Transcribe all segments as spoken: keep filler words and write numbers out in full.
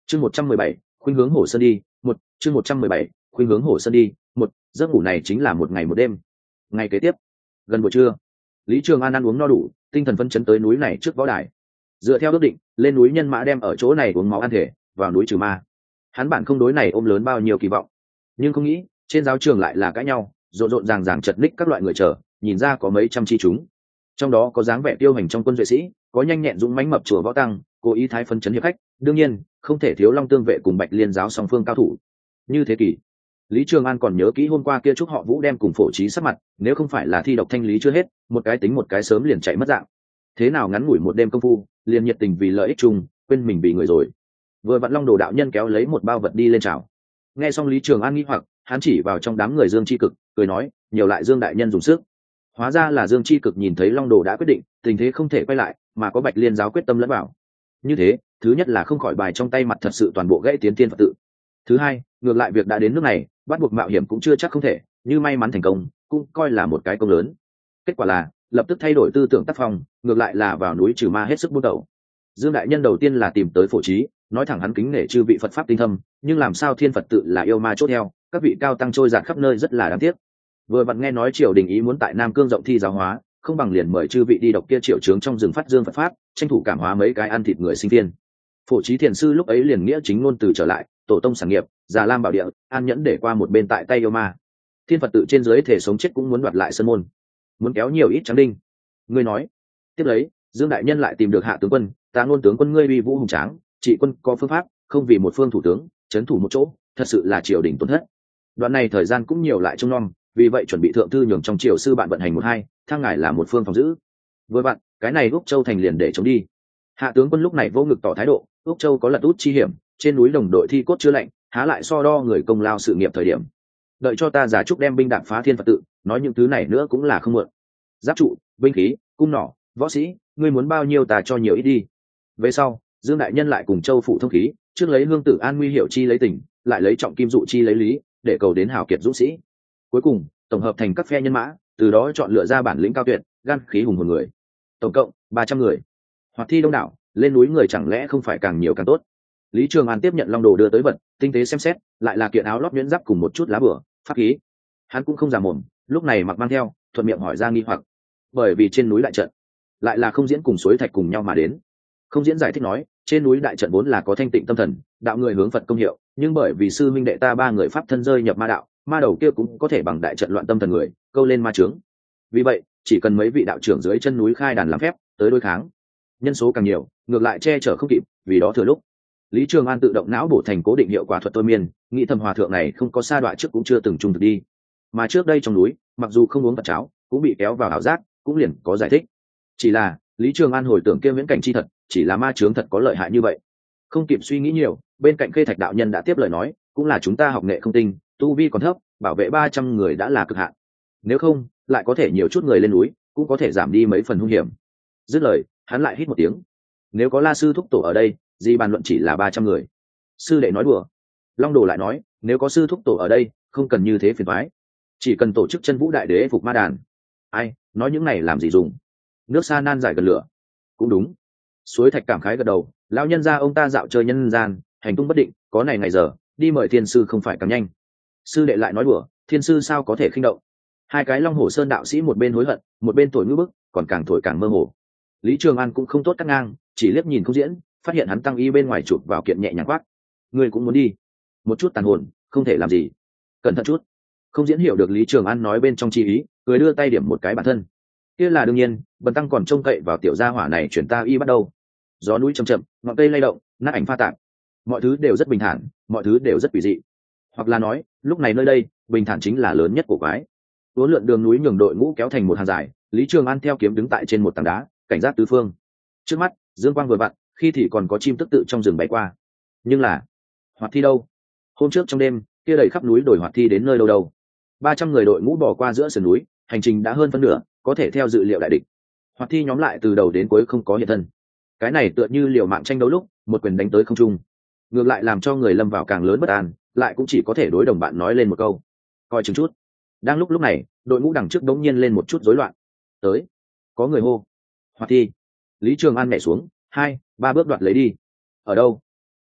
chương một trăm mười bảy khuynh hướng Hồ Sơn đi một chương một trăm mười bảy khuynh hướng Hồ Sơn đi một giấc ngủ này chính là một ngày một đêm. Ngày kế tiếp, gần buổi trưa, Lý Trường An ăn uống no đủ, tinh thần phấn chấn tới núi này trước võ đài. Dựa theo ước định, lên núi nhân mã đem ở chỗ này uống máu ăn thể, vào núi trừ ma. Hắn bản không đối này ôm lớn bao nhiêu kỳ vọng, nhưng không nghĩ trên giáo trường lại là cãi nhau, rộn rộn ràng ràng chật ních các loại người chờ, nhìn ra có mấy trăm chi chúng. Trong đó có dáng vẻ tiêu hành trong quân duệ sĩ, có nhanh nhẹn dũng mãnh mập chùa võ tăng, cố ý thái phấn chấn hiệp khách, đương nhiên không thể thiếu Long Tương vệ cùng Bạch Liên giáo song phương cao thủ. Như thế kỷ, Lý Trường An còn nhớ kỹ hôm qua kia chúc họ Vũ đem cùng Phổ Chí sát mặt, nếu không phải là thi độc thanh lý chưa hết, một cái tính một cái sớm liền chạy mất dạng. Thế nào ngắn ngủi một đêm công phu, liền nhiệt tình vì lợi ích chung, quên mình vì người rồi. Vừa vặn Long Đồ đạo nhân kéo lấy một bao vật đi lên chào. Nghe xong Lý Trường An nghi hoặc, hắn chỉ vào trong đám người Dương Chi Cực, cười nói, nhiều lại Dương đại nhân dùng sức. Hóa ra là Dương Chi Cực nhìn thấy Long Đồ đã quyết định, tình thế không thể quay lại, mà có Bạch Liên giáo quyết tâm lẫn vào. Như thế, thứ nhất là không khỏi bài trong tay mặt thật sự toàn bộ gãy tiến tiên Phật tự. Thứ hai, ngược lại việc đã đến nước này, bắt buộc mạo hiểm cũng chưa chắc không thể, như may mắn thành công, cũng coi là một cái công lớn. Kết quả là, lập tức thay đổi tư tưởng tác phong, ngược lại là vào núi trừ ma hết sức buôn đầu. Dương đại nhân đầu tiên là tìm tới Phổ Chí, nói thẳng hắn kính nể chư vị Phật pháp tinh thâm, nhưng làm sao thiên Phật tự là yêu ma chốt theo, các vị cao tăng trôi dạt khắp nơi rất là đáng tiếc. Vừa vặn nghe nói triều đình ý muốn tại Nam Cương rộng thi giáo hóa, không bằng liền mời chư vị đi độc kia triệu trướng trong rừng phát dương Phật pháp, tranh thủ cảm hóa mấy cái ăn thịt người sinh viên. Phổ Chí thiền sư lúc ấy liền nghĩa chính ngôn từ trở lại, tổ tông sản nghiệp, già lam bảo địa, an nhẫn để qua một bên tại tay yêu ma. Thiên Phật tự trên dưới thể sống chết cũng muốn đoạt lại sơn môn, muốn kéo nhiều ít trắng đinh. Ngươi nói, tiếp lấy, Dương đại nhân lại tìm được Hạ tướng quân, ta ngôn tướng quân ngươi uy vũ hùng tráng, trị quân có phương pháp, không vì một phương thủ tướng, chấn thủ một chỗ, thật sự là triều đình tổn thất. Đoạn này thời gian cũng nhiều lại trông nom, vì vậy chuẩn bị thượng thư nhường trong triều sư bạn vận hành một hai, thang ngài là một phương phòng giữ. Vừa bạn, cái này Úc Châu thành liền để chống đi. Hạ tướng quân lúc này vô ngực tỏ thái độ, Úc Châu có lật út chi hiểm, trên núi đồng đội thi cốt chưa lạnh, há lại so đo người công lao sự nghiệp thời điểm. Đợi cho ta giả trúc đem binh đạn phá Thiên Phật tự, nói những thứ này nữa cũng là không muộn. Giáp trụ, binh khí, cung nỏ, võ sĩ, ngươi muốn bao nhiêu ta cho nhiều ít đi. Về sau, Dương đại nhân lại cùng Châu phụ thông khí, trước lấy hương tử an nguy hiệu chi lấy tình, lại lấy trọng kim dụ chi lấy lý, để cầu đến hảo kiệt dũng sĩ. Cuối cùng, tổng hợp thành các phe nhân mã, từ đó chọn lựa ra bản lĩnh cao tuyệt, gan khí hùng hồn người. Tổng cộng ba trăm người. Hoạt thi đông đảo, lên núi người chẳng lẽ không phải càng nhiều càng tốt. Lý Trường An tiếp nhận Long Đồ đưa tới vật, tinh tế xem xét, lại là kiện áo lót nhuyễn giáp cùng một chút lá bửa, pháp khí. Hắn cũng không giả mồm, lúc này mặc mang theo, thuận miệng hỏi ra nghi hoặc. Bởi vì trên núi đại trận, lại là không diễn cùng suối thạch cùng nhau mà đến. Không diễn giải thích nói, trên núi đại trận vốn là có thanh tịnh tâm thần, đạo người hướng Phật công hiệu, nhưng bởi vì sư minh đệ ta ba người pháp thân rơi nhập ma đạo, ma đầu kia cũng có thể bằng đại trận loạn tâm thần người, câu lên ma chướng. Vì vậy, chỉ cần mấy vị đạo trưởng dưới chân núi khai đàn làm phép, tới đối kháng, nhân số càng nhiều, ngược lại che chở không kịp, vì đó thừa lúc. Lý Trường An tự động não bổ thành cố định hiệu quả thuật thôi miên, nghĩ thầm hòa thượng này không có sa đọa trước cũng chưa từng trung thực đi. Mà trước đây trong núi, mặc dù không uống Phật cháo, cũng bị kéo vào ảo giác, cũng liền có giải thích. Chỉ là, Lý Trường An hồi tưởng kia viễn cảnh chi thật, chỉ là ma chướng thật có lợi hại như vậy. Không kịp suy nghĩ nhiều, bên cạnh Khê Thạch đạo nhân đã tiếp lời nói, cũng là chúng ta học nghệ không tinh, tu vi còn thấp, bảo vệ ba trăm người đã là cực hạn. Nếu không, lại có thể nhiều chút người lên núi, cũng có thể giảm đi mấy phần hung hiểm. Dứt lời, hắn lại hít một tiếng. Nếu có La sư thúc tổ ở đây, gì bàn luận chỉ là ba trăm người. Sư đệ nói đùa. Long Đồ lại nói, nếu có sư thúc tổ ở đây, không cần như thế phiền toái, chỉ cần tổ chức chân vũ đại đế phục ma đàn. Ai, nói những này làm gì dùng? Nước xa nan giải gần lửa. Cũng đúng. Suối Thạch cảm khái gật đầu, lão nhân gia ông ta dạo chơi nhân gian, hành tung bất định, có này ngày giờ, đi mời thiên sư không phải càng nhanh. Sư đệ lại nói đùa, thiên sư sao có thể khinh động? Hai cái Long Hồ Sơn đạo sĩ một bên hối hận, một bên thổi ngữ bức, còn càng thổi càng mơ hồ. Lý Trường An cũng không tốt cắt ngang, chỉ liếc nhìn không diễn, phát hiện hắn tăng y bên ngoài chụp vào kiện nhẹ nhàng quát. Ngươi cũng muốn đi? Một chút tàn hồn, không thể làm gì. Cẩn thận chút. Không diễn hiểu được Lý Trường An nói bên trong chi ý, cười đưa tay điểm một cái bản thân. Kia là đương nhiên, Bần tăng còn trông cậy vào tiểu gia hỏa này chuyển ta y bắt đầu. Gió núi chậm chậm, ngọn cây lay động, nát ảnh pha tạp. Mọi thứ đều rất bình thản, mọi thứ đều rất kỳ dị. Hoặc là nói, lúc này nơi đây, bình thản chính là lớn nhất của quái. Uốn lượn đường núi nhường đội ngũ kéo thành một hàng dài, Lý Trường An theo kiếm đứng tại trên một tảng đá, cảnh giác tứ phương. Trước mắt, dương quang vừa vặn, khi thì còn có chim tức tự trong rừng bay qua. Nhưng là, Hoạt thi đâu? Hôm trước trong đêm, kia đầy khắp núi đổi Hoạt thi đến nơi đâu đâu? Ba trăm người đội ngũ bò qua giữa sườn núi, hành trình đã hơn phân nửa, có thể theo dự liệu đại địch. Hoạt thi nhóm lại từ đầu đến cuối không có hiện thân. Cái này tựa như liều mạng tranh đấu lúc, một quyền đánh tới không trung, ngược lại làm cho người lâm vào càng lớn bất an, lại cũng chỉ có thể đối đồng bạn nói lên một câu, coi chừng chút. Đang lúc lúc này, đội ngũ đằng trước đống nhiên lên một chút rối loạn. Tới, có người hô. Hoạt thi. Lý Trường An nhảy xuống, hai ba bước đoạt lấy đi. Ở đâu?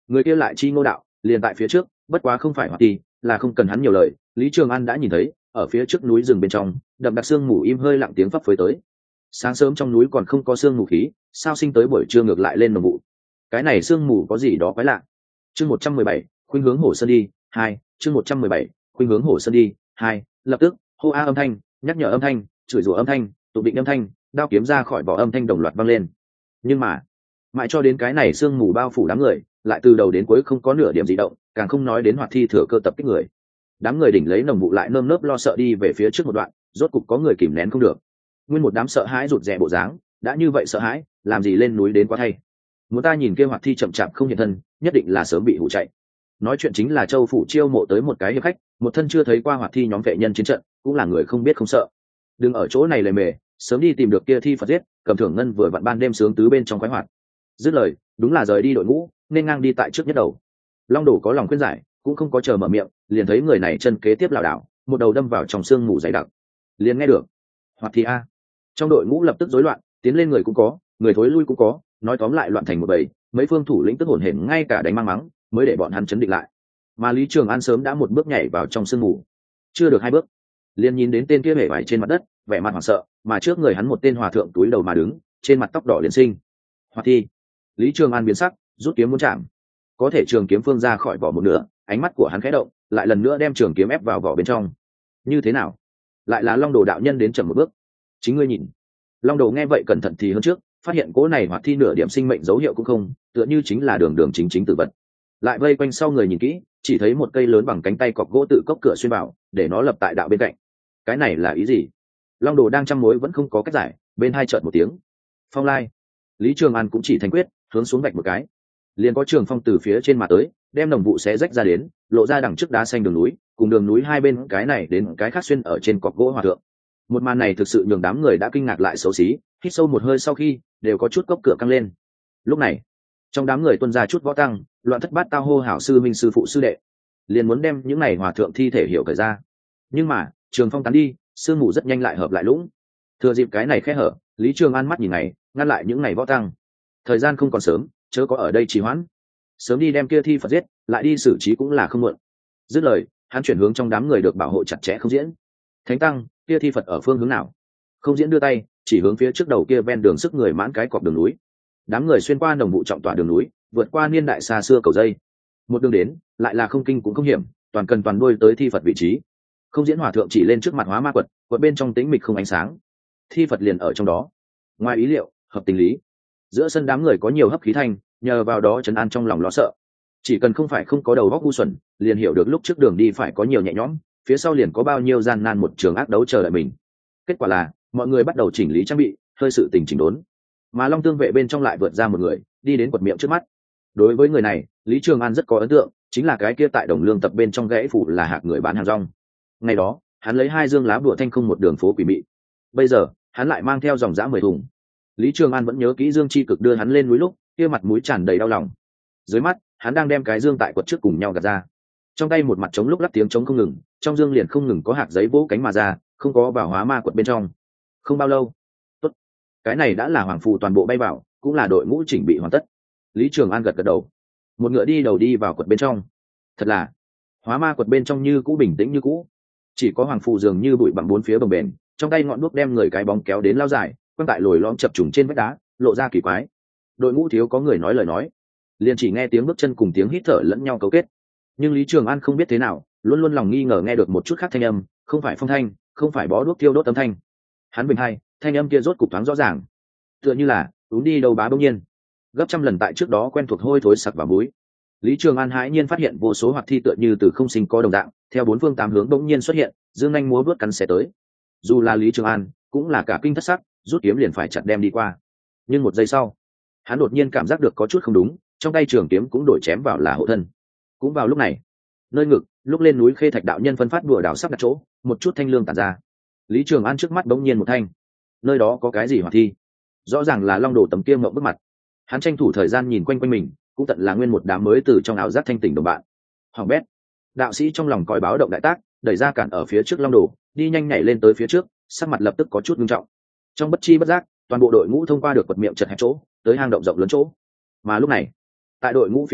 Người kia lại chi ngô đạo liền tại phía trước, bất quá không phải hoạt ti, là không cần hắn nhiều lời, Lý Trường An đã nhìn thấy ở phía trước núi rừng bên trong đậm đặc sương mù im hơi lặng tiếng phấp phới tới. Sáng sớm trong núi còn không có sương mù khí, sao sinh tới buổi trưa ngược lại lên nồng vụ. Cái này sương mù có gì đó quái lạ. Chương một trăm mười bảy, khuynh hướng Hổ Sơn đi hai. Chương một trăm mười bảy, khuynh hướng Hổ Sơn đi hai. Lập tức hô a âm thanh, nhắc nhở âm thanh, chửi rủa âm thanh, tụ định âm thanh, đao kiếm ra khỏi vỏ âm thanh đồng loạt vang lên. Nhưng mà mãi cho đến cái này sương mù bao phủ đám người, lại từ đầu đến cuối không có nửa điểm gì động, càng không nói đến hoạt thi thừa cơ tập kích người. Đám người đỉnh lấy nồng vụ lại nơm nớp lo sợ đi về phía trước một đoạn, rốt cục có người kìm nén không được. Nguyên một đám sợ hãi rụt rè bộ dáng, đã như vậy sợ hãi, làm gì lên núi đến quá thay. Muốn ta nhìn kia hoạt thi chậm chạp không hiện thân, nhất định là sớm bị hụ chạy. Nói chuyện chính là Châu phủ chiêu mộ tới một cái hiệp khách, một thân chưa thấy qua hoạt thi nhóm vệ nhân chiến trận, cũng là người không biết không sợ. Đừng ở chỗ này lề mề, sớm đi tìm được kia thi Phật giết, cầm thưởng ngân vừa vặn ban đêm sướng tứ bên trong khoái hoạt. Dứt lời, đúng là rời đi đội ngũ, nên ngang đi tại trước nhất đầu. Long Đồ có lòng khuyên giải, cũng không có chờ mở miệng, liền thấy người này chân kế tiếp lảo đảo, một đầu đâm vào trong xương mù dày đặc. Liền nghe được, hoạt thi a. Trong đội ngũ lập tức rối loạn, tiến lên người cũng có, người thối lui cũng có, nói tóm lại loạn thành một bầy, mấy phương thủ lĩnh tức hổn hển ngay cả đánh mang mắng, mới để bọn hắn chấn định lại. Mà Lý Trường An sớm đã một bước nhảy vào trong sương mù, chưa được hai bước, liền nhìn đến tên kia bể vải trên mặt đất, vẻ mặt hoảng sợ, mà trước người hắn một tên hòa thượng túi đầu mà đứng, trên mặt tóc đỏ liền sinh. Hoạt thi. Lý Trường An biến sắc, rút kiếm muốn chạm, có thể trường kiếm phương ra khỏi vỏ một nửa, ánh mắt của hắn khẽ động, lại lần nữa đem trường kiếm ép vào vỏ bên trong. Như thế nào? Lại là Long Đồ đạo nhân đến chậm một bước. Chính ngươi nhìn. Long Đồ nghe vậy cẩn thận thì hơn trước, phát hiện cỗ này hoạt thi nửa điểm sinh mệnh dấu hiệu cũng không, tựa như chính là đường đường chính chính tử vật. Lại vây quanh sau người nhìn kỹ, chỉ thấy một cây lớn bằng cánh tay cọc gỗ tự cốc cửa xuyên vào, để nó lập tại đạo bên cạnh. Cái này là ý gì? Long Đồ đang trăm mối vẫn không có cách giải, bên hai chợt một tiếng. Phong lai. Lý Trường An cũng chỉ thành quyết, hướng xuống vạch một cái, liền có trường phong từ phía trên mà tới, đem nồng vụ xé rách ra đến, lộ ra đằng trước đá xanh đường núi, cùng đường núi hai bên cái này đến cái khác xuyên ở trên cọc gỗ hòa thượng. Một màn này thực sự nhường đám người đã kinh ngạc lại xấu xí, hít sâu một hơi sau khi đều có chút cốc cửa căng lên. Lúc này trong đám người tuân ra chút võ tăng, loạn thất bát tao hô hảo sư minh sư phụ sư đệ, liền muốn đem những này hòa thượng thi thể hiểu cởi ra. Nhưng mà trường phong tán đi, sương mù rất nhanh lại hợp lại lũng. Thừa dịp cái này khẽ hở, Lý Trường An mắt nhìn này, ngăn lại những này võ tăng. Thời gian không còn sớm, chớ có ở đây trì hoãn, sớm đi đem kia thi Phật giết, lại đi xử trí cũng là không muộn. Dứt lời, hắn chuyển hướng trong đám người được bảo hộ chặt chẽ Không Diễn. Thánh tăng, kia thi Phật ở phương hướng nào? Không Diễn đưa tay chỉ hướng phía trước đầu kia ven đường sức người mãn cái cọp đường núi. Đám người xuyên qua nồng vụ trọng tọa đường núi, vượt qua niên đại xa xưa cầu dây, một đường đến lại là không kinh cũng không hiểm, toàn cần toàn đuôi tới thi Phật vị trí. Không Diễn hòa thượng chỉ lên trước mặt hóa ma quật, quật bên trong tĩnh mịch không ánh sáng, thi Phật liền ở trong đó. Ngoài ý liệu, hợp tình lý. Giữa sân đám người có nhiều hấp khí thanh, nhờ vào đó trấn an trong lòng lo sợ. Chỉ cần không phải không có đầu óc ngu xuẩn, liền hiểu được lúc trước đường đi phải có nhiều nhẹ nhõm, phía sau liền có bao nhiêu gian nan một trường ác đấu chờ đợi mình. Kết quả là mọi người bắt đầu chỉnh lý trang bị, hơi sự tình chỉnh đốn. Mà Long Tương vệ bên trong lại vượt ra một người, đi đến quật miệng trước mắt. Đối với người này, Lý Trường An rất có ấn tượng, chính là cái kia tại Đồng Lương tập bên trong gãy phủ là hạc người bán hàng rong. Ngày đó, hắn lấy hai dương lá bùa thanh không một đường phố quỷ mị. Bây giờ, hắn lại mang theo dòng dã mười thùng. Lý Trường An vẫn nhớ kỹ Dương Chi Cực đưa hắn lên núi lúc, kia mặt mũi tràn đầy đau lòng. Dưới mắt, hắn đang đem cái dương tại quật trước cùng nhau gạt ra. Trong tay một mặt trống lúc lắc tiếng trống không ngừng, trong dương liền không ngừng có hạt giấy vỗ cánh mà ra, không có vào hóa ma quật bên trong. Không bao lâu, tốt, cái này đã là hoàng phù toàn bộ bay vào, cũng là đội ngũ chỉnh bị hoàn tất. Lý Trường An gật gật đầu, một ngựa đi đầu đi vào quật bên trong. Thật là, hóa ma quật bên trong như cũ bình tĩnh như cũ, chỉ có hoàng phù dường như bụi bặm bốn phía bồng bềnh, trong tay ngọn đuốc đem người cái bóng kéo đến lao dài, quăng tại lồi lõm chập trùng trên vách đá, lộ ra kỳ quái. Đội ngũ thiếu có người nói lời nói, liền chỉ nghe tiếng bước chân cùng tiếng hít thở lẫn nhau cấu kết. Nhưng Lý Trường An không biết thế nào, luôn luôn lòng nghi ngờ nghe được một chút khác thanh âm, không phải phong thanh, không phải bó đuốc thiêu đốt âm thanh. Hắn bình hay, thanh âm kia rốt cục thoáng rõ ràng, tựa như là uống đi đâu bá bỗng nhiên, gấp trăm lần tại trước đó quen thuộc hôi thối sặc vào mũi. Lý Trường An hãi nhiên phát hiện vô số hoạt thi tựa như từ không sinh có đồng dạng, theo bốn phương tám hướng bỗng nhiên xuất hiện, dương nhanh múa vuốt cắn xé tới. Dù là Lý Trường An, cũng là cả kinh thất sắc, rút kiếm liền phải chặt đem đi qua. Nhưng một giây sau, hắn đột nhiên cảm giác được có chút không đúng, trong tay trường kiếm cũng đổi chém vào là hộ thân. Cũng vào lúc này, nơi ngực lúc lên núi Khê Thạch đạo nhân phân phát đùa đảo sắp đặt chỗ, một chút thanh lương tản ra. Lý Trường An trước mắt bỗng nhiên một thanh, nơi đó có cái gì hoạt thi? Rõ ràng là Long Đồ tấm kia ngậm bức mặt. Hắn tranh thủ thời gian nhìn quanh quanh mình, cũng tận là nguyên một đám mới từ trong ảo giác thanh tỉnh đồng bạn. Hoàng bét, đạo sĩ trong lòng còi báo động đại tác, đẩy ra cản ở phía trước Long Đồ, đi nhanh nhảy lên tới phía trước, sắc mặt lập tức có chút nghiêm trọng. Trong bất chi bất giác, toàn bộ đội ngũ thông qua được quật miệng chật hẹp chỗ, tới hang động rộng lớn chỗ. Mà lúc này, tại đội ngũ phía trước,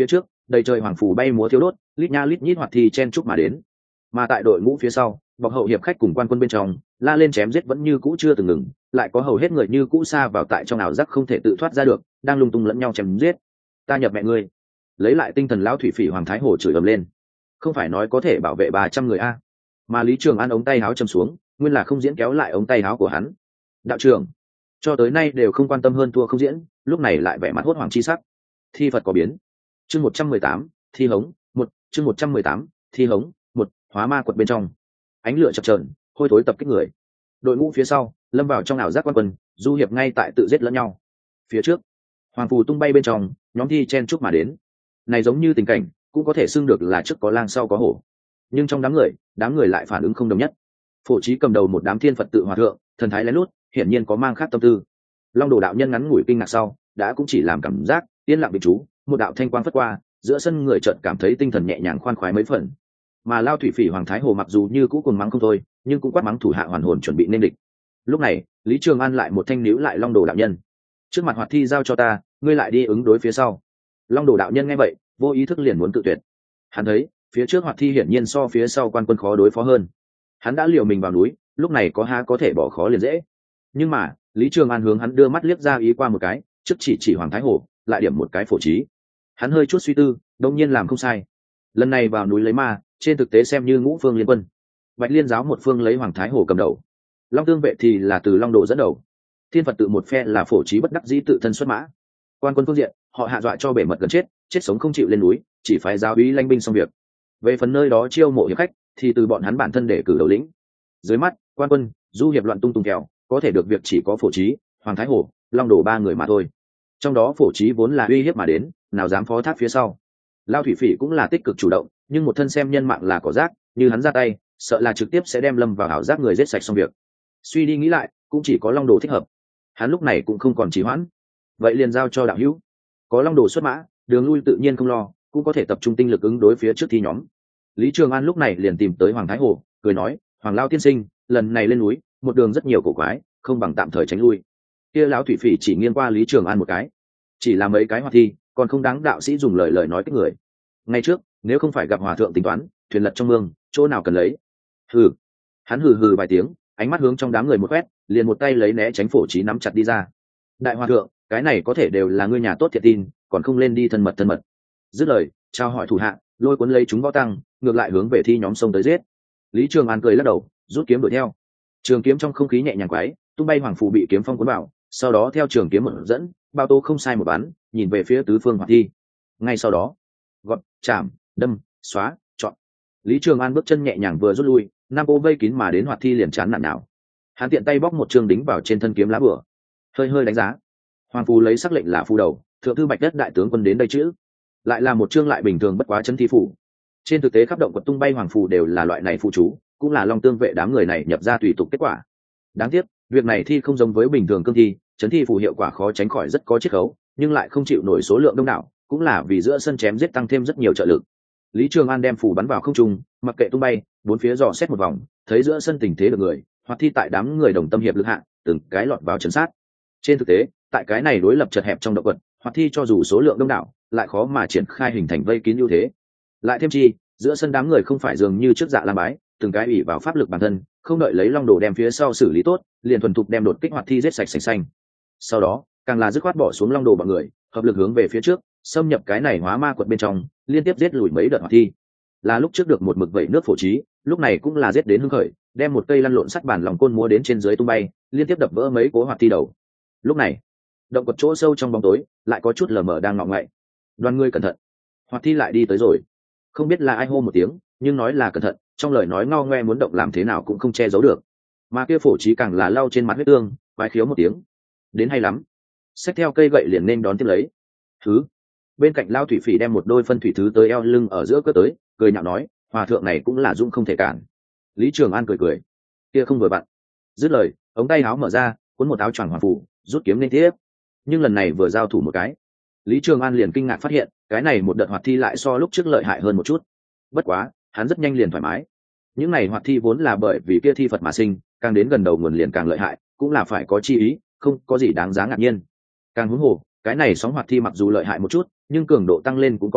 đầy trời hoàng phủ bay múa thiếu đốt, lít nha lít nhít hoạt thi chen chúc mà đến. Mà tại đội ngũ phía sau, bọc hậu hiệp khách cùng quan quân bên trong la lên chém giết vẫn như cũ chưa từng ngừng, lại có hầu hết người như cũ xa vào tại trong ảo giác không thể tự thoát ra được, đang lung tung lẫn nhau chém giết. Ta nhập mẹ ngươi. Lấy lại tinh thần lão thủy phỉ hoàng thái hồ chửi ầm lên. Không phải nói có thể bảo vệ ba trăm người a? Mà Lý Trường An ống tay áo châm xuống, nguyên là không diễn kéo lại ống tay áo của hắn. Đạo trưởng, cho tới nay đều không quan tâm hơn thua không diễn, lúc này lại vẻ mặt hốt hoảng chi sắc. Thi Phật có biến. Chương một trăm mười tám, thi hống, một, chương một trăm mười tám, thi hống, một, hóa ma quật bên trong. Ánh lửa chập chờn, hôi thối tập kích người. Đội ngũ phía sau, lâm vào trong ảo giác quan quân, du hiệp ngay tại tự giết lẫn nhau. Phía trước, hoàng phù tung bay bên trong, nhóm thi chen chúc mà đến. Này giống như tình cảnh, cũng có thể xưng được là trước có lang sau có hổ. Nhưng trong đám người, đám người lại phản ứng không đồng nhất. Phổ Chí cầm đầu một đám thiên Phật tự hòa thượng, thần thái lén lút, hiển nhiên có mang khác tâm tư. Long Đồ đạo nhân ngắn ngủi kinh ngạc sau, đã cũng chỉ làm cảm giác yên lặng bị chú, một đạo thanh quang phất qua, giữa sân người chợt cảm thấy tinh thần nhẹ nhàng khoan khoái mấy phần. Mà Lao Thủy Phỉ Hoàng Thái Hồ mặc dù như cũ cuồng mắng không thôi, nhưng cũng quát mắng thủ hạ hoàn hồn chuẩn bị nên địch. Lúc này, Lý Trường An lại một thanh níu lại Long Đồ đạo nhân. Trước mặt hoạt thi giao cho ta, ngươi lại đi ứng đối phía sau. Long Đồ đạo nhân nghe vậy, vô ý thức liền muốn tự tuyệt. Hắn thấy, phía trước hoạt thi hiển nhiên so phía sau quan quân khó đối phó hơn. Hắn đã liều mình vào núi, lúc này có há có thể bỏ khó liền dễ. Nhưng mà, Lý Trường An hướng hắn đưa mắt liếc ra ý qua một cái, trước chỉ chỉ Hoàng Thái Hồ, lại điểm một cái Phổ Chí. Hắn hơi chút suy tư, đông nhiên làm không sai. Lần này vào núi lấy ma, trên thực tế xem như ngũ phương liên quân. Bạch Liên giáo một phương lấy Hoàng Thái Hồ cầm đầu, Long Tương vệ thì là từ Long Đồ dẫn đầu, Thiên Phật tự một phe là Phổ Chí bất đắc dĩ tự thân xuất mã. Quan quân phương diện, họ hạ dọa cho bể mật gần chết, chết sống không chịu lên núi, chỉ phải giáo úy lãnh binh xong việc. Về phần nơi đó chiêu mộ hiệp khách, thì từ bọn hắn bản thân để cử đầu lĩnh. Dưới mắt, quan quân, du hiệp loạn tung tung kèo, có thể được việc chỉ có Phổ Chí, Hoàng Thái Hồ, Long Đồ ba người mà thôi. Trong đó Phổ Chí vốn là uy hiếp mà đến, nào dám phó thác phía sau. Lao Thủy Phỉ cũng là tích cực chủ động, nhưng một thân xem nhân mạng là cỏ rác, như hắn ra tay, sợ là trực tiếp sẽ đem lâm vào ảo giác người giết sạch xong việc. Suy đi nghĩ lại, cũng chỉ có Long Đồ thích hợp. Hắn lúc này cũng không còn trì hoãn, vậy liền giao cho đạo hữu. Có Long Đồ xuất mã, đường lui tự nhiên không lo, cũng có thể tập trung tinh lực ứng đối phía trước thi nhóm. Lý Trường An lúc này liền tìm tới Hoàng Thái Hồ, cười nói: Hoàng Lao tiên sinh, lần này lên núi, một đường rất nhiều cổ quái, không bằng tạm thời tránh lui. Kia lão thủy phỉ chỉ nghiêng qua Lý Trường An một cái, chỉ là mấy cái hoạt thi, còn không đáng đạo sĩ dùng lời lời nói kích người. Ngay trước, nếu không phải gặp hòa thượng tính toán, thuyền lật trong mương, chỗ nào cần lấy. Hừ. Hắn hừ hừ vài tiếng, ánh mắt hướng trong đám người một quét, liền một tay lấy né tránh Phổ Chí nắm chặt đi ra. Đại hòa thượng, cái này có thể đều là ngươi nhà tốt thiệt tin, còn không lên đi thân mật thân mật. Dứt lời, trao hỏi thủ hạ, lôi cuốn lấy chúng võ tăng, ngược lại hướng về thi nhóm sông tới giết. Lý Trường An cười lắc đầu, rút kiếm đuổi theo. Trường kiếm trong không khí nhẹ nhàng quái, tung bay hoàng phù bị kiếm phong cuốn vào, sau đó theo trường kiếm một dẫn, bao tố không sai một bắn, nhìn về phía tứ phương hoạt thi. Ngay sau đó, gọt, chạm, đâm, xóa, chọn. Lý Trường An bước chân nhẹ nhàng vừa rút lui, nam ô vây kín mà đến hoạt thi liền chán nản nào. Hắn tiện tay bóc một trường đính vào trên thân kiếm lá bửa, hơi hơi đánh giá. Hoàng phù lấy sắc lệnh là phù đầu, thượng thư bạch đất đại tướng quân đến đây chữ, lại là một chương lại bình thường bất quá chân thi phủ. Trên thực tế khắp động quật tung bay hoàng phù đều là loại này phụ chú, cũng là Long Tương vệ đám người này nhập ra tùy tục kết quả. Đáng tiếc, việc này thi không giống với bình thường cương thi, chấn thi phù hiệu quả khó tránh khỏi rất có chiết khấu, nhưng lại không chịu nổi số lượng đông đảo, cũng là vì giữa sân chém giết tăng thêm rất nhiều trợ lực. Lý Trường An đem phù bắn vào không trung, mặc kệ tung bay, bốn phía dò xét một vòng, thấy giữa sân tình thế được người, hoặc thi tại đám người đồng tâm hiệp lực hạ, từng cái lọt vào chấn sát. Trên thực tế, tại cái này đối lập chật hẹp trong động quật, hoặc thi cho dù số lượng đông đảo, lại khó mà triển khai hình thành vây kín ưu thế. Lại thêm chi, giữa sân đám người không phải dường như trước dạ lam bái, từng cái ủy vào pháp lực bản thân, không đợi lấy Long Đồ đem phía sau xử lý tốt, liền thuần thục đem đột kích hoạt thi giết sạch sành xanh. Sau đó, càng là dứt khoát bỏ xuống Long Đồ bọn người, hợp lực hướng về phía trước, xâm nhập cái này hóa ma quật bên trong, liên tiếp giết lùi mấy đợt hoạt thi. Là lúc trước được một mực vẩy nước Phổ Chí, lúc này cũng là giết đến hưng khởi, đem một cây lăn lộn sắt bản lòng côn múa đến trên dưới tung bay, liên tiếp đập vỡ mấy cố hoạt thi đầu. Lúc này, động quật chỗ sâu trong bóng tối, lại có chút lờ mờ đang ngọ ngậy. Đoàn ngươi cẩn thận, hoạt thi lại đi tới rồi. Không biết là ai hô một tiếng, nhưng nói là cẩn thận, trong lời nói ngao ngoe muốn động làm thế nào cũng không che giấu được. Mà kia Phổ Chí càng là lau trên mặt huyết tương, quái khiếu một tiếng. Đến hay lắm. Xách theo cây gậy liền nên đón tiếp lấy. Thứ. Bên cạnh Lao Thủy Phỉ đem một đôi phân thủy thứ tới eo lưng ở giữa cất tới, cười nhạo nói, hòa thượng này cũng là dũng không thể cản. Lý Trường An cười cười. Kia không vừa vặn. Dứt lời, ống tay áo mở ra, cuốn một áo choàng hoàng phủ, rút kiếm lên tiếp. Nhưng lần này vừa giao thủ một cái, Lý Trường An liền kinh ngạc phát hiện, cái này một đợt hoạt thi lại so lúc trước lợi hại hơn một chút. Bất quá, hắn rất nhanh liền thoải mái. Những này hoạt thi vốn là bởi vì kia thi Phật mà sinh, càng đến gần đầu nguồn liền càng lợi hại, cũng là phải có chi ý, không có gì đáng giá ngạc nhiên. Càng huống hồ, cái này sóng hoạt thi mặc dù lợi hại một chút, nhưng cường độ tăng lên cũng có hạn,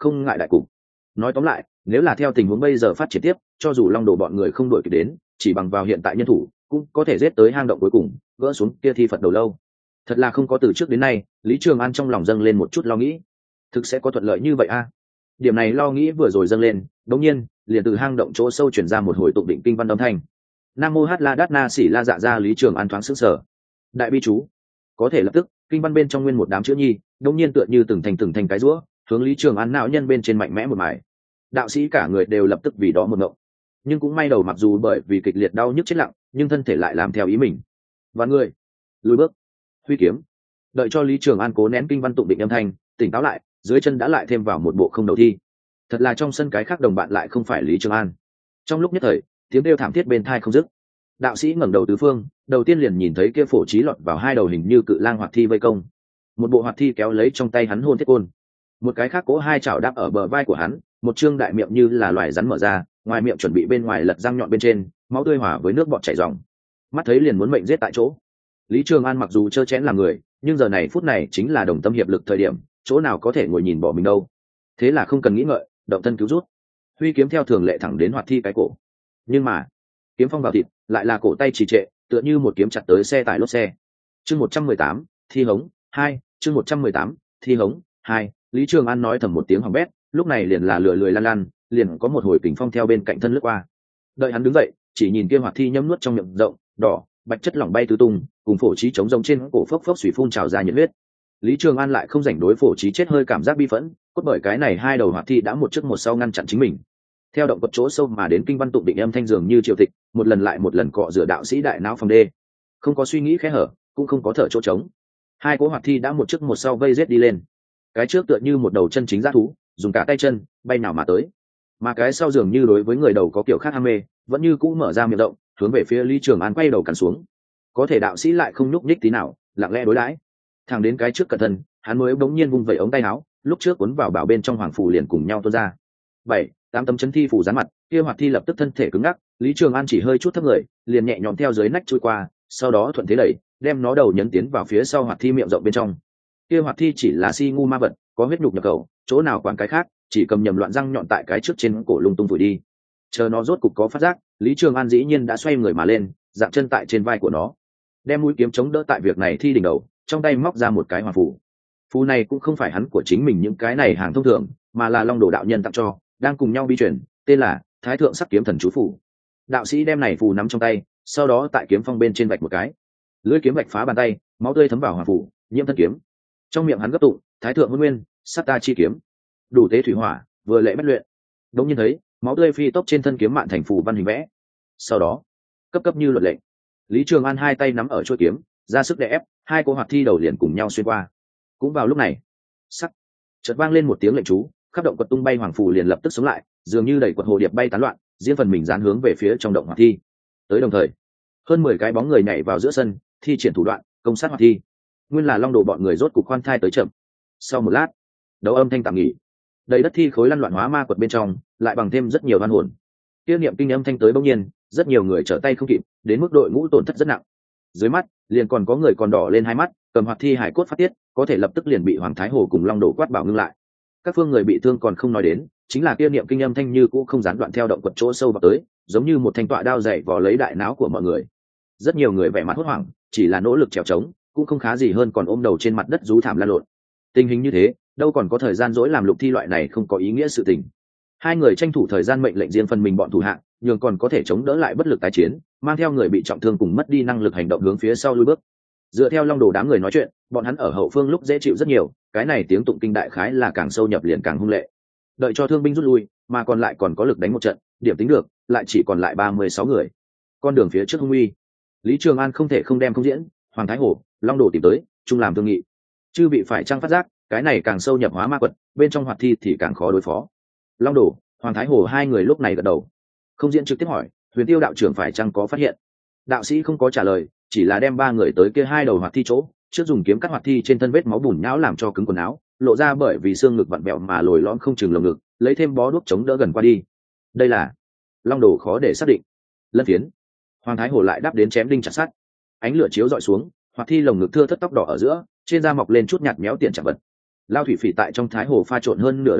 không ngại đại cục. Nói tóm lại, nếu là theo tình huống bây giờ phát triển tiếp, cho dù long đồ bọn người không đuổi kịp đến, chỉ bằng vào hiện tại nhân thủ cũng có thể giết tới hang động cuối cùng, gỡ xuống kia thi phật đầu lâu. Thật là không có từ trước đến nay, Lý Trường An trong lòng dâng lên một chút lo nghĩ, thực sẽ có thuận lợi như vậy a? Điểm này lo nghĩ vừa rồi dâng lên, đống nhiên liền từ hang động chỗ sâu chuyển ra một hồi tụng định kinh văn âm thanh. Nam mô Hát La Đát Na Sĩ La Dạ Ra. Lý Trường An thoáng sững sờ. Đại bi chú, có thể lập tức kinh văn bên trong nguyên một đám chữ nhi, đống nhiên tựa như từng thành từng thành cái rũa, hướng Lý Trường An não nhân bên trên mạnh mẽ một mài. Đạo sĩ cả người đều lập tức vì đó một ngộng, nhưng cũng may đầu mặc dù bởi vì kịch liệt đau nhức chết lặng, nhưng thân thể lại làm theo ý mình. Và người lùi bước, huy kiếm. Đợi cho Lý Trường An cố nén kinh văn tụng định âm thanh, tỉnh táo lại, dưới chân đã lại thêm vào một bộ không đầu thi. Thật là trong sân cái khác đồng bạn lại không phải Lý Trường An. Trong lúc nhất thời, tiếng kêu thảm thiết bên tai không dứt. Đạo sĩ ngẩng đầu tứ phương, đầu tiên liền nhìn thấy kia phổ trí lọt vào hai đầu hình như cự lang hoạt thi vây công. Một bộ hoạt thi kéo lấy trong tay hắn hôn thiết côn, một cái khác cố hai chảo đáp ở bờ vai của hắn, một trương đại miệng như là loài rắn mở ra, ngoài miệng chuẩn bị bên ngoài lật răng nhọn bên trên, máu tươi hòa với nước bọt chảy ròng. Mắt thấy liền muốn mệnh giết tại chỗ. Lý Trường An mặc dù trơ chẽn làm người, nhưng giờ này phút này chính là đồng tâm hiệp lực thời điểm, chỗ nào có thể ngồi nhìn bỏ mình đâu. Thế là không cần nghĩ ngợi, động thân cứu rút, huy kiếm theo thường lệ thẳng đến hoạt thi cái cổ. Nhưng mà kiếm phong vào thịt, lại là cổ tay trì trệ, tựa như một kiếm chặt tới xe tải lốp xe. Chương một trăm mười tám, thi hống hai. Chương một trăm mười tám, thi hống hai. Lý Trường An nói thầm một tiếng hỏng bét, lúc này liền là lừa lười lăn lăn, liền có một hồi kình phong theo bên cạnh thân lướt qua. Đợi hắn đứng dậy, chỉ nhìn kia hoạt thi nhấm nuốt trong miệng rộng đỏ bạch chất lỏng bay tứ tung, cùng phổ trí chống rồng trên cổ phốc phốc xủy phun trào ra nhiệt huyết. Lý Trường An lại không rảnh đối phổ trí chết hơi cảm giác bi phẫn, cốt bởi cái này hai đầu hoạt thi đã một trước một sau ngăn chặn chính mình. Theo động vật chỗ sâu mà đến kinh văn tụng định âm thanh dường như triều tịch, một lần lại một lần cọ rửa đạo sĩ đại não phòng đê. Không có suy nghĩ khẽ hở, cũng không có thở chỗ trống. Hai cỗ hoạt thi đã một trước một sau vây rết đi lên. Cái trước tựa như một đầu chân chính dã thú, dùng cả tay chân bay nào mà tới, mà cái sau dường như đối với người đầu có kiểu khác ham mê, vẫn như cũ mở ra miệng rộng, hướng về phía Lý Trường An quay đầu cắn xuống. Có thể đạo sĩ lại không nhúc nhích tí nào, lặng lẽ đối đãi. Thẳng đến cái trước cẩn thân, hắn mới bỗng nhiên vung vẩy ống tay áo, lúc trước cuốn vào bảo bên trong hoàng phủ liền cùng nhau tuôn ra. Bảy, tám tấm chấn thi phủ dán mặt, kia hoạt thi lập tức thân thể cứng ngắc, Lý Trường An chỉ hơi chút thấp người, liền nhẹ nhõm theo dưới nách chui qua, sau đó thuận thế đẩy, đem nó đầu nhấn tiến vào phía sau hoạt thi miệng rộng bên trong. Kia hoạt thi chỉ là si ngu ma vật, có huyết nhục nhập khẩu, chỗ nào quản cái khác, chỉ cầm nhầm loạn răng nhọn tại cái trước trên cổ lung tung phủi đi. Chờ nó rốt cục có phát giác, Lý Trường An dĩ nhiên đã xoay người mà lên, dạng chân tại trên vai của nó, đem mũi kiếm chống đỡ tại việc này thi đỉnh đầu, trong tay móc ra một cái hoàng phủ. Phù này cũng không phải hắn của chính mình những cái này hàng thông thường, mà là Long Đồ đạo nhân tặng cho, đang cùng nhau bi truyền, tên là Thái Thượng Sắc Kiếm Thần Chú Phủ. Đạo sĩ đem này phù nắm trong tay, sau đó tại kiếm phong bên trên vạch một cái, lưỡi kiếm vạch phá bàn tay, máu tươi thấm vào hoàng phủ, nhiễm thân kiếm. Trong miệng hắn gấp tụng Thái Thượng Hôn Nguyên Sát Ta Chi Kiếm, đủ tế thủy hỏa, vừa lệ bất luyện. Đống nhiên thấy máu tươi phi tốc trên thân kiếm mạn thành phù văn hình vẽ. Sau đó cấp cấp như luật lệnh, Lý Trường An hai tay nắm ở chuôi kiếm, ra sức đè ép, hai cô hoạt thi đầu liền cùng nhau xuyên qua. Cũng vào lúc này, sắc chợt vang lên một tiếng lệnh chú, khắp động quật tung bay hoàng phù liền lập tức sống lại, dường như đẩy quật hồ điệp bay tán loạn, riêng phần mình dán hướng về phía trong động hoạt thi. Tới đồng thời, hơn mười cái bóng người nhảy vào giữa sân, thi triển thủ đoạn công sát hoạt thi. Nguyên là Long Đồ bọn người rốt cục khoan thai tới chậm. Sau một lát, đấu âm thanh tạm nghỉ, đầy đất thi khối lăn loạn hóa ma quật bên trong, lại bằng thêm rất nhiều oan hồn. Tiêu niệm kinh âm thanh tới bỗng nhiên, rất nhiều người trở tay không kịp, đến mức đội ngũ tổn thất rất nặng. Dưới mắt, liền còn có người còn đỏ lên hai mắt, cầm hoạt thi hải cốt phát tiết, có thể lập tức liền bị Hoàng Thái Hồ cùng Long Đồ quát bảo ngưng lại. Các phương người bị thương còn không nói đến, chính là tiêu niệm kinh âm thanh như cũ không gián đoạn theo động quật chỗ sâu vào tới, giống như một thanh tọa đao dày vò lấy đại não của mọi người. Rất nhiều người vẻ mặt hốt hoảng, chỉ là nỗ lực trèo trống, cũng không khá gì hơn còn ôm đầu trên mặt đất rú thảm la lộn. Tình hình như thế, đâu còn có thời gian dỗi làm lục thi loại này không có ý nghĩa sự tình. Hai người tranh thủ thời gian mệnh lệnh riêng phần mình bọn thủ hạ, nhường còn có thể chống đỡ lại bất lực tái chiến, mang theo người bị trọng thương cùng mất đi năng lực hành động hướng phía sau lui bước. Dựa theo Long Đồ đám người nói chuyện, bọn hắn ở hậu phương lúc dễ chịu rất nhiều, cái này tiếng tụng kinh đại khái là càng sâu nhập liền càng hung lệ. Đợi cho thương binh rút lui, mà còn lại còn có lực đánh một trận, điểm tính được, lại chỉ còn lại ba mươi sáu người. Con đường phía trước hung uy, Lý Trường An không thể không đem không diễn, Hoàng Thái Hồ, Long Đồ tìm tới, chung làm thương nghị. Chư bị phải trang phát giác, cái này càng sâu nhập hóa ma quật, bên trong hoạt thi thì càng khó đối phó. Long Đồ, Hoàng Thái Hồ hai người lúc này gật đầu. Không diễn trực tiếp hỏi, Huyền Tiêu đạo trưởng phải chăng có phát hiện? Đạo sĩ không có trả lời, chỉ là đem ba người tới kia hai đầu hoạt thi chỗ, trước dùng kiếm cắt hoạt thi trên thân vết máu bùn nhão làm cho cứng quần áo, lộ ra bởi vì xương ngực vặn vẹo mà lồi lõm không chừng lồng ngực, lấy thêm bó đuốc chống đỡ gần qua đi. Đây là Long Đồ khó để xác định. Lân phiến. Hoàng Thái Hồ lại đáp đến chém đinh chặt sắt. Ánh lửa chiếu dọi xuống, hoạt thi lồng ngực thưa thất tóc đỏ ở giữa, trên da mọc lên chút nhạt méo tiền chạm vật. Lao thủy phỉ tại trong Thái Hồ pha trộn hơn nửa đời người,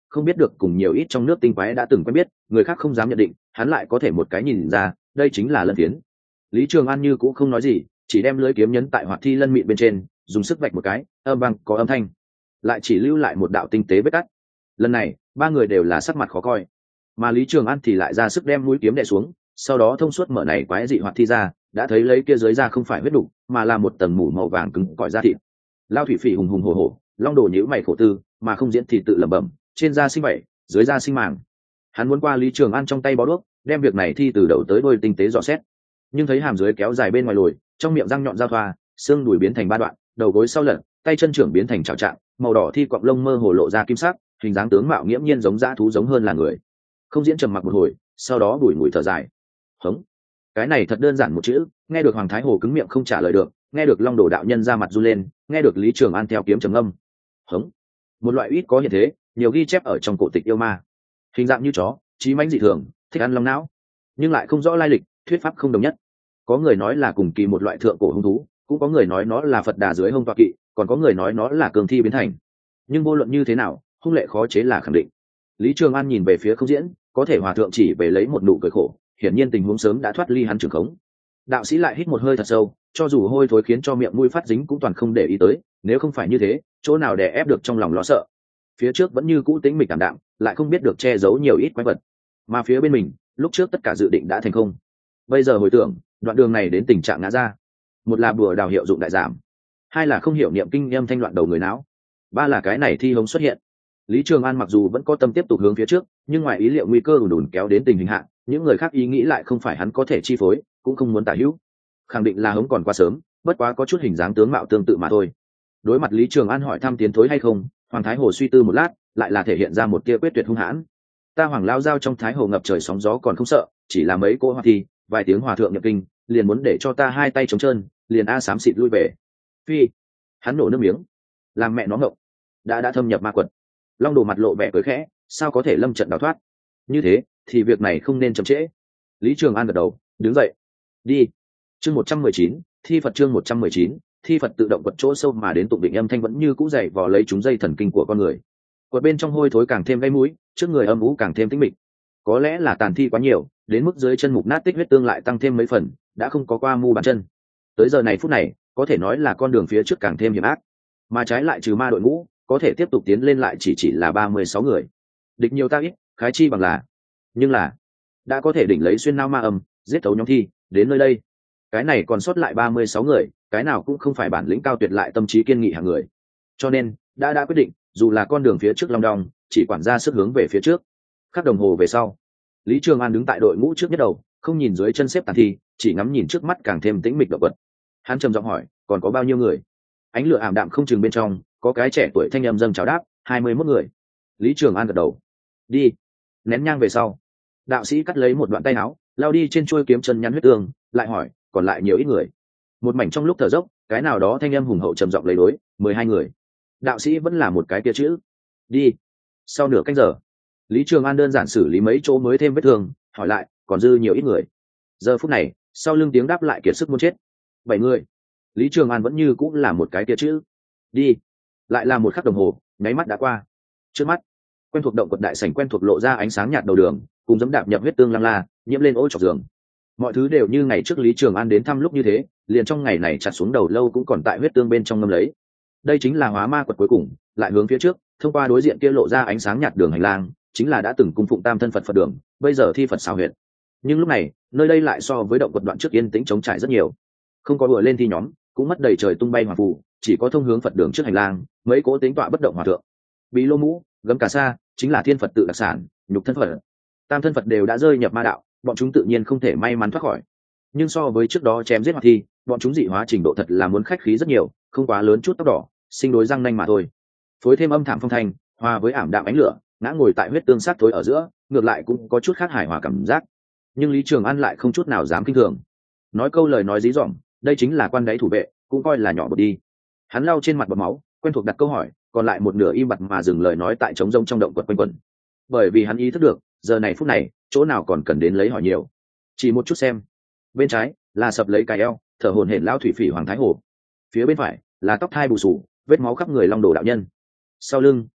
không biết được cùng nhiều ít trong nước tinh quái đã từng quen biết, người khác không dám nhận định, hắn lại có thể một cái nhìn ra, đây chính là Lân Phiến. Lý Trường An như cũng không nói gì, chỉ đem lưỡi kiếm nhấn tại hoạt thi lân mịn bên trên, dùng sức vạch một cái, âm vang có âm thanh, lại chỉ lưu lại một đạo tinh tế vết cắt. Lần này, ba người đều là sắc mặt khó coi, mà Lý Trường An thì lại ra sức đem mũi kiếm đè xuống, sau đó thông suốt mở này quái dị hoạt thi ra, đã thấy lấy kia dưới da không phải huyết đủ, mà là một tầng mủ màu vàng cứng cỏi da thịt. Lao thủy phỉ hùng hùng hổ hổ, long đồ nhíu mày khổ tư, mà không diễn thì tự lẩm bẩm, trên da sinh vảy, dưới da sinh màng. Hắn muốn qua Lý Trường An trong tay bó đuốc, đem việc này thi từ đầu tới đuôi tinh tế dò xét, nhưng thấy hàm dưới kéo dài bên ngoài lồi, trong miệng răng nhọn giao thoa, xương đùi biến thành ba đoạn, đầu gối sau lật, tay chân trưởng biến thành chảo trạng, màu đỏ thi quặng lông mơ hồ lộ ra kim sắc, hình dáng tướng mạo nghiễm nhiên giống dã thú giống hơn là người. Không diễn trầm mặc một hồi, sau đó bùi ngùi thở dài. Hống. Cái này thật đơn giản một chữ, nghe được Hoàng Thái Hồ cứng miệng không trả lời được, nghe được Long Đồ đạo nhân ra mặt run lên, nghe được Lý Trường An theo kiếm trầm âm. Hống. Một loại ít có hiện thế, nhiều ghi chép ở trong cổ tịch yêu ma. Hình dạng như chó, chí mãnh dị thường, thích ăn long não, nhưng lại không rõ lai lịch, thuyết pháp không đồng nhất. Có người nói là cùng kỳ một loại thượng cổ hung thú, cũng có người nói nó là Phật Đà dưới hông tọa kỵ, còn có người nói nó là cường thi biến thành. Nhưng vô luận như thế nào, hung lệ khó chế là khẳng định. Lý Trường An nhìn về phía Không Diễn, có thể hòa thượng chỉ về lấy một nụ cười khổ, hiển nhiên tình huống sớm đã thoát ly hắn trường khống. Đạo sĩ lại hít một hơi thật sâu, cho dù hôi thối khiến cho miệng mũi phát dính cũng toàn không để ý tới, nếu không phải như thế, chỗ nào đè ép được trong lòng lo sợ. Phía trước vẫn như cũ tĩnh mịch cảm đạm, lại không biết được che giấu nhiều ít quái vật, mà phía bên mình, lúc trước tất cả dự định đã thành không. Bây giờ hồi tưởng, đoạn đường này đến tình trạng ngã ra, một là bùa đào hiệu dụng đại giảm, hai là không hiểu niệm kinh âm thanh loạn đầu người não, ba là cái này thi hống xuất hiện. Lý Trường An mặc dù vẫn có tâm tiếp tục hướng phía trước, nhưng ngoài ý liệu nguy cơ ùn ùn kéo đến tình hình hạ, những người khác ý nghĩ lại không phải hắn có thể chi phối, cũng không muốn tả hữu. Khẳng định là hống còn quá sớm, bất quá có chút hình dáng tướng mạo tương tự mà thôi. Đối mặt Lý Trường An hỏi thăm tiến thối hay không, Hoàng Thái Hồ suy tư một lát, lại là thể hiện ra một tia quyết tuyệt hung hãn. Ta Hoàng lao giao trong Thái Hồ ngập trời sóng gió còn không sợ, chỉ là mấy cô hoa thi, vài tiếng hòa thượng nhập kinh, liền muốn để cho ta hai tay trống trơn, liền a xám xịt lui về. Phi, hắn nổ nước miếng, làm mẹ nó ngộng, đã đã thâm nhập ma quật. Long Đồ mặt lộ vẻ cười khẽ, sao có thể lâm trận đào thoát? Như thế thì việc này không nên chậm trễ. Lý Trường An gật đầu, đứng dậy, đi. Chương một trăm mười chín, thi Phật chương một trăm mười chín, thi Phật tự động quật chỗ sâu mà đến tụng định âm thanh vẫn như cũ dày vò lấy chúng dây thần kinh của con người. Quật bên trong hôi thối càng thêm gây mũi, trước người âm ú càng thêm tĩnh mịch. Có lẽ là tàn thi quá nhiều, đến mức dưới chân mục nát tích huyết tương lại tăng thêm mấy phần, đã không có qua mu bàn chân. Tới giờ này phút này, có thể nói là con đường phía trước càng thêm hiểm ác, mà trái lại trừ ma đội ngũ, có thể tiếp tục tiến lên lại chỉ chỉ là ba mươi sáu người. Địch nhiều ta ít, khái chi bằng là. Nhưng là, đã có thể đỉnh lấy xuyên nao ma âm, giết thấu nhóm thi, đến nơi đây. Cái này còn sót lại ba mươi sáu người, cái nào cũng không phải bản lĩnh cao tuyệt lại tâm trí kiên nghị hàng người. Cho nên, đã đã quyết định, dù là con đường phía trước long đong, chỉ quản ra sức hướng về phía trước. Khắc đồng hồ về sau, Lý Trường An đứng tại đội ngũ trước nhất đầu, không nhìn dưới chân xếp tàn thi, chỉ ngắm nhìn trước mắt càng thêm tĩnh mịch động vật. Hắn trầm giọng hỏi, còn có bao nhiêu người? Ánh lửa ảm đạm không chừng bên trong, có cái trẻ tuổi thanh âm dâng chào đáp, hai mươi mốt người. Lý Trường An gật đầu, đi. Nén nhang về sau, đạo sĩ cắt lấy một đoạn tay áo, lao đi trên chuôi kiếm chân nhắn huyết tương, lại hỏi, còn lại nhiều ít người? Một mảnh trong lúc thở dốc, cái nào đó thanh âm hùng hậu trầm giọng lấy đối, mười hai người. Đạo sĩ vẫn là một cái kia chữ, đi. Sau nửa canh giờ, Lý Trường An đơn giản xử lý mấy chỗ mới thêm vết thương, hỏi lại, còn dư nhiều ít người? Giờ phút này, sau lưng tiếng đáp lại kiệt sức muốn chết, bảy người. Lý Trường An vẫn như cũng là một cái kia chữ, đi. Lại là một khắc đồng hồ, nháy mắt đã qua. Trước mắt, quen thuộc động quật đại sảnh quen thuộc lộ ra ánh sáng nhạt đầu đường, cùng dẫm đạp nhập huyết tương lăng la, nhiễm lên ôi chọc giường. Mọi thứ đều như ngày trước Lý Trường An đến thăm lúc như thế, liền trong ngày này chặt xuống đầu lâu cũng còn tại huyết tương bên trong ngâm lấy. Đây chính là hóa ma quật cuối cùng, lại hướng phía trước, thông qua đối diện kia lộ ra ánh sáng nhạt đường hành lang, chính là đã từng cung phụng tam thân Phật Phật đường, bây giờ thi Phật xào huyệt. Nhưng lúc này, nơi đây lại so với động quật đoạn trước yên tĩnh trống trải rất nhiều. Không có đùa lên thi nhóm, cũng mất đầy trời tung bay hoàng phù, chỉ có thông hướng Phật đường trước hành lang, mấy cố tính tọa bất động hòa thượng. Bí lô mũ, gấm cà sa, chính là thiên Phật tự đặc sản, nhục thân Phật. Tam thân Phật đều đã rơi nhập ma đạo, bọn chúng tự nhiên không thể may mắn thoát khỏi. Nhưng so với trước đó chém giết hoạt thi, bọn chúng dị hóa trình độ thật là muốn khách khí rất nhiều, không quá lớn chút tóc đỏ, sinh đối răng nanh mà thôi. Phối thêm âm thảm phong thanh, hòa với ảm đạm ánh lửa, ngã ngồi tại huyết tương sát thối ở giữa, ngược lại cũng có chút khác hài hòa cảm giác. Nhưng Lý Trường An lại không chút nào dám kinh thường, nói câu lời nói dí dỏm, đây chính là quan đáy thủ vệ, cũng coi là nhỏ một đi. Hắn lau trên mặt bọt máu, quen thuộc đặt câu hỏi, còn lại một nửa im bặt mà dừng lời nói tại trống rông trong động quật quanh quẩn. Bởi vì hắn ý thức được, giờ này phút này, chỗ nào còn cần đến lấy hỏi nhiều. Chỉ một chút xem. Bên trái là sập lấy cái eo, thở hổn hển lão thủy phỉ Hoàng Thái Hồ. Phía bên phải là tóc thai bù sù, vết máu khắp người Long Đồ đạo nhân. Sau lưng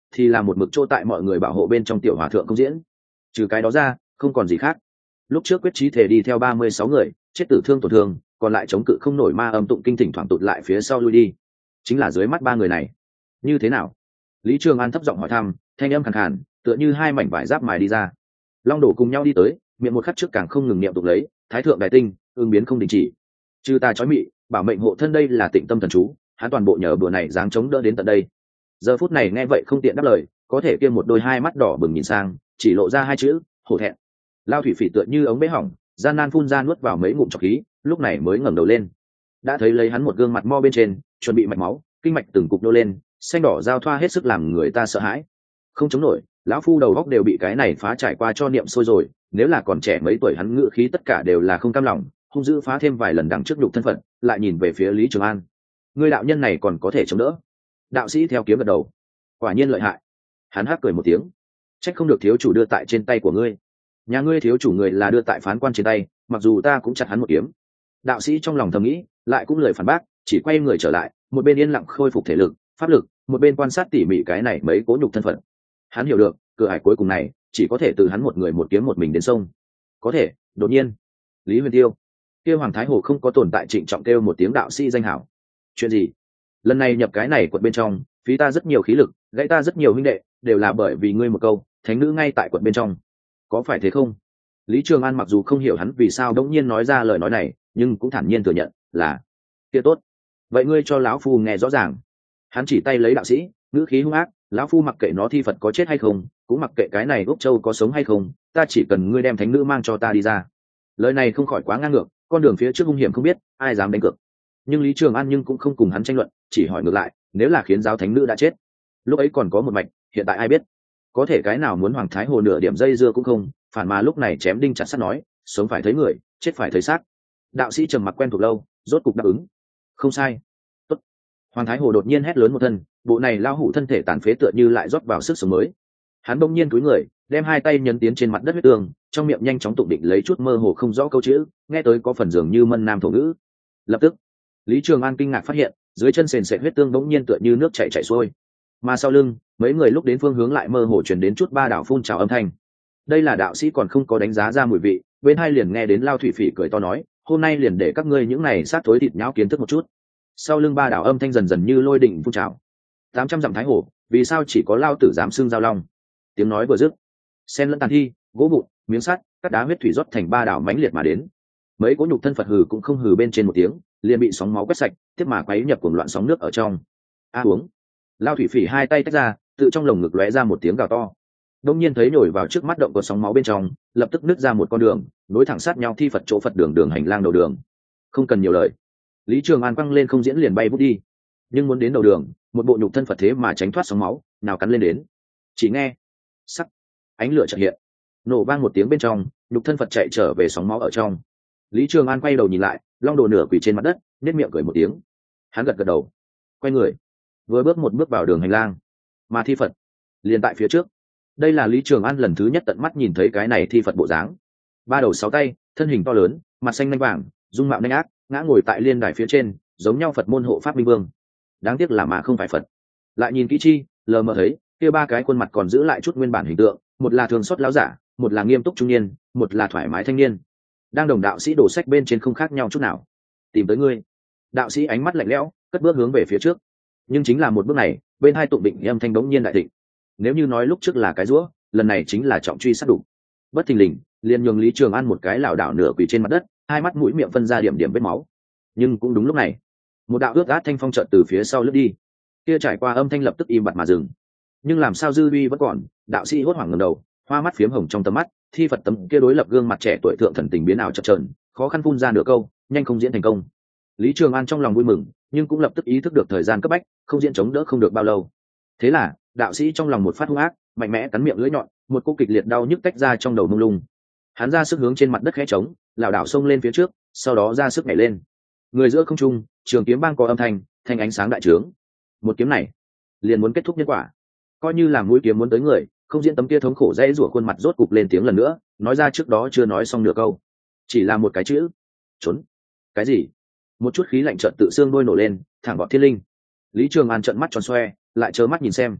thì là một mực chỗ tại mọi người bảo hộ bên trong tiểu hòa thượng công diễn. Trừ cái đó ra không còn gì khác. Lúc trước quyết chí thể đi theo ba mươi sáu người, chết tử thương tổn thương, còn lại chống cự không nổi ma âm tụng kinh thỉnh thoảng tụt lại phía sau lui đi. Chính là dưới mắt ba người này. Như thế nào? Lý Trường An thấp giọng hỏi thăm, thanh âm khàn khàn, tựa như hai mảnh vải giáp mài đi ra. Long Đổ cùng nhau đi tới, miệng một khắc trước càng không ngừng niệm tục lấy, thái thượng đại tinh, ương biến không đình chỉ. Trừ ta chói mị, bảo mệnh hộ thân đây là tịnh tâm thần chú, hắn toàn bộ nhờ bữa này dáng chống đỡ đến tận đây. Giờ phút này nghe vậy không tiện đáp lời, có thể kia một đôi hai mắt đỏ bừng nhìn sang, chỉ lộ ra hai chữ, hổ thẹn. Lao thủy phỉ tựa như ống bế hỏng, gian nan phun ra nuốt vào mấy ngụm trọc khí, lúc này mới ngẩng đầu lên. Đã thấy lấy hắn một gương mặt mo bên trên, chuẩn bị mạch máu, kinh mạch từng cục nô lên, xanh đỏ giao thoa hết sức làm người ta sợ hãi. Không chống nổi, lão phu đầu góc đều bị cái này phá trải qua cho niệm sôi rồi, nếu là còn trẻ mấy tuổi hắn ngự khí tất cả đều là không cam lòng, hung dữ phá thêm vài lần đằng trước nhục thân phận, lại nhìn về phía Lý Trường An. Người đạo nhân này còn có thể chống đỡ. Đạo sĩ theo kiếm gật đầu, quả nhiên lợi hại. Hắn hắc cười một tiếng, trách không được thiếu chủ đưa tại trên tay của ngươi. Nhà ngươi thiếu chủ người là đưa tại phán quan trên tay, mặc dù ta cũng chặt hắn một kiếm. Đạo sĩ trong lòng thầm nghĩ, lại cũng lời phản bác, chỉ quay người trở lại, một bên yên lặng khôi phục thể lực, pháp lực, một bên quan sát tỉ mỉ cái này mấy cố nhục thân phận. Hắn hiểu được, cửa ải cuối cùng này chỉ có thể từ hắn một người một kiếm một mình đến sông. Có thể, đột nhiên, Lý Huyền Tiêu, kia Hoàng Thái Hồ không có tồn tại trịnh trọng kêu một tiếng đạo sĩ danh hảo. Chuyện gì? Lần này nhập cái này quận bên trong, phí ta rất nhiều khí lực, gãy ta rất nhiều huynh đệ, đều là bởi vì ngươi một câu, thánh nữ ngay tại quận bên trong. Có phải thế không? Lý Trường An mặc dù không hiểu hắn vì sao đống nhiên nói ra lời nói này, nhưng cũng thản nhiên thừa nhận là kia tốt. Vậy ngươi cho lão phu nghe rõ ràng. Hắn chỉ tay lấy đạo sĩ, ngữ khí hung ác, lão phu mặc kệ nó thi Phật có chết hay không, cũng mặc kệ cái này Úc Châu có sống hay không, ta chỉ cần ngươi đem thánh nữ mang cho ta đi ra. Lời này không khỏi quá ngang ngược, con đường phía trước hung hiểm không biết, ai dám đánh cược. Nhưng Lý Trường An nhưng cũng không cùng hắn tranh luận, chỉ hỏi ngược lại, nếu là khiến giáo thánh nữ đã chết, lúc ấy còn có một mạch, hiện tại ai biết? Có thể cái nào muốn Hoàng Thái Hồ nửa điểm dây dưa cũng không, phản mà lúc này chém đinh chặt sắt nói, sống phải thấy người, chết phải thấy xác. Đạo sĩ trầm mặc quen thuộc lâu, rốt cục đáp ứng. Không sai. Tốt. Hoàng Thái Hồ đột nhiên hét lớn một thân, bộ này lao hủ thân thể tàn phế tựa như lại rót vào sức sống mới. Hắn bỗng nhiên cúi người, đem hai tay nhấn tiến trên mặt đất huyết tường, trong miệng nhanh chóng tụng định lấy chút mơ hồ không rõ câu chữ, nghe tới có phần dường như mân nam thổ ngữ. Lập tức, Lý Trường An kinh ngạc phát hiện, dưới chân sền sệt huyết tương bỗng nhiên tựa như nước chảy chảy xuôi, mà sau lưng, mấy người lúc đến phương hướng lại mơ hồ truyền đến chút ba đảo phun trào âm thanh. Đây là đạo sĩ còn không có đánh giá ra mùi vị, bên hai liền nghe đến Lao Thủy Phỉ cười to nói, hôm nay liền để các ngươi những này sát thối thịt nhão kiến thức một chút. Sau lưng ba đảo âm thanh dần dần như lôi đỉnh phun trào. Tám trăm dặm Thái Hồ, vì sao chỉ có Lao tử dám xưng giao long? Tiếng nói vừa dứt, sen lẫn tàn thi, gỗ vụn, miếng sắt, các đá huyết thủy rót thành ba đảo mãnh liệt mà đến. Mấy cỗ nhục thân Phật hừ cũng không hừ bên trên một tiếng, liền bị sóng máu quét sạch, tiếp mà quấy nhập cuồng loạn sóng nước ở trong. A uống. Lao Thủy Phỉ hai tay tách ra, tự trong lồng ngực lóe ra một tiếng gào to. Đông nhiên thấy nhồi vào trước mắt động có sóng máu bên trong, lập tức nứt ra một con đường, nối thẳng sát nhau thi Phật chỗ Phật đường đường hành lang đầu đường. Không cần nhiều lời, Lý Trường An quăng lên không diễn liền bay vút đi. Nhưng muốn đến đầu đường, một bộ nhục thân Phật thế mà tránh thoát sóng máu, nào cắn lên đến. Chỉ nghe sắc, ánh lửa chợt hiện, nổ vang một tiếng bên trong, nhục thân Phật chạy trở về sóng máu ở trong. Lý Trường An quay đầu nhìn lại, Long Đồ nửa quỳ trên mặt đất, nét miệng cười một tiếng. Hắn gật gật đầu, quay người, vừa bước một bước vào đường hành lang, mà thi Phật liền tại phía trước. Đây là Lý Trường An lần thứ nhất tận mắt nhìn thấy cái này thi Phật bộ dáng, ba đầu sáu tay, thân hình to lớn, mặt xanh lanh vàng, dung mạo nhanh ác, ngã ngồi tại liên đài phía trên, giống nhau Phật môn hộ pháp minh vương. Đáng tiếc là mà không phải Phật. Lại nhìn kỹ chi, lờ mờ thấy kia ba cái khuôn mặt còn giữ lại chút nguyên bản hình tượng, một là thường xót lão giả, một là nghiêm túc trung niên, một là thoải mái thanh niên. Đang đồng đạo sĩ đổ sách bên trên không khác nhau chút nào. Tìm tới ngươi. Đạo sĩ ánh mắt lạnh lẽo, cất bước hướng về phía trước. Nhưng chính là một bước này, bên hai tụng định âm thanh đống nhiên đại thịnh. Nếu như nói lúc trước là cái rũa, lần này chính là trọng truy sát đủ. Bất thình lình, liền nhường Lý Trường An một cái lảo đảo nửa quỳ trên mặt đất, hai mắt mũi miệng phân ra điểm điểm vết máu. Nhưng cũng đúng lúc này, một đạo ướt át thanh phong chợt từ phía sau lướt đi. Kia trải qua âm thanh lập tức im bặt mà dừng. Nhưng làm sao dư uy vẫn còn, đạo sĩ hốt hoảng ngẩng đầu, hoa mắt phiếm hồng trong tầm mắt, thi Phật tấm kia đối lập gương mặt trẻ tuổi thượng thần tình biến ảo chập chờn, khó khăn phun ra nửa câu, nhanh không diễn thành công. Lý Trường An trong lòng vui mừng, nhưng cũng lập tức ý thức được thời gian cấp bách, không diễn chống đỡ không được bao lâu. Thế là, đạo sĩ trong lòng một phát hung ác, mạnh mẽ cắn miệng lưỡi nhọn, một cú kịch liệt đau nhức tách ra trong đầu mông lung. Hắn ra sức hướng trên mặt đất khẽ trống, lảo đảo xông lên phía trước, sau đó ra sức nhảy lên. Người giữa không trung, trường kiếm bang có âm thanh, thanh ánh sáng đại trướng. Một kiếm này, liền muốn kết thúc nhân quả. Coi như là mũi kiếm muốn tới người, không diễn tấm kia thống khổ dãy rủa khuôn mặt rốt cục lên tiếng lần nữa, nói ra trước đó chưa nói xong nửa câu, chỉ là một cái chữ: trốn. Cái gì? Một chút khí lạnh chợt tự xương đôi nổ lên, thẳng vào thiên linh. Lý Trường An trợn mắt tròn xoe, lại trơ mắt nhìn xem.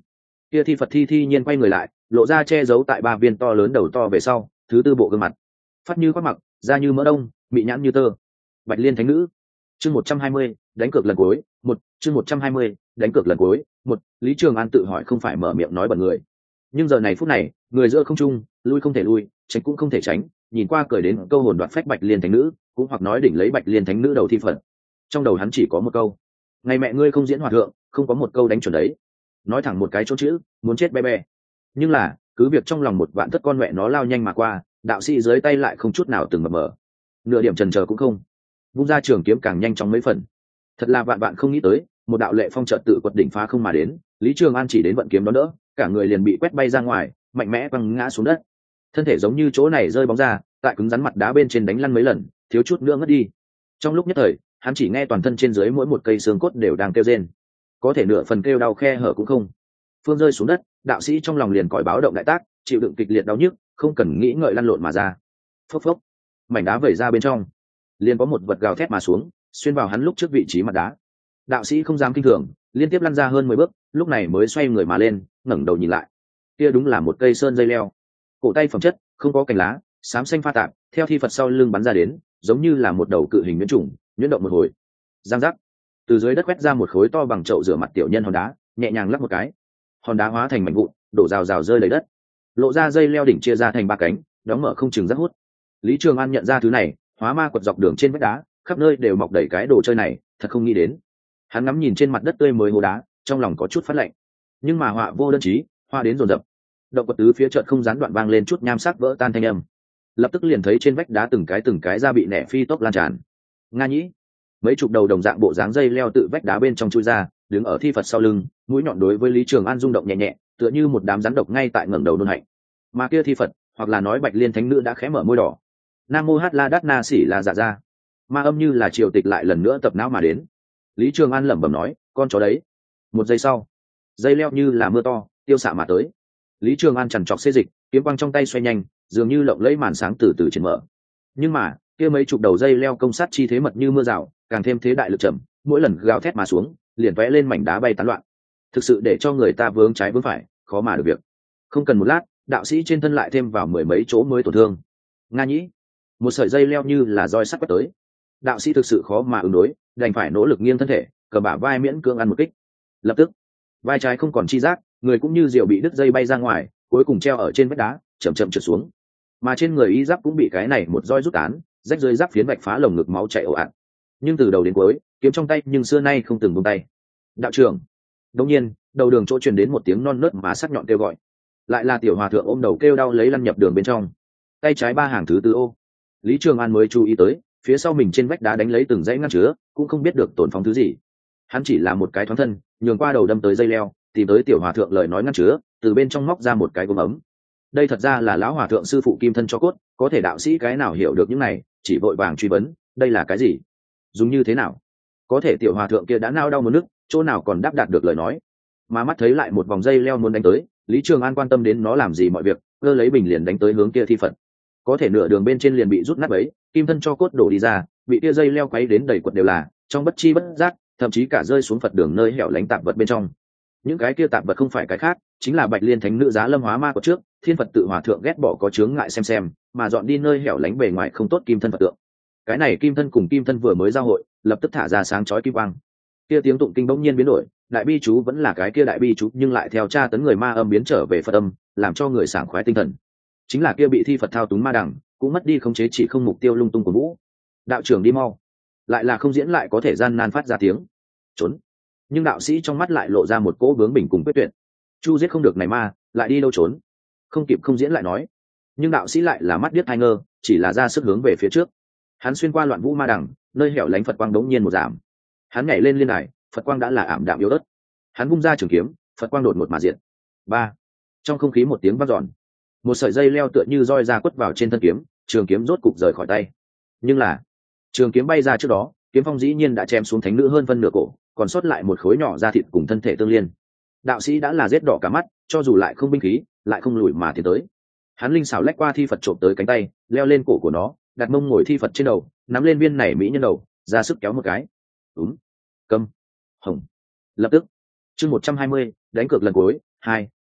Kia thi Phật thi thi nhiên quay người lại, lộ ra che giấu tại ba viên to lớn đầu to về sau, thứ tư bộ gương mặt. Phát như khoác mặc, da như mỡ đông, bị nhãn như tơ. Bạch Liên Thánh Nữ. Chương một trăm hai mươi, đánh cược lần cuối, một, chương một trăm hai mươi, đánh cược lần cuối, một, Lý Trường An tự hỏi không phải mở miệng nói bẩn người. Nhưng giờ này phút này, người giữa không trung, lui không thể lui, tránh cũng không thể tránh, nhìn qua cười đến câu hồn đoạt phách Bạch Liên Thánh Nữ, cũng hoặc nói đỉnh lấy Bạch Liên Thánh Nữ đầu thi Phật. Trong đầu hắn chỉ có một câu: ngày mẹ ngươi không diễn hòa thượng, không có một câu đánh chuẩn đấy. Nói thẳng một cái chỗ chữ, muốn chết be be. Nhưng là, cứ việc trong lòng một vạn thất con mẹ nó lao nhanh mà qua, đạo sĩ dưới tay lại không chút nào từng mập mờ, nửa điểm chần chờ cũng không. Vung ra trường kiếm càng nhanh chóng mấy phần. Thật là vạn vạn không nghĩ tới, một đạo lệ phong chợt tự quật đỉnh phá không mà đến, Lý Trường An chỉ đến vận kiếm đó đỡ, cả người liền bị quét bay ra ngoài, mạnh mẽ quăng ngã xuống đất. Thân thể giống như chỗ này rơi bóng ra, tại cứng rắn mặt đá bên trên đánh lăn mấy lần, thiếu chút nữa ngất đi. Trong lúc nhất thời, hắn chỉ nghe toàn thân trên dưới mỗi một cây xương cốt đều đang kêu rên, có thể nửa phần kêu đau khe hở cũng không. Phương rơi xuống đất, đạo sĩ trong lòng liền còi báo động đại tác, chịu đựng kịch liệt đau nhức, không cần nghĩ ngợi lăn lộn mà ra. Phốc phốc, mảnh đá vẩy ra bên trong, liền có một vật gào thét mà xuống, xuyên vào hắn lúc trước vị trí mặt đá. Đạo sĩ không dám kinh thường, liên tiếp lăn ra hơn mười bước, lúc này mới xoay người mà lên, ngẩng đầu nhìn lại. Kia đúng là một cây sơn dây leo, cổ tay phẩm chất, không có cành lá, xám xanh pha tạp, theo thi Phật sau lưng bắn ra đến, giống như là một đầu cự hình nhuyễn trùng, nhuyễn động một hồi. Giang giác, từ dưới đất quét ra một khối to bằng chậu rửa mặt tiểu nhân hòn đá, nhẹ nhàng lắc một cái, hòn đá hóa thành mảnh vụn, đổ rào rào rơi lấy đất, lộ ra dây leo đỉnh chia ra thành ba cánh, đóng mở không chừng rất hút. Lý Trường An nhận ra thứ này, hóa ma quật dọc đường trên vách đá, khắp nơi đều mọc đầy cái đồ chơi này, thật không nghĩ đến. Hắn ngắm nhìn trên mặt đất tươi mới hồ đá, trong lòng có chút phát lạnh. Nhưng mà họa vô đơn chí, hoa đến dồn dập. Động quật tứ phía chợt không gián đoạn vang lên chút nham sắc vỡ tan thanh âm. Lập tức liền thấy trên vách đá từng cái từng cái da bị nẻ phi tốc lan tràn. Nga nhĩ, mấy chục đầu đồng dạng bộ dáng dây leo tự vách đá bên trong chui ra, đứng ở thi Phật sau lưng, mũi nhọn đối với Lý Trường An rung động nhẹ nhẹ, tựa như một đám rắn độc ngay tại ngẩng đầu nôn hạnh. Mà kia thi Phật, hoặc là nói Bạch Liên Thánh Nữ đã khẽ mở môi đỏ. Nam mô Hát La Đát Na Sĩ là dạ ra. Ma âm như là triều tịch lại lần nữa tập não mà đến. Lý Trường An lẩm bẩm nói, con chó đấy. Một giây sau, dây leo như là mưa to, tiêu xạ mà tới. Lý Trường An chằn trọc xê dịch, kiếm quang trong tay xoay nhanh, dường như lộng lẫy màn sáng từ từ triển mở. Nhưng mà, kia mấy chục đầu dây leo công sát chi thế mật như mưa rào, càng thêm thế đại lực trầm, mỗi lần gào thét mà xuống, liền vẽ lên mảnh đá bay tán loạn. Thực sự để cho người ta vướng trái vướng phải, khó mà được việc. Không cần một lát, đạo sĩ trên thân lại thêm vào mười mấy chỗ mới tổn thương. Nga nhĩ, một sợi dây leo như là roi sắt quét tới. Đạo sĩ thực sự khó mà ứng đối, đành phải nỗ lực nghiêng thân thể, cầm bả vai miễn cưỡng ăn một kích. Lập tức, vai trái không còn chi giác, người cũng như diều bị đứt dây bay ra ngoài, cuối cùng treo ở trên vách đá, chậm chậm trượt xuống. Mà trên người y giáp cũng bị cái này một roi rút tán, rách rơi giáp phiến vạch phá lồng ngực máu chảy ồ ạt. Nhưng từ đầu đến cuối, kiếm trong tay nhưng xưa nay không từng buông tay. Đạo trưởng. Đột nhiên, đầu đường chỗ truyền đến một tiếng non nớt mà sắc nhọn kêu gọi. Lại là tiểu hòa thượng ôm đầu kêu đau lấy lăn nhập đường bên trong. Tay trái ba hàng thứ tư ô. Lý Trường An mới chú ý tới, phía sau mình trên vách đá đánh lấy từng dãy ngăn chứa, cũng không biết được tổn phóng thứ gì. Hắn chỉ là một cái thoáng thân, nhường qua đầu đâm tới dây leo, tìm tới tiểu hòa thượng lời nói ngăn chứa, từ bên trong móc ra một cái gốm ấm. Đây thật ra là lão hòa thượng sư phụ kim thân cho cốt, có thể đạo sĩ cái nào hiểu được những này, chỉ vội vàng truy vấn, đây là cái gì, dùng như thế nào? Có thể tiểu hòa thượng kia đã nao đau muốn nức, chỗ nào còn đáp đạt được lời nói. Mà mắt thấy lại một vòng dây leo muốn đánh tới, Lý Trường An quan tâm đến nó làm gì mọi việc, cơ lấy bình liền đánh tới hướng kia thi Phật. Có thể nửa đường bên trên liền bị rút nát bấy, kim thân cho cốt đổ đi ra, bị kia dây leo quấy đến đầy quật đều là, trong bất chi bất giác, thậm chí cả rơi xuống Phật đường nơi hẻo lánh tạp vật bên trong. Những cái kia tạp vật không phải cái khác, chính là Bạch Liên Thánh Nữ giá lâm hóa ma của trước, thiên Phật tự hòa thượng ghét bỏ có chướng ngại xem xem, mà dọn đi nơi hẻo lánh bề ngoài không tốt kim thân Phật tượng. Cái này kim thân cùng kim thân vừa mới giao hội, lập tức thả ra sáng chói kim quang. Kia tiếng tụng kinh bỗng nhiên biến đổi, đại bi chú vẫn là cái kia đại bi chú, nhưng lại theo tra tấn người ma âm biến trở về Phật âm, làm cho người sảng khoái tinh thần. Chính là kia bị thi Phật thao túng ma đằng, cũng mất đi khống chế, chỉ không mục tiêu lung tung của vũ. Đạo trưởng đi mau, lại là không diễn lại có thể gian nan phát ra tiếng trốn. Nhưng đạo sĩ trong mắt lại lộ ra một cỗ bướng bỉnh cùng quyết tuyệt. Chu giết không được này ma, lại đi đâu trốn? Không kịp không diễn lại nói. Nhưng đạo sĩ lại là mắt điếc hai ngơ, chỉ là ra sức hướng về phía trước. Hắn xuyên qua loạn vũ ma đằng, nơi hẻo lánh Phật quang đống nhiên một giảm. Hắn nhảy lên liên đài, Phật quang đã là ảm đạm yếu ớt. Hắn vung ra trường kiếm, Phật quang đột một mà diện. Ba. Trong không khí một tiếng vang dọn, một sợi dây leo tựa như roi ra quất vào trên thân kiếm, trường kiếm rốt cục rời khỏi tay. Nhưng là, trường kiếm bay ra trước đó, kiếm phong dĩ nhiên đã chém xuống thánh nữ hơn phân nửa cổ, còn sót lại một khối nhỏ da thịt cùng thân thể tương liên. Đạo sĩ đã là rết đỏ cả mắt, cho dù lại không binh khí, lại không lùi mà tiến tới. Hắn linh xảo lách qua thi Phật trộm tới cánh tay, leo lên cổ của nó, đặt mông ngồi thi Phật trên đầu, nắm lên viên này mỹ nhân đầu, ra sức kéo một cái. Đúng. Câm. Hồng. Lập tức. Chương một trăm hai mươi, đánh cược lần cuối, hai,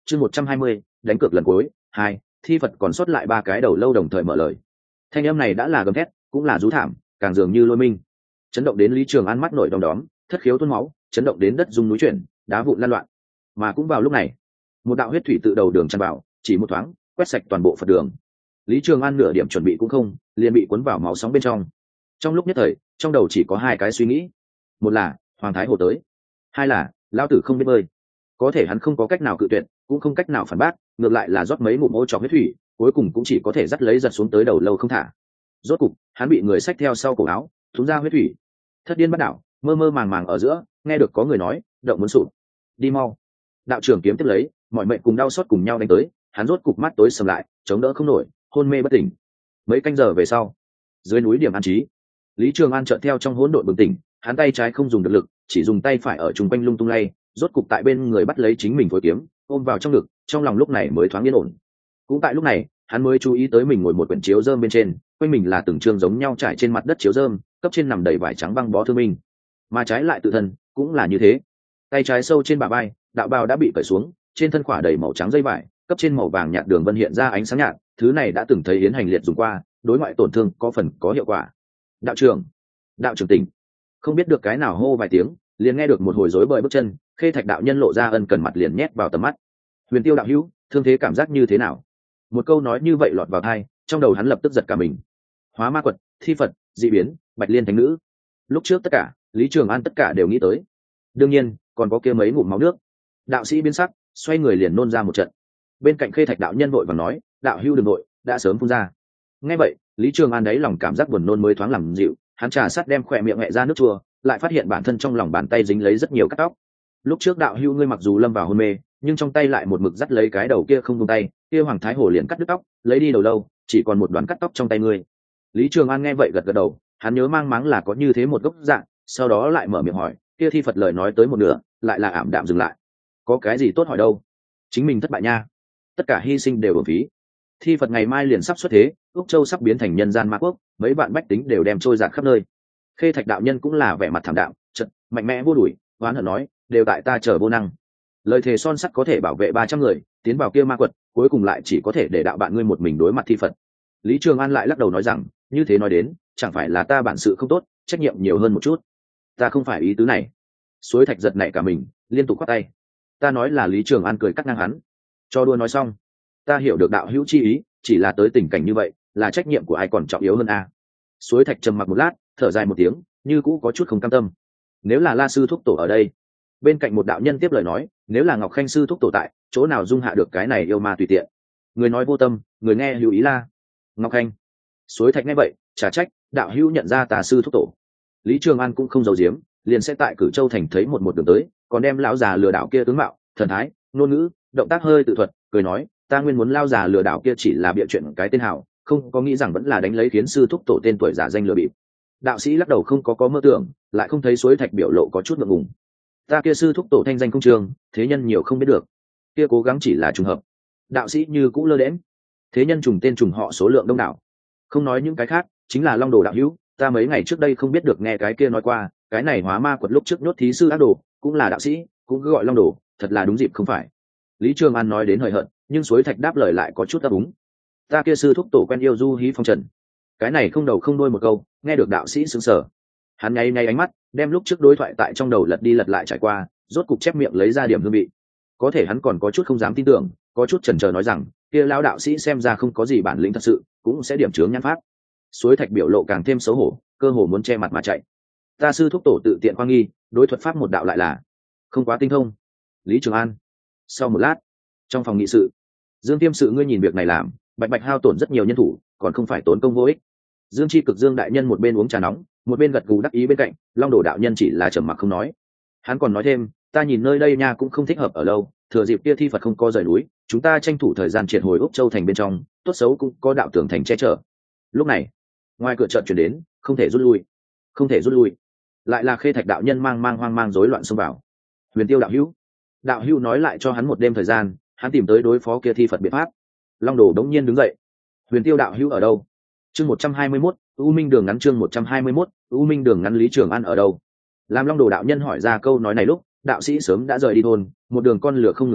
chương một trăm hai mươi đánh cược lần cuối hai thi phật còn sót lại ba cái đầu lâu đồng thời mở lời. Thanh âm này đã là gầm thét cũng là rú thảm, càng dường như lôi minh, chấn động đến Lý Trường An mắt nổi đom đóm, thất khiếu tuôn máu, chấn động đến đất rung núi chuyển, đá vụn lan loạn. Mà cũng vào lúc này, một đạo huyết thủy tự đầu đường tràn vào, chỉ một thoáng quét sạch toàn bộ Phật đường. Lý Trường An nửa điểm chuẩn bị cũng không, liền bị cuốn vào máu sóng bên trong. Trong lúc nhất thời, trong đầu chỉ có hai cái suy nghĩ, một là Hoàng Thái Hồ tới, hai là lão tử không biết bơi. Có thể hắn không có cách nào cự tuyệt, cũng không cách nào phản bác, ngược lại là rót mấy ngụm ô trọc huyết thủy, cuối cùng cũng chỉ có thể dắt lấy giật xuống tới đầu lâu không thả. Rốt cục hắn bị người xách theo sau cổ áo, thúng ra huyết thủy, thất điên bắt đảo, mơ mơ màng màng ở giữa nghe được có người nói động muốn sụp, đi mau. Đạo trưởng kiếm tiếp lấy, mọi mệnh cùng đau xót cùng nhau đánh tới, hắn rốt cục mắt tối sầm lại, chống đỡ không nổi, hôn mê bất tỉnh. Mấy canh giờ về sau, dưới núi điểm an trí, Lý Trường An chợt theo trong hỗn độn bừng tỉnh, hắn tay trái không dùng được lực, chỉ dùng tay phải ở trung quanh lung tung lay, rốt cục tại bên người bắt lấy chính mình phối kiếm, ôm vào trong ngực, trong lòng lúc này mới thoáng yên ổn. Cũng tại lúc này, hắn mới chú ý tới mình ngồi một quyển chiếu rơm bên trên, quanh mình là từng chương giống nhau trải trên mặt đất chiếu rơm, cấp trên nằm đầy vải trắng băng bó thương mình, mà trái lại tự thân cũng là như thế. Tay trái sâu trên bả vai, đạo bào đã bị cởi xuống, trên thân khỏa đầy màu trắng dây vải, cấp trên màu vàng nhạt đường vân hiện ra ánh sáng nhạt, thứ này đã từng thấy Yến Hành Liệt dùng qua, đối ngoại tổn thương có phần có hiệu quả. Đạo trưởng, đạo trưởng tỉnh. Không biết được cái nào hô vài tiếng, liền nghe được một hồi rối bời bước chân, Khê Thạch đạo nhân lộ ra ân cần mặt liền nhét vào tầm mắt. Huyền Tiêu đạo hữu, thương thế cảm giác như thế nào? Một câu nói như vậy lọt vào tai, trong đầu hắn lập tức giật cả mình. Hóa ma quật, thi Phật, dị biến, Bạch Liên thánh nữ. Lúc trước tất cả, Lý Trường An tất cả đều nghĩ tới. Đương nhiên, còn có kia mấy ngụm máu nước. Đạo sĩ biến sắc, xoay người liền nôn ra một trận. Bên cạnh Khê Thạch đạo nhân vội vàng nói, đạo hữu đừng nội, đã sớm phun ra. Nghe vậy, Lý Trường An đấy lòng cảm giác buồn nôn mới thoáng làm dịu, hắn trà sát đem khỏe miệng mẹ ra nước chua, lại phát hiện bản thân trong lòng bàn tay dính lấy rất nhiều cắt tóc. Lúc trước đạo hữu ngươi mặc dù lâm vào hôn mê, nhưng trong tay lại một mực dắt lấy cái đầu kia không buông tay, kia Hoàng Thái Hồ liền cắt đứt tóc, lấy đi đầu lâu, chỉ còn một đoàn cắt tóc trong tay ngươi. Lý Trường An nghe vậy gật gật đầu, hắn nhớ mang máng là có như thế một gốc dạng, sau đó lại mở miệng hỏi, kia thi Phật lời nói tới một nửa, lại là ảm đạm dừng lại. Có cái gì tốt hỏi đâu? Chính mình thất bại nha. Tất cả hy sinh đều uổng phí. Thi Phật ngày mai liền sắp xuất thế, Úc Châu sắp biến thành nhân gian ma quốc, mấy bạn bách tính đều đem trôi dạt khắp nơi. Khê Thạch đạo nhân cũng là vẻ mặt thảm đạm, chợt mạnh mẽ vô đuổi, oán hận nói, đều tại ta trở vô năng. Lời thề son sắt có thể bảo vệ ba trăm người, tiến vào kia ma quật, cuối cùng lại chỉ có thể để đạo bạn ngươi một mình đối mặt thi Phật. Lý Trường An lại lắc đầu nói rằng, như thế nói đến, chẳng phải là ta bản sự không tốt, trách nhiệm nhiều hơn một chút. Ta không phải ý tứ này. Suối Thạch giật nảy cả mình, liên tục quát tay. Ta nói là Lý Trường An cười cắt ngang hắn. Cho đua nói xong, ta hiểu được đạo hữu chi ý, chỉ là tới tình cảnh như vậy, là trách nhiệm của ai còn trọng yếu hơn a. Suối Thạch trầm mặc một lát, thở dài một tiếng, như cũ có chút không cam tâm. Nếu là La sư thúc tổ ở đây, bên cạnh một đạo nhân tiếp lời nói, nếu là Ngọc Khanh sư thúc tổ tại, chỗ nào dung hạ được cái này yêu ma tùy tiện. Người nói vô tâm, người nghe hữu ý la. Ngọc Khanh. Suối Thạch nghe vậy, trả trách, đạo hữu nhận ra tà sư thúc tổ. Lý Trường An cũng không giấu giếm, liền sẽ tại Cử Châu thành thấy một một đường tới, còn đem lão già lừa đảo kia tướng mạo, thần thái, ngôn ngữ, động tác hơi tự thuật, cười nói, ta nguyên muốn lao già lừa đảo kia chỉ là bịa chuyện cái tên hảo, không có nghĩ rằng vẫn là đánh lấy khiến sư thúc tổ tên tuổi giả danh lừa bịp. Đạo sĩ lắc đầu không có có mơ tưởng, lại không thấy Suối Thạch biểu lộ có chút ngượng ngùng. Ta kia sư thúc tổ thanh danh không trường, thế nhân nhiều không biết được, kia cố gắng chỉ là trùng hợp. Đạo sĩ như cũ lơ đễnh, thế nhân trùng tên trùng họ số lượng đông đảo, không nói những cái khác, chính là Long Đồ đạo hữu, ta mấy ngày trước đây không biết được nghe cái kia nói qua, cái này hóa ma quật lúc trước nhốt thí sư ác đồ, cũng là đạo sĩ, cũng cứ gọi Long Đồ, thật là đúng dịp không phải. Lý Trường An nói đến hời hợt, nhưng Suối Thạch đáp lời lại có chút đáp đúng. Ta kia sư thúc tổ quen yêu du hí phong trần. Cái này không đầu không đuôi một câu, nghe được đạo sĩ sững sờ. Hắn nháy nháy ánh mắt, đem lúc trước đối thoại tại trong đầu lật đi lật lại trải qua, rốt cục chép miệng lấy ra điểm hương vị. Có thể hắn còn có chút không dám tin tưởng, có chút chần chờ nói rằng, kia lão đạo sĩ xem ra không có gì bản lĩnh thật sự, cũng sẽ điểm chướng nhãn pháp. Suối Thạch biểu lộ càng thêm xấu hổ, cơ hồ muốn che mặt mà chạy. Ta sư thúc tổ tự tiện khoa nghi, đối thuật pháp một đạo lại là không quá tinh thông. Lý Trường An. Sau một lát, trong phòng nghị sự, Dương Tiêm sự ngươi nhìn việc này làm, bạch bạch hao tổn rất nhiều nhân thủ, còn không phải tốn công vô ích. Dương Chi Cực Dương đại nhân một bên uống trà nóng, một bên gật gù đắc ý bên cạnh, Long Đồ đạo nhân chỉ là trầm mặc không nói. Hắn còn nói thêm, ta nhìn nơi đây nha cũng không thích hợp ở lâu, thừa dịp kia thi Phật không có rời núi, chúng ta tranh thủ thời gian triệt hồi Úc Châu thành bên trong, tốt xấu cũng có đạo tường thành che chở. Lúc này, ngoài cửa chợt chuyển đến, không thể rút lui, không thể rút lui. Lại là Khê Thạch đạo nhân mang mang hoang mang rối loạn xông vào. Huyền Tiêu đạo hữu, đạo hữu nói lại cho hắn một đêm thời gian, hắn tìm tới đối phó kia thi Phật biện pháp. Long Đồ đống nhiên đứng dậy. Huyền Tiêu đạo hữu ở đâu? Chương một trăm hai mươi mốt, U Minh đường ngắn chương một trăm hai mươi mốt, U Minh đường ngắn Lý Trường An ở đâu? Làm Long Đồ đạo nhân hỏi ra câu nói này lúc, đạo sĩ sớm đã rời đi thôn, một đường con lửa không ngừng bó,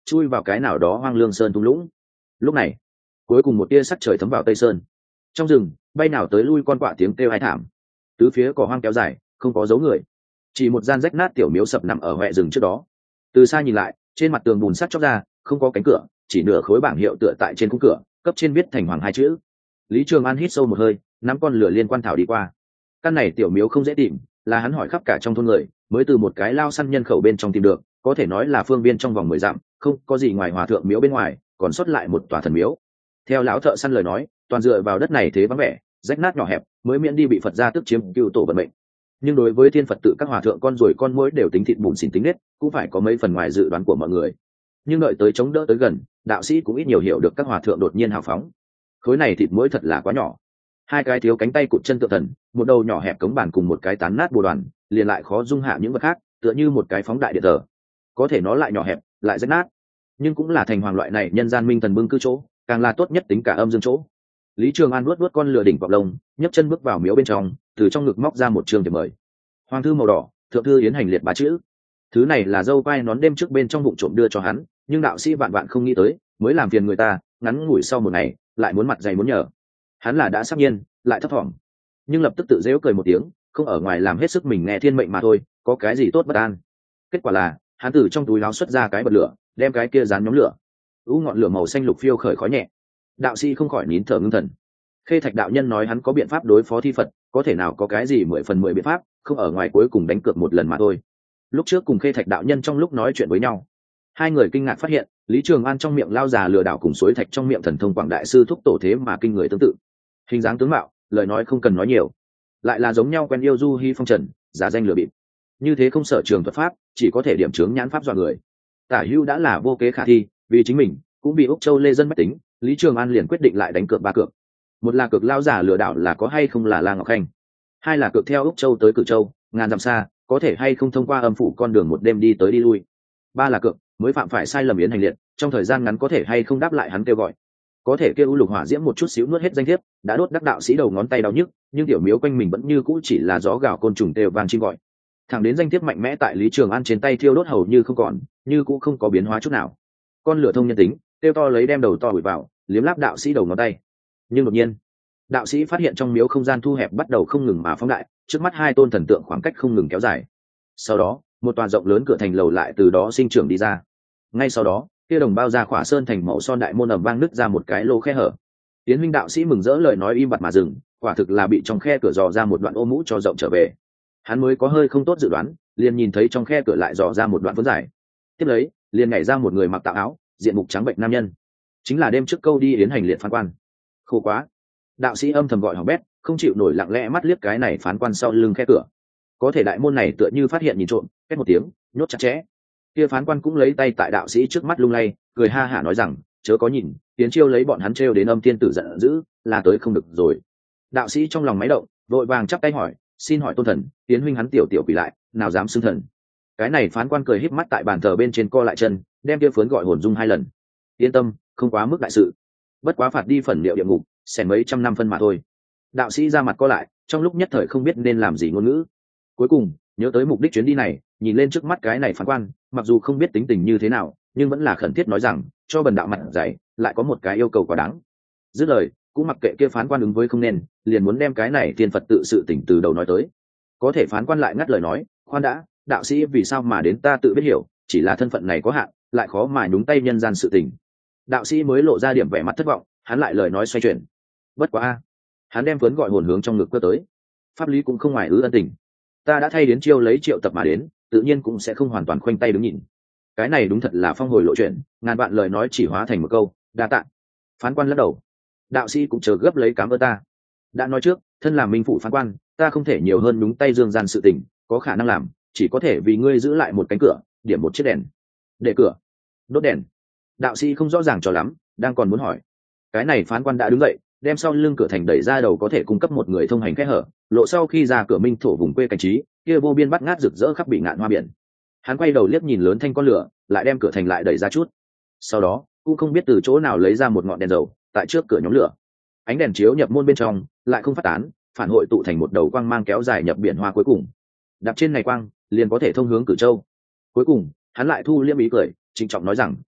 chui vào cái nào đó hoang lương sơn thung lũng. Lúc này cuối cùng một tia sắc trời thấm vào tây sơn, trong rừng bay nào tới lui con quạ tiếng kêu hai thảm, tứ phía cỏ hoang kéo dài không có dấu người, chỉ một gian rách nát tiểu miếu sập nằm ở huệ rừng trước đó. Từ xa nhìn lại, trên mặt tường bùn sắt chóc ra, không có cánh cửa, chỉ nửa khối bảng hiệu tựa tại trên khung cửa, cấp trên viết thành hoàng hai chữ. Lý Trường An hít sâu một hơi, nắm con lửa liên quan thảo đi qua. Căn này tiểu miếu không dễ tìm, là hắn hỏi khắp cả trong thôn người, mới từ một cái lao săn nhân khẩu bên trong tìm được, có thể nói là phương viên trong vòng mười dặm, không có gì ngoài hòa thượng miếu bên ngoài, còn sót lại một tòa thần miếu. Theo lão thợ săn lời nói, toàn dựa vào đất này thế vắng vẻ, rách nát nhỏ hẹp, mới miễn đi bị Phật gia tức chiếm cựu tổ vận mệnh. Nhưng đối với thiên Phật tự các hòa thượng con ruồi con muỗi đều tính thịt bùn xỉn tính nết, cũng phải có mấy phần ngoài dự đoán của mọi người. Nhưng đợi tới chống đỡ tới gần, đạo sĩ cũng ít nhiều hiểu được các hòa thượng đột nhiên hào phóng. Khối này thịt muỗi thật là quá nhỏ, hai cái thiếu cánh tay cụt chân tượng thần, một đầu nhỏ hẹp cống bản cùng một cái tán nát bồ đoàn, liền lại khó dung hạ những vật khác, tựa như một cái phóng đại điện thờ. Có thể nó lại nhỏ hẹp, lại rách nát, nhưng cũng là thành hoàng loại này nhân gian minh thần bưng cư chỗ, càng là tốt nhất tính cả âm dương chỗ. Lý Trường An nuốt nuốt con lừa đỉnh vọng lông, nhấc chân bước vào miếu bên trong, từ trong ngực móc ra một trường thiệp mời. Hoàng thư màu đỏ, thượng thư yến hành liệt ba chữ. Thứ này là dâu quai nón đêm trước bên trong bụng trộm đưa cho hắn, nhưng đạo sĩ vạn vạn không nghĩ tới, mới làm phiền người ta, ngắn ngủi sau một ngày, lại muốn mặt dày muốn nhờ. Hắn là đã sắp nhiên, lại thấp thỏm, nhưng lập tức tự giễu cười một tiếng, không ở ngoài làm hết sức mình nghe thiên mệnh mà thôi, có cái gì tốt bất an. Kết quả là, hắn từ trong túi áo xuất ra cái bật lửa, đem cái kia dán nhóm lửa. U ngọn lửa màu xanh lục phiêu khởi khói nhẹ. Đạo sĩ không khỏi nín thở ngưng thần. Khê Thạch đạo nhân nói hắn có biện pháp đối phó thi Phật, có thể nào có cái gì mười phần mười biện pháp, không ở ngoài cuối cùng đánh cược một lần mà thôi. Lúc trước cùng Khê Thạch đạo nhân trong lúc nói chuyện với nhau, hai người kinh ngạc phát hiện, Lý Trường An trong miệng lao già lừa đảo cùng Suối Thạch trong miệng thần thông quảng đại sư thúc tổ thế mà kinh người tương tự. Hình dáng tướng mạo, lời nói không cần nói nhiều, lại là giống nhau quen yêu du hi phong trần, giả danh lừa bịp. Như thế không sở trường thuật pháp, chỉ có thể điểm chướng nhãn pháp dọa người. Tả Hữu đã là vô kế khả thi, vì chính mình cũng bị Úc Châu lê dân bách tính, Lý Trường An liền quyết định lại đánh cược ba cược. Một là cược lao giả lừa đảo là có hay không là La Ngọc Khanh, hai là cược theo Úc Châu tới Cử Châu, ngàn dặm xa, có thể hay không thông qua âm phủ con đường một đêm đi tới đi lui. Ba là cược mới phạm phải sai lầm yến hành liệt, trong thời gian ngắn có thể hay không đáp lại hắn kêu gọi. Có thể kêu lục hỏa diễm một chút xíu nuốt hết danh thiếp, đã đốt đắc đạo sĩ đầu ngón tay đau nhức, nhưng tiểu miếu quanh mình vẫn như cũ chỉ là gió gào côn trùng đều vang chim gọi. Thẳng đến danh thiếp mạnh mẽ tại Lý Trường An trên tay thiêu đốt hầu như không còn, như cũ không có biến hóa chút nào. Con lửa thông nhân tính, tiêu to lấy đem đầu to hủy vào, liếm láp đạo sĩ đầu ngón tay. Nhưng đột nhiên, đạo sĩ phát hiện trong miếu không gian thu hẹp bắt đầu không ngừng mà phóng đại, trước mắt hai tôn thần tượng khoảng cách không ngừng kéo dài. Sau đó, một tòa rộng lớn cửa thành lầu lại từ đó sinh trưởng đi ra. Ngay sau đó, kia đồng bao ra khỏa sơn thành màu son đại môn ầm vang nứt ra một cái lỗ khe hở. Tiến huynh đạo sĩ mừng rỡ lời nói im bặt mà dừng, quả thực là bị trong khe cửa dò ra một đoạn ô mũ cho rộng trở về. Hắn mới có hơi không tốt dự đoán, liền nhìn thấy trong khe cửa lại dò ra một đoạn vốn dài. Tiếp lấy, liền nhảy ra một người mặc tạo áo, diện mục trắng bệnh nam nhân, chính là đêm trước câu đi yến hành liệt phán quan. Khổ quá! Đạo sĩ âm thầm gọi hỏng bét, không chịu nổi lặng lẽ mắt liếc cái này phán quan sau lưng khe cửa. Có thể đại môn này tựa như phát hiện nhìn trộm, két một tiếng, nhốt chặt chẽ. Kia phán quan cũng lấy tay tại đạo sĩ trước mắt lung lay, cười ha hả nói rằng, chớ có nhìn, tiến chiêu lấy bọn hắn trêu đến âm thiên tử giận dữ, là tới không được rồi. Đạo sĩ trong lòng máy động, vội vàng chắp tay hỏi, xin hỏi tôn thần, tiến huynh hắn tiểu tiểu quỷ lại, nào dám xưng thần. Cái này phán quan cười híp mắt tại bàn thờ bên trên co lại chân, đem kia phướn gọi hồn dung hai lần. Yên tâm, không quá mức đại sự, bất quá phạt đi phần liệu địa ngục, xẻn mấy trăm năm phân mà thôi. Đạo sĩ ra mặt co lại, trong lúc nhất thời không biết nên làm gì ngôn ngữ. Cuối cùng nhớ tới mục đích chuyến đi này, nhìn lên trước mắt cái này phán quan, mặc dù không biết tính tình như thế nào, nhưng vẫn là khẩn thiết nói rằng, cho bần đạo mặt dày, lại có một cái yêu cầu quá đáng. Dứt lời, cũng mặc kệ kia phán quan ứng với không nên, liền muốn đem cái này tiên Phật tự sự tỉnh từ đầu nói tới. Có thể phán quan lại ngắt lời nói, khoan đã, đạo sĩ vì sao mà đến ta tự biết hiểu, chỉ là thân phận này có hạn, lại khó mà đúng tay nhân gian sự tình. Đạo sĩ mới lộ ra điểm vẻ mặt thất vọng, hắn lại lời nói xoay chuyển. Bất quá a, hắn đem phấn gọi hồn hướng trong ngực cơ tới. Pháp lý cũng không ngoài ứ ân tình, ta đã thay đến chiêu lấy triệu tập mà đến, tự nhiên cũng sẽ không hoàn toàn khoanh tay đứng nhìn. Cái này đúng thật là phong hồi lộ chuyện, ngàn vạn lời nói chỉ hóa thành một câu, đa tạ. Phán quan lắc đầu. Đạo sĩ cũng chờ gấp lấy cám ơn ta. Đã nói trước, thân làm minh phụ phán quan, ta không thể nhiều hơn đúng tay dương gian sự tình, có khả năng làm, chỉ có thể vì ngươi giữ lại một cánh cửa, điểm một chiếc đèn. Để cửa, đốt đèn. Đạo sĩ không rõ ràng cho lắm, đang còn muốn hỏi. Cái này phán quan đã đứng dậy, đem sau lưng cửa thành đẩy ra đầu có thể cung cấp một người thông hành kẽ hở, lộ sau khi ra cửa minh thổ vùng quê cảnh trí, kia vô biên bắt ngát rực rỡ khắp bị ngạn hoa biển. Hắn quay đầu liếc nhìn lớn thanh con lửa, lại đem cửa thành lại đẩy ra chút. Sau đó, cũng không biết từ chỗ nào lấy ra một ngọn đèn dầu, tại trước cửa nhóm lửa. Ánh đèn chiếu nhập môn bên trong, lại không phát tán, phản hội tụ thành một đầu quang mang kéo dài nhập biển hoa cuối cùng. Đạp trên này quang, liền có thể thông hướng Cử Châu. Cuối cùng, hắn lại thu liêm ý cười, trịnh trọng nói rằng,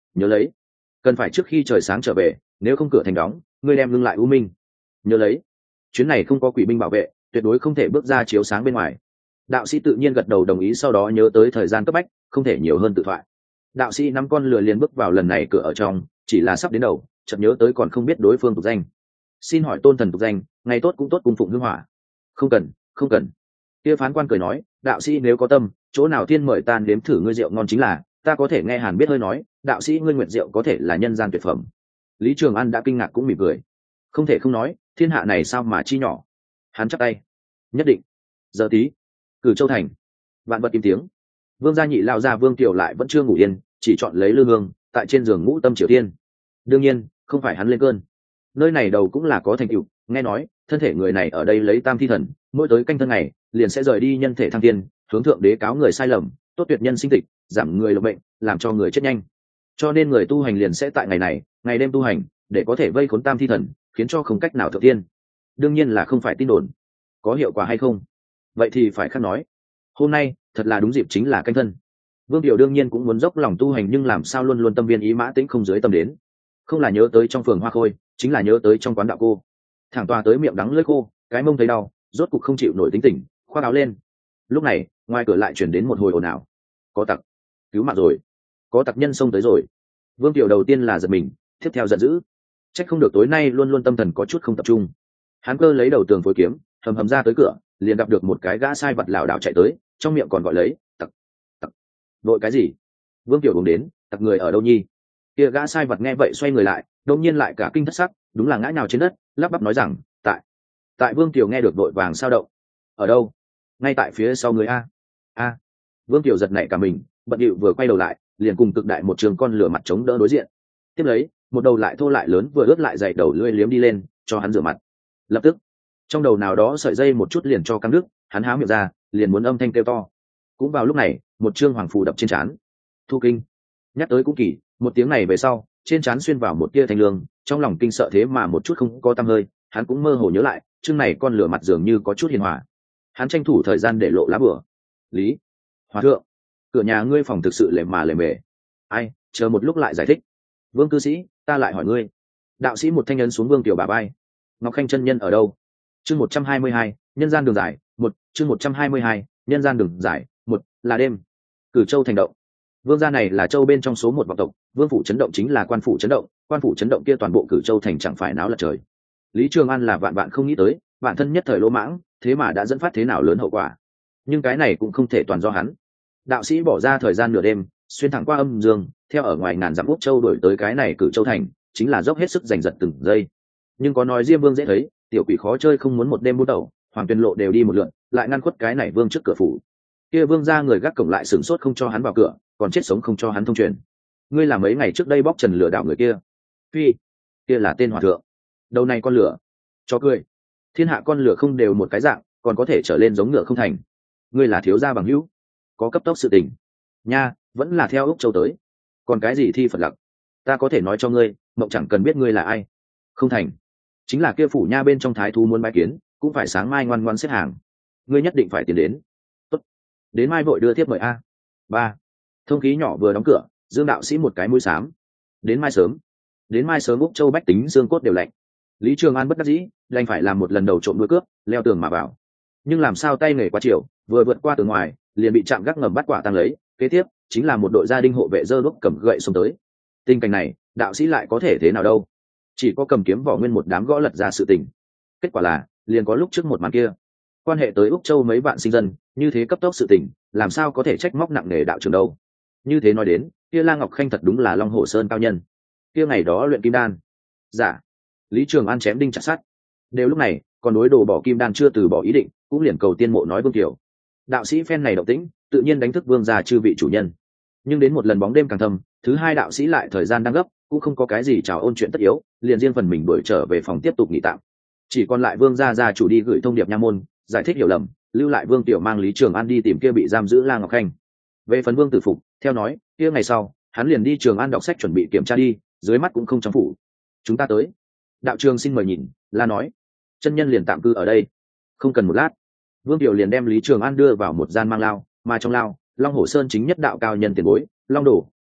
nhớ lấy, cần phải trước khi trời sáng trở về, nếu không cửa thành đóng, ngươi đem lưng lại u minh. Nhớ lấy, chuyến này không có quỷ binh bảo vệ, tuyệt đối không thể bước ra chiếu sáng bên ngoài. Đạo sĩ tự nhiên gật đầu đồng ý, sau đó nhớ tới thời gian cấp bách, không thể nhiều hơn tự thoại. Đạo sĩ năm con lừa liền bước vào lần này cửa ở trong, chỉ là sắp đến đầu, chợt nhớ tới còn không biết đối phương tục danh. Xin hỏi tôn thần tục danh, ngày tốt cũng tốt cung phụng hương hỏa. Không cần, không cần. Kia phán quan cười nói, đạo sĩ nếu có tâm, chỗ nào thiên mời ta nếm thử ngươi rượu ngon chính là, ta có thể nghe Hàn biết hơi nói, đạo sĩ ngươi nguyện rượu có thể là nhân gian tuyệt phẩm. Lý Trường An đã kinh ngạc cũng mỉm cười. Không thể không nói, thiên hạ này sao mà chi nhỏ. Hắn chắp tay. Nhất định. Giờ tí. Cử Châu thành. Vạn vật im tiếng. Vương gia nhị lao ra Vương Tiểu lại vẫn chưa ngủ yên, chỉ chọn lấy lư hương, tại trên giường ngũ tâm triều tiên. Đương nhiên, không phải hắn lên cơn. Nơi này đầu cũng là có thành tựu, nghe nói, thân thể người này ở đây lấy tam thi thần, mỗi tới canh thân ngày, liền sẽ rời đi nhân thể thăng tiên, hướng thượng đế cáo người sai lầm, tốt tuyệt nhân sinh tịch, giảm người lộc mệnh, làm cho người chết nhanh. Cho nên người tu hành liền sẽ tại ngày này, ngày đêm tu hành, để có thể vây khốn tam thi thần, khiến cho không cách nào thượng tiên. Đương nhiên là không phải tin đồn. Có hiệu quả hay không? Vậy thì phải khác nói. Hôm nay, thật là đúng dịp chính là canh thân. Vương Tiểu đương nhiên cũng muốn dốc lòng tu hành, nhưng làm sao luôn luôn tâm viên ý mã tĩnh không dưới tâm đến. Không là nhớ tới trong phường hoa khôi, chính là nhớ tới trong quán đạo cô. Thẳng tòa tới miệng đắng lưỡi khô, cái mông thấy đau, rốt cục không chịu nổi tính tình, khoác áo lên. Lúc này, ngoài cửa lại chuyển đến một hồi ồn ào. Có tặc, cứu mạng rồi, có tặc nhân xông tới rồi. Vương Tiểu đầu tiên là giật mình, tiếp theo giận dữ. Trách không được tối nay luôn luôn tâm thần có chút không tập trung. Hắn cơ lấy đầu tường phối kiếm, hầm hầm ra tới cửa, liền gặp được một cái gã sai vật lảo đảo chạy tới, trong miệng còn gọi lấy tặc tặc. Đội cái gì? Vương Tiểu đúng đến, tặc người ở đâu nhi? Kia gã sai vật nghe vậy xoay người lại, đột nhiên lại cả kinh thất sắc, đúng là ngã nhào trên đất, lắp bắp nói rằng, tại tại Vương Tiểu nghe được đội vàng sao động. Ở đâu? Ngay tại phía sau người a. A. Vương Tiểu giật nảy cả mình, bận điệu vừa quay đầu lại, liền cùng cực đại một trường con lửa mặt chống đỡ đối diện. Tiếp lấy, một đầu lại thô lại lớn vừa ướt lại dày đầu lưỡi liếm đi lên, cho hắn rửa mặt. Lập tức, trong đầu nào đó sợi dây một chút liền cho căng đứt, hắn há miệng ra, liền muốn âm thanh kêu to. Cũng vào lúc này, một chương hoàng phù đập trên trán. Thu kinh. Nhắc tới cũng kỳ, một tiếng này về sau, trên trán xuyên vào một tia thanh lương, trong lòng kinh sợ thế mà một chút không có tăm hơi, hắn cũng mơ hồ nhớ lại, chương này con lửa mặt dường như có chút hiền hòa. Hắn tranh thủ thời gian để lộ lá bửa. Lý, hòa thượng, cửa nhà ngươi phòng thực sự lề mà lề mề. Ai, chờ một lúc lại giải thích. Vương cư sĩ, ta lại hỏi ngươi. Đạo sĩ một thanh nhân xuống Vương Tiểu bà bay. Ngọc Khanh chân nhân ở đâu? Chương một trăm hai mươi hai, nhân gian đường giải, một, chương một trăm hai mươi hai, nhân gian đường giải, một, là đêm. Cử Châu thành động. Vương gia này là châu bên trong số một vọng tộc, vương phủ chấn động chính là quan phủ chấn động, quan phủ chấn động kia toàn bộ Cử Châu thành chẳng phải náo lật trời. Lý Trường An là vạn vạn không nghĩ tới, bản thân nhất thời lỗ mãng, thế mà đã dẫn phát thế nào lớn hậu quả. Nhưng cái này cũng không thể toàn do hắn. Đạo sĩ bỏ ra thời gian nửa đêm, xuyên thẳng qua âm dương, theo ở ngoài ngàn dặm Úc Châu đuổi tới cái này Cử Châu thành, chính là dốc hết sức giành giật từng giây. Nhưng có nói Diêm Vương dễ thấy, tiểu quỷ khó chơi không muốn một đêm buôn đầu, Hoàng Tuyên Lộ đều đi một lượt, lại ngăn khuất cái này vương trước cửa phủ. Kia vương gia người gác cổng lại sửng sốt không cho hắn vào cửa, còn chết sống không cho hắn thông truyền. Ngươi là mấy ngày trước đây bóc trần lừa đảo người kia? Phi, kia là tên hòa thượng. Đầu này con lửa, cho cười. Thiên hạ con lửa không đều một cái dạng, còn có thể trở lên giống ngựa không thành. Ngươi là thiếu gia bằng hữu, có cấp tốc sự tình. Nha, vẫn là theo Úc Châu tới. Còn cái gì thi Phật lặc? Ta có thể nói cho ngươi, mộng chẳng cần biết ngươi là ai. Không thành. Chính là kia phủ nha bên trong thái thú muốn bái kiến, cũng phải sáng mai ngoan ngoãn xếp hàng. Ngươi nhất định phải tiến đến. Tốt. Đến mai vội đưa tiếp mời a. Ba. Thông khí nhỏ vừa đóng cửa, Dương đạo sĩ một cái mũi xám. Đến mai sớm. Đến mai sớm Úc Châu bách tính xương cốt đều lạnh. Lý Trường An bất đắc dĩ, đành phải làm một lần đầu trộm đuôi cướp, leo tường mà vào. Nhưng làm sao tay nghề quá chiều, vừa vượt qua tường ngoài, liền bị chạm gác ngầm bắt quả tăng lấy. Kế tiếp chính là một đội gia đình hộ vệ dơ đuốc cầm gậy xông tới. Tình cảnh này, đạo sĩ lại có thể thế nào đâu? Chỉ có cầm kiếm vỏ nguyên một đám gõ lật ra sự tình. Kết quả là liền có lúc trước một màn kia, quan hệ tới Úc Châu mấy vạn sinh dân, như thế cấp tốc sự tình, làm sao có thể trách móc nặng nề đạo trưởng đâu? Như thế nói đến, kia La Ngọc Khanh thật đúng là Long Hồ Sơn cao nhân. Kia ngày đó luyện kim đan. Dạ. Lý Trường An chém đinh chặt sắt. Đều lúc này, còn đối đồ bỏ kim đan chưa từ bỏ ý định, cũng liền cầu tiên mộ nói Vương Tiểu. Đạo sĩ phen này động tĩnh, tự nhiên đánh thức Vương gia chư vị chủ nhân. Nhưng đến một lần bóng đêm càng thâm, thứ hai đạo sĩ lại thời gian đang gấp, cũng không có cái gì chào ôn chuyện tất yếu, liền riêng phần mình đuổi trở về phòng tiếp tục nghỉ tạm. Chỉ còn lại Vương gia gia chủ đi gửi thông điệp nha môn, giải thích hiểu lầm, lưu lại Vương Tiểu mang Lý Trường An đi tìm kia bị giam giữ La Ngọc Khanh. Về phần Vương Tử Phục, theo nói, kia ngày sau, hắn liền đi Trường An đọc sách chuẩn bị kiểm tra đi, dưới mắt cũng không trong phủ. Chúng ta tới. Đạo trường xin mời nhìn, La nói. Chân nhân liền tạm cư ở đây. Không cần một lát, Vương Tiểu liền đem Lý Trường An đưa vào một gian mang lao, mà trong lao, Long Hổ Sơn chính nhất đạo cao nhân tiền bối, Long Đồ,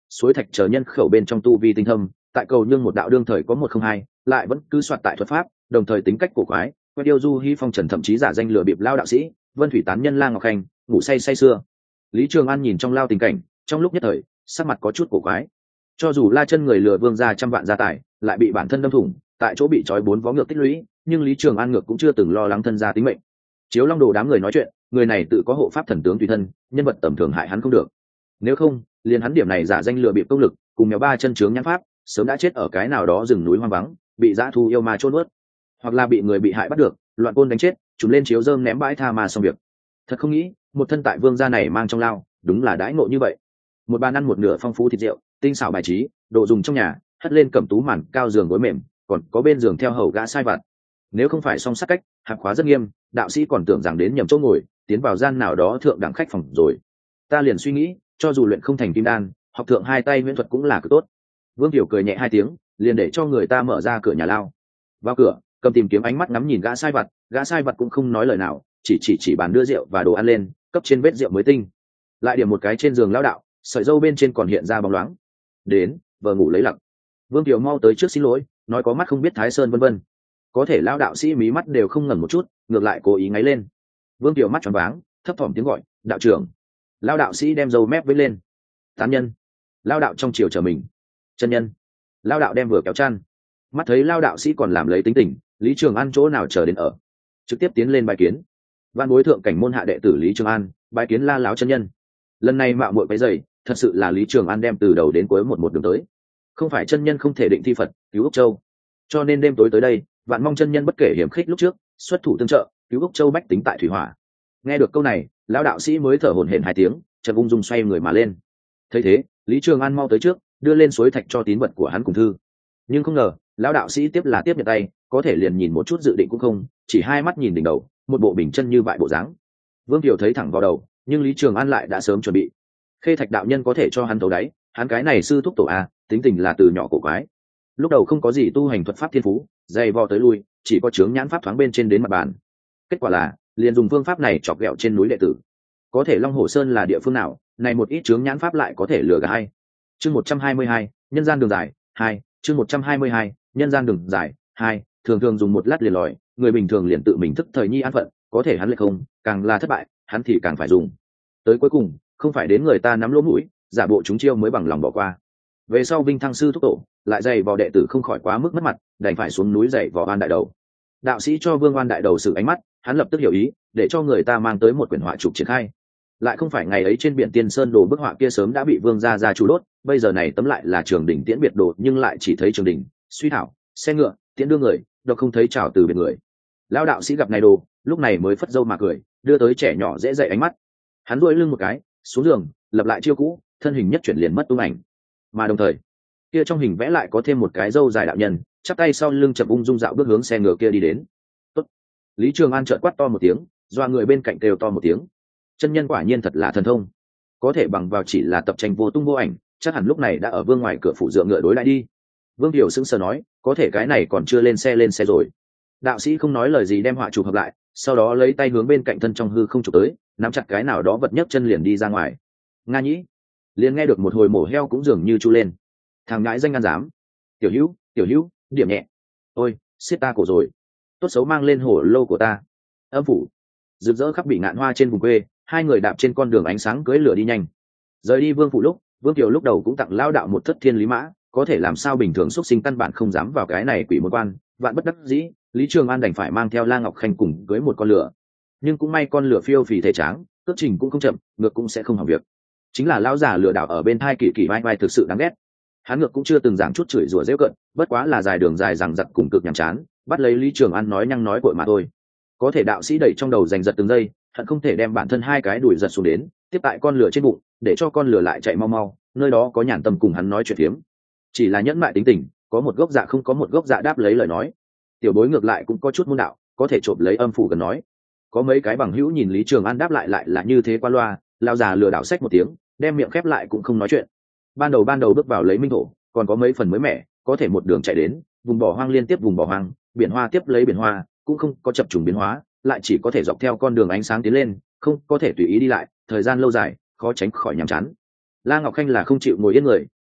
suối thạch chờ nhân khẩu bên trong tu vi tinh thâm, tại cầu nhưng một đạo đương thời có một không hai, lại vẫn cứ soạt tại thuật pháp, đồng thời tính cách cổ quái, quen yêu du hy phong trần thậm chí giả danh lừa bịp lao đạo sĩ, vân thủy tán nhân lang ngọc khanh, ngủ say say xưa. Lý Trường An nhìn trong lao tình cảnh, trong lúc nhất thời, sắc mặt có chút cổ quái. Cho dù la chân người lừa vương ra trăm vạn gia tài, lại bị bản thân đâm thủng, tại chỗ bị trói bốn vó ngược tích lũy, nhưng Lý Trường An ngược cũng chưa từng lo lắng thân gia tính mệnh. Chiếu Long Đồ đám người nói chuyện, người này tự có hộ pháp thần tướng tùy thân, nhân vật tầm thường hại hắn không được. Nếu không, liền hắn điểm này giả danh lừa bịp công lực, cùng mèo ba chân chướng nhãn pháp, sớm đã chết ở cái nào đó rừng núi hoang vắng, bị dã thu yêu ma chôn nuốt, hoặc là bị người bị hại bắt được, loạn côn đánh chết, trùm lên chiếu dơm ném bãi tha ma xong việc. Thật không nghĩ, một thân tại vương gia này mang trong lao, đúng là đãi ngộ như vậy. Một bàn ăn một nửa phong phú thịt rượu, tinh xảo bài trí, đồ dùng trong nhà, hất lên cẩm tú màn cao giường gối mềm, còn có bên giường theo hầu gã sai vặt. Nếu không phải song sát cách, hạp khóa rất nghiêm, đạo sĩ còn tưởng rằng đến nhầm chỗ ngồi, tiến vào gian nào đó thượng đẳng khách phòng rồi. Ta liền suy nghĩ, cho dù luyện không thành kim đan, học thượng hai tay huyễn thuật cũng là cực tốt. Vương Tiểu cười nhẹ hai tiếng, liền để cho người ta mở ra cửa nhà lao. Vào cửa, cầm tìm kiếm ánh mắt ngắm nhìn gã sai vặt, gã sai vặt cũng không nói lời nào, chỉ chỉ chỉ bàn đưa rượu và đồ ăn lên, cấp trên vết rượu mới tinh. Lại điểm một cái trên giường lão đạo, sợi dâu bên trên còn hiện ra bóng loáng. Đến, vờ ngủ lấy lặng. Vương Tiểu mau tới trước xin lỗi, nói có mắt không biết Thái Sơn vân vân. Có thể lão đạo sĩ mí mắt đều không ngẩng một chút, ngược lại cố ý ngáy lên. Vương Tiểu mắt tròn váng, thấp thỏm tiếng gọi, đạo trưởng. Lão đạo sĩ đem dâu mép vẫy lên. Tán nhân. Lão đạo trong chiều chờ mình. Chân nhân. Lão đạo đem vừa kéo chăn. Mắt thấy lão đạo sĩ còn làm lấy tính tình, Lý Trường An chỗ nào chờ đến ở, trực tiếp tiến lên bài kiến. Văn bối thượng cảnh môn hạ đệ tử Lý Trường An, bài kiến La Láo chân nhân. Lần này mạo muội váy dày, thật sự là Lý Trường An đem từ đầu đến cuối một một đường tới. Không phải chân nhân không thể định thi Phật, cứu Úc Châu, cho nên đêm tối tới đây, vạn mong chân nhân bất kể hiểm khích lúc trước, xuất thủ tương trợ, cứu Úc Châu bách tính tại thủy hỏa. Nghe được câu này, lão đạo sĩ mới thở hổn hển hai tiếng, chợt ung dung xoay người mà lên. Thấy thế, Lý Trường An mau tới trước, đưa lên suối thạch cho tín vật của hắn cùng thư. Nhưng không ngờ, lão đạo sĩ tiếp là tiếp nhận tay, có thể liền nhìn một chút dự định cũng không, chỉ hai mắt nhìn đỉnh đầu, một bộ bình chân như vậy bộ dáng. Vương Kiều thấy thẳng vào đầu, nhưng Lý Trường An lại đã sớm chuẩn bị. Khê Thạch đạo nhân có thể cho hắn thấu đáy, hắn cái này sư thúc tổ a, tính tình là từ nhỏ cổ quái. Lúc đầu không có gì tu hành thuật pháp thiên phú, dày vò tới lui, chỉ có chướng nhãn pháp thoáng bên trên đến mặt bàn. Kết quả là, liền dùng phương pháp này chọc ghẹo trên núi đệ tử. Có thể Long Hồ Sơn là địa phương nào, này một ít chướng nhãn pháp lại có thể lừa gạt hay. Chương một trăm hai mươi hai, nhân gian đường dài, hai, chương một trăm hai mươi hai, nhân gian đường dài, hai, thường thường dùng một lát liền lòi, người bình thường liền tự mình thức thời nhi an phận, có thể hắn lại không, càng là thất bại, hắn thì càng phải dùng. Tới cuối cùng, không phải đến người ta nắm lỗ mũi, giả bộ chúng chiêu mới bằng lòng bỏ qua. Về sau Vinh Thăng sư thúc tổ, lại dày vò đệ tử không khỏi quá mức mất mặt, đành phải xuống núi dày vò Oan đại đầu. Đạo sĩ cho Vương Oan đại đầu sự ánh mắt, hắn lập tức hiểu ý, để cho người ta mang tới một quyển họa trục triển khai. Lại không phải ngày ấy trên biển Tiên Sơn đồ bức họa kia sớm đã bị Vương gia gia chủ đốt, bây giờ này tấm lại là Trường Đỉnh tiễn biệt đồ, nhưng lại chỉ thấy Trường Đỉnh, suy thảo, xe ngựa, tiễn đưa người, đâu không thấy chào từ biệt người. Lão đạo sĩ gặp này đồ, lúc này mới phất dâu mà cười, đưa tới trẻ nhỏ dễ dậy ánh mắt. Hắn duỗi lưng một cái, xuống giường, lập lại chiêu cũ, thân hình nhất chuyển liền mất tung ảnh. Mà đồng thời, kia trong hình vẽ lại có thêm một cái râu dài đạo nhân, chắp tay sau lưng chậm ung dung dạo bước hướng xe ngựa kia đi đến. Tốt. Lý Trường An chợt quát to một tiếng, doa người bên cạnh kêu to một tiếng. Chân nhân quả nhiên thật là thần thông, có thể bằng vào chỉ là tập tranh vô tung vô ảnh, chắc hẳn lúc này đã ở vương ngoài cửa phủ dựa ngựa đối lại đi. Vương Tiểu sững sờ nói, có thể cái này còn chưa lên xe lên xe rồi. Đạo sĩ không nói lời gì đem họa chụp hợp lại, sau đó lấy tay hướng bên cạnh thân trong hư không chụp tới, nắm chặt cái nào đó vật nhấc chân liền đi ra ngoài. Nga nhĩ, liền nghe được một hồi mổ heo cũng dường như chu lên. Thằng ngãi danh ngăn dám. Tiểu Hữu, Tiểu Hữu, điểm nhẹ. Ôi, xiết ta cổ rồi. Tốt xấu mang lên hổ lô của ta. Âm phủ, rực rỡ khắp bị ngạn hoa trên vùng quê, hai người đạp trên con đường ánh sáng cưỡi lửa đi nhanh. Rời đi Vương phủ lúc, Vương Kiều lúc đầu cũng tặng lao đạo một thất thiên lý mã, có thể làm sao bình thường xuất sinh căn bản không dám vào cái này quỷ môn quan, vạn bất đắc dĩ, Lý Trường An đành phải mang theo La Ngọc Khanh cùng cưới một con lửa. Nhưng cũng may con lửa phiêu phì thể tráng, cước trình cũng không chậm, ngược cũng sẽ không hỏng việc. Chính là lão già lừa đảo ở bên thai kỳ kỳ vai vai thực sự đáng ghét. Hắn ngược cũng chưa từng giảng chút chửi rủa giễu cợt, bất quá là dài đường dài rằng giặc cùng cực nhàm chán, bắt lấy Lý Trường An nói nhăng nói cội mà thôi. Có thể đạo sĩ đẩy trong đầu giành giật từng giây, hận không thể đem bản thân hai cái đuổi giật xuống đến, tiếp tại con lửa trên bụng, để cho con lửa lại chạy mau mau, nơi đó có nhàn tâm cùng hắn nói chuyện phiếm. Chỉ là nhẫn mại tính tình, có một gốc dạ không có một gốc dạ đáp lấy lời nói. Tiểu bối ngược lại cũng có chút môn đạo, có thể trộm lấy âm phủ gần nói. Có mấy cái bằng hữu nhìn Lý Trường An đáp lại lại là như thế qua loa, lao già lừa đảo xách một tiếng, đem miệng khép lại cũng không nói chuyện. Ban đầu ban đầu bước vào lấy minh thổ, còn có mấy phần mới mẻ, có thể một đường chạy đến, vùng bỏ hoang liên tiếp vùng bỏ hoang, biển hoa tiếp lấy biển hoa, cũng không có chập trùng biến hóa, lại chỉ có thể dọc theo con đường ánh sáng tiến lên, không có thể tùy ý đi lại, thời gian lâu dài, khó tránh khỏi nhàm chán. La Ngọc Khanh là không chịu ngồi yên người,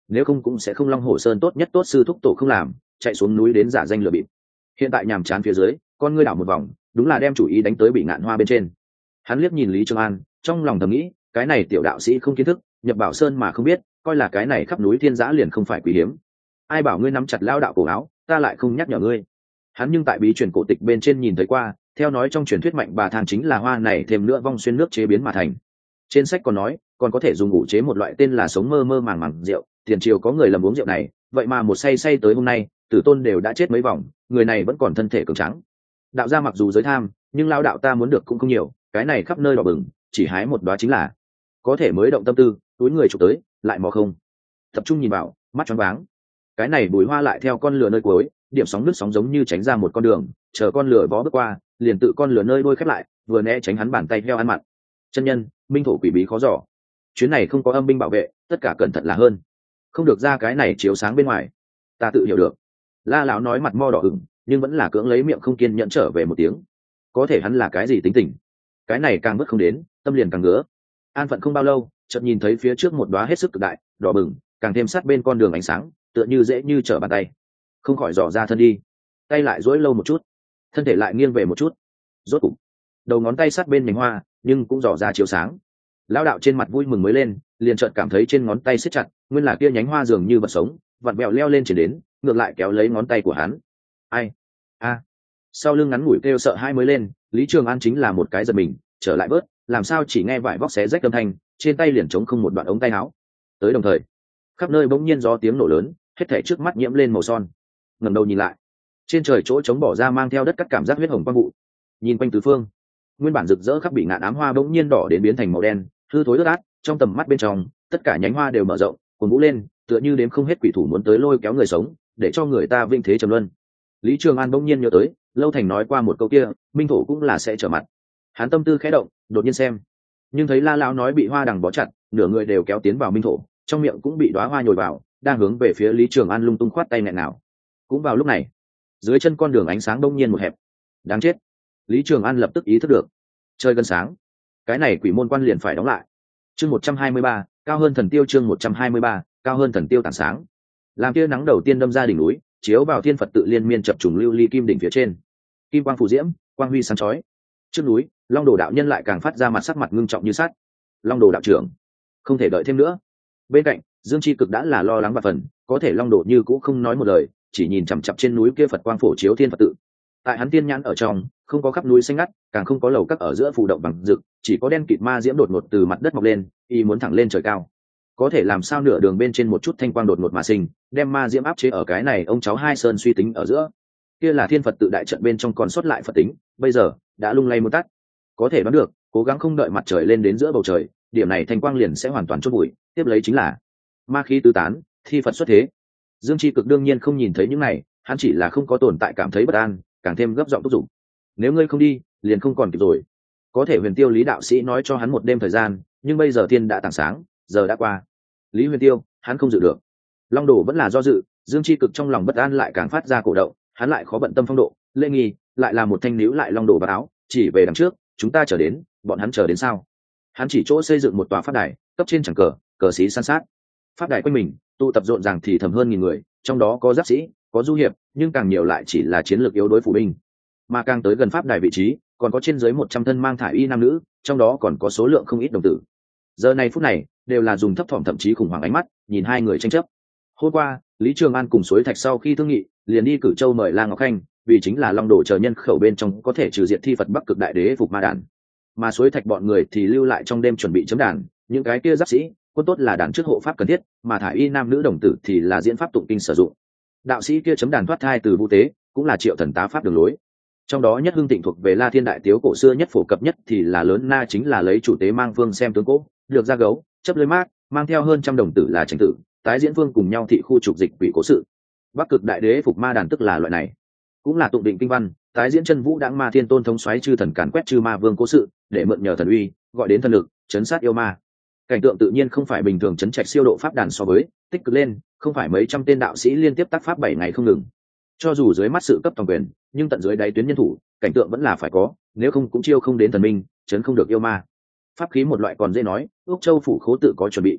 nếu không cũng sẽ không long hồ sơn tốt nhất tốt sư thúc tổ không làm, chạy xuống núi đến giả danh lừa bịp. Hiện tại nhàm chán phía dưới, con ngươi đảo một vòng, đúng là đem chủ ý đánh tới Bị Ngạn Hoa bên trên. Hắn liếc nhìn Lý Trường An, trong lòng thầm nghĩ, cái này tiểu đạo sĩ không kiến thức, nhập Bảo Sơn mà không biết, coi là cái này khắp núi thiên giã liền không phải quý hiếm. Ai bảo ngươi nắm chặt lao đạo cổ áo, ta lại không nhắc nhở ngươi. Hắn nhưng tại bí truyền cổ tịch bên trên nhìn thấy qua, theo nói trong truyền thuyết mạnh bà thang chính là hoa này thêm nữa vong xuyên nước chế biến mà thành. Trên sách còn nói, còn có thể dùng ngủ chế một loại tên là sống mơ mơ màng màng rượu, tiền triều có người lầm uống rượu này, vậy mà một say say tới hôm nay, tử tôn đều đã chết mấy vòng, người này vẫn còn thân thể cường tráng. Đạo gia mặc dù giới tham, nhưng lao đạo ta muốn được cũng không nhiều, cái này khắp nơi đỏ bừng, chỉ hái một đóa chính là có thể mới động tâm tư, túi người chụp tới, lại mò không. Tập trung nhìn vào, mắt choáng váng. Cái này bùi hoa lại theo con lửa nơi cuối, điểm sóng nước sóng giống như tránh ra một con đường, chờ con lửa vó bước qua, liền tự con lửa nơi đôi khép lại, vừa né tránh hắn bàn tay heo ăn mặn. Chân nhân, minh thổ quỷ bí khó dò. Chuyến này không có âm binh bảo vệ, tất cả cẩn thận là hơn. Không được ra cái này chiếu sáng bên ngoài. Ta tự hiểu được. La lão nói mặt mo đỏ ửng, nhưng vẫn là cưỡng lấy miệng không kiên nhẫn trở về một tiếng. Có thể hắn là cái gì tính tình? Cái này càng bước không đến, tâm liền càng ngứa. An phận không bao lâu, chợt nhìn thấy phía trước một đóa hết sức cực đại, đỏ bừng, càng thêm sát bên con đường ánh sáng, tựa như dễ như trở bàn tay. Không khỏi dò ra thân đi, tay lại duỗi lâu một chút, thân thể lại nghiêng về một chút. Rốt cục, đầu ngón tay sát bên nhánh hoa, nhưng cũng dò ra chiếu sáng. Lão đạo trên mặt vui mừng mới lên, liền chợt cảm thấy trên ngón tay siết chặt, nguyên là kia nhánh hoa dường như vật sống, vặn vẹo leo lên chỉ đến, ngược lại kéo lấy ngón tay của hắn. Ai? A! Sau lưng ngắn ngủi kêu sợ hai mới lên, Lý Trường An chính là một cái giật mình, trở lại bớt, làm sao chỉ nghe vải vóc xé rách âm thanh, trên tay liền trống không một đoạn ống tay áo. Tới đồng thời, khắp nơi bỗng nhiên gió tiếng nổ lớn, hết thảy trước mắt nhiễm lên màu son. Ngẩng đầu nhìn lại, trên trời chỗ trống bỏ ra mang theo đất cắt cảm giác huyết hồng quang vụ. Nhìn quanh tứ phương, nguyên bản rực rỡ khắp Bị Ngạn ám hoa bỗng nhiên đỏ đến biến thành màu đen, hư thối ướt át, trong tầm mắt bên trong, tất cả nhánh hoa đều mở rộng, cuồn vũ lên, tựa như đếm không hết quỷ thủ muốn tới lôi kéo người sống, để cho người ta vinh thế trầm luân. Lý Trường An bỗng nhiên nhớ tới, Lâu Thành nói qua một câu kia, minh thổ cũng là sẽ trở mặt. Hắn tâm tư khẽ động, đột nhiên xem, nhưng thấy La lão nói bị hoa đằng bó chặt, nửa người đều kéo tiến vào minh thổ, trong miệng cũng bị đóa hoa nhồi vào, đang hướng về phía Lý Trường An lung tung khoát tay nghẹn nào. Cũng vào lúc này, dưới chân con đường ánh sáng bỗng nhiên một hẹp. Đáng chết! Lý Trường An lập tức ý thức được, trời gần sáng, cái này quỷ môn quan liền phải đóng lại. Chương một trăm hai mươi ba, cao hơn thần tiêu. Chương một trăm hai mươi ba, cao hơn thần tiêu tảng sáng. Làm tia nắng đầu tiên đâm ra đỉnh núi, chiếu vào thiên Phật tự liên miên chập trùng lưu ly kim đỉnh phía trên, kim quang phù diễm, quang huy sáng chói. Trước núi, Long Đồ đạo nhân lại càng phát ra mặt sắc mặt ngưng trọng như sắt. Long Đồ đạo trưởng, không thể đợi thêm nữa. Bên cạnh, Dương Chi Cực đã là lo lắng và phần, có thể Long Đồ như cũ không nói một lời, chỉ nhìn chằm chằm trên núi kia Phật quang phổ chiếu thiên Phật tự. Tại hắn tiên nhãn ở trong, không có khắp núi xanh ngắt, càng không có lầu các ở giữa phù động bằng rực, chỉ có đen kịt ma diễm đột ngột từ mặt đất mọc lên, y muốn thẳng lên trời cao. Có thể làm sao nửa đường bên trên một chút thanh quang đột ngột mà sinh, đem ma diễm áp chế ở cái này ông cháu hai sơn suy tính ở giữa. Kia là thiên Phật tự đại trận bên trong còn sót lại Phật tính, bây giờ đã lung lay một tắt. Có thể đoán được, cố gắng không đợi mặt trời lên đến giữa bầu trời, điểm này thanh quang liền sẽ hoàn toàn chôn bụi, tiếp lấy chính là ma khí tứ tán, thi Phật xuất thế. Dương Chi Cực đương nhiên không nhìn thấy những này, hắn chỉ là không có tồn tại cảm thấy bất an, càng thêm gấp giọng thúc giục. Nếu ngươi không đi, liền không còn kịp rồi. Có thể Huyền Tiêu Lý đạo sĩ nói cho hắn một đêm thời gian, nhưng bây giờ thiên đã tảng sáng, giờ đã qua. Lý Huyền Tiêu, hắn không dự được. Long Đồ vẫn là do dự, Dương Chi Cực trong lòng bất an lại càng phát ra cổ động, hắn lại khó bận tâm phong độ, lễ nghi, lại là một thanh níu lại Long Đồ vào áo, chỉ về đằng trước, chúng ta chờ đến, bọn hắn chờ đến sao? Hắn chỉ chỗ xây dựng một tòa pháp đài, cấp trên chẳng cờ, cờ sĩ san sát. Pháp đài quanh mình, tụ tập rộn ràng thì thầm hơn nghìn người, trong đó có giáp sĩ, có du hiệp, nhưng càng nhiều lại chỉ là chiến lược yếu đối phủ binh. Mà càng tới gần pháp đài vị trí, còn có trên dưới một trăm thân mang thải y nam nữ, trong đó còn có số lượng không ít đồng tử. Giờ này phút này, đều là dùng thấp thỏm thậm chí khủng hoảng ánh mắt, nhìn hai người tranh chấp. Hôm qua, Lý Trường An cùng Suối Thạch sau khi thương nghị, liền đi Cử Châu mời La Ngọc Khanh, vì chính là Long Đồ chờ nhân khẩu bên trong có thể trừ diệt thi Phật Bắc Cực Đại Đế phục ma đàn. Mà Suối Thạch bọn người thì lưu lại trong đêm chuẩn bị chấm đàn, những cái kia giáp sĩ, quân tốt là đàn trước hộ pháp cần thiết, mà thải y nam nữ đồng tử thì là diễn pháp tụng kinh sử dụng. Đạo sĩ kia chấm đàn thoát thai từ vũ tế, cũng là Triệu Thần tá pháp đường lối. Trong đó nhất hưng tịnh thuộc về La Thiên đại tiếu cổ xưa nhất phổ cập nhất thì là lớn na chính là lấy chủ tế mang vương xem tướng cố, được ra gấu, chấp lưới mát, mang theo hơn trăm đồng tử là tranh tử, tái diễn vương cùng nhau thị khu trục dịch quỷ cố sự. Bắc Cực Đại Đế phục ma đàn tức là loại này, cũng là tụng định kinh văn, tái diễn chân vũ đãng ma thiên tôn thống xoáy chư thần càn quét chư ma vương cố sự, để mượn nhờ thần uy, gọi đến thần lực, chấn sát yêu ma. Cảnh tượng tự nhiên không phải bình thường chấn trạch siêu độ pháp đàn so với, tích cực lên, không phải mấy trăm tên đạo sĩ liên tiếp tác pháp bảy ngày không ngừng. Cho dù dưới mắt sự cấp toàn quyền, nhưng tận dưới đáy tuyến nhân thủ, cảnh tượng vẫn là phải có, nếu không cũng chiêu không đến thần minh, chấn không được yêu ma. Pháp khí một loại còn dễ nói, Úc Châu phủ khố tự có chuẩn bị.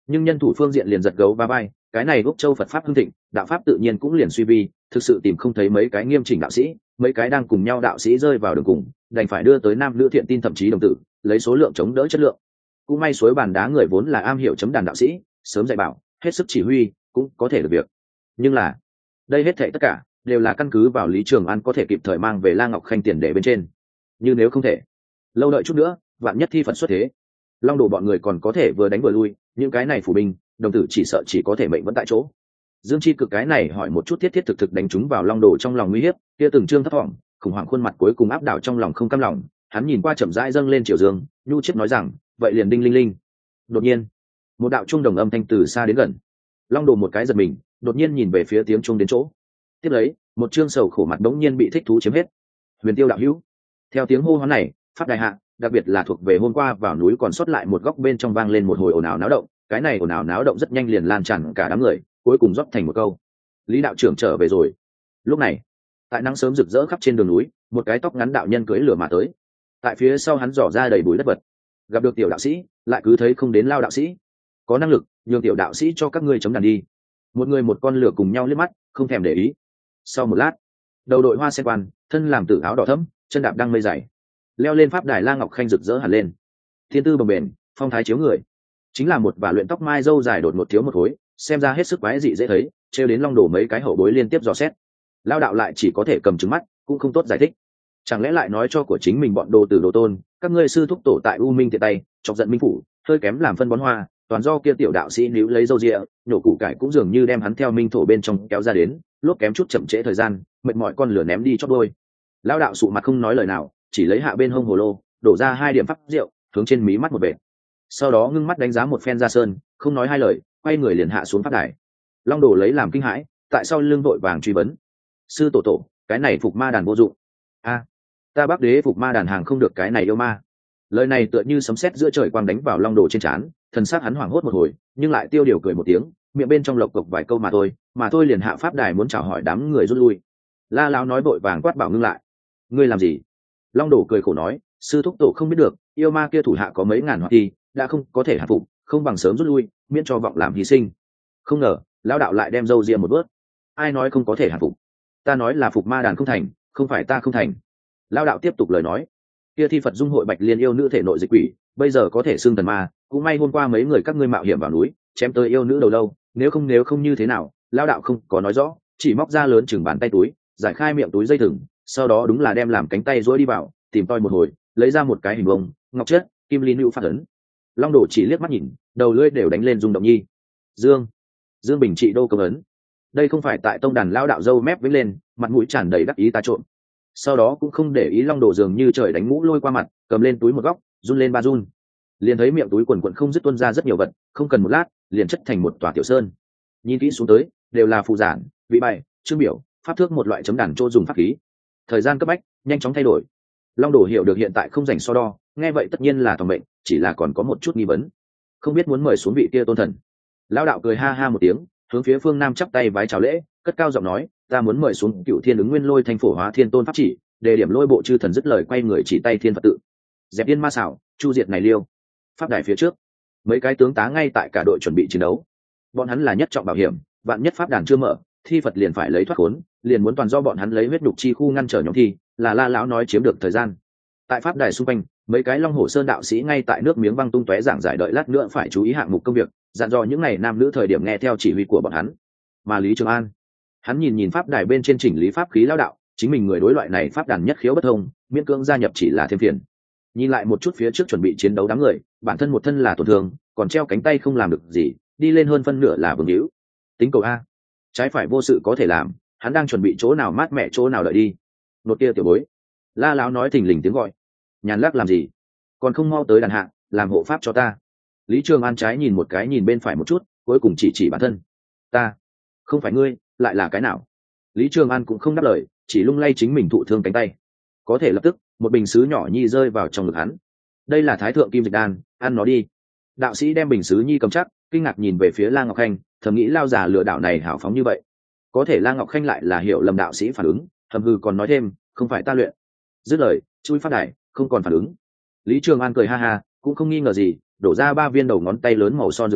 nhưng nhân thủ phương diện liền giật gấu va vai, cái này úc châu Phật pháp hưng thịnh, đạo pháp tự nhiên cũng liền suy vi, thực sự tìm không thấy mấy cái nghiêm chỉnh đạo sĩ, mấy cái đang cùng nhau đạo sĩ rơi vào đường cùng, đành phải đưa tới nam nữ thiện tin thậm chí đồng tử, lấy số lượng chống đỡ chất lượng. Cũng may suối bàn đá người vốn là am hiểu chấm đàn đạo sĩ, sớm dạy bảo, hết sức chỉ huy, cũng có thể được việc. Nhưng là, đây hết thảy tất cả đều là căn cứ vào Lý Trường An có thể kịp thời mang về La Ngọc Khanh tiền để bên trên. Nhưng nếu không thể, lâu đợi chút nữa, vạn nhất thi Phật xuất thế, Long Đồ bọn người còn có thể vừa đánh vừa lui, những cái này phủ binh, đồng tử chỉ sợ chỉ có thể mệnh vẫn tại chỗ. Dương Chi Cực cái này hỏi một chút thiết thiết thực thực đánh trúng vào Long Đồ trong lòng nguy hiếp, kia từng trương thấp thỏm, khủng hoảng khuôn mặt cuối cùng áp đảo trong lòng không cam lòng, hắn nhìn qua chậm rãi dâng lên Triều Dương, nhu chiết nói rằng, vậy liền đinh linh linh. Đột nhiên, một đạo trung đồng âm thanh từ xa đến gần. Long Đồ một cái giật mình, đột nhiên nhìn về phía tiếng trung đến chỗ. Tiếp lấy, một trương sầu khổ mặt đống nhiên bị thích thú chiếm hết. Huyền Tiêu đạo hữu. Theo tiếng hô hoán này, pháp đại hạ, đặc biệt là thuộc về hôm qua vào núi còn sót lại một góc bên trong vang lên một hồi ồn ào náo động, cái này ồn ào náo động rất nhanh liền lan tràn cả đám người, cuối cùng rót thành một câu: Lý đạo trưởng trở về rồi. Lúc này, tại nắng sớm rực rỡ khắp trên đường núi, một cái tóc ngắn đạo nhân cưỡi lửa mà tới. Tại phía sau hắn dò ra đầy bụi đất vật. Gặp được tiểu đạo sĩ, lại cứ thấy không đến lao đạo sĩ. Có năng lực, nhường tiểu đạo sĩ cho các ngươi chấm đàn đi. Một người một con lửa cùng nhau liếc mắt, không thèm để ý. Sau một lát, đầu đội hoa sen quan, thân làm tử áo đỏ thẫm, chân đạp đăng mây dày, leo lên pháp đài La Ngọc Khanh rực rỡ hẳn lên. Thiên tư bồng bềnh, phong thái chiếu người, chính là một vả luyện tóc mai râu dài đột một thiếu một khối, xem ra hết sức quái dị dễ thấy, trêu đến Long Đồ mấy cái hậu bối liên tiếp dò xét. Lao đạo lại chỉ có thể cầm trừng mắt, cũng không tốt giải thích. Chẳng lẽ lại nói cho của chính mình bọn đồ tử đồ tôn, các ngươi sư thúc tổ tại U Minh tiện tay, chọc giận minh phủ, hơi kém làm phân bón hoa, toàn do kia tiểu đạo sĩ níu lấy dâu rịa, nhổ củ cải cũng dường như đem hắn theo minh thổ bên trong kéo ra đến, lúc kém chút chậm trễ thời gian, mệt mỏi con lửa ném đi chót đôi. Lao đạo sụ mặt không nói lời nào, chỉ lấy hạ bên hông hồ lô, đổ ra hai điểm pháp rượu, hướng trên mí mắt một bệt. Sau đó ngưng mắt đánh giá một phen ra sơn, không nói hai lời, quay người liền hạ xuống pháp đài. Long Đồ lấy làm kinh hãi, tại sao lưng vội vàng truy vấn: sư tổ tổ, cái này phục ma đàn vô dụng. A, ta Bắc Đế phục ma đàn hàng không được cái này yêu ma. Lời này tựa như sấm sét giữa trời quang đánh vào Long Đồ trên trán, thần sắc hắn hoảng hốt một hồi, nhưng lại tiêu điều cười một tiếng, miệng bên trong lộc cộc vài câu mà thôi, mà thôi liền hạ pháp đài muốn chào hỏi đám người rút lui. La Lão nói vội vàng quát bảo ngưng lại. Ngươi làm gì? Long Đồ cười khổ nói, sư thúc tổ không biết được, yêu ma kia thủ hạ có mấy ngàn hoạt thi, đã không có thể hạ phục, không bằng sớm rút lui, miễn cho vọng làm hy sinh. Không ngờ, lão đạo lại đem dâu ria một bước. Ai nói không có thể hạ phục? Ta nói là phục ma đàn không thành, không phải ta không thành. Lão đạo tiếp tục lời nói, kia thi Phật dung hội Bạch Liên yêu nữ thể nội dịch quỷ, bây giờ có thể xưng thần ma, cũng may hôm qua mấy người các ngươi mạo hiểm vào núi, chém tới yêu nữ đầu lâu, nếu không nếu không như thế nào, lão đạo không có nói rõ, chỉ móc ra lớn chừng bàn tay túi, giải khai miệng túi dây thừng, sau đó đúng là đem làm cánh tay duỗi đi vào, tìm toi một hồi, lấy ra một cái hình bông, ngọc chất, kim ly lưu phát ấn. Long Đồ chỉ liếc mắt nhìn, đầu lưỡi đều đánh lên rung động nhi. Dương, Dương Bình trị đô công ấn. Đây không phải tại tông đàn lão đạo dâu mép vĩnh lên, mặt mũi tràn đầy đắc ý ta trộm. Sau đó cũng không để ý Long Đồ dường như trời đánh mũ lôi qua mặt, cầm lên túi một góc, run lên ba run. Liền thấy miệng túi quần quần không dứt tuôn ra rất nhiều vật, không cần một lát, liền chất thành một tòa tiểu sơn. Nhìn kỹ xuống tới, đều là phù giản, vị bài, chương biểu, pháp thước một loại chấm đàn chỗ dùng pháp khí. Thời gian cấp bách, nhanh chóng thay đổi. Long Đồ hiểu được hiện tại không dành so đo, nghe vậy tất nhiên là toàn mệnh, chỉ là còn có một chút nghi vấn, không biết muốn mời xuống vị kia tôn thần. Lão đạo cười ha ha một tiếng, hướng phía phương nam chắp tay vái chào lễ, cất cao giọng nói, ta muốn mời xuống Cựu Thiên ứng nguyên lôi thanh phổ hóa thiên tôn pháp chỉ, đề điểm lôi bộ chư thần dứt lời quay người chỉ tay thiên phật tự, dẹp yên ma xảo, chu diệt này liêu. Pháp đài phía trước, mấy cái tướng tá ngay tại cả đội chuẩn bị chiến đấu. Bọn hắn là nhất trọng bảo hiểm, vạn nhất pháp đàn chưa mở, thi Phật liền phải lấy thoát khốn, liền muốn toàn do bọn hắn lấy huyết nhục chi khu ngăn trở nhóm thi, là La lão nói chiếm được thời gian. Tại pháp đài xung quanh, mấy cái Long Hổ Sơn đạo sĩ ngay tại nước miếng văng tung tóe giảng giải đợi lát nữa phải chú ý hạng mục công việc, dặn dò những ngày nam nữ thời điểm nghe theo chỉ huy của bọn hắn. Mà Lý Trường An, hắn nhìn nhìn pháp đài bên trên chỉnh lý pháp khí lão đạo, chính mình người đối loại này pháp đàn nhất khiếu bất thông, miễn cưỡng gia nhập chỉ là thêm phiền. Nhìn lại một chút phía trước chuẩn bị chiến đấu đám người, bản thân một thân là tổn thương, còn treo cánh tay không làm được gì, đi lên hơn phân nửa là vương hữu. Tính cầu a, trái phải vô sự có thể làm, hắn đang chuẩn bị chỗ nào mát mẻ chỗ nào đợi đi. Nốt kia tiểu bối, La lão nói thình lình tiếng gọi, nhàn lắc làm gì, còn không mau tới đàn hạ, làm hộ pháp cho ta. Lý Trường An trái nhìn một cái nhìn bên phải một chút, cuối cùng chỉ chỉ bản thân, ta, không phải ngươi, lại là cái nào? Lý Trường An cũng không đáp lời, chỉ lung lay chính mình thụ thương cánh tay. Có thể lập tức, một bình sứ nhỏ nhi rơi vào trong ngực hắn. Đây là Thái thượng kim dịch đan, ăn nó đi. Đạo sĩ đem bình sứ nhi cầm chắc, kinh ngạc nhìn về phía La Ngọc Khanh, thầm nghĩ lao già lừa đảo này hào phóng như vậy. Có thể La Ngọc Khanh lại là hiểu lầm đạo sĩ phản ứng, thầm hư còn nói thêm, không phải ta luyện. Dứt lời, chui phát đài, không còn phản ứng. Lý Trường An cười ha ha, cũng không nghi ngờ gì, đổ ra ba viên đầu ngón tay lớn màu son dược hoàn,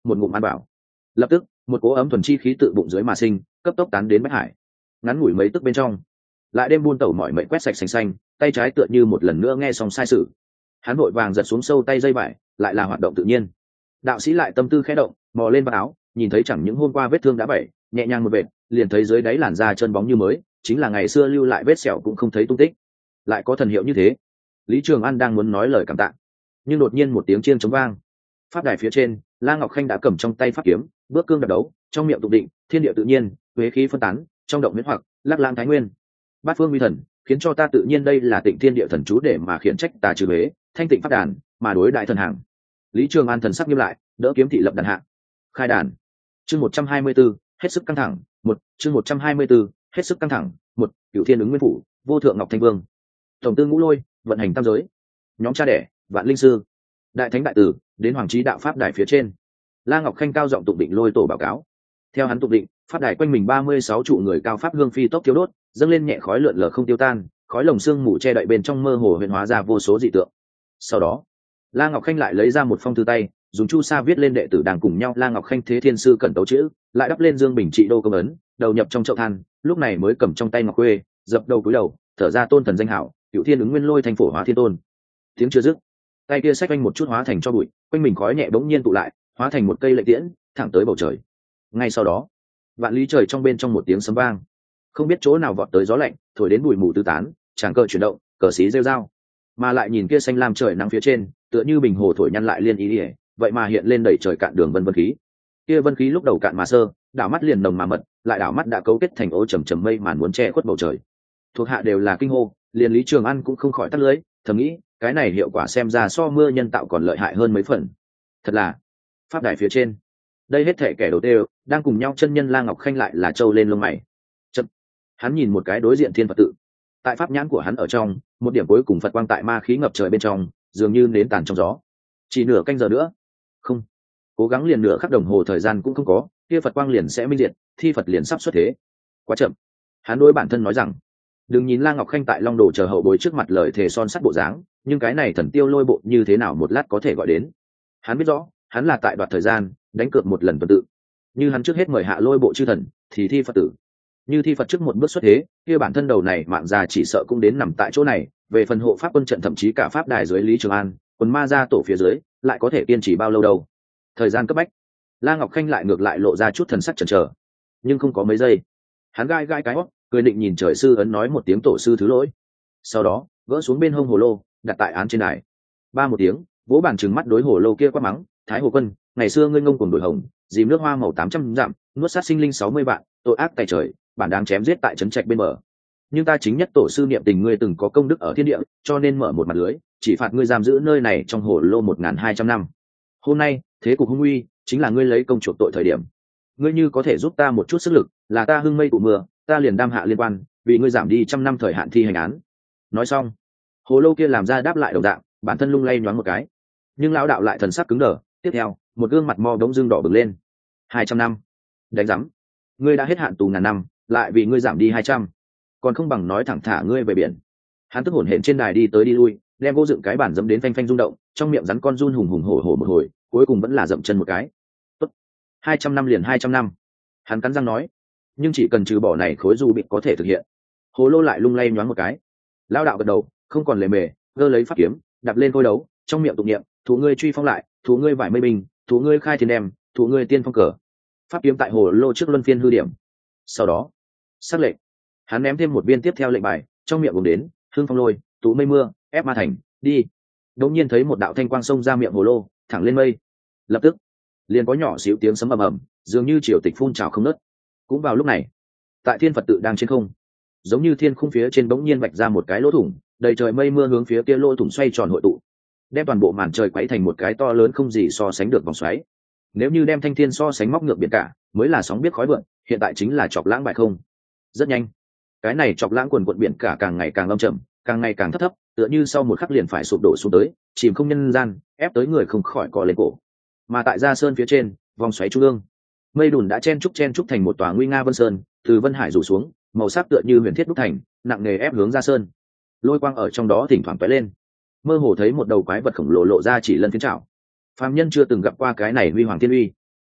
một ngụm ăn bảo. Lập tức một cỗ ấm thuần chi khí tự bụng dưới mà sinh, cấp tốc tán đến bách hải. Ngắn ngủi mấy tức bên trong, lại đêm buôn tẩu mọi mệnh quét sạch xanh xanh, tay trái tựa như một lần nữa nghe xong sai sự. Hắn vội vàng giật xuống sâu tay dây vải, lại là hoạt động tự nhiên. Đạo sĩ lại tâm tư khẽ động, mò lên vào áo, nhìn thấy chẳng những hôm qua vết thương đã bẩy, nhẹ nhàng một vệt, liền thấy dưới đáy làn da chân bóng như mới, chính là ngày xưa lưu lại vết sẹo cũng không thấy tung tích. Lại có thần hiệu như thế. Lý Trường An đang muốn nói lời cảm tạ, nhưng đột nhiên một tiếng chiêng trống vang. Pháp đài phía trên, La Ngọc Khanh đã cầm trong tay pháp kiếm, bước cương đạp đấu, trong miệng tụng định, thiên địa tự nhiên, huế khí phân tán, trong động miễn hoặc, lắc lang thái nguyên. Bát phương uy thần, khiến cho ta tự nhiên đây là Tịnh Thiên Địa thần chú để mà khiển trách tà trừ huế, thanh tịnh pháp đàn, mà đối đại thần hàng. Lý Trường An thần sắc nghiêm lại, đỡ kiếm thị lập đàn hạ. Khai đàn. Chương một trăm hai mươi 124, hết sức căng thẳng, một, chương một trăm hai mươi 124, hết sức căng thẳng, một, Cửu Thiên ứng nguyên phủ, vô thượng ngọc thanh vương. Tổng tư ngũ lôi, vận hành tam giới. Nhóm cha đẻ, vạn linh sư. Đại thánh đại tử, đến hoàng trí đạo pháp đài phía trên. La Ngọc Khanh cao giọng tụng định lôi tổ báo cáo. Theo hắn tụng định, pháp đài quanh mình ba mươi sáu trụ người cao pháp hương phi tốc thiếu đốt, dâng lên nhẹ khói lượn lờ không tiêu tan, khói lồng xương mù che đậy bên trong mơ hồ huyền hóa ra vô số dị tượng. Sau đó, La Ngọc Khanh lại lấy ra một phong thư tay, dùng chu sa viết lên đệ tử đang cùng nhau La Ngọc Khanh thế thiên sư cẩn tấu chữ, lại đắp lên Dương Bình trị đô công ấn, đầu nhập trong chậu than, lúc này mới cầm trong tay ngọc khuê, dập đầu cúi đầu, thở ra tôn thần danh hảo, Cửu Thiên ứng nguyên lôi thành phổ hóa thiên tôn. Tiếng chưa dứt, tay kia xách quanh một chút hóa thành cho bụi, quanh mình khói nhẹ bỗng nhiên tụ lại, hóa thành một cây lệnh tiễn, thẳng tới bầu trời. Ngay sau đó, vạn lý trời trong bên trong một tiếng sấm vang, không biết chỗ nào vọt tới gió lạnh, thổi đến bụi mù tứ tán, tràng cờ chuyển động, cờ xí rêu rao, mà lại nhìn kia xanh lam trời nắng phía trên, tựa như bình hồ thổi nhăn lại liên ý ỉa, vậy mà hiện lên đẩy trời cạn đường vân vân khí. Kia vân khí lúc đầu cạn mà sơ, đảo mắt liền nồng mà mật, lại đảo mắt đã cấu kết thành ô trầm trầm mây màn muốn che khuất bầu trời. Thuộc hạ đều là kinh hô, liền Lý Trường An cũng không khỏi tắt lưới, thầm nghĩ, cái này hiệu quả xem ra so mưa nhân tạo còn lợi hại hơn mấy phần. Thật là pháp đài phía trên, đây hết thể kẻ đầu tiên đang cùng nhau chân nhân La Ngọc Khanh lại là trâu lên lông mày. Chậm. Hắn nhìn một cái đối diện thiên Phật tự, tại pháp nhãn của hắn ở trong, một điểm cuối cùng Phật quang tại ma khí ngập trời bên trong, dường như nến tàn trong gió. Chỉ nửa canh giờ nữa, không, cố gắng liền nửa khắc đồng hồ thời gian cũng không có, kia Phật quang liền sẽ minh diệt, thi Phật liền sắp xuất thế. Quá chậm. Hắn đối bản thân nói rằng, đừng nhìn La Ngọc Khanh tại Long Đồ chờ hậu bối trước mặt lời thề son sắt bộ dáng, nhưng cái này thần tiêu lôi bộ như thế nào một lát có thể gọi đến. Hắn biết rõ, hắn là tại đoạt thời gian, đánh cược một lần tuần tự. Như hắn trước hết mời hạ lôi bộ chư thần, thì thi Phật tử. Như thi Phật trước một bước xuất thế, kia bản thân đầu này mạng già chỉ sợ cũng đến nằm tại chỗ này. Về phần hộ pháp quân trận thậm chí cả pháp đài dưới Lý Trường An, quần ma ra tổ phía dưới, lại có thể kiên trì bao lâu đâu? Thời gian cấp bách, La Ngọc Khanh lại ngược lại lộ ra chút thần sắc chần chờ, nhưng không có mấy giây, hắn gai gai cái hót, cười định nhìn trời sư ấn nói một tiếng tổ sư thứ lỗi. Sau đó gỡ xuống bên hông hồ lô, đặt tại án trên đài. Ba một tiếng, vỗ bàn trừng mắt đối hồ lô kia quát mắng, Thái Hồ Quân, ngày xưa ngươi ngông cuồng đổi hồng, dìm nước hoa màu tám trăm dặm, nuốt sát sinh linh sáu mươi vạn, tội ác tại trời, bản đáng chém giết tại trấn trạch bên bờ. Nhưng ta chính nhất tổ sư niệm tình ngươi từng có công đức ở thiên địa, cho nên mở một mặt lưới, chỉ phạt ngươi giam giữ nơi này trong hồ lô một nghìn hai trăm năm. Hôm nay thế cục hung uy, chính là ngươi lấy công chuộc tội thời điểm. Ngươi như có thể giúp ta một chút sức lực, là ta hưng mây tụ mưa, ta liền đam hạ liên quan, vì ngươi giảm đi trăm năm thời hạn thi hành án. Nói xong, hồ lô kia làm ra đáp lại đồng dạng, bản thân lung lay nhoáng một cái, nhưng lão đạo lại thần sắc cứng đờ. Tiếp theo, một gương mặt mo đống dương đỏ bừng lên. Hai trăm năm, đánh rắm, ngươi đã hết hạn tù ngàn năm, lại vì ngươi giảm đi hai trăm, còn không bằng nói thẳng thả ngươi về biển. Hắn tức hổn hển trên đài đi tới đi lui, đem vô dựng cái bản dẫm đến phanh phanh rung động, trong miệng rắn con run hùng hùng hổ hổ một hồi, cuối cùng vẫn là dậm chân một cái. Tốt, hai trăm năm liền hai trăm năm. Hắn cắn răng nói, nhưng chỉ cần trừ bỏ này khối du bị có thể thực hiện. Hồ lô lại lung lay nhoáng một cái. Lão đạo gật đầu, không còn lề mề, gơ lấy pháp kiếm, đạp lên khôi đấu, trong miệng tụng niệm, thủ ngươi truy phong lại, thủ ngươi vải mây bình, thủ ngươi khai thiên đem, thủ ngươi tiên phong cờ. Pháp kiếm tại hồ lô trước luân phiên hư điểm. Sau đó, sắc lệnh, hắn ném thêm một viên tiếp theo lệnh bài, trong miệng gồm đến, hương phong lôi, tụ mây mưa, ép ma thành, đi. Đống nhiên thấy một đạo thanh quang xông ra miệng hồ lô, thẳng lên mây. Lập tức, liền có nhỏ xíu tiếng sấm ầm ầm, dường như triều tịch phun trào không ngớt. Cũng vào lúc này, tại thiên Phật tự đang trên không, giống như thiên khung phía trên bỗng nhiên vạch ra một cái lỗ thủng, đầy trời mây mưa hướng phía kia lỗ thủng xoay tròn hội tụ, đem toàn bộ màn trời quấy thành một cái to lớn không gì so sánh được vòng xoáy. Nếu như đem thanh thiên so sánh móc ngược biển cả, mới là sóng biết khói vượn, hiện tại chính là chọc lãng bại không. Rất nhanh, cái này chọc lãng quần quận biển cả càng ngày càng âm trầm, càng ngày càng thấp thấp, tựa như sau một khắc liền phải sụp đổ xuống tới, chìm không nhân gian, ép tới người không khỏi cọ lên cổ. Mà tại Gia Sơn phía trên, vòng xoáy trung ương, mây đùn đã chen trúc chen trúc thành một tòa nguy nga vân sơn, từ vân hải rủ xuống, màu sắc tựa như huyền thiết đúc thành, nặng nề ép hướng Gia Sơn. Lôi quang ở trong đó thỉnh thoảng tóe lên, mơ hồ thấy một đầu quái vật khổng lồ lộ ra chỉ lân phiến trảo. Phàm nhân chưa từng gặp qua cái này huy hoàng thiên uy,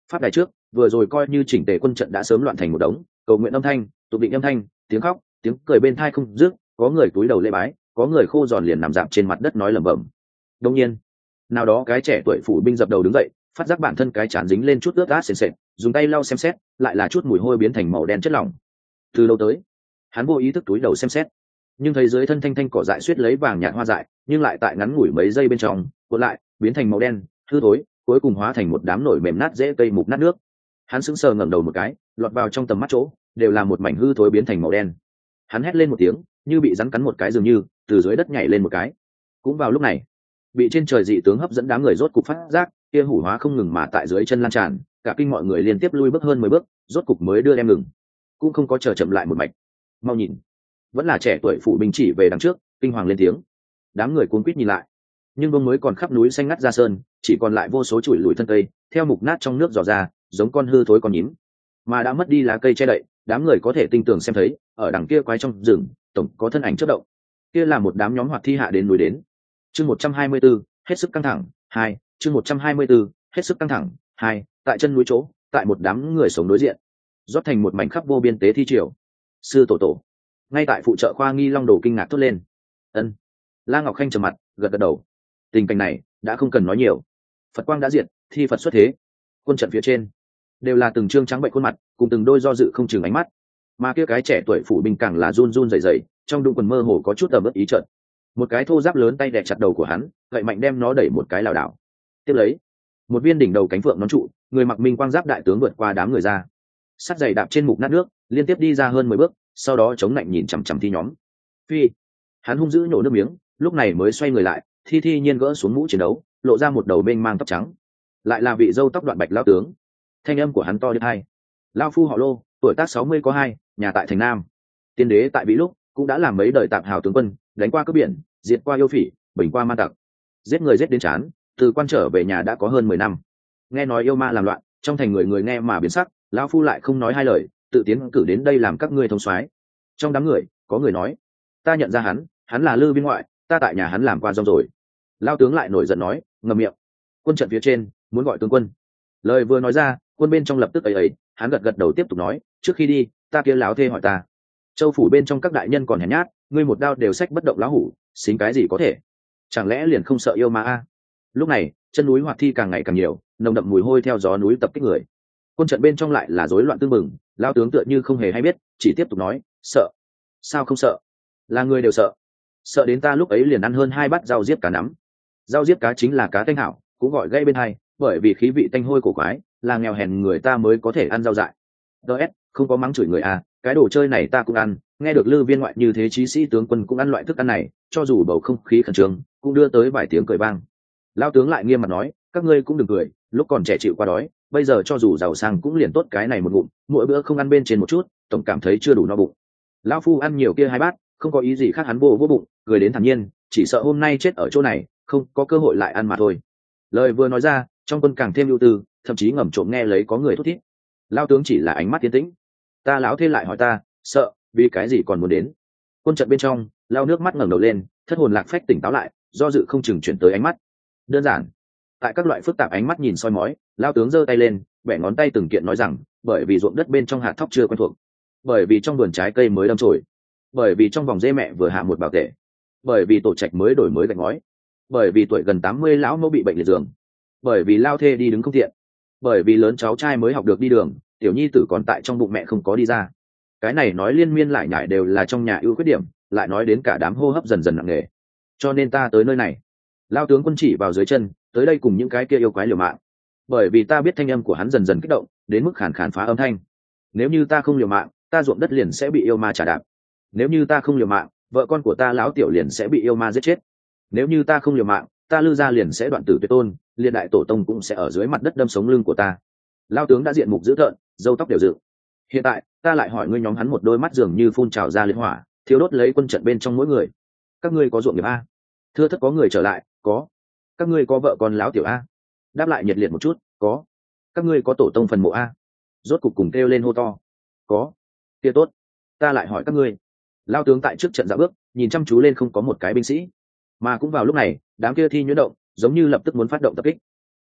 pháp đài trước vừa rồi coi như chỉnh tề quân trận đã sớm loạn thành một đống, cầu nguyện âm thanh, tụng định âm thanh, tiếng khóc, tiếng cười bên thai không dứt, có người cúi đầu lễ bái, có người khô giòn liền nằm dạp trên mặt đất nói lẩm bẩm. Đương nhiên, nào đó cái trẻ tuổi phủ binh dập đầu đứng dậy, phát giác bản thân cái trán dính lên chút ướt át sền sệt, dùng tay lau xem xét, lại là chút mùi hôi biến thành màu đen chất lỏng. Từ lâu tới, hắn vô ý thức túi đầu xem xét, nhưng thấy dưới thân thanh thanh cỏ dại suýt lấy vàng nhạt hoa dại, nhưng lại tại ngắn ngủi mấy giây bên trong cuộn lại biến thành màu đen hư thối, cuối cùng hóa thành một đám nổi mềm nát rễ cây mục nát nước. Hắn sững sờ ngẩng đầu một cái, lọt vào trong tầm mắt chỗ đều là một mảnh hư thối biến thành màu đen. Hắn hét lên một tiếng, như bị rắn cắn một cái dường như từ dưới đất nhảy lên một cái. Cũng vào lúc này, bị trên trời dị tướng hấp dẫn, đám người rốt cục phát giác kia hủ hóa không ngừng mà tại dưới chân lan tràn, cả kinh mọi người liên tiếp lui bước hơn mười bước, rốt cục mới đưa em ngừng, cũng không có chờ chậm lại một mạch. Mau nhìn, vẫn là trẻ tuổi phụ binh chỉ về đằng trước, kinh hoàng lên tiếng. Đám người cuống quýt nhìn lại, nhưng bông mới còn khắp núi xanh ngắt ra sơn, chỉ còn lại vô số chuỗi lùi thân cây theo mục nát trong nước dò ra, giống con hư thối con nhím, mà đã mất đi lá cây che đậy. Đám người có thể tinh tường xem thấy ở đằng kia quái trong rừng tổng có thân ảnh chớp động, kia là một đám nhóm hoạt thi hạ đến núi đến. Chương một trăm hai mươi 124, hết sức căng thẳng hai. Chương một trăm hai mươi 124, hết sức căng thẳng hai. Tại chân núi chỗ, tại một đám người sống đối diện, rót thành một mảnh khắp vô biên tế thi triều. Sư tổ tổ ngay tại phụ trợ khoa nghi long đồ kinh ngạc thốt lên. Ân. La Ngọc Khanh trầm mặt gật gật đầu. Tình cảnh này đã không cần nói nhiều, Phật quang đã diệt, thi Phật xuất thế. Quân trận phía trên đều là từng trương trắng bệnh khuôn mặt cùng từng đôi do dự không chừng ánh mắt, mà kia cái trẻ tuổi phủ binh càng là run run rẩy rẩy, trong đụng quần mơ hồ có chút tầm ướp ý trận. Một cái thô giáp lớn tay đè chặt đầu của hắn, gậy mạnh đem nó đẩy một cái lảo đảo. Tiếp lấy, một viên đỉnh đầu cánh phượng nón trụ, người mặc minh quang giáp đại tướng vượt qua đám người ra, sắt giày đạp trên mục nát nước, liên tiếp đi ra hơn mười bước, sau đó chống lạnh nhìn chằm chằm thi nhóm. Phi, hắn hung dữ nhổ nước miếng, lúc này mới xoay người lại, thi thi nhiên gỡ xuống mũ chiến đấu, lộ ra một đầu bên mang tóc trắng, lại là vị dâu tóc đoạn bạch lão tướng. Thanh âm của hắn to đến hai. Lão phu họ Lô, tuổi tác sáu mươi có hai, nhà tại thành Nam. Tiên đế tại Vĩ lúc cũng đã làm mấy đời tạp hào tướng quân, đánh qua cướp biển, diệt qua yêu phỉ, bình qua ma tặc, giết người giết đến chán, từ quan trở về nhà đã có hơn mười năm. Nghe nói yêu ma làm loạn, trong thành người người nghe mà biến sắc, lão phu lại không nói hai lời, tự tiến cử đến đây làm các ngươi thống soái. Trong đám người có người nói, ta nhận ra hắn, hắn là Lư Viên ngoại, ta tại nhà hắn làm qua rong rồi. Lão tướng lại nổi giận nói, ngậm miệng. Quân trận phía trên muốn gọi tướng quân. Lời vừa nói ra, quân bên trong lập tức ấy ấy, hắn gật gật đầu tiếp tục nói, trước khi đi, ta kia láo thê hỏi ta, châu phủ bên trong các đại nhân còn hèn nhát, ngươi một đao đều sách bất động lão hủ, xính cái gì có thể, chẳng lẽ liền không sợ yêu ma a? Lúc này chân núi hoạt thi càng ngày càng nhiều, nồng đậm mùi hôi theo gió núi tập kích người. Quân trận bên trong lại là rối loạn tương mừng, lão tướng tựa như không hề hay biết, chỉ tiếp tục nói, sợ? Sao không sợ? Là người đều sợ, sợ đến ta lúc ấy liền ăn hơn hai bát rau diếp cá nắm. Rau diếp cá chính là cá thanh hảo, cũng gọi gây bên hai, bởi vì khí vị tanh hôi cổ quái, là nghèo hèn người ta mới có thể ăn rau dại. ds không có mắng chửi người à, cái đồ chơi này ta cũng ăn. Nghe được Lư Viên ngoại như thế chí sĩ tướng quân cũng ăn loại thức ăn này, cho dù bầu không khí khẩn trương cũng đưa tới vài tiếng cười vang. Lão tướng lại nghiêm mặt nói, các ngươi cũng đừng cười, lúc còn trẻ chịu qua đói, bây giờ cho dù giàu sang cũng liền tốt cái này một ngụm, mỗi bữa không ăn bên trên một chút, tổng cảm thấy chưa đủ no bụng. Lão phu ăn nhiều kia hai bát, không có ý gì khác. Hắn vô vô bụng, cười đến thản nhiên, chỉ sợ hôm nay chết ở chỗ này, không có cơ hội lại ăn mà thôi. Lời vừa nói ra, trong quân càng thêm ưu tư, thậm chí ngầm trộm nghe lấy có người thút thít. Lão tướng chỉ là ánh mắt tiến tĩnh. Ta lão thêm lại hỏi ta, sợ vì cái gì còn muốn đến? Quân trận bên trong, lao nước mắt ngẩng đầu lên, thất hồn lạc phách tỉnh táo lại, do dự không chừng chuyển tới ánh mắt. Đơn giản, tại các loại phức tạp ánh mắt nhìn soi mói, lao tướng giơ tay lên, bẻ ngón tay từng kiện nói rằng, bởi vì ruộng đất bên trong hạt thóc chưa quen thuộc, bởi vì trong vườn trái cây mới đâm chồi, bởi vì trong vòng dê mẹ vừa hạ một bảo tể, bởi vì tổ trạch mới đổi mới gạch ngói, bởi vì tuổi gần tám mươi lão mẫu bị bệnh liệt giường, bởi vì lao thê đi đứng không thiện, bởi vì lớn cháu trai mới học được đi đường, tiểu nhi tử còn tại trong bụng mẹ không có đi ra. Cái này nói liên miên lại nhải đều là trong nhà ưu khuyết điểm, lại nói đến cả đám hô hấp dần dần nặng nề. Cho nên ta tới nơi này. Lao tướng quân chỉ vào dưới chân, tới đây cùng những cái kia yêu quái liều mạng, bởi vì ta biết thanh âm của hắn dần dần kích động đến mức khàn khàn phá âm thanh. Nếu như ta không liều mạng, ta ruộng đất liền sẽ bị yêu ma trả đạp. Nếu như ta không liều mạng, vợ con của ta lão tiểu liền sẽ bị yêu ma giết chết. Nếu như ta không liều mạng, ta Lư gia liền sẽ đoạn tử tuyệt tôn, liên đại tổ tông cũng sẽ ở dưới mặt đất đâm sống lưng của ta. Lao tướng đã diện mục dữ tợn, râu tóc đều dựng. Hiện tại ta lại hỏi ngươi, nhóm hắn một đôi mắt dường như phun trào ra liên hỏa, thiếu đốt lấy quân trận bên trong mỗi người. Các ngươi có ruộng nghiệp a? Thưa thất có người trở lại, có. Các ngươi có vợ con lão tiểu a? Đáp lại nhiệt liệt một chút, có. Các ngươi có tổ tông phần mộ a? Rốt cục cùng kêu lên hô to, có. Kia tốt, ta lại hỏi các ngươi. Lao tướng tại trước trận dạo bước, nhìn chăm chú lên không có một cái binh sĩ, mà cũng vào lúc này, đám kia thi nhuyễn động, giống như lập tức muốn phát động tập kích.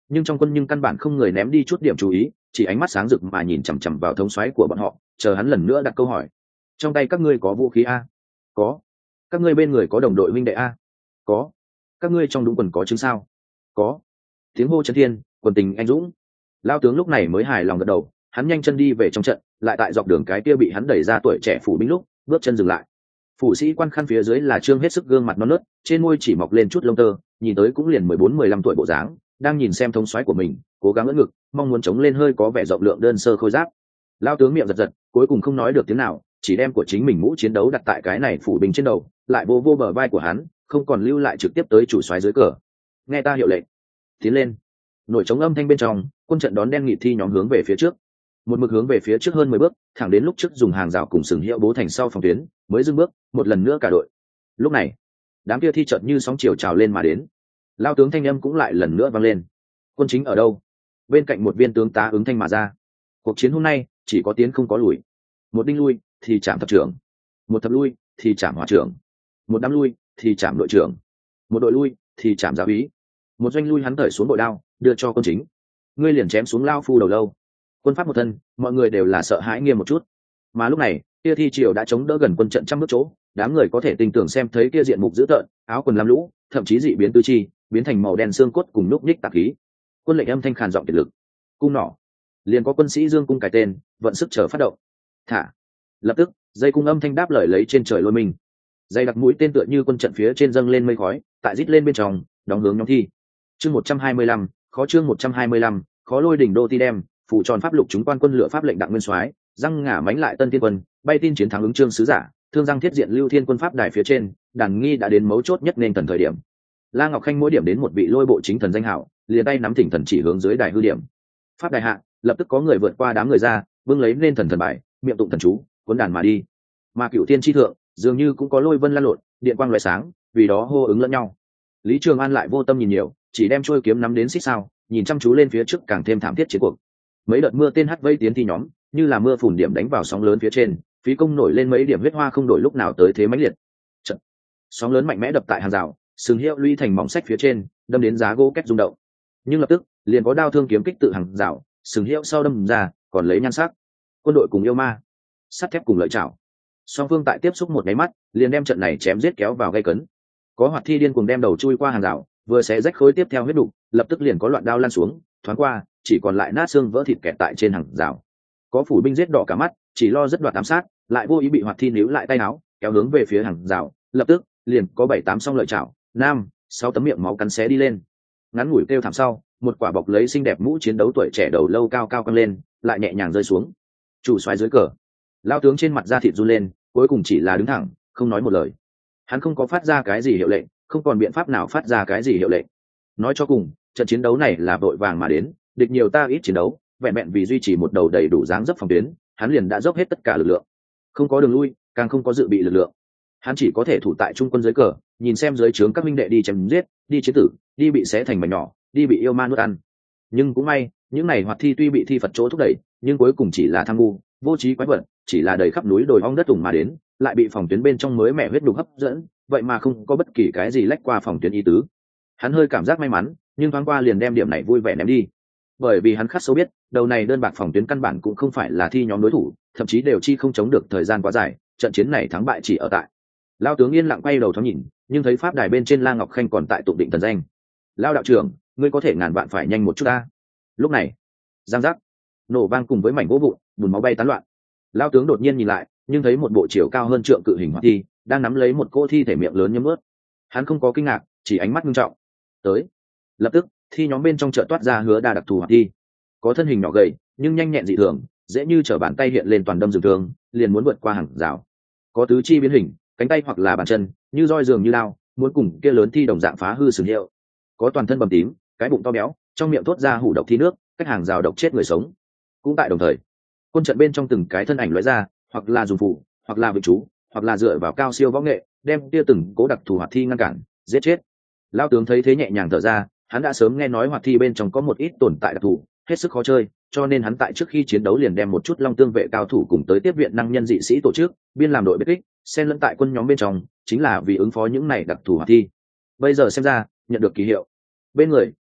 nhưng trong quân nhưng căn bản không người ném đi chút điểm chú ý, chỉ ánh mắt sáng rực mà nhìn chằm chằm vào thống soái của bọn họ, chờ hắn lần nữa đặt câu hỏi. Trong tay các ngươi có vũ khí a? Có. Các ngươi bên người có đồng đội huynh đệ a? Có. Các ngươi trong đúng quần có chứng sao? Có. Tiếng hô chấn thiên, quần tình anh dũng. Lao tướng lúc này mới hài lòng gật đầu, hắn nhanh chân đi về trong trận, lại tại dọc đường cái kia bị hắn đẩy ra tuổi trẻ phủ binh lúc, bước chân dừng lại. Phủ sĩ quan khăn phía dưới là trương hết sức gương mặt non nớt, trên môi chỉ mọc lên chút lông tơ, nhìn tới cũng liền mười bốn mười lăm tuổi bộ dáng, đang nhìn xem thống soái của mình, cố gắng ưỡn ngực, mong muốn chống lên hơi có vẻ rộng lượng đơn sơ khôi giáp. Lao tướng miệng giật giật, cuối cùng không nói được tiếng nào, chỉ đem của chính mình mũ chiến đấu đặt tại cái này phủ binh trên đầu, lại vô vô bờ vai của hắn, không còn lưu lại trực tiếp tới chủ soái dưới cờ. Nghe ta hiệu lệnh, tiến lên. Nổi trống âm thanh bên trong, quân trận đón đen nghị thi nhóm hướng về phía trước, một mực hướng về phía trước hơn mười bước, thẳng đến lúc trước dùng hàng rào cùng sừng hiệu bố thành sau phòng tuyến, mới dừng bước, một lần nữa cả đội. Lúc này, đám kia thi chợt như sóng chiều trào lên mà đến. Lao tướng thanh âm cũng lại lần nữa vang lên. Quân chính ở đâu? Bên cạnh một viên tướng tá ứng thanh mà ra. Cuộc chiến hôm nay chỉ có tiến không có lùi. Một đinh lui thì chạm thập trưởng, một thập lui thì chạm hỏa trưởng, một đám lui thì chạm đội trưởng, một đội lui thì chạm giáo úy, một doanh lui hắn cởi xuống bội đao đưa cho quân chính. Ngươi liền chém xuống lao phu đầu lâu. Quân pháp một thân, mọi người đều là sợ hãi nghiêm một chút. Mà lúc này, kia thi triều đã chống đỡ gần quân trận trăm bước chỗ, đám người có thể tình tưởng xem thấy kia diện mục dữ tợn, áo quần lam lũ, thậm chí dị biến tư chi, biến thành màu đen xương cốt cùng núc nhích tạc khí. Quân lệnh âm thanh khàn giọng kiệt lực. Cung nỏ. Liền có quân sĩ dương cung cài tên, vận sức chờ phát động. Thả. Lập tức, dây cung âm thanh đáp lời lấy trên trời lôi mình. Dây đặc mũi tên tựa như quân trận phía trên dâng lên mây khói, tại rít lên bên trong, đóng hướng nhóm thi. Chương một trăm hai mươi lăm, khó chương một trăm hai mươi lăm, khó lôi đỉnh đô ti đem, phủ tròn pháp lục chúng quan quân lựa pháp lệnh đặng nguyên soái, răng ngả mánh lại tân thiên quân, bay tin chiến thắng ứng trương sứ giả, thương răng thiết diện lưu thiên quân pháp đài phía trên, đàn nghi đã đến mấu chốt nhất nên thần thời điểm. La Ngọc Khanh mỗi điểm đến một vị lôi bộ chính thần danh hảo, liền tay nắm thỉnh thần chỉ hướng dưới đài hư điểm. Pháp đài hạ, lập tức có người vượt qua đám người ra, bưng lấy nên thần thần bài, miệng tụng thần chú, cuốn đàn mà đi. Mà cửu thiên chi thượng, dường như cũng có lôi vân lan lộn, điện quang lóe sáng, vì đó hô ứng lẫn nhau. Lý Trường An lại vô tâm nhìn nhiều, chỉ đem chuôi kiếm nắm đến xích sao, nhìn chăm chú lên phía trước càng thêm thảm thiết chiến cuộc. Mấy đợt mưa tên hắt vây tiến thi nhóm, như là mưa phùn điểm đánh vào sóng lớn phía trên, phí công nổi lên mấy điểm huyết hoa không đổi lúc nào tới thế mãnh liệt. Trận. Sóng lớn mạnh mẽ đập tại hàng rào, sừng hiệu lũy thành mỏng sách phía trên, đâm đến giá gỗ két rung động. Nhưng lập tức, liền có đao thương kiếm kích tự hàng rào, sừng hiệu sau đâm ra, còn lấy nhan sắc. Quân đội cùng yêu ma, sắt thép cùng lợi chảo. Song phương tại tiếp xúc một cái mắt, liền đem trận này chém giết kéo vào gây cấn. Có hoạt thi điên cuồng đem đầu chui qua hàng rào, vừa xé rách khối tiếp theo huyết đục, lập tức liền có loạn đao lan xuống, thoáng qua, chỉ còn lại nát xương vỡ thịt kẹt tại trên hàng rào. Có phủ binh giết đỏ cả mắt, chỉ lo rất đoạt ám sát, lại vô ý bị hoạt thi níu lại tay áo, kéo hướng về phía hàng rào, lập tức liền có bảy tám song lợi chảo, nam, sáu tấm miệng máu cắn xé đi lên. Ngắn ngủi kêu thảm sau, một quả bọc lấy xinh đẹp mũ chiến đấu tuổi trẻ đầu lâu cao cao căng lên, lại nhẹ nhàng rơi xuống. Chủ soái dưới cờ, lao tướng trên mặt da thịt run lên, cuối cùng chỉ là đứng thẳng, không nói một lời. Hắn không có phát ra cái gì hiệu lệnh, không còn biện pháp nào phát ra cái gì hiệu lệnh. Nói cho cùng, trận chiến đấu này là vội vàng mà đến, địch nhiều ta ít chiến đấu, vẹn vẹn vì duy trì một đầu đầy đủ dáng dấp phòng tuyến, hắn liền đã dốc hết tất cả lực lượng. Không có đường lui, càng không có dự bị lực lượng. Hắn chỉ có thể thủ tại trung quân dưới cờ, nhìn xem dưới trướng các minh đệ đi chém giết, đi chiến tử, đi bị xé thành mảnh nhỏ, đi bị yêu ma nuốt ăn. Nhưng cũng may, những này hoạt thi tuy bị thi Phật chỗ thúc đẩy, nhưng cuối cùng chỉ là tham ngu, vô trí quái vật, chỉ là đầy khắp núi đồi ong đất tùng mà đến, lại bị phòng tuyến bên trong mới mẹ huyết đục hấp dẫn, vậy mà không có bất kỳ cái gì lách qua phòng tuyến ý tứ. Hắn hơi cảm giác may mắn, nhưng thoáng qua liền đem điểm này vui vẻ ném đi, bởi vì hắn khắc sâu biết, đầu này đơn bạc phòng tuyến căn bản cũng không phải là thi nhóm đối thủ, thậm chí đều chi không chống được thời gian quá dài, trận chiến này thắng bại chỉ ở tại. Lao tướng yên lặng quay đầu thoáng nhìn, nhưng thấy pháp đài bên trên La Ngọc Khanh còn tại tụng định thần danh. Lao đạo trưởng, ngươi có thể ngàn vạn phải nhanh một chút ta. Lúc này, giang giác, nổ vang cùng với mảnh gỗ vụn, bùn máu bay tán loạn. Lao tướng đột nhiên nhìn lại, nhưng thấy một bộ chiều cao hơn trượng cự hình hoạt thi đang nắm lấy một cỗ thi thể miệng lớn nhấm ướt. Hắn không có kinh ngạc, chỉ ánh mắt nghiêm trọng. Tới, lập tức thi nhóm bên trong chợ toát ra hứa đa đặc thù hoạt thi, có thân hình nhỏ gầy nhưng nhanh nhẹn dị thường, dễ như trở bàn tay hiện lên toàn đâm rừng thường, liền muốn vượt qua hàng rào. Có tứ chi biến hình, cánh tay hoặc là bàn chân như roi dường như lao, muốn cùng kia lớn thi đồng dạng phá hư sừng hiệu. Có toàn thân bầm tím, cái bụng to béo, trong miệng thốt ra hủ độc thi nước, cách hàng rào độc chết người sống. Cũng tại đồng thời, quân trận bên trong từng cái thân ảnh lóe ra, hoặc là dùng phủ, hoặc là vị chú, hoặc là dựa vào cao siêu võ nghệ, đem kia từng cố đặc thù hoạt thi ngăn cản, giết chết. Lao tướng thấy thế nhẹ nhàng thở ra, hắn đã sớm nghe nói hoạt thi bên trong có một ít tồn tại đặc thù, hết sức khó chơi, cho nên hắn tại trước khi chiến đấu liền đem một chút long tương vệ cao thủ cùng tới tiếp viện năng nhân dị sĩ tổ chức, biên làm đội biệt kích, xen lẫn tại quân nhóm bên trong, chính là vì ứng phó những này đặc thù hoạt thi. Bây giờ xem ra, nhận được kỳ hiệu. Bên người,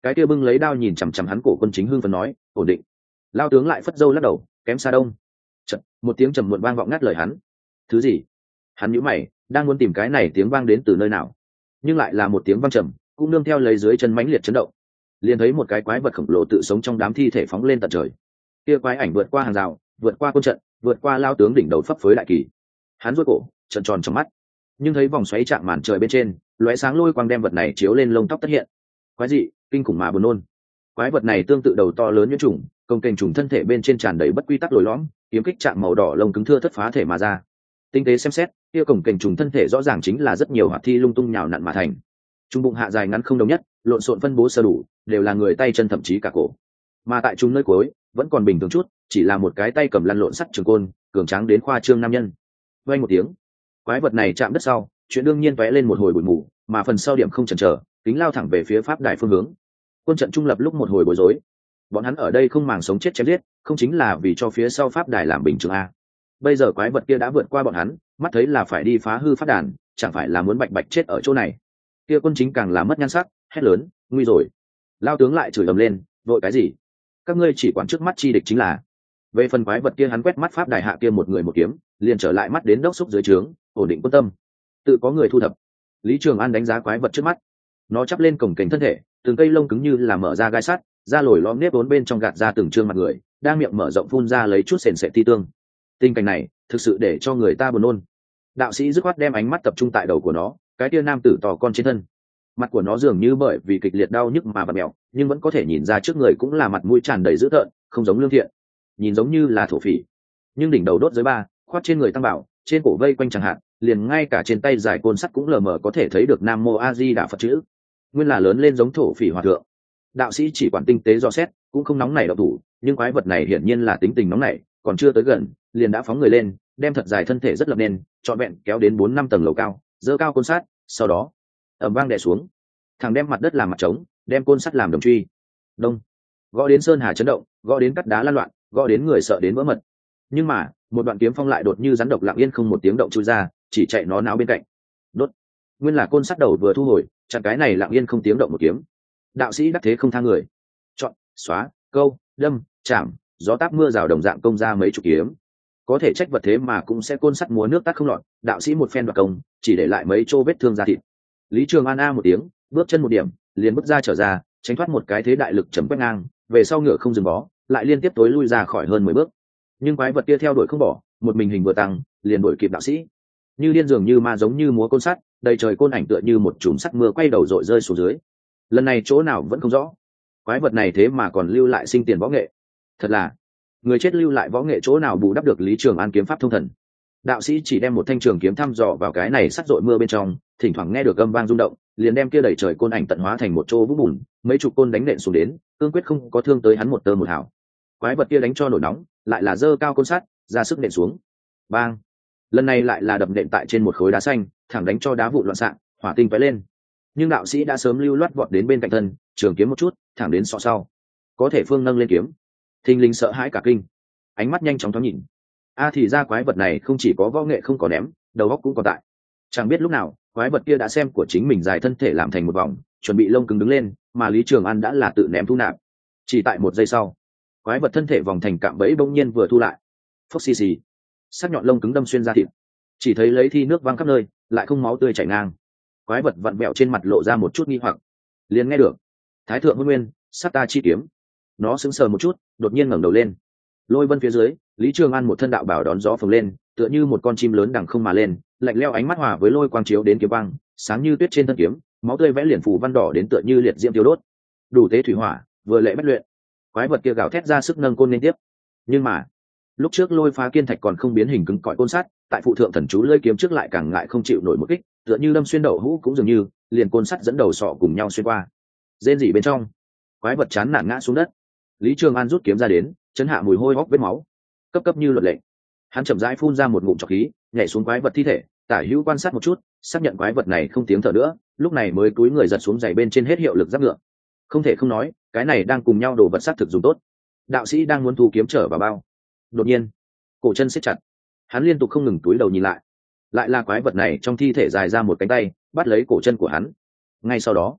Cái kia bưng lấy đao nhìn chằm chằm hắn cổ quân chính hưng phấn nói ổn định. Lao tướng lại phất dâu lắc đầu kém xa đông. Chật, một tiếng trầm muộn vang vọng ngắt lời hắn. Thứ gì? Hắn nhíu mày, đang muốn tìm cái này tiếng vang đến từ nơi nào, nhưng lại là một tiếng vang trầm, cũng nương theo lấy dưới chân mãnh liệt chấn động. Liền thấy một cái quái vật khổng lồ tự sống trong đám thi thể phóng lên tận trời. Kia quái ảnh vượt qua hàng rào, vượt qua quân trận, vượt qua Lao tướng đỉnh đầu phấp phới đại kỳ. Hắn duỗi cổ, trợn tròn trong mắt, nhưng thấy vòng xoáy chạm màn trời bên trên, lóe sáng lôi quang đem vật này chiếu lên lông tóc tất hiện. Quái dị, kinh khủng mà buồn nôn. Quái vật này tương tự đầu to lớn như trùng, công kềnh trùng thân thể bên trên tràn đầy bất quy tắc lồi lõm, kiếm kích chạm màu đỏ lông cứng thưa thất phá thể mà ra. Tinh tế xem xét, kia cổng kềnh trùng thân thể rõ ràng chính là rất nhiều hoạt thi lung tung nhào nặn mà thành. Trung bụng hạ dài ngắn không đồng nhất, lộn xộn phân bố sơ đủ, đều là người tay chân thậm chí cả cổ. Mà tại trung nơi cuối, vẫn còn bình thường chút, chỉ là một cái tay cầm lăn lộn sắt trường côn, cường tráng đến khoa trương nam nhân. Vang một tiếng, quái vật này chạm đất sau, chuyện đương nhiên tóe lên một hồi bụi mù, mà phần sau điểm không chần chờ, kính lao thẳng về phía pháp đài phương hướng. Quân trận trung lập lúc một hồi bối rối. Bọn hắn ở đây không màng sống chết chém giết, không chính là vì cho phía sau pháp đài làm bình thường a. Bây giờ quái vật kia đã vượt qua bọn hắn, mắt thấy là phải đi phá hư pháp đàn, chẳng phải là muốn bạch bạch chết ở chỗ này. Kia quân chính càng là mất nhan sắc, hét lớn, nguy rồi. Lao tướng lại chửi ầm lên, vội cái gì? Các ngươi chỉ quản trước mắt chi địch chính là. Về phần quái vật kia hắn quét mắt pháp đài hạ kia một người một kiếm, liền trở lại mắt đến đốc xúc dưới trướng, ổn định quân tâm. Tự có người thu thập. Lý Trường An đánh giá quái vật trước mắt. Nó chắp lên cổng kềnh thân thể, từng cây lông cứng như là mở ra gai sắt, da lồi lõm nếp vốn bên trong gạt ra từng trương mặt người, đang miệng mở rộng phun ra lấy chút sền sệt ti tương. Tình cảnh này thực sự để cho người ta buồn nôn. Đạo sĩ dứt khoát đem ánh mắt tập trung tại đầu của nó, cái tia nam tử to con trên thân. Mặt của nó dường như bởi vì kịch liệt đau nhức mà bặm mèo, nhưng vẫn có thể nhìn ra trước người cũng là mặt mũi tràn đầy dữ tợn, không giống lương thiện, nhìn giống như là thổ phỉ. Nhưng đỉnh đầu đốt giới ba, khoát trên người tăng bảo, trên cổ vây quanh chẳng hạn, liền ngay cả trên tay dài côn sắt cũng lờ mờ có thể thấy được Nam Mô A Di Đà Phật chữ. Nguyên là lớn lên giống thổ phỉ hòa thượng. Đạo sĩ chỉ quản tinh tế do xét, cũng không nóng nảy động thủ, nhưng quái vật này hiển nhiên là tính tình nóng nảy, còn chưa tới gần, liền đã phóng người lên, đem thật dài thân thể rất lập nên, trọn vẹn kéo đến bốn năm tầng lầu cao, giơ cao côn sắt, sau đó ầm vang đè xuống, thằng đem mặt đất làm mặt trống, đem côn sắt làm đồng truy. Đông, gõ đến sơn hà chấn động, gõ đến cắt đá lan loạn, gõ đến người sợ đến vỡ mật. Nhưng mà, một đoạn kiếm phong lại đột như rắn độc lặng yên không một tiếng động chui ra, chỉ chạy nó não bên cạnh. Đốt. Nguyên là côn sắt đầu vừa thu hồi, chặn cái này lặng yên không tiếng động một kiếm. Đạo sĩ đắc thế không tha người, chọn, xóa, câu, đâm, chạm, gió táp mưa rào đồng dạng công ra mấy chục kiếm. Có thể trách vật thế mà cũng sẽ côn sắt múa nước tắt không lọt, đạo sĩ một phen đoạt công, chỉ để lại mấy chỗ vết thương da thịt. Lý Trường An a một tiếng, bước chân một điểm, liền bước ra trở ra, tránh thoát một cái thế đại lực chấm quét ngang, về sau ngựa không dừng bó, lại liên tiếp tối lui ra khỏi hơn mười bước. Nhưng quái vật kia theo đuổi không bỏ, một mình hình vừa tăng, liền đuổi kịp đạo sĩ. Như điên dường như ma giống như múa côn sắt, đầy trời côn ảnh tựa như một chùm sắt mưa quay đầu dội rơi xuống dưới. Lần này chỗ nào vẫn không rõ, quái vật này thế mà còn lưu lại sinh tiền võ nghệ. Thật là người chết lưu lại võ nghệ chỗ nào bù đắp được Lý Trường An kiếm pháp thông thần. Đạo sĩ chỉ đem một thanh trường kiếm thăm dò vào cái này sắt dội mưa bên trong, thỉnh thoảng nghe được âm vang rung động, liền đem kia đầy trời côn ảnh tận hóa thành một chỗ vũng bùn, mấy chục côn đánh nện xuống đến, cương quyết không có thương tới hắn một tơ một hào. Quái vật kia đánh cho nổi nóng, lại là giơ cao côn sắt, ra sức nện xuống. Bang! Lần này lại là đập nện tại trên một khối đá xanh, thẳng đánh cho đá vụn loạn xạ, hỏa tinh tóe lên. Nhưng đạo sĩ đã sớm lưu loát vọt đến bên cạnh thân, trường kiếm một chút, thẳng đến sọ sau. Có thể phương nâng lên kiếm, thình lình sợ hãi cả kinh, ánh mắt nhanh chóng thoáng nhìn. A thì ra quái vật này không chỉ có võ nghệ không có ném, đầu óc cũng còn tại. Chẳng biết lúc nào, quái vật kia đã xem của chính mình dài thân thể làm thành một vòng, chuẩn bị lông cứng đứng lên, mà Lý Trường An đã là tự ném thu nạp. Chỉ tại một giây sau, quái vật thân thể vòng thành cạm bẫy bỗng nhiên vừa thu lại. Phốc xì xì, sắc nhọn lông cứng đâm xuyên ra thịt, chỉ thấy lấy thi nước văng khắp nơi, lại không máu tươi chảy ngang. Quái vật vặn vẹo trên mặt lộ ra một chút nghi hoặc, liền nghe được Thái thượng hôn nguyên, sát ta chi kiếm. Nó sững sờ một chút, đột nhiên ngẩng đầu lên. Lôi vân phía dưới, Lý Trường An một thân đạo bảo đón gió phồng lên, tựa như một con chim lớn đằng không mà lên, lạnh lẽo ánh mắt hòa với lôi quang chiếu đến kiếm băng, sáng như tuyết trên thân kiếm, máu tươi vẽ liền phù văn đỏ đến tựa như liệt diễm tiêu đốt. Đủ tế thủy hỏa, vừa lệ bất luyện. Quái vật kia gào thét ra sức nâng côn lên tiếp. Nhưng mà, lúc trước lôi phá kiên thạch còn không biến hình cứng cỏi côn sắt, tại phụ thượng thần chú lưỡi kiếm trước lại càng ngại không chịu nổi một kích, tựa như đâm xuyên đậu hũ cũng dường như, liền côn sắt dẫn đầu sọ cùng nhau xuyên qua. Rên rỉ bên trong, quái vật chán nản ngã xuống đất. Lý Trường An rút kiếm ra đến, chấn hạ mùi hôi hốc vết máu, cấp cấp như luật lệ. Hắn chậm rãi phun ra một ngụm trọc khí, nhảy xuống quái vật thi thể, tả hữu quan sát một chút, xác nhận quái vật này không tiếng thở nữa, lúc này mới cúi người giật xuống giày bên trên hết hiệu lực giáp ngựa. Không thể không nói, cái này đang cùng nhau đổ vật sát thực dùng tốt. Đạo sĩ đang muốn thu kiếm trở vào bao, đột nhiên cổ chân siết chặt, hắn liên tục không ngừng túi đầu nhìn lại, lại là quái vật này trong thi thể dài ra một cánh tay bắt lấy cổ chân của hắn. Ngay sau đó,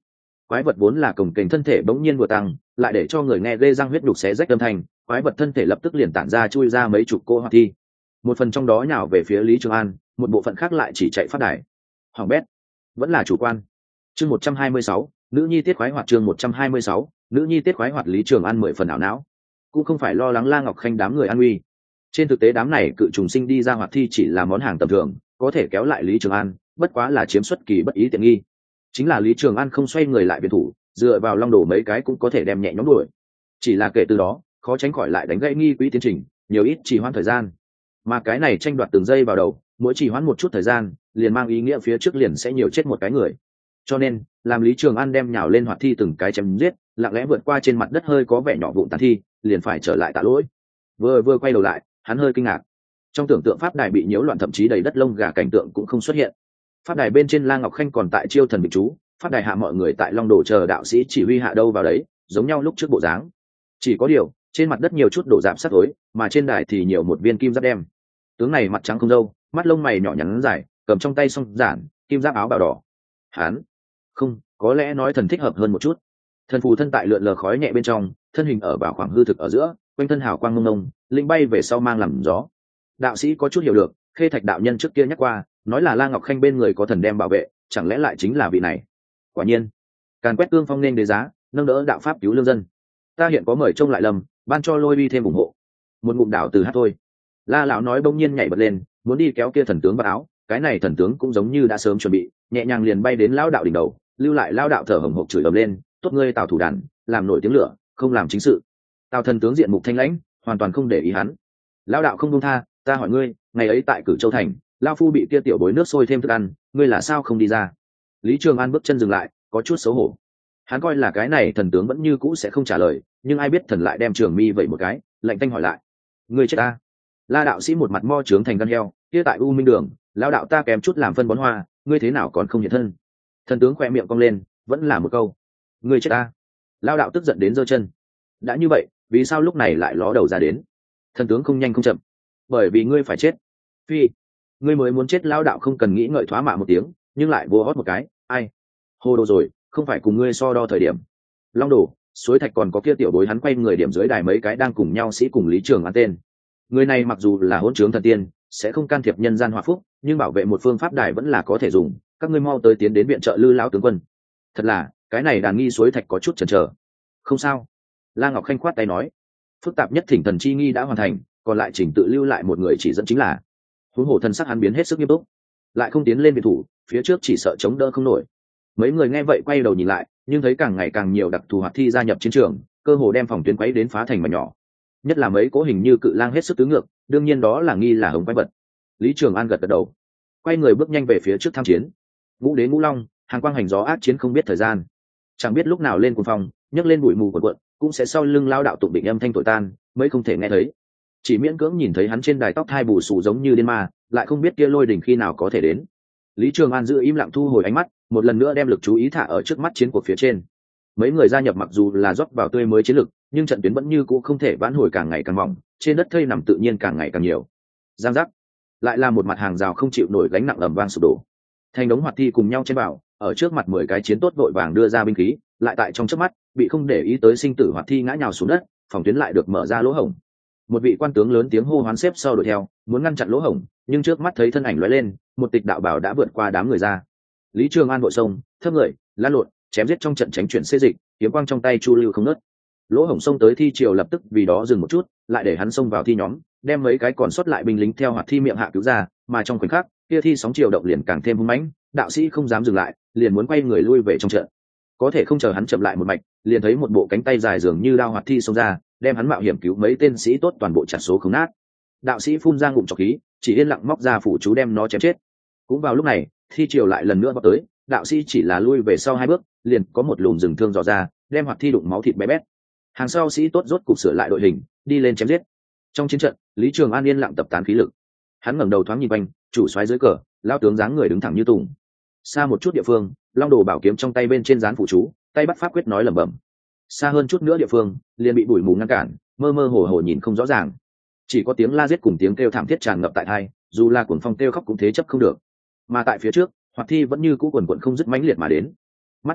quái vật vốn là cồng kềnh thân thể bỗng nhiên vừa tăng, lại để cho người nghe ghê răng huyết đục xé rách âm thanh, quái vật thân thể lập tức liền tản ra chui ra mấy chục cô hoạt thi. Một phần trong đó nhào về phía Lý Trường An, một bộ phận khác lại chỉ chạy phát đài. Hoàng bét, vẫn là chủ quan. Chương một trăm hai mươi sáu, nữ nhi tiết khoái hoạt chương một trăm hai mươi sáu, nữ nhi tiết khoái hoạt Lý Trường An mười phần ảo não. Cũng không phải lo lắng La Ngọc Khanh đám người an nguy. Trên thực tế đám này cự trùng sinh đi ra hoạt thi chỉ là món hàng tầm thường, có thể kéo lại Lý Trường An, bất quá là chiếm xuất kỳ bất ý tiện nghi. Chính là Lý Trường An không xoay người lại biệt thủ, dựa vào long đổ mấy cái cũng có thể đem nhẹ nhõm đuổi. Chỉ là kể từ đó, khó tránh khỏi lại đánh gãy nghi quỹ tiến trình, nhiều ít trì hoãn thời gian. Mà cái này tranh đoạt từng giây vào đầu, mỗi trì hoãn một chút thời gian, liền mang ý nghĩa phía trước liền sẽ nhiều chết một cái người. Cho nên, làm Lý Trường An đem nhào lên hoạt thi từng cái chém giết, lặng lẽ vượt qua trên mặt đất hơi có vẻ nhỏ vụn tàn thi, liền phải trở lại tạ lỗi. Vừa vừa quay đầu lại, hắn hơi kinh ngạc. Trong tưởng tượng pháp đài bị nhiễu loạn, thậm chí đầy đất lông gà cảnh tượng cũng không xuất hiện. Pháp đài bên trên La Ngọc Khanh còn tại chiêu thần bình chú, pháp đài hạ mọi người tại long đồ chờ đạo sĩ chỉ huy hạ đâu vào đấy, giống nhau lúc trước bộ dáng. Chỉ có điều, trên mặt đất nhiều chút đổ rạp sắt tối, mà trên đài thì nhiều một viên kim giáp đem. Tướng này mặt trắng không râu, mắt lông mày nhỏ nhắn dài, cầm trong tay song giản, kim giáp áo bào đỏ. Hắn, không, có lẽ nói thần thích hợp hơn một chút. Thần phù thân tại lượn lờ khói nhẹ bên trong, thân hình ở bảo khoảng hư thực ở giữa, quanh thân hào quang mông mông, linh bay về sau mang làm gió. Đạo sĩ có chút hiểu được, Khê Thạch đạo nhân trước kia nhắc qua, nói là La Ngọc Khanh bên người có thần đem bảo vệ, chẳng lẽ lại chính là vị này? Quả nhiên, càn quét cương phong nên đế giá, nâng đỡ đạo pháp cứu lương dân. Ta hiện có mời trông lại lầm, ban cho lôi uy thêm ủng hộ. Một ngụm đảo từ hát thôi. La lão nói bỗng nhiên nhảy bật lên, muốn đi kéo kia thần tướng vào áo, cái này thần tướng cũng giống như đã sớm chuẩn bị, nhẹ nhàng liền bay đến lão đạo đỉnh đầu, lưu lại lão đạo thở hổn hộc chửi ầm lên, tốt ngươi Tào thủ đàn, làm nổi tiếng lửa, không làm chính sự. Tào thần tướng diện mục thanh lãnh, hoàn toàn không để ý hắn. Lão đạo không buông tha, ta hỏi ngươi, ngày ấy tại Cử Châu thành, lão phu bị kia tiểu bối nước sôi thêm thức ăn, ngươi là sao không đi ra? Lý Trường An bước chân dừng lại, có chút xấu hổ. Hắn coi là cái này thần tướng vẫn như cũ sẽ không trả lời, nhưng ai biết thần lại đem Trường Mi vậy một cái, lạnh tanh hỏi lại, ngươi chết ta? La đạo sĩ một mặt mo trướng thành gan heo, kia tại U Minh đường, lão đạo ta kém chút làm phân bón hoa, ngươi thế nào còn không hiện thân? Thần tướng khoe miệng cong lên, vẫn là một câu, ngươi chết ta? Lão đạo tức giận đến giơ chân. Đã như vậy, vì sao lúc này lại ló đầu ra đến? Thần tướng không nhanh không chậm, bởi vì ngươi phải chết. Phi, ngươi mới muốn chết. Lão đạo không cần nghĩ ngợi thoá mạ một tiếng, nhưng lại vô hót một cái, ai? Hồ đồ rồi, không phải cùng ngươi so đo thời điểm. Long Đồ, Suối Thạch còn có kia tiểu bối, hắn quay người điểm dưới đài mấy cái đang cùng nhau sĩ cùng Lý Trường An tên. Người này mặc dù là hỗn trướng thần tiên, sẽ không can thiệp nhân gian hòa phúc, nhưng bảo vệ một phương pháp đài vẫn là có thể dùng. Các ngươi mau tới tiến đến viện trợ Lư lão tướng quân. Thật là, cái này đàn nghi Suối Thạch có chút chần chờ. Không sao. La Ngọc Khanh khoát tay nói, phức tạp nhất thỉnh thần chi nghi đã hoàn thành, còn lại chỉnh tự lưu lại một người chỉ dẫn chính là. Huống hồ thần sắc hắn biến hết sức nghiêm túc, lại không tiến lên viện thủ, phía trước chỉ sợ chống đỡ không nổi. Mấy người nghe vậy quay đầu nhìn lại, nhưng thấy càng ngày càng nhiều đặc thù hoạt thi gia nhập chiến trường, cơ hồ đem phòng tuyến quấy đến phá thành mảnh nhỏ. Nhất là mấy cố hình như cự lang hết sức tứ ngược, đương nhiên đó là nghi là hồng quái vật. Lý Trường An gật gật đầu, quay người bước nhanh về phía trước tham chiến. Ngũ Đế Ngũ Long, hàng quang hành gió ác chiến không biết thời gian, chẳng biết lúc nào lên cuồng phong, nhấc lên bụi mù cuộn cuộn, cũng sẽ sau lưng lao đạo tụng định âm thanh thổi tan, mới không thể nghe thấy. Chỉ miễn cưỡng nhìn thấy hắn trên đài tóc thai bù xù giống như điên ma, lại không biết kia lôi đỉnh khi nào có thể đến. Lý Trường An giữ im lặng thu hồi ánh mắt, một lần nữa đem lực chú ý thả ở trước mắt chiến cuộc phía trên. Mấy người gia nhập mặc dù là rót vào tươi mới chiến lực, nhưng trận tuyến vẫn như cũ không thể vãn hồi, càng ngày càng mỏng, trên đất thây nằm tự nhiên càng ngày càng nhiều. Giang giác, lại là một mặt hàng rào không chịu nổi gánh nặng ầm vang sụp đổ. Thành đống hoạt thi cùng nhau chen vào, ở trước mặt mười cái chiến tốt vội vàng đưa ra binh khí, lại tại trong chớp mắt bị không để ý tới sinh tử hoạt thi ngã nhào xuống đất, phòng tuyến lại được mở ra lỗ hổng. Một vị quan tướng lớn tiếng hô hoán xếp sau đuổi theo, muốn ngăn chặn lỗ hổng, nhưng trước mắt thấy thân ảnh lóe lên, một tịch đạo bảo đã vượt qua đám người ra. Lý Trường An vội sông, thấp người, lăn lộn, chém giết trong trận tránh chuyển xê dịch, kiếm quang trong tay chu lưu không nớt. Lỗ hổng xông tới thi triều lập tức vì đó dừng một chút, lại để hắn xông vào thi nhóm, đem mấy cái còn sót lại binh lính theo hoạt thi miệng hạ cứu ra, mà trong khoảnh khắc, kia thi sóng triều động liền càng thêm hung mãnh, đạo sĩ không dám dừng lại, liền muốn quay người lui về trong trận. Có thể không chờ hắn chậm lại một mạch, liền thấy một bộ cánh tay dài dường như đao hoạt thi xông ra, đem hắn mạo hiểm cứu mấy tên sĩ tốt toàn bộ chặt số không nát. Đạo sĩ phun ra ngụm trọc khí, chỉ yên lặng móc ra phủ chú đem nó chém chết. Cũng vào lúc này, thi triều lại lần nữa vọt tới, đạo sĩ chỉ là lui về sau hai bước, liền có một lùm rừng thương dò ra, đem hoạt thi đụng máu thịt bé bét. Hàng sau sĩ tốt rốt cục sửa lại đội hình, đi lên chém giết. Trong chiến trận, Lý Trường An yên lặng tập tán khí lực. Hắn ngẩng đầu thoáng nhìn quanh, chủ soái dưới cờ, lao tướng dáng người đứng thẳng như tùng. Xa một chút địa phương, Long Đồ bảo kiếm trong tay bên trên dán phụ chú, tay bắt pháp quyết nói lẩm bẩm. Xa hơn chút nữa địa phương, liền bị bụi mù ngăn cản, mơ mơ hồ hồ nhìn không rõ ràng. Chỉ có tiếng la giết cùng tiếng kêu thảm thiết tràn ngập tại tai, dù là cuồng phong kêu khóc cũng thế chấp không được. Mà tại phía trước, hoạt thi vẫn như cũ quần quần không dứt mãnh liệt mà đến. Mắt thấy này,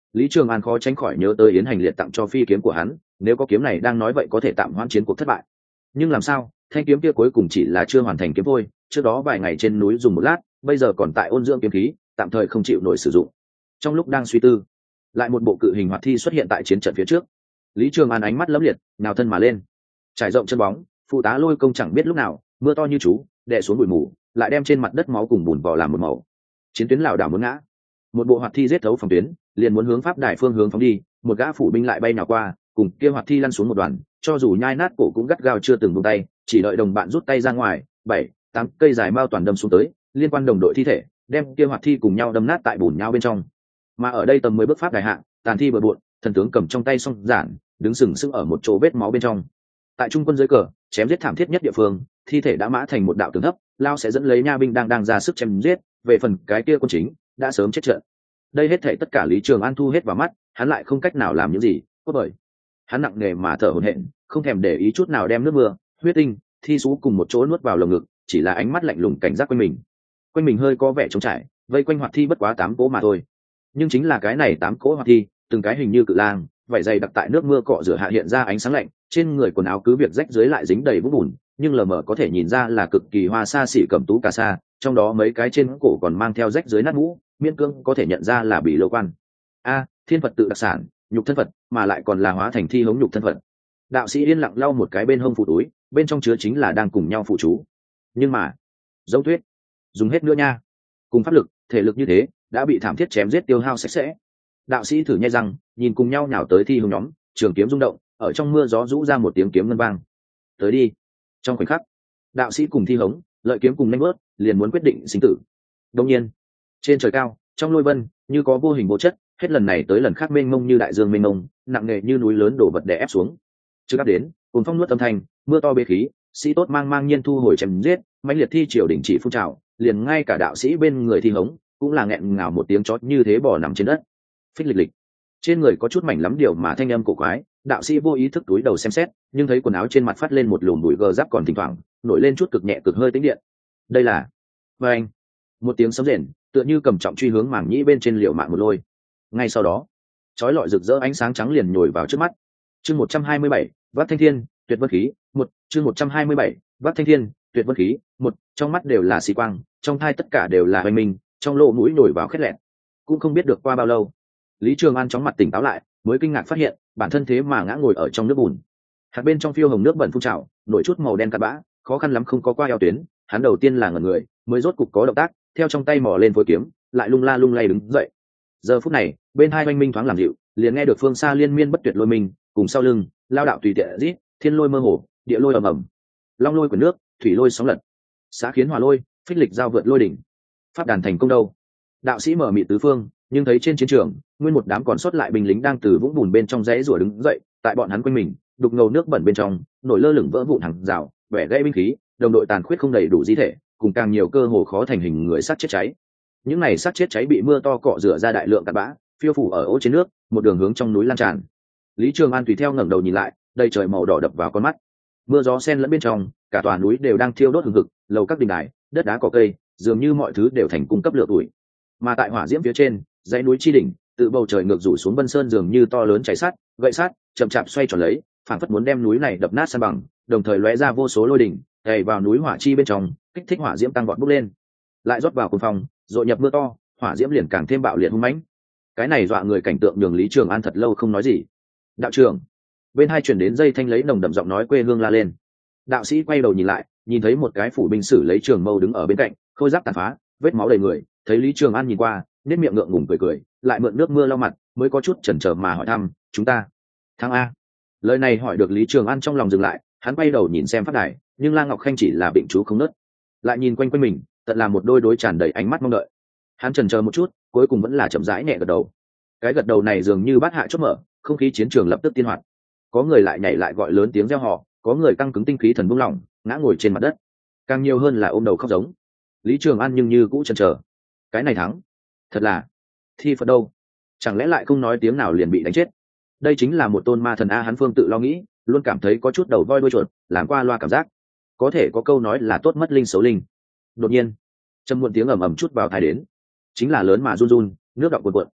Lý Trường An khó tránh khỏi nhớ tới Yến Hành Liệt tặng cho phi kiếm của hắn, nếu có kiếm này đang nói vậy có thể tạm hoãn chiến cuộc thất bại. Nhưng làm sao, thanh kiếm kia cuối cùng chỉ là chưa hoàn thành kiếm thôi, trước đó vài ngày trên núi dùng một lát, bây giờ còn tại ôn dưỡng kiếm khí, tạm thời không chịu nổi sử dụng. Trong lúc đang suy tư, lại một bộ cự hình hoạt thi xuất hiện tại chiến trận phía trước. Lý Trường An ánh mắt lấm liệt, nào thân mà lên, trải rộng chân bóng, phụ tá lôi công chẳng biết lúc nào, mưa to như chú, đè xuống bụi mù, lại đem trên mặt đất máu cùng bùn vò làm một màu. Chiến tuyến lảo đảo muốn ngã, một bộ hoạt thi giết thấu phòng tuyến, liền muốn hướng pháp đài phương hướng phóng đi, một gã phủ binh lại bay nhào qua, cùng kia hoạt thi lăn xuống một đoàn, cho dù nhai nát cổ cũng gắt gao chưa từng buông tay, chỉ đợi đồng bạn rút tay ra ngoài, bảy, tám cây dài mao toàn đâm xuống tới, liên quan đồng đội thi thể, đem kia hoạt thi cùng nhau đâm nát tại bùn nhau bên trong. Mà ở đây tầm mười bước pháp đài hạ, tàn thi bừa bộn, thần tướng cầm trong tay song giản, đứng sừng sững ở một chỗ vết máu bên trong. Tại trung quân dưới cờ, chém giết thảm thiết nhất địa phương, thi thể đã mã thành một đạo tường thấp, lao sẽ dẫn lấy nha binh đang đang ra sức chém giết, về phần cái kia quân chính đã sớm chết trận. Đây hết thảy tất cả Lý Trường An thu hết vào mắt, hắn lại không cách nào làm những gì, có bởi hắn nặng nề mà thở hổn hển, không thèm để ý chút nào đem nước mưa, huyết tinh, thi sú cùng một chỗ nuốt vào lồng ngực, chỉ là ánh mắt lạnh lùng cảnh giác quanh mình. Quanh mình hơi có vẻ trống trải, vây quanh hoạt thi bất quá tám cỗ mà thôi. Nhưng chính là cái này tám cỗ hoạt thi, từng cái hình như cự lang, vảy dày đặc tại nước mưa cọ rửa hạ hiện ra ánh sáng lạnh, trên người quần áo cứ việc rách dưới lại dính đầy vũng bùn, nhưng lờ mờ có thể nhìn ra là cực kỳ hoa xa xỉ cẩm tú cà sa, trong đó mấy cái trên cổ còn mang theo rách dưới nát mũ, miễn cưỡng có thể nhận ra là bị lô quan. A, thiên Phật tự đặc sản, nhục thân Phật, mà lại còn là hóa thành thi hống nhục thân Phật. Đạo sĩ yên lặng lau một cái bên hông phụ túi, bên trong chứa chính là đang cùng nhau phụ chú. Nhưng mà, dấu thuyết, dùng hết nữa nha. Cùng pháp lực, thể lực như thế, đã bị thảm thiết chém giết tiêu hao sạch sẽ. Đạo sĩ thử nhai răng, nhìn cùng nhau nhào tới thi hống nhóm, trường kiếm rung động, ở trong mưa gió rũ ra một tiếng kiếm ngân vang. Tới đi. Trong khoảnh khắc, đạo sĩ cùng thi hống, lợi kiếm cùng nhanh bước, liền muốn quyết định sinh tử. Đương nhiên, trên trời cao, trong lôi vân, như có vô hình vô chất, hết lần này tới lần khác mênh mông như đại dương mênh mông, nặng nề như núi lớn đổ vật đè ép xuống. Trước áp đến, cùng phong nuốt âm thanh, mưa to bê khí, sĩ tốt mang mang nhiên thu hồi chém giết, mãnh liệt thi triều đỉnh chỉ phun trào, liền ngay cả đạo sĩ bên người thi hống, cũng là nghẹn ngào một tiếng chót như thế bò nằm trên đất. Phích lịch lịch, trên người có chút mảnh lắm điều mà thanh âm cổ quái, đạo sĩ vô ý thức túi đầu xem xét, nhưng thấy quần áo trên mặt phát lên một lùm bụi gờ giáp còn thỉnh thoảng nổi lên chút cực nhẹ cực hơi tĩnh điện. Đây là, và anh, một tiếng sấm rền, tựa như cầm trọng truy hướng mảng nhĩ bên trên liều mạng một lôi. Ngay sau đó, chói lọi rực rỡ ánh sáng trắng liền nhồi vào trước mắt. Chương một trăm hai mươi bảy, Vác Thanh Thiên, Tuyệt Vân Khí, một, chương một trăm hai mươi bảy, Vác Thanh Thiên, Tuyệt Vân Khí, một, trong mắt đều là xì quang, trong thai tất cả đều là hoành minh, trong lỗ mũi nổi vào khét lẹt. Cũng không biết được qua bao lâu, Lý Trường An chóng mặt tỉnh táo lại, mới kinh ngạc phát hiện, bản thân thế mà ngã ngồi ở trong nước bùn. Hạt bên trong phiêu hồng nước bẩn phun trào, nổi chút màu đen cặn bã, khó khăn lắm không có qua eo tuyến, hắn đầu tiên là ngẩn người, mới rốt cục có động tác, theo trong tay mò lên phôi kiếm, lại lung la lung lay đứng dậy. Giờ phút này, bên hai oanh minh thoáng làm dịu, liền nghe được phương xa liên miên bất tuyệt lôi minh, cùng sau lưng, lao đạo tùy tiện rít, thiên lôi mơ hồ, địa lôi ầm ầm, long lôi của nước, thủy lôi sóng lật, xã khiến hỏa lôi, phích lịch giao vượt lôi đỉnh. Pháp đàn thành công đâu? Đạo sĩ mở mịt tứ phương, nhưng thấy trên chiến trường, nguyên một đám còn sót lại binh lính đang từ vũng bùn bên trong rẽ rủa đứng dậy, tại bọn hắn quanh mình, đục ngầu nước bẩn bên trong, nổi lơ lửng vỡ vụn hàng rào, vẻ gãy binh khí, đồng đội tàn khuyết không đầy đủ di thể, cùng càng nhiều cơ hồ khó thành hình người sát chết cháy. Những này sát chết cháy bị mưa to cọ rửa ra đại lượng cát bã, phiêu phủ ở ố trên nước, một đường hướng trong núi lan tràn. Lý Trường An tùy theo ngẩng đầu nhìn lại, đầy trời màu đỏ đập vào con mắt. Mưa gió xen lẫn bên trong, cả tòa núi đều đang thiêu đốt hừng hực, lầu các đình đài, đất đá cỏ cây, dường như mọi thứ đều thành cung cấp lửa tuổi. Mà tại hỏa diễm phía trên, dãy núi chi đỉnh, tự bầu trời ngược rủ xuống Vân Sơn dường như to lớn cháy sắt, gậy sắt, chậm chạp xoay tròn lấy, phảng phất muốn đem núi này đập nát san bằng, đồng thời lóe ra vô số lôi đỉnh, đẩy vào núi hỏa chi bên trong, kích thích hỏa diễm tăng vọt bốc lên. Lại rót vào cuồng phong, rồi nhập mưa to, hỏa diễm liền càng thêm bạo liệt hung mãnh. Cái này dọa người cảnh tượng nhường Lý Trường An thật lâu không nói gì. Đạo trưởng, bên hai truyền đến dây thanh lấy nồng đậm giọng nói quê hương la lên. Đạo sĩ quay đầu nhìn lại, nhìn thấy một cái phủ binh sử lấy trường mâu đứng ở bên cạnh, khôi giáp tàn phá, vết máu đầy người, thấy Lý Trường An nhìn qua, nét miệng ngượng ngùng cười cười, lại mượn nước mưa lau mặt, mới có chút chần chờ mà hỏi thăm, chúng ta thắng a? Lời này hỏi được Lý Trường An trong lòng dừng lại, hắn quay đầu nhìn xem phát đài, nhưng La Ngọc Khanh chỉ là bệnh chú không nớt, lại nhìn quanh quanh mình, tận là một đôi đối tràn đầy ánh mắt mong đợi. Hắn chần chờ một chút, cuối cùng vẫn là chậm rãi nhẹ gật đầu. Cái gật đầu này dường như bát hạ chốt mở, không khí chiến trường lập tức tiên hoạt. Có người lại nhảy lại gọi lớn tiếng reo hò, có người căng cứng tinh khí thần buông lỏng, ngã ngồi trên mặt đất, càng nhiều hơn là ôm đầu khóc giống. Lý Trường An nhưng như cũ chần chờ, cái này thắng, thật là thi Phật đâu, chẳng lẽ lại không nói tiếng nào liền bị đánh chết? Đây chính là một tôn ma thần a, hắn phương tự lo nghĩ, luôn cảm thấy có chút đầu voi đuôi chuột, làm qua loa cảm giác. Có thể có câu nói là tốt mất linh xấu linh. Đột nhiên, trầm muộn tiếng ầm ầm chút vào tai đến, chính là lớn mà run run, nước đọng cuộn cuộn.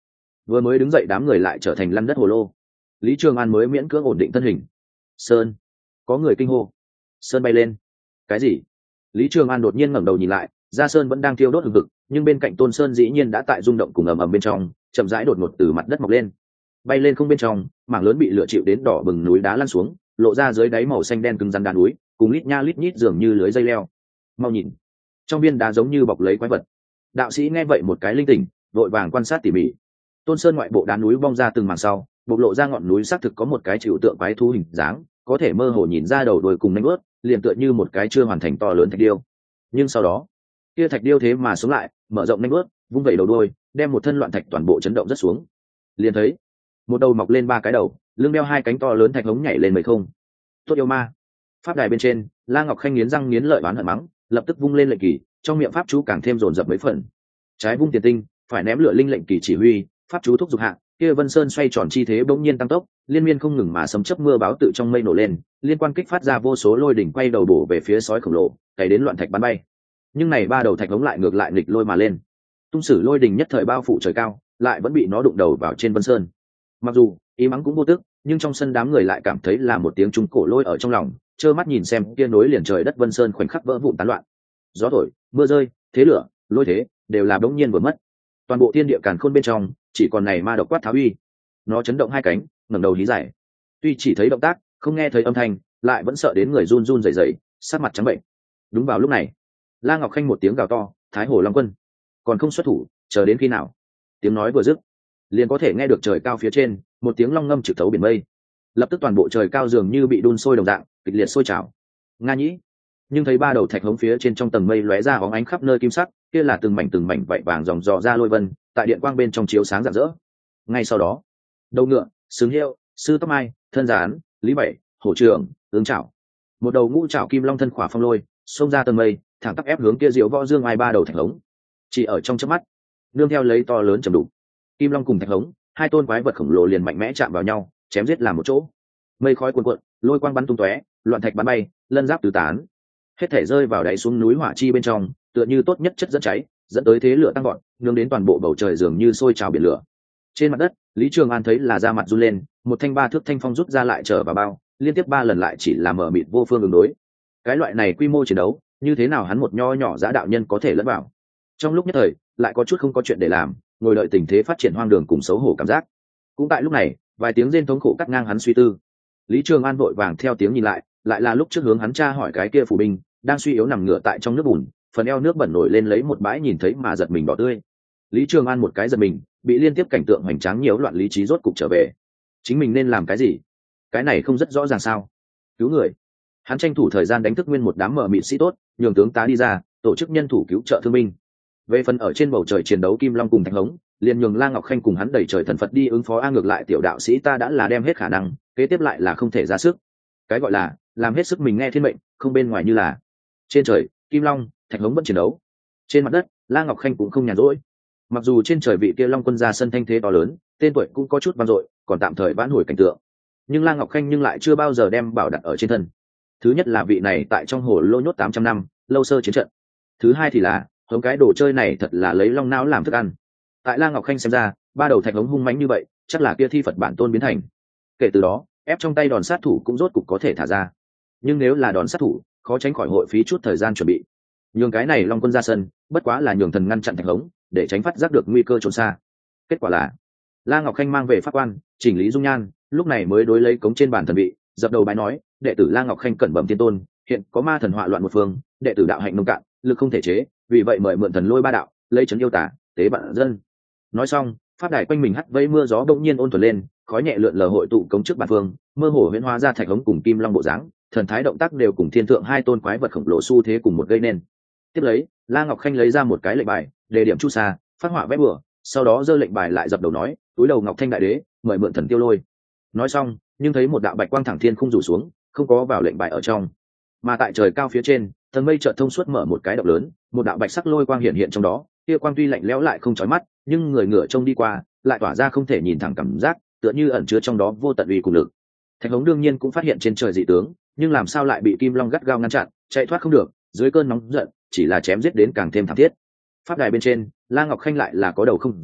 vừa mới đứng dậy đám người lại trở thành lăn đất hồ lô. Lý Trường An mới miễn cưỡng ổn định thân hình. Sơn, có người kinh hô. Sơn bay lên. Cái gì? Lý Trường An đột nhiên ngẩng đầu nhìn lại, ra sơn vẫn đang thiêu đốt hừng hực, nhưng bên cạnh Tôn Sơn dĩ nhiên đã tại rung động cùng ầm ầm bên trong, chậm rãi đột ngột từ mặt đất mọc lên. Bay lên không bên trong, mảng lớn bị lửa chịu đến đỏ bừng núi đá lăn xuống, lộ ra dưới đáy màu xanh đen cứng rắn đá núi, cùng lít nha lít nhít dường như lưới dây leo. Mau nhìn, trong viên đá giống như bọc lấy quái vật. Đạo sĩ nghe vậy một cái linh tỉnh, vội vàng quan sát tỉ mỉ. Tôn Sơn ngoại bộ đá núi bong ra từng mảng sau, bộc lộ ra ngọn núi xác thực có một cái chịu tượng quái thú hình dáng, có thể mơ hồ nhìn ra đầu đuôi cùng nanh ướt, liền tựa như một cái chưa hoàn thành to lớn thạch điêu. Nhưng sau đó, kia thạch điêu thế mà sống lại, mở rộng nanh ướt, vung vẩy đầu đuôi, đem một thân loạn thạch toàn bộ chấn động rất xuống. Liền thấy một đầu mọc lên ba cái đầu, lưng đeo hai cánh to lớn thạch hống nhảy lên mây không. Tốt yêu ma! Pháp đài bên trên, La Ngọc Khanh nghiến răng nghiến lợi oán hận mắng, lập tức vung lên lệnh kỳ, trong miệng pháp chú càng thêm dồn dập mấy phần. Trái vung tiền tinh, phải ném lửa linh lệnh kỳ chỉ huy, pháp chú thúc giục hạ, kia Vân Sơn xoay tròn chi thế bỗng nhiên tăng tốc, liên miên không ngừng mà sấm chớp mưa báo tự trong mây nổ lên, liên quan kích phát ra vô số lôi đỉnh quay đầu bổ về phía sói khổng lồ, cày đến loạn thạch bắn bay. Nhưng này ba đầu thạch hống lại ngược lại nghịch lôi mà lên, tung sử lôi đỉnh nhất thời bao phủ trời cao, lại vẫn bị nó đụng đầu vào trên Vân Sơn. Mặc dù ý mắng cũng vô tức, nhưng trong sân đám người lại cảm thấy là một tiếng trung cổ lôi ở trong lòng, trơ mắt nhìn xem kia nối liền trời đất Vân Sơn khoảnh khắc vỡ vụn tán loạn. Gió thổi, mưa rơi, thế lửa, lôi thế, đều là bỗng nhiên vừa mất. Toàn bộ thiên địa càn khôn bên trong, chỉ còn này ma độc quát tháo uy. Nó chấn động hai cánh, ngẩng đầu hí giải. Tuy chỉ thấy động tác, không nghe thấy âm thanh, lại vẫn sợ đến người run run rẩy rẩy, sắc mặt trắng bệnh. Đúng vào lúc này, La Ngọc Khanh một tiếng gào to, Thái Hồ Long Quân, còn không xuất thủ, chờ đến khi nào? Tiếng nói vừa dứt, liền có thể nghe được trời cao phía trên một tiếng long ngâm trực thấu biển mây. Lập tức toàn bộ trời cao dường như bị đun sôi đồng dạng, kịch liệt sôi trào. Nga nhĩ, nhưng thấy ba đầu thạch hống phía trên trong tầng mây lóe ra óng ánh khắp nơi kim sắc, kia là từng mảnh từng mảnh vảy vàng dòng dò ra lôi vân, tại điện quang bên trong chiếu sáng rạng rỡ. Ngay sau đó, đầu ngựa, sừng hiệu, sư tóc mai, thân gián, lý bảy, hổ trưởng, ứng chảo, một đầu ngũ chảo kim long thân khỏa phong lôi, xông ra tầng mây, thẳng tắp ép hướng kia diệu võ dương ai ba đầu thạch hống. Chỉ ở trong chớp mắt, nương theo lấy to lớn trầm đục, kim long cùng thạch hống, hai tôn quái vật khổng lồ liền mạnh mẽ chạm vào nhau, chém giết làm một chỗ. Mây khói cuồn cuộn, lôi quang bắn tung tóe, loạn thạch bắn bay, lân giáp tứ tán, hết thể rơi vào đáy xuống núi hỏa chi bên trong, tựa như tốt nhất chất dẫn cháy, dẫn tới thế lửa tăng gọn, nương đến toàn bộ bầu trời dường như sôi trào biển lửa. Trên mặt đất, Lý Trường An thấy là da mặt run lên, một thanh ba thước thanh phong rút ra lại trở vào bao, liên tiếp ba lần lại chỉ là mở mịt vô phương ứng đối. Cái loại này quy mô chiến đấu, như thế nào hắn một nho nhỏ dã đạo nhân có thể lẫn vào? Trong lúc nhất thời, lại có chút không có chuyện để làm, ngồi đợi tình thế phát triển hoang đường cùng xấu hổ cảm giác. Cũng tại lúc này, vài tiếng rên thống khổ cắt ngang hắn suy tư. Lý Trường An vội vàng theo tiếng nhìn lại, lại là lúc trước hướng hắn tra hỏi cái kia phủ binh đang suy yếu nằm ngửa tại trong nước bùn, phần eo nước bẩn nổi lên lấy một bãi nhìn thấy mà giật mình đỏ tươi. Lý Trường An một cái giật mình, bị liên tiếp cảnh tượng hoành tráng nhiều loạn lý trí rốt cục trở về. Chính mình nên làm cái gì? Cái này không rất rõ ràng sao? Cứu người. Hắn tranh thủ thời gian đánh thức nguyên một đám mở mịt sĩ tốt, nhường tướng tá đi ra, tổ chức nhân thủ cứu trợ thương binh. Về phần ở trên bầu trời chiến đấu kim long cùng thạch hống, liền nhường La Ngọc Khanh cùng hắn đẩy trời thần Phật đi ứng phó. A ngược lại tiểu đạo sĩ ta đã là đem hết khả năng, kế tiếp lại là không thể ra sức. Cái gọi là làm hết sức mình nghe thiên mệnh, không bên ngoài như là. Trên trời, kim long, thạch hống vẫn chiến đấu. Trên mặt đất, La Ngọc Khanh cũng không nhàn rỗi. Mặc dù trên trời vị kia long quân ra sân thanh thế to lớn, tên tuổi cũng có chút vang dội, còn tạm thời vãn hồi cảnh tượng, nhưng La Ngọc Khanh nhưng lại chưa bao giờ đem bảo đặt ở trên thân. Thứ nhất là vị này tại trong hồ lô nhốt tám trăm năm, lâu sơ chiến trận. Thứ hai thì là hống cái đồ chơi này thật là lấy long não làm thức ăn. Tại La Ngọc Khanh xem ra, ba đầu thạch hống hung mãnh như vậy, chắc là kia thi Phật bản tôn biến thành. Kể từ đó, ép trong tay đòn sát thủ cũng rốt cục có thể thả ra. Nhưng nếu là đòn sát thủ, khó tránh khỏi hội phí chút thời gian chuẩn bị. Nhường cái này long quân ra sân, bất quá là nhường thần ngăn chặn thạch hống, để tránh phát giác được nguy cơ trốn xa. Kết quả là La Ngọc Khanh mang về pháp quan, chỉnh lý dung nhan, lúc này mới đối lấy cống trên bàn thần vị, dập đầu bái nói, đệ tử La Ngọc Khanh cẩn bẩm tiên tôn, hiện có ma thần họa loạn một phương, đệ tử đạo hạnh nông cạn, lực không thể chế, vì vậy mời mượn thần lôi ba đạo, lấy trấn yêu tả, tế bạn dân. Nói xong, pháp đài quanh mình hắt vây mưa gió bỗng nhiên ôn thuần lên, khói nhẹ lượn lờ hội tụ cống trước bàn phương, mơ hồ huyễn hóa ra thạch hống cùng kim long bộ dáng, thần thái động tác đều cùng thiên thượng hai tôn quái vật khổng lồ xu thế cùng một gây nên. Tiếp lấy, La Ngọc Khanh lấy ra một cái lệnh bài, đề điểm chu sa, phát họa vẽ bừa, sau đó giơ lệnh bài lại dập đầu nói, túi đầu Ngọc Thanh đại đế, mời mượn thần tiêu lôi. Nói xong, nhưng thấy một đạo bạch quang thẳng thiên không rủ xuống, không có vào lệnh bài ở trong, mà tại trời cao phía trên, tầng mây chợt thông suốt mở một cái động lớn, một đạo bạch sắc lôi quang hiện hiện trong đó, kia quang tuy lạnh lẽo lại không chói mắt, nhưng người ngựa trông đi qua, lại tỏa ra không thể nhìn thẳng cảm giác, tựa như ẩn chứa trong đó vô tận uy cùng lực. Thạch hống đương nhiên cũng phát hiện trên trời dị tướng, nhưng làm sao lại bị kim long gắt gao ngăn chặn, chạy thoát không được, dưới cơn nóng giận, chỉ là chém giết đến càng thêm thảm thiết. Pháp đài bên trên, La Ngọc Khanh lại là có đầu không rối,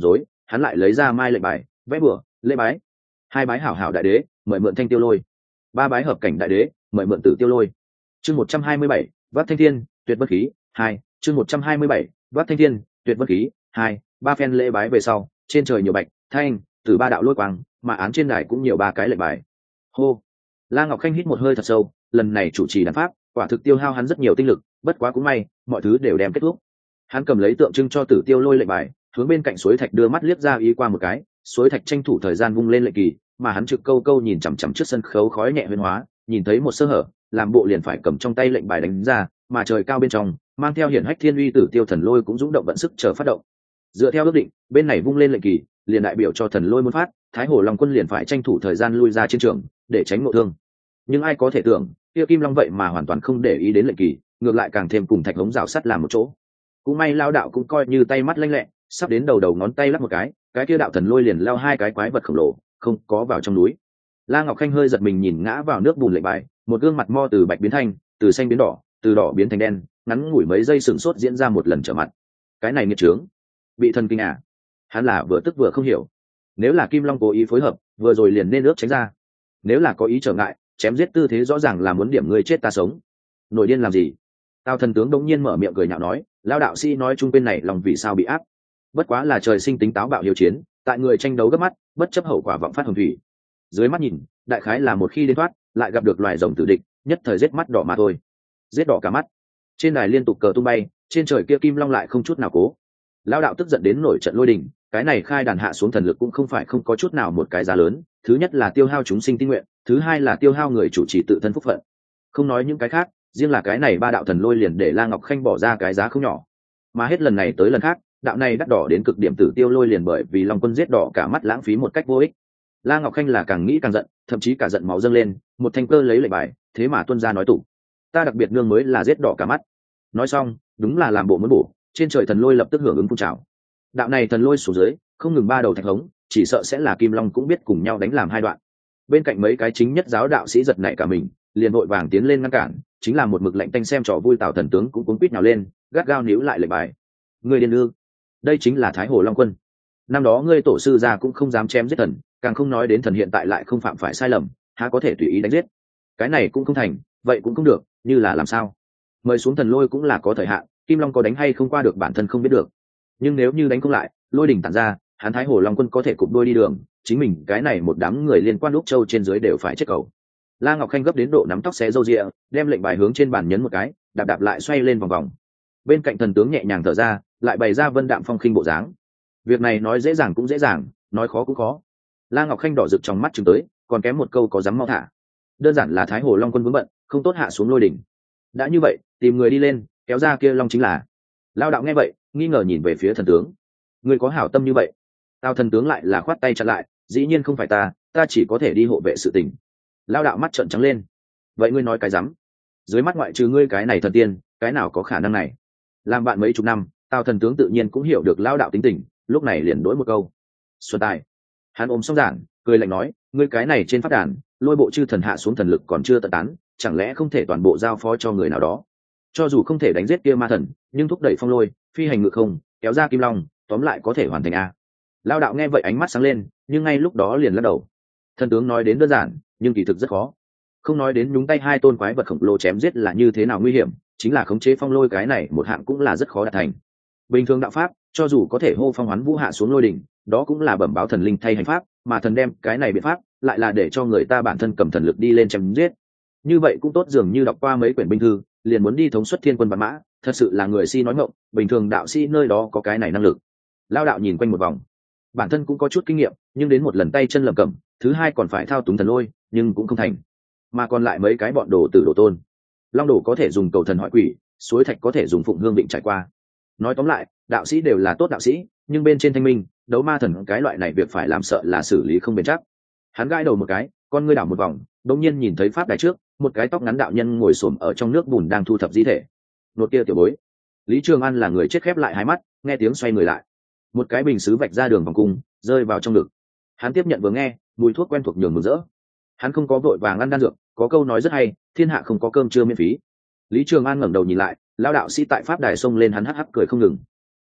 hắn lại lấy ra mai lệnh bài, vẽ bửa, lễ bái. Hai bái hảo hảo đại đế, mời mượn thanh tiêu lôi. Ba bái hợp cảnh đại đế, mời mượn tử tiêu lôi. Chương một trăm hai mươi bảy, vác thanh thiên, tuyệt bất khí, hai. Chương một trăm hai mươi bảy, vác thanh thiên, tuyệt bất khí, hai. Ba phen lễ bái về sau, trên trời nhiều bạch, thanh, từ ba đạo lôi quang, mà án trên đài cũng nhiều ba cái lệnh bài. Hô. La Ngọc Khanh hít một hơi thật sâu, lần này chủ trì đàn pháp, quả thực tiêu hao hắn rất nhiều tinh lực, bất quá cũng may, mọi thứ đều đem kết thúc. Hắn cầm lấy tượng trưng cho tử tiêu lôi lệnh bài, hướng bên cạnh suối thạch đưa mắt liếc ra ý qua một cái, suối thạch tranh thủ thời gian vung lên lệnh kỳ, mà hắn trực câu câu nhìn chằm chằm trước sân khấu khói nhẹ huyễn hóa, nhìn thấy một sơ hở, làm bộ liền phải cầm trong tay lệnh bài đánh ra, mà trời cao bên trong, mang theo hiển hách thiên uy tử tiêu thần lôi cũng dũng động vận sức chờ phát động. Dựa theo ước định, bên này vung lên lệnh kỳ, liền đại biểu cho thần lôi muốn phát, Thái Hồ Long Quân liền phải tranh thủ thời gian lui ra chiến trường, để tránh ngộ thương. Nhưng ai có thể tưởng, kia Kim Long vậy mà hoàn toàn không để ý đến lệnh kỳ, ngược lại càng thêm cùng thạch hống rào sắt làm một chỗ. Cũng may lao đạo cũng coi như tay mắt lanh lẹ, sắp đến đầu đầu ngón tay lắp một cái, cái kia đạo thần lôi liền leo hai cái quái vật khổng lồ, không có vào trong núi. La Ngọc Khanh hơi giật mình nhìn ngã vào nước bùn lệnh bài, một gương mặt mo từ bạch biến thanh, từ xanh biến đỏ, từ đỏ biến thành đen, ngắn ngủi mấy giây sửng sốt diễn ra một lần trở mặt. Cái này nghiệt trướng, bị thần kinh à? Hắn là vừa tức vừa không hiểu. Nếu là Kim Long cố ý phối hợp, vừa rồi liền nên ước tránh ra. Nếu là có ý trở ngại, chém giết tư thế rõ ràng là muốn điểm người chết ta sống. Nổi điên làm gì? Tào thần tướng đống nhiên mở miệng cười nhạo nói, lao đạo sĩ nói chung bên này lòng vì sao bị áp? Bất quá là trời sinh tính táo bạo hiếu chiến, tại người tranh đấu gấp mắt, bất chấp hậu quả vọng phát hồng thủy. Dưới mắt nhìn, đại khái là một khi đến thoát, lại gặp được loài rồng tử địch, nhất thời giết mắt đỏ mà thôi. Giết đỏ cả mắt. Trên đài liên tục cờ tung bay, trên trời kia Kim Long lại không chút nào cố. Lao đạo tức giận đến nổi trận lôi đình, cái này khai đàn hạ xuống thần lực cũng không phải không có chút nào một cái giá lớn, thứ nhất là tiêu hao chúng sinh tinh nguyện, thứ hai là tiêu hao người chủ trì tự thân phúc phận. Không nói những cái khác, riêng là cái này ba đạo thần lôi liền để La Ngọc Khanh bỏ ra cái giá không nhỏ. Mà hết lần này tới lần khác, đạo này đắt đỏ đến cực điểm tử tiêu lôi liền bởi vì Long Quân giết đỏ cả mắt lãng phí một cách vô ích. La Ngọc Khanh là càng nghĩ càng giận, thậm chí cả giận máu dâng lên, một thanh cơ lấy lệnh bài, thế mà tuân ra nói tủ. Ta đặc biệt nương mới là giết đỏ cả mắt. Nói xong, đúng là làm bộ muốn bổ, trên trời thần lôi lập tức hưởng ứng phun trào. Đạo này thần lôi xuống dưới, không ngừng ba đầu thạch hống, chỉ sợ sẽ là Kim Long cũng biết cùng nhau đánh làm hai đoạn. Bên cạnh mấy cái chính nhất giáo đạo sĩ giật nảy cả mình, liền vội vàng tiến lên ngăn cản, chính là một mực lạnh tanh xem trò vui Tào thần tướng cũng cuống quýt nhào lên, gắt gao níu lại lệnh bài. Ngươi điên ư? Đây chính là Thái Hồ Long Quân. Năm đó ngươi tổ sư gia cũng không dám chém giết thần, càng không nói đến thần hiện tại lại không phạm phải sai lầm, há có thể tùy ý đánh giết? Cái này cũng không thành, vậy cũng không được, như là làm sao? Mời xuống thần lôi cũng là có thời hạn, Kim Long có đánh hay không qua được bản thân không biết được. Nhưng nếu như đánh không lại, lôi đỉnh tản ra, hắn Thái Hồ Long Quân có thể cụp đôi đi đường, chính mình cái này một đám người liên quan Úc Châu trên dưới đều phải chết cầu. La Ngọc Khanh gấp đến độ nắm tóc xé râu ria, đem lệnh bài hướng trên bàn nhấn một cái, đạp đạp lại xoay lên vòng vòng. Bên cạnh thần tướng nhẹ nhàng thở ra, lại bày ra vân đạm phong khinh bộ dáng. Việc này nói dễ dàng cũng dễ dàng, nói khó cũng khó. La Ngọc Khanh đỏ rực trong mắt chừng tới, còn kém một câu có dám mau thả. Đơn giản là Thái Hồ Long Quân vướng bận, không tốt hạ xuống lôi đỉnh. Đã như vậy, tìm người đi lên, kéo ra kia long chính là. Lao đạo nghe vậy, nghi ngờ nhìn về phía thần tướng. Người có hảo tâm như vậy? Tao thần tướng lại là khoát tay chặn lại, dĩ nhiên không phải ta, ta chỉ có thể đi hộ vệ sự tình. Lao đạo mắt trợn trắng lên. Vậy ngươi nói cái rắm? Dưới mắt ngoại trừ ngươi cái này thần tiên, cái nào có khả năng này? Làm bạn mấy chục năm, Tào thần tướng tự nhiên cũng hiểu được Lao đạo tính tình, lúc này liền đối một câu. Xuân tài. Hắn ôm xong giản, cười lạnh nói, ngươi cái này trên pháp đàn, lôi bộ chư thần hạ xuống thần lực còn chưa tận tán, chẳng lẽ không thể toàn bộ giao phó cho người nào đó? Cho dù không thể đánh giết kia ma thần, nhưng thúc đẩy phong lôi, phi hành ngự không, kéo ra kim long, tóm lại có thể hoàn thành a. Lao đạo nghe vậy ánh mắt sáng lên, nhưng ngay lúc đó liền lắc đầu. Thần tướng nói đến đơn giản, nhưng kỳ thực rất khó. Không nói đến nhúng tay hai tôn quái vật khổng lồ chém giết là như thế nào nguy hiểm, chính là khống chế phong lôi cái này một hạng cũng là rất khó đạt thành. Bình thường đạo pháp, cho dù có thể hô phong hoán vũ hạ xuống lôi đỉnh, đó cũng là bẩm báo thần linh thay hành pháp, mà thần đem cái này biện pháp lại là để cho người ta bản thân cầm thần lực đi lên chém giết. Như vậy cũng tốt, dường như đọc qua mấy quyển binh thư, liền muốn đi thống suất thiên quân vạn mã, thật sự là người si nói ngọng, bình thường đạo sĩ nơi đó có cái này năng lực. Lao đạo nhìn quanh một vòng, bản thân cũng có chút kinh nghiệm, nhưng đến một lần tay chân lầm cầm, thứ hai còn phải thao túng thần lôi, nhưng cũng không thành. Mà còn lại mấy cái bọn đồ tử đồ tôn, long đồ có thể dùng cầu thần hỏi quỷ, suối thạch có thể dùng phụng hương định trải qua. Nói tóm lại, đạo sĩ đều là tốt đạo sĩ, nhưng bên trên thanh minh, đấu ma thần cái loại này việc phải làm sợ là xử lý không bền chắc. Hắn gãi đầu một cái, con ngươi đảo một vòng, đột nhiên nhìn thấy pháp đài trước, một cái tóc ngắn đạo nhân ngồi xổm ở trong nước bùn đang thu thập di thể. Nột kia tiểu bối. Lý Trường An là người chết khép lại hai mắt, nghe tiếng xoay người lại. Một cái bình sứ vạch ra đường vòng cung, rơi vào trong ngực. Hắn tiếp nhận vừa nghe, mùi thuốc quen thuộc nhường mừng rỡ. Hắn không có vội vàng ăn đan dược, có câu nói rất hay, thiên hạ không có cơm trưa miễn phí. Lý Trường An ngẩng đầu nhìn lại, lão đạo sĩ tại pháp đài xông lên hắn hắc hắc cười không ngừng.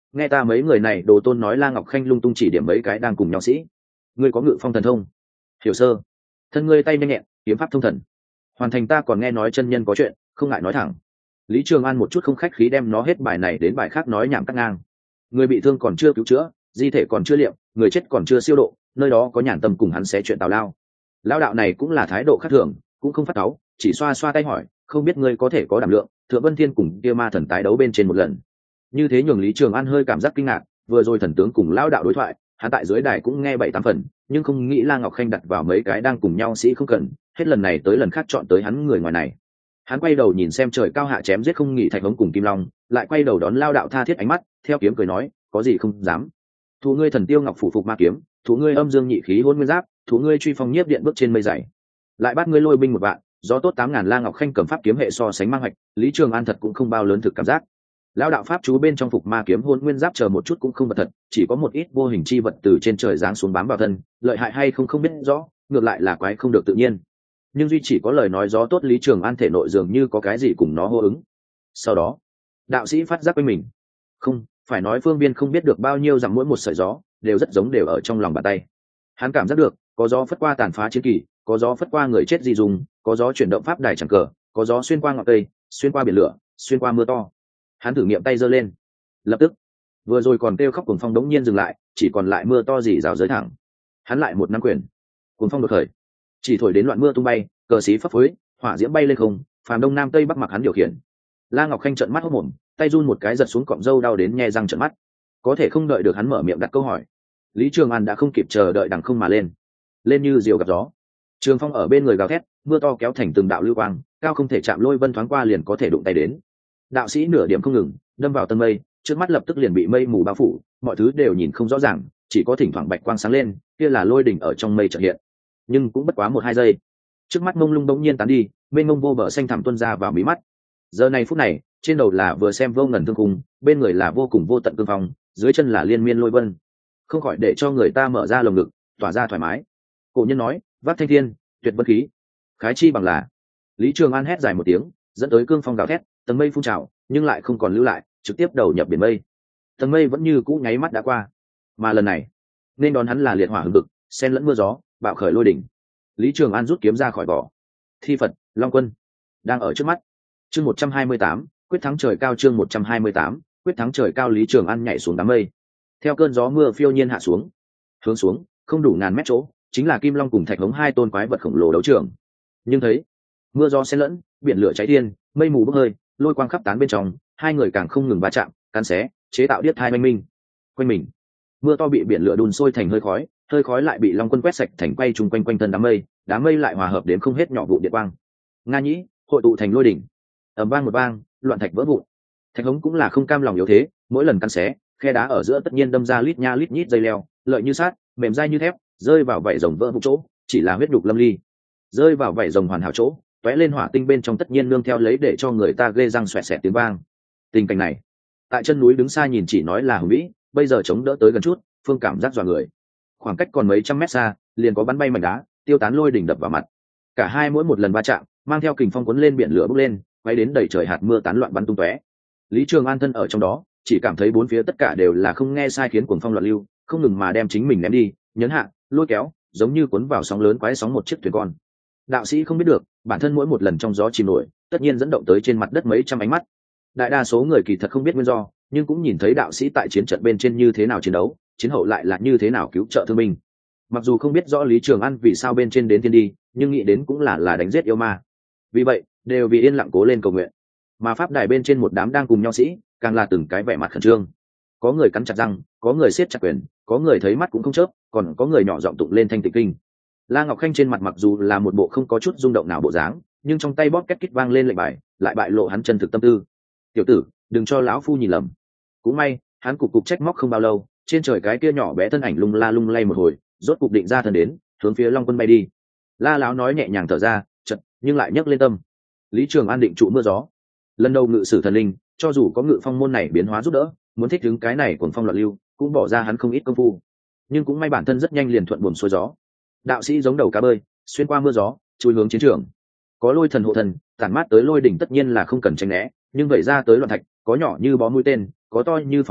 nghe ta mấy người này đồ tôn nói La Ngọc Khanh lung tung chỉ điểm mấy cái đang cùng nhau sĩ. Ngươi có ngự phong thần thông? Hiểu sơ. Thân ngươi tay nhanh nhẹn, kiếm pháp thông thần. Hoàn thành ta còn nghe nói chân nhân có chuyện, không ngại nói thẳng. Lý Trường An một chút không khách khí đem nó hết bài này đến bài khác nói nhảm cắt ngang. Người bị thương còn chưa cứu chữa, di thể còn chưa liệm, người chết còn chưa siêu độ, nơi đó có nhàn tâm cùng hắn xé chuyện tào lao. Lão đạo này cũng là thái độ khác thường, cũng không phát cáu, chỉ xoa xoa tay hỏi, không biết ngươi có thể có đảm lượng, Thượng Vân Thiên cùng kia ma thần tái đấu bên trên một lần. Như thế nhường Lý Trường An hơi cảm giác kinh ngạc, vừa rồi thần tướng cùng lão đạo đối thoại, hắn tại dưới đài cũng nghe bảy tám phần, nhưng không nghĩ La Ngọc Khanh đặt vào mấy cái đang cùng nhau sĩ không cần, hết lần này tới lần khác chọn tới hắn người ngoài này. Hắn quay đầu nhìn xem trời cao hạ chém giết không nghỉ Thạch Hống cùng Kim Long, lại quay đầu đón lao đạo tha thiết ánh mắt, theo kiếm cười nói, có gì không dám. Thủ ngươi thần tiêu ngọc phủ phục ma kiếm, thủ ngươi âm dương nhị khí hôn nguyên giáp, thủ ngươi truy phong nhiếp điện bước trên mây dày. Lại bắt ngươi lôi binh một vạn, gió tốt tám ngàn. La Ngọc Khanh cầm pháp kiếm hệ so sánh mang hoạch, Lý Trường An thật cũng không bao lớn thực cảm giác. Lão đạo pháp chú bên trong phục ma kiếm hôn nguyên giáp chờ một chút cũng không vật thật, chỉ có một ít vô hình chi vật từ trên trời giáng xuống bám vào thân, lợi hại hay không không biết rõ, ngược lại là quái không được tự nhiên. Nhưng duy chỉ có lời nói gió tốt, Lý Trường An thể nội dường như có cái gì cùng nó hô ứng. Sau đó đạo sĩ phát giác với mình, không phải nói phương biên không biết được bao nhiêu rằng mỗi một sợi gió đều rất giống, đều ở trong lòng bàn tay. Hắn cảm giác được có gió phất qua tàn phá chiến kỳ, có gió phất qua người chết di dùng, có gió chuyển động pháp đài chẳng cờ, có gió xuyên qua ngọn cây, xuyên qua biển lửa, xuyên qua mưa to. Hắn thử nghiệm tay giơ lên, lập tức vừa rồi còn kêu khóc cuồng phong đống nhiên dừng lại, chỉ còn lại mưa to dì rào giới thẳng. Hắn lại một năm quyền, cuồng phong đột khởi, chỉ thổi đến loạn mưa tung bay, cờ xí phấp phới, hỏa diễm bay lên không, phàm đông nam tây bắc mặc hắn điều khiển. La Ngọc Khanh trợn mắt hốt mồm, tay run một cái giật xuống cọng râu đau đến nhe răng trợn mắt. Có thể không đợi được hắn mở miệng đặt câu hỏi, Lý Trường An đã không kịp chờ đợi đằng không mà lên, lên như diều gặp gió. Trường phong ở bên người gào thét, mưa to kéo thành từng đạo lưu quang, cao không thể chạm, lôi vân thoáng qua liền có thể đụng tay đến. Đạo sĩ nửa điểm không ngừng, đâm vào tầng mây, trước mắt lập tức liền bị mây mù bao phủ, mọi thứ đều nhìn không rõ ràng, chỉ có thỉnh thoảng bạch quang sáng lên, kia là lôi đỉnh ở trong mây chợt hiện. Nhưng cũng bất quá một hai giây, trước mắt mông lung bỗng nhiên tán đi, mênh mông vô bờ xanh thẳm tuôn ra vào mí mắt. Giờ này phút này, trên đầu là vừa xem vô ngần thương khung, bên người là vô cùng vô tận cương phong, dưới chân là liên miên lôi vân, không khỏi để cho người ta mở ra lồng ngực, tỏa ra thoải mái. Cổ nhân nói, vác thanh thiên, tuyệt vân khí, khái chi bằng là. Lý Trường An hét dài một tiếng, dẫn tới cương phong gào thét, tầng mây phun trào, nhưng lại không còn lưu lại, trực tiếp đầu nhập biển mây. Tầng mây vẫn như cũ nháy mắt đã qua, mà lần này nên đón hắn là liệt hỏa hừng hực, xen lẫn mưa gió, bạo khởi lôi đỉnh. Lý Trường An rút kiếm ra khỏi vỏ, thi Phật, Long Quân đang ở trước mắt. Chương một trăm hai mươi tám, quyết thắng trời cao. Chương một trăm hai mươi tám, quyết thắng trời cao. Lý Trường An nhảy xuống đám mây, theo cơn gió mưa phiêu nhiên hạ xuống, hướng xuống không đủ ngàn mét chỗ chính là Kim Long cùng Thạch Hống hai tôn quái vật khổng lồ đấu trường. Nhưng thấy mưa gió xen lẫn, biển lửa cháy thiên, mây mù bốc hơi, lôi quang khắp tán bên trong, hai người càng không ngừng va chạm, cắn xé, chế tạo điếc thai mênh minh. Quanh mình mưa to bị biển lửa đun sôi thành hơi khói, hơi khói lại bị Long Quân quét sạch thành quay chung quanh quanh thân đám mây, đám mây lại hòa hợp đến không hết nhỏ vụ điện quang, nga nhĩ hội tụ thành lôi đỉnh, ầm vang một vang, loạn thạch vỡ vụn. Thạch Hống cũng là không cam lòng yếu thế, mỗi lần cắn xé, khe đá ở giữa tất nhiên đâm ra lít nha lít nhít dây leo, lợi như sát, mềm dai như thép, rơi vào vảy rồng vỡ vụn chỗ, chỉ là huyết nhục lâm ly. Rơi vào vảy rồng hoàn hảo chỗ, tóe lên hỏa tinh bên trong tất nhiên nương theo lấy để cho người ta ghê răng xoẹt xẹt tiếng vang. Tình cảnh này, tại chân núi đứng xa nhìn chỉ nói là hùng vĩ, bây giờ chống đỡ tới gần chút, phương cảm giác dọa người. Khoảng cách còn mấy trăm mét xa, liền có bắn bay mảnh đá, tiêu tán lôi đỉnh đập vào mặt. Cả hai mỗi một lần va chạm, mang theo kình phong cuốn lên biển lửa bốc lên, quay đến đầy trời hạt mưa tán loạn bắn tung tóe. Lý Trường An thân ở trong đó, chỉ cảm thấy bốn phía tất cả đều là không nghe sai khiến cuồng phong loạn lưu, không ngừng mà đem chính mình ném đi, nhấn hạ, lôi kéo, giống như cuốn vào sóng lớn quái sóng một chiếc thuyền con. Đạo sĩ không biết được, bản thân mỗi một lần trong gió chìm nổi, tất nhiên dẫn động tới trên mặt đất mấy trăm ánh mắt. Đại đa số người kỳ thật không biết nguyên do, nhưng cũng nhìn thấy đạo sĩ tại chiến trận bên trên như thế nào chiến đấu, chiến hậu lại là như thế nào cứu trợ thương binh. Mặc dù không biết rõ Lý Trường An vì sao bên trên đến thiên đi, nhưng nghĩ đến cũng là là đánh giết yêu ma. Vì vậy, đều vì yên lặng cố lên cầu nguyện. Mà pháp đài bên trên một đám đang cùng nhau sĩ, càng là từng cái vẻ mặt khẩn trương. Có người cắn chặt răng, có người siết chặt quyền, có người thấy mắt cũng không chớp, còn có người nhỏ giọng tụng lên thanh tịnh kinh. La Ngọc Khanh trên mặt mặc dù là một bộ không có chút rung động nào bộ dáng, nhưng trong tay bóp két kít vang lên lệnh bài, lại bại lộ hắn chân thực tâm tư. "Tiểu tử, đừng cho lão phu nhìn lầm." Cũng may, hắn cục cục trách móc không bao lâu, trên trời cái kia nhỏ bé thân ảnh lung la lung lay một hồi, rốt cục định ra thân đến, hướng phía Long Quân bay đi. La lão nói nhẹ nhàng thở ra, chợt nhưng lại nhấc lên tâm. Lý Trường An định trụ mưa gió, lần đầu ngự sử thần linh, cho dù có ngự phong môn này biến hóa giúp đỡ, muốn thích ứng cái này cuồng phong loạn lưu, cũng bỏ ra hắn không ít công phu. Nhưng cũng may bản thân rất nhanh liền thuận buồm xuôi gió. Đạo sĩ giống đầu cá bơi, xuyên qua mưa gió, chui hướng chiến trường. Có lôi thần hộ thần, tản mát tới lôi đỉnh tất nhiên là không cần tránh né, nhưng vậy ra tới loạn thạch, có nhỏ như bó mũi tên, có to như phòng xá,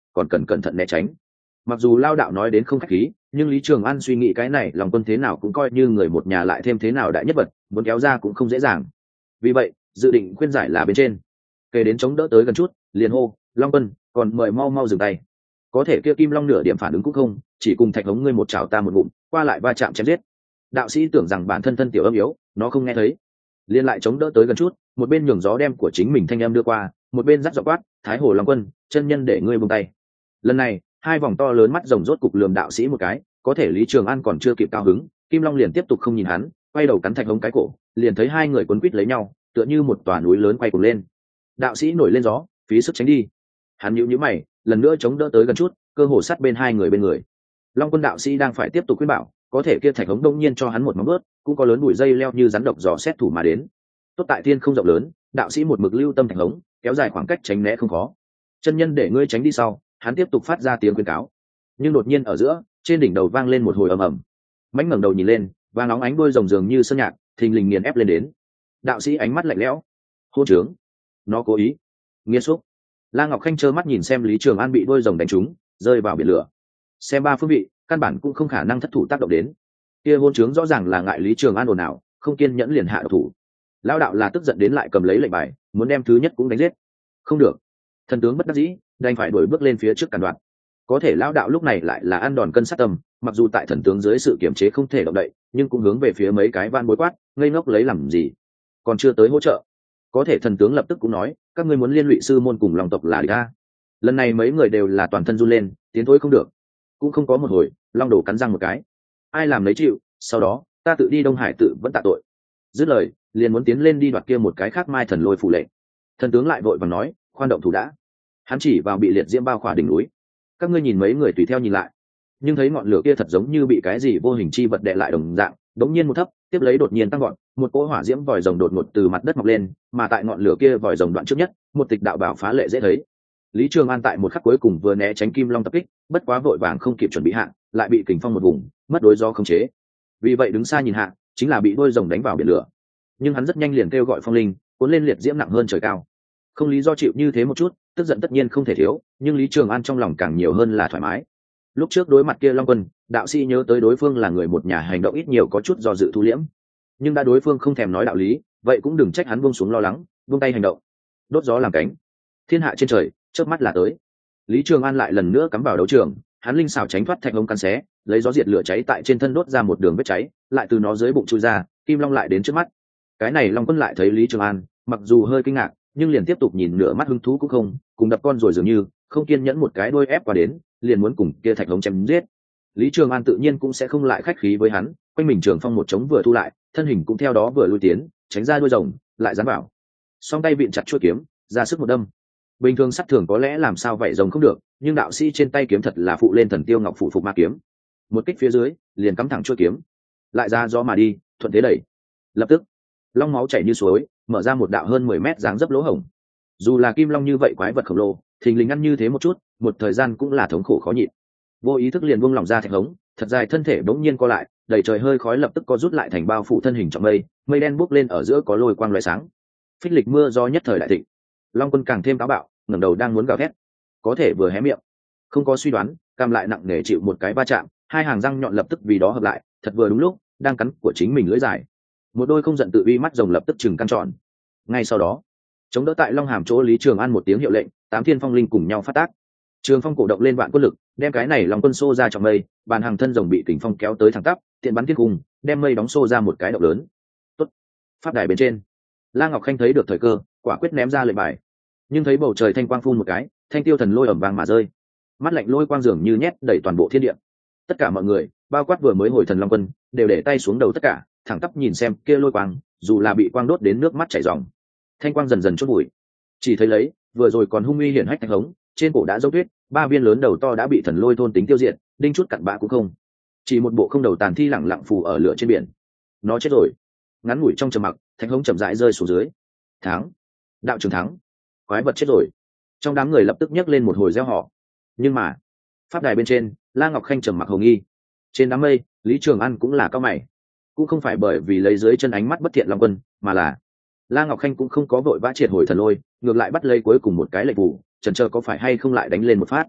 còn cần cẩn thận né tránh. Mặc dù lao đạo nói đến không khách khí, nhưng Lý Trường An suy nghĩ cái này lòng quân thế nào cũng coi như người một nhà, lại thêm thế nào đại nhất vật, muốn kéo ra cũng không dễ dàng. Vì vậy dự định khuyên giải là bên trên kể đến chống đỡ tới gần chút, liền hô long quân còn mời mau mau dừng tay. Có thể kia kim long nửa điểm phản ứng cũng không, chỉ cùng thạch hống ngươi một chảo ta một ngụm, qua lại va chạm chém giết. Đạo sĩ tưởng rằng bản thân thân tiểu âm yếu, nó không nghe thấy, liền lại chống đỡ tới gần chút, một bên nhường gió đem của chính mình thanh âm đưa qua, một bên dắt dọ quát thái hồ long quân chân nhân để ngươi buông tay. Lần này hai vòng to lớn mắt rồng rốt cục lườm đạo sĩ một cái, có thể Lý Trường An còn chưa kịp cao hứng, kim long liền tiếp tục không nhìn hắn, quay đầu cắn thạch hống cái cổ, liền thấy hai người quấn quýt lấy nhau, tựa như một tòa núi lớn quay cuồng lên. Đạo sĩ nổi lên gió, phí sức tránh đi. Hắn nhíu nhíu mày, lần nữa chống đỡ tới gần chút, cơ hồ sát bên hai người bên người. Long quân đạo sĩ đang phải tiếp tục khuyên bảo, có thể kia thạch hống đông nhiên cho hắn một móng vuốt, cũng có lớn bụi dây leo như rắn độc dò xét thủ mà đến. Tốt tại thiên không rộng lớn, đạo sĩ một mực lưu tâm thạch hống, kéo dài khoảng cách tránh né không khó. Chân nhân để ngươi tránh đi sau, hắn tiếp tục phát ra tiếng khuyên cáo. Nhưng đột nhiên ở giữa, trên đỉnh đầu vang lên một hồi ầm ầm. Mãnh ngẩng đầu nhìn lên, vàng nóng ánh đuôi rồng dường như sơn nhạc, thình lình nghiền ép lên đến. Đạo sĩ ánh mắt lạnh lẽo, hôn trướng, nó cố ý, nghiệt xúc. La Ngọc Khanh trơ mắt nhìn xem Lý Trường An bị đuôi rồng đánh trúng, rơi vào biển lửa. Xem ba phương vị, căn bản cũng không khả năng thất thủ tác động đến. Kia hôn trướng rõ ràng là ngại Lý Trường An ồn ào, không kiên nhẫn liền hạ độc thủ. Lão đạo là tức giận đến lại cầm lấy lệnh bài, muốn đem thứ nhất cũng đánh giết. Không được, thần tướng bất đắc dĩ, đành phải đuổi bước lên phía trước cản đoạn. Có thể lão đạo lúc này lại là ăn đòn cân sát tâm, mặc dù tại thần tướng dưới sự kiểm chế không thể động đậy, nhưng cũng hướng về phía mấy cái van bối quát, ngây ngốc lấy làm gì, còn chưa tới hỗ trợ. Có thể thần tướng lập tức cũng nói, các ngươi muốn liên lụy sư môn cùng lòng tộc là địch ta. Lần này mấy người đều là toàn thân run lên, tiến thối không được. Cũng không có một hồi, long đồ cắn răng một cái, ai làm lấy chịu, sau đó ta tự đi Đông Hải tự vẫn tạ tội. Dứt lời liền muốn tiến lên đi đoạt kia một cái khác mai thần lôi phủ lệnh. Thần tướng lại vội vàng nói, khoan động thủ đã. Hắn chỉ vào bị liệt diễm bao khỏa đỉnh núi. Các ngươi nhìn mấy người tùy theo nhìn lại, nhưng thấy ngọn lửa kia thật giống như bị cái gì vô hình chi vật đè lại đồng dạng, đống nhiên một thấp, tiếp lấy đột nhiên tăng gọn, một cỗ hỏa diễm vòi rồng đột ngột từ mặt đất mọc lên, mà tại ngọn lửa kia vòi rồng đoạn trước nhất, một tịch đạo bảo phá lệ dễ thấy. Lý Trường An tại một khắc cuối cùng vừa né tránh kim long tập kích, bất quá vội vàng không kịp chuẩn bị hạ, lại bị kình phong một vùng, mất đối gió khống chế. Vì vậy đứng xa nhìn hạ, chính là bị đôi rồng đánh vào biển lửa. Nhưng hắn rất nhanh liền kêu gọi phong linh, cuốn lên liệt diễm nặng hơn trời cao. Không lý do chịu như thế một chút, tức giận tất nhiên không thể thiếu, nhưng Lý Trường An trong lòng càng nhiều hơn là thoải mái. Lúc trước đối mặt kia long quân, đạo sĩ nhớ tới đối phương là người một nhà, hành động ít nhiều có chút do dự thu liễm. Nhưng đã đối phương không thèm nói đạo lý, vậy cũng đừng trách hắn buông xuống lo lắng, buông tay hành động. Đốt gió làm cánh, thiên hạ trên trời, chớp mắt là tới. Lý Trường An lại lần nữa cắm vào đấu trường, hắn linh xảo tránh thoát thạch hống cắn xé, lấy gió diệt lửa cháy tại trên thân đốt ra một đường vết cháy, lại từ nó dưới bụng chui ra, kim long lại đến trước mắt. Cái này long quân lại thấy Lý Trường An, mặc dù hơi kinh ngạc, nhưng liền tiếp tục nhìn nửa mắt hứng thú cũng không, cùng đập con rồi dường như không kiên nhẫn một cái đôi ép qua đến, liền muốn cùng kia thạch hống chém giết. Lý Trường An tự nhiên cũng sẽ không lại khách khí với hắn, quanh mình trường phong một trống vừa thu lại, thân hình cũng theo đó vừa lui tiến, tránh ra đuôi rồng, lại dán vào, song tay vịn chặt chuôi kiếm, ra sức một đâm. Bình thường sắt thường có lẽ làm sao vậy rồng không được, nhưng đạo sĩ trên tay kiếm thật là phụ lên thần tiêu ngọc phụ phục ma kiếm, một kích phía dưới liền cắm thẳng chuôi kiếm, lại ra gió mà đi, thuận thế đẩy, lập tức long máu chảy như suối, mở ra một đạo hơn mười mét dáng dấp lỗ hổng. Dù là kim long như vậy quái vật khổng lồ, thình lình ăn như thế một chút, một thời gian cũng là thống khổ khó nhịn. Vô ý thức liền buông lỏng ra thạch hống, thật dài thân thể bỗng nhiên co lại, đầy trời hơi khói lập tức co rút lại thành bao phủ thân hình trong mây, mây đen bốc lên ở giữa có lôi quang lóe sáng. Phích lịch mưa do nhất thời đại thịnh. Long quân càng thêm táo bạo, ngẩng đầu đang muốn gào thét, có thể vừa hé miệng, không có suy đoán, cam lại nặng nề chịu một cái va chạm, hai hàng răng nhọn lập tức vì đó hợp lại, thật vừa đúng lúc, đang cắn của chính mình lưỡi dài. Một đôi không giận tự uy mắt rồng lập tức chừng căn tròn. Ngay sau đó, chống đỡ tại long hàm chỗ Lý Trường An một tiếng hiệu lệnh, tám thiên phong linh cùng nhau phát tác. Trường phong cổ động lên vạn quân lực, đem cái này long quân xô ra trong mây, bàn hàng thân rồng bị kình phong kéo tới thẳng tắp, tiện bắn thiên cung, đem mây đóng xô ra một cái động lớn. Tốt. Pháp đài bên trên, La Ngọc Khanh thấy được thời cơ, quả quyết ném ra lệnh bài. Nhưng thấy bầu trời thanh quang phun một cái, thanh tiêu thần lôi ẩm vàng mà rơi. Mắt lạnh lôi quang dường như nhét đầy toàn bộ thiên địa. Tất cả mọi người, bao quát vừa mới hồi thần long quân, đều để tay xuống đầu tất cả, thẳng tắp nhìn xem kia lôi quang, dù là bị quang đốt đến nước mắt chảy ròng. Thanh quang dần dần chốt bụi, chỉ thấy lấy vừa rồi còn hung uy hiển hách thạch hống, trên cổ đã dấu tuyết, ba viên lớn đầu to đã bị thần lôi thôn tính tiêu diệt, đinh chút cặn bã cũng không, chỉ một bộ không đầu tàn thi lẳng lặng phù ở lửa trên biển. Nó chết rồi. Ngắn ngủi trong trầm mặc, thạch hống chậm rãi rơi xuống dưới. Thắng, đạo trường thắng, quái vật chết rồi. Trong đám người lập tức nhấc lên một hồi reo hò. Nhưng mà pháp đài bên trên, La Ngọc Khanh trầm mặc hồng nghi. Trên đám mây, Lý Trường An cũng là cao mày, cũng không phải bởi vì lấy dưới chân ánh mắt bất thiện long quân, mà là La Ngọc Khanh cũng không có vội vã triệt hồi thần lôi, ngược lại bắt lấy cuối cùng một cái lệnh vụ, chần chờ có phải hay không lại đánh lên một phát.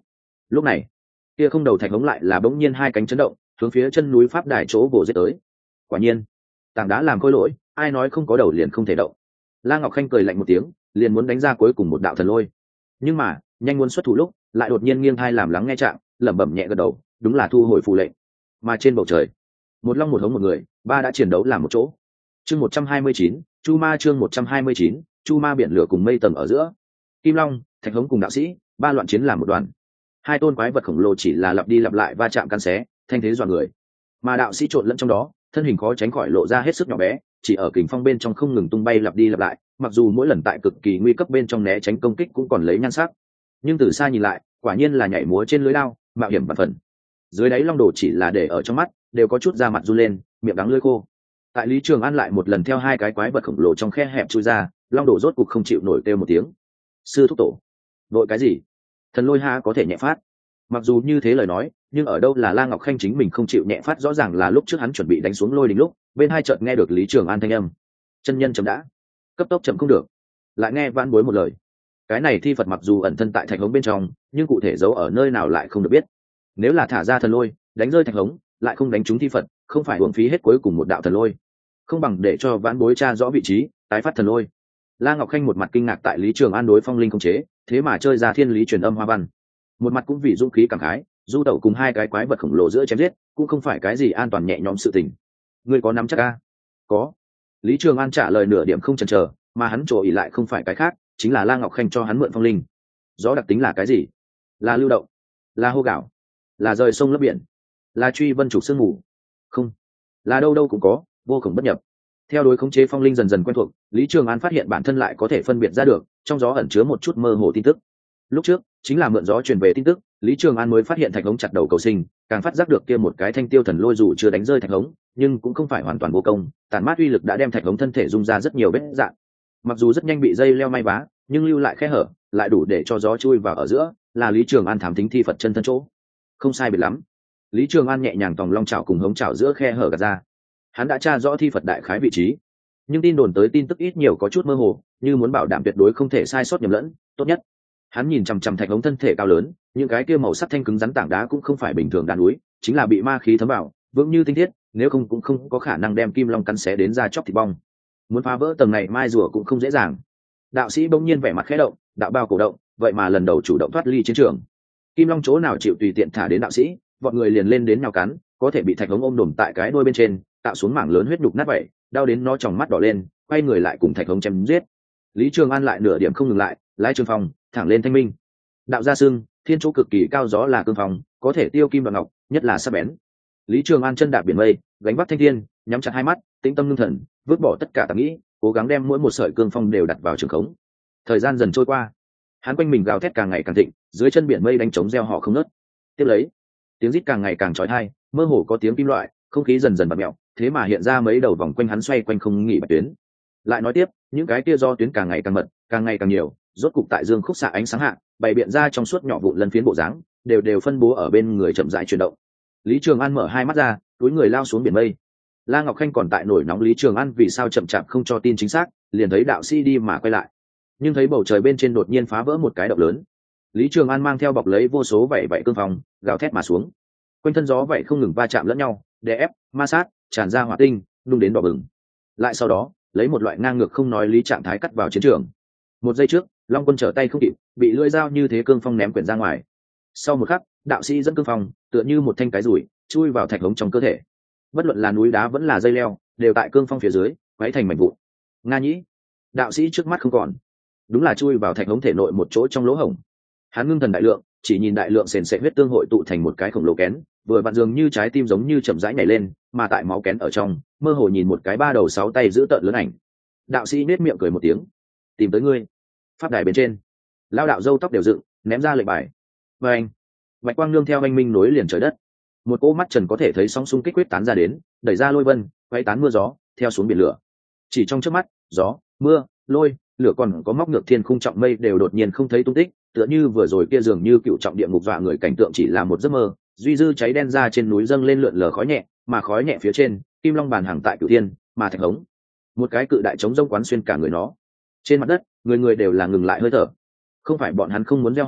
Lúc này kia không đầu thạch hống lại là bỗng nhiên hai cánh chấn động, hướng phía chân núi pháp đài chỗ vồ giết tới. Quả nhiên tảng đá làm khôi lỗi, ai nói không có đầu liền không thể động. La Ngọc Khanh cười lạnh một tiếng, liền muốn đánh ra cuối cùng một đạo thần lôi, nhưng mà nhanh muốn xuất thủ lúc lại đột nhiên nghiêng thai làm lắng nghe trạng, lẩm bẩm nhẹ gật đầu, đúng là thu hồi phù lệnh. Mà trên bầu trời một long một hống một người, ba đã chiến đấu làm một chỗ. Chương một trăm hai mươi chín, Chu Ma chương một trăm hai mươi chín, Chu Ma biển lửa cùng mây tầng ở giữa. Kim Long, Thạch Hống cùng đạo sĩ, ba loạn chiến làm một đoàn. Hai tôn quái vật khổng lồ chỉ là lặp đi lặp lại va chạm căn xé, thanh thế dọa người. Mà đạo sĩ trộn lẫn trong đó, thân hình khó tránh khỏi lộ ra hết sức nhỏ bé, chỉ ở kình phong bên trong không ngừng tung bay lặp đi lặp lại, mặc dù mỗi lần tại cực kỳ nguy cấp bên trong né tránh công kích cũng còn lấy nhan sắc, nhưng từ xa nhìn lại, quả nhiên là nhảy múa trên lưới lao, mạo hiểm vạn phần. Dưới đáy long đồ chỉ là để ở trong mắt, đều có chút da mặt run lên, miệng đắng lưỡi khô. Tại Lý Trường An lại một lần theo hai cái quái vật khổng lồ trong khe hẹp chui ra, long đồ rốt cục không chịu nổi kêu một tiếng. Sư thúc tổ, đội cái gì? Thần lôi ha có thể nhẹ phát. Mặc dù như thế lời nói, nhưng ở đâu là La Ngọc Khanh chính mình không chịu nhẹ phát, rõ ràng là lúc trước hắn chuẩn bị đánh xuống lôi đình lúc, bên hai chợt nghe được Lý Trường An thanh âm. Chân nhân chậm đã, cấp tốc chậm không được. Lại nghe vãn bối một lời. Cái này thi Phật mặc dù ẩn thân tại thạch hống bên trong, nhưng cụ thể giấu ở nơi nào lại không được biết. Nếu là thả ra thần lôi, đánh rơi thạch hống, lại không đánh trúng thi Phật, không phải uổng phí hết cuối cùng một đạo thần lôi. Không bằng để cho vãn bối tra rõ vị trí, tái phát thần lôi. La Ngọc Khanh một mặt kinh ngạc tại Lý Trường An đối phong linh không chế, thế mà chơi ra thiên lý truyền âm hoa văn. Một mặt cũng vì dũng khí cảm khái, du tẩu cùng hai cái quái vật khổng lồ giữa chém giết, cũng không phải cái gì an toàn nhẹ nhõm sự tình. Ngươi có nắm chắc a? Có. Lý Trường An trả lời nửa điểm không chần chờ, mà hắn trổ ỉ lại không phải cái khác, chính là La Ngọc Khanh cho hắn mượn phong linh. Rõ đặc tính là cái gì? Là lưu động, là hô gạo, là rời sông lấp biển, là truy vân trục sương mù. Không, là đâu đâu cũng có, vô cùng bất nhập. Theo đối khống chế phong linh dần dần quen thuộc, Lý Trường An phát hiện bản thân lại có thể phân biệt ra được, trong gió ẩn chứa một chút mơ hồ tin tức. Lúc trước chính là mượn gió truyền về tin tức, Lý Trường An mới phát hiện thạch hống chặt đầu cầu sinh, càng phát giác được kia một cái thanh tiêu thần lôi dù chưa đánh rơi thạch hống, nhưng cũng không phải hoàn toàn vô công, tàn mát uy lực đã đem thạch hống thân thể dung ra rất nhiều vết dạn. Mặc dù rất nhanh bị dây leo may vá, nhưng lưu lại khe hở, lại đủ để cho gió chui vào ở giữa, là Lý Trường An thám thính thi Phật chân thân chỗ. Không sai biệt lắm. Lý Trường An nhẹ nhàng tòng long chảo cùng hống chảo giữa khe hở gạt ra. Hắn đã tra rõ thi Phật đại khái vị trí, nhưng tin đồn tới tin tức ít nhiều có chút mơ hồ, như muốn bảo đảm tuyệt đối không thể sai sót nhầm lẫn, tốt nhất hắn nhìn chằm chằm thạch hống thân thể cao lớn, những cái kia màu sắc thanh cứng rắn tảng đá cũng không phải bình thường đá núi, chính là bị ma khí thấm vào, vững như tinh thiết, nếu không cũng không có khả năng đem kim long cắn xé đến ra chóc thịt bong. Muốn phá vỡ tầng này mai rùa cũng không dễ dàng. Đạo sĩ bỗng nhiên vẻ mặt khẽ động, đạo bao cổ động, vậy mà lần đầu chủ động thoát ly chiến trường. Kim long chỗ nào chịu tùy tiện thả đến đạo sĩ, bọn người liền lên đến nhào cắn, có thể bị thạch hống ôm đồm tại cái đuôi bên trên, tạo xuống mảng lớn huyết nhục nát vậy, đau đến nó tròng mắt đỏ lên, quay người lại cùng thạch hống chém giết. Lý Trường An lại nửa điểm không ngừng lại, lái trường phong thẳng lên thanh minh. Đạo gia xưng thiên chỗ cực kỳ cao, gió là cương phong, có thể tiêu kim và ngọc, nhất là sắc bén. Lý Trường An chân đạp biển mây, gánh vác thanh thiên, nhắm chặt hai mắt, tĩnh tâm ngưng thần, vứt bỏ tất cả tạp nghĩ, cố gắng đem mỗi một sợi cương phong đều đặt vào trường khống. Thời gian dần trôi qua, hắn quanh mình gào thét càng ngày càng thịnh, dưới chân biển mây đánh trống reo họ không ngớt. Tiếp lấy, tiếng rít càng ngày càng chói tai, mơ hồ có tiếng kim loại, không khí dần dần bật mẹo, thế mà hiện ra mấy đầu vòng quanh hắn xoay quanh không nghỉ bạch tuyến. Lại nói tiếp, những cái kia do tuyến càng ngày càng mật, càng ngày càng nhiều, rốt cục tại dương khúc xạ ánh sáng hạ, bày biện ra trong suốt nhỏ vụn lân phiến bộ dáng, đều đều phân bố ở bên người chậm rãi chuyển động. Lý Trường An mở hai mắt ra, túi người lao xuống biển mây. La Ngọc Khanh còn tại nổi nóng Lý Trường An vì sao chậm chạp không cho tin chính xác, liền thấy đạo sĩ đi mà quay lại. Nhưng thấy bầu trời bên trên đột nhiên phá vỡ một cái động lớn. Lý Trường An mang theo bọc lấy vô số vảy vảy cương phong, gào thét mà xuống. Quanh thân gió vảy không ngừng va chạm lẫn nhau, đè ép, ma sát, tràn ra hỏa tinh, đung đến đỏ bừng. Lại sau đó, lấy một loại ngang ngược không nói lý trạng thái cắt vào chiến trường. Một giây trước, Long Quân trở tay không kịp, bị lưỡi dao như thế cương phong ném quyển ra ngoài. Sau một khắc, đạo sĩ dẫn cương phong, tựa như một thanh cái rủi, chui vào thạch hống trong cơ thể. Bất luận là núi đá vẫn là dây leo, đều tại cương phong phía dưới, quấy thành mảnh vụn. Nga nhĩ, đạo sĩ trước mắt không còn, đúng là chui vào thạch hống thể nội một chỗ trong lỗ hổng. Hắn ngưng thần đại lượng, chỉ nhìn đại lượng sền sệt huyết tương hội tụ thành một cái khổng lồ kén, vừa vặn dường như trái tim giống như chậm rãi nhảy lên, mà tại máu kén ở trong, mơ hồ nhìn một cái ba đầu sáu tay giữ tợn lớn ảnh. Đạo sĩ nết miệng cười một tiếng, tìm tới ngươi. Pháp đài bên trên, lao đạo râu tóc đều dựng, ném ra lệnh bài. Và anh, bạch quang nương theo anh minh nối liền trời đất. Một cỗ mắt trần có thể thấy sóng xung kích quyết tán ra đến, đẩy ra lôi vân, quay tán mưa gió, theo xuống biển lửa. Chỉ trong chớp mắt, gió, mưa, lôi, lửa còn có móc ngược thiên khung trọng mây đều đột nhiên không thấy tung tích, tựa như vừa rồi kia dường như cựu trọng địa ngục dọa người cảnh tượng chỉ là một giấc mơ. Duy dư cháy đen ra trên núi dâng lên lượn lờ khói nhẹ, mà khói nhẹ phía trên, kim long bàn hàng tại cửu thiên, mà thạch hống, một cái cự đại trống rông quán xuyên cả người nó. Trên mặt đất, người người đều là ngừng lại hơi thở. Không phải bọn hắn không muốn gieo họ,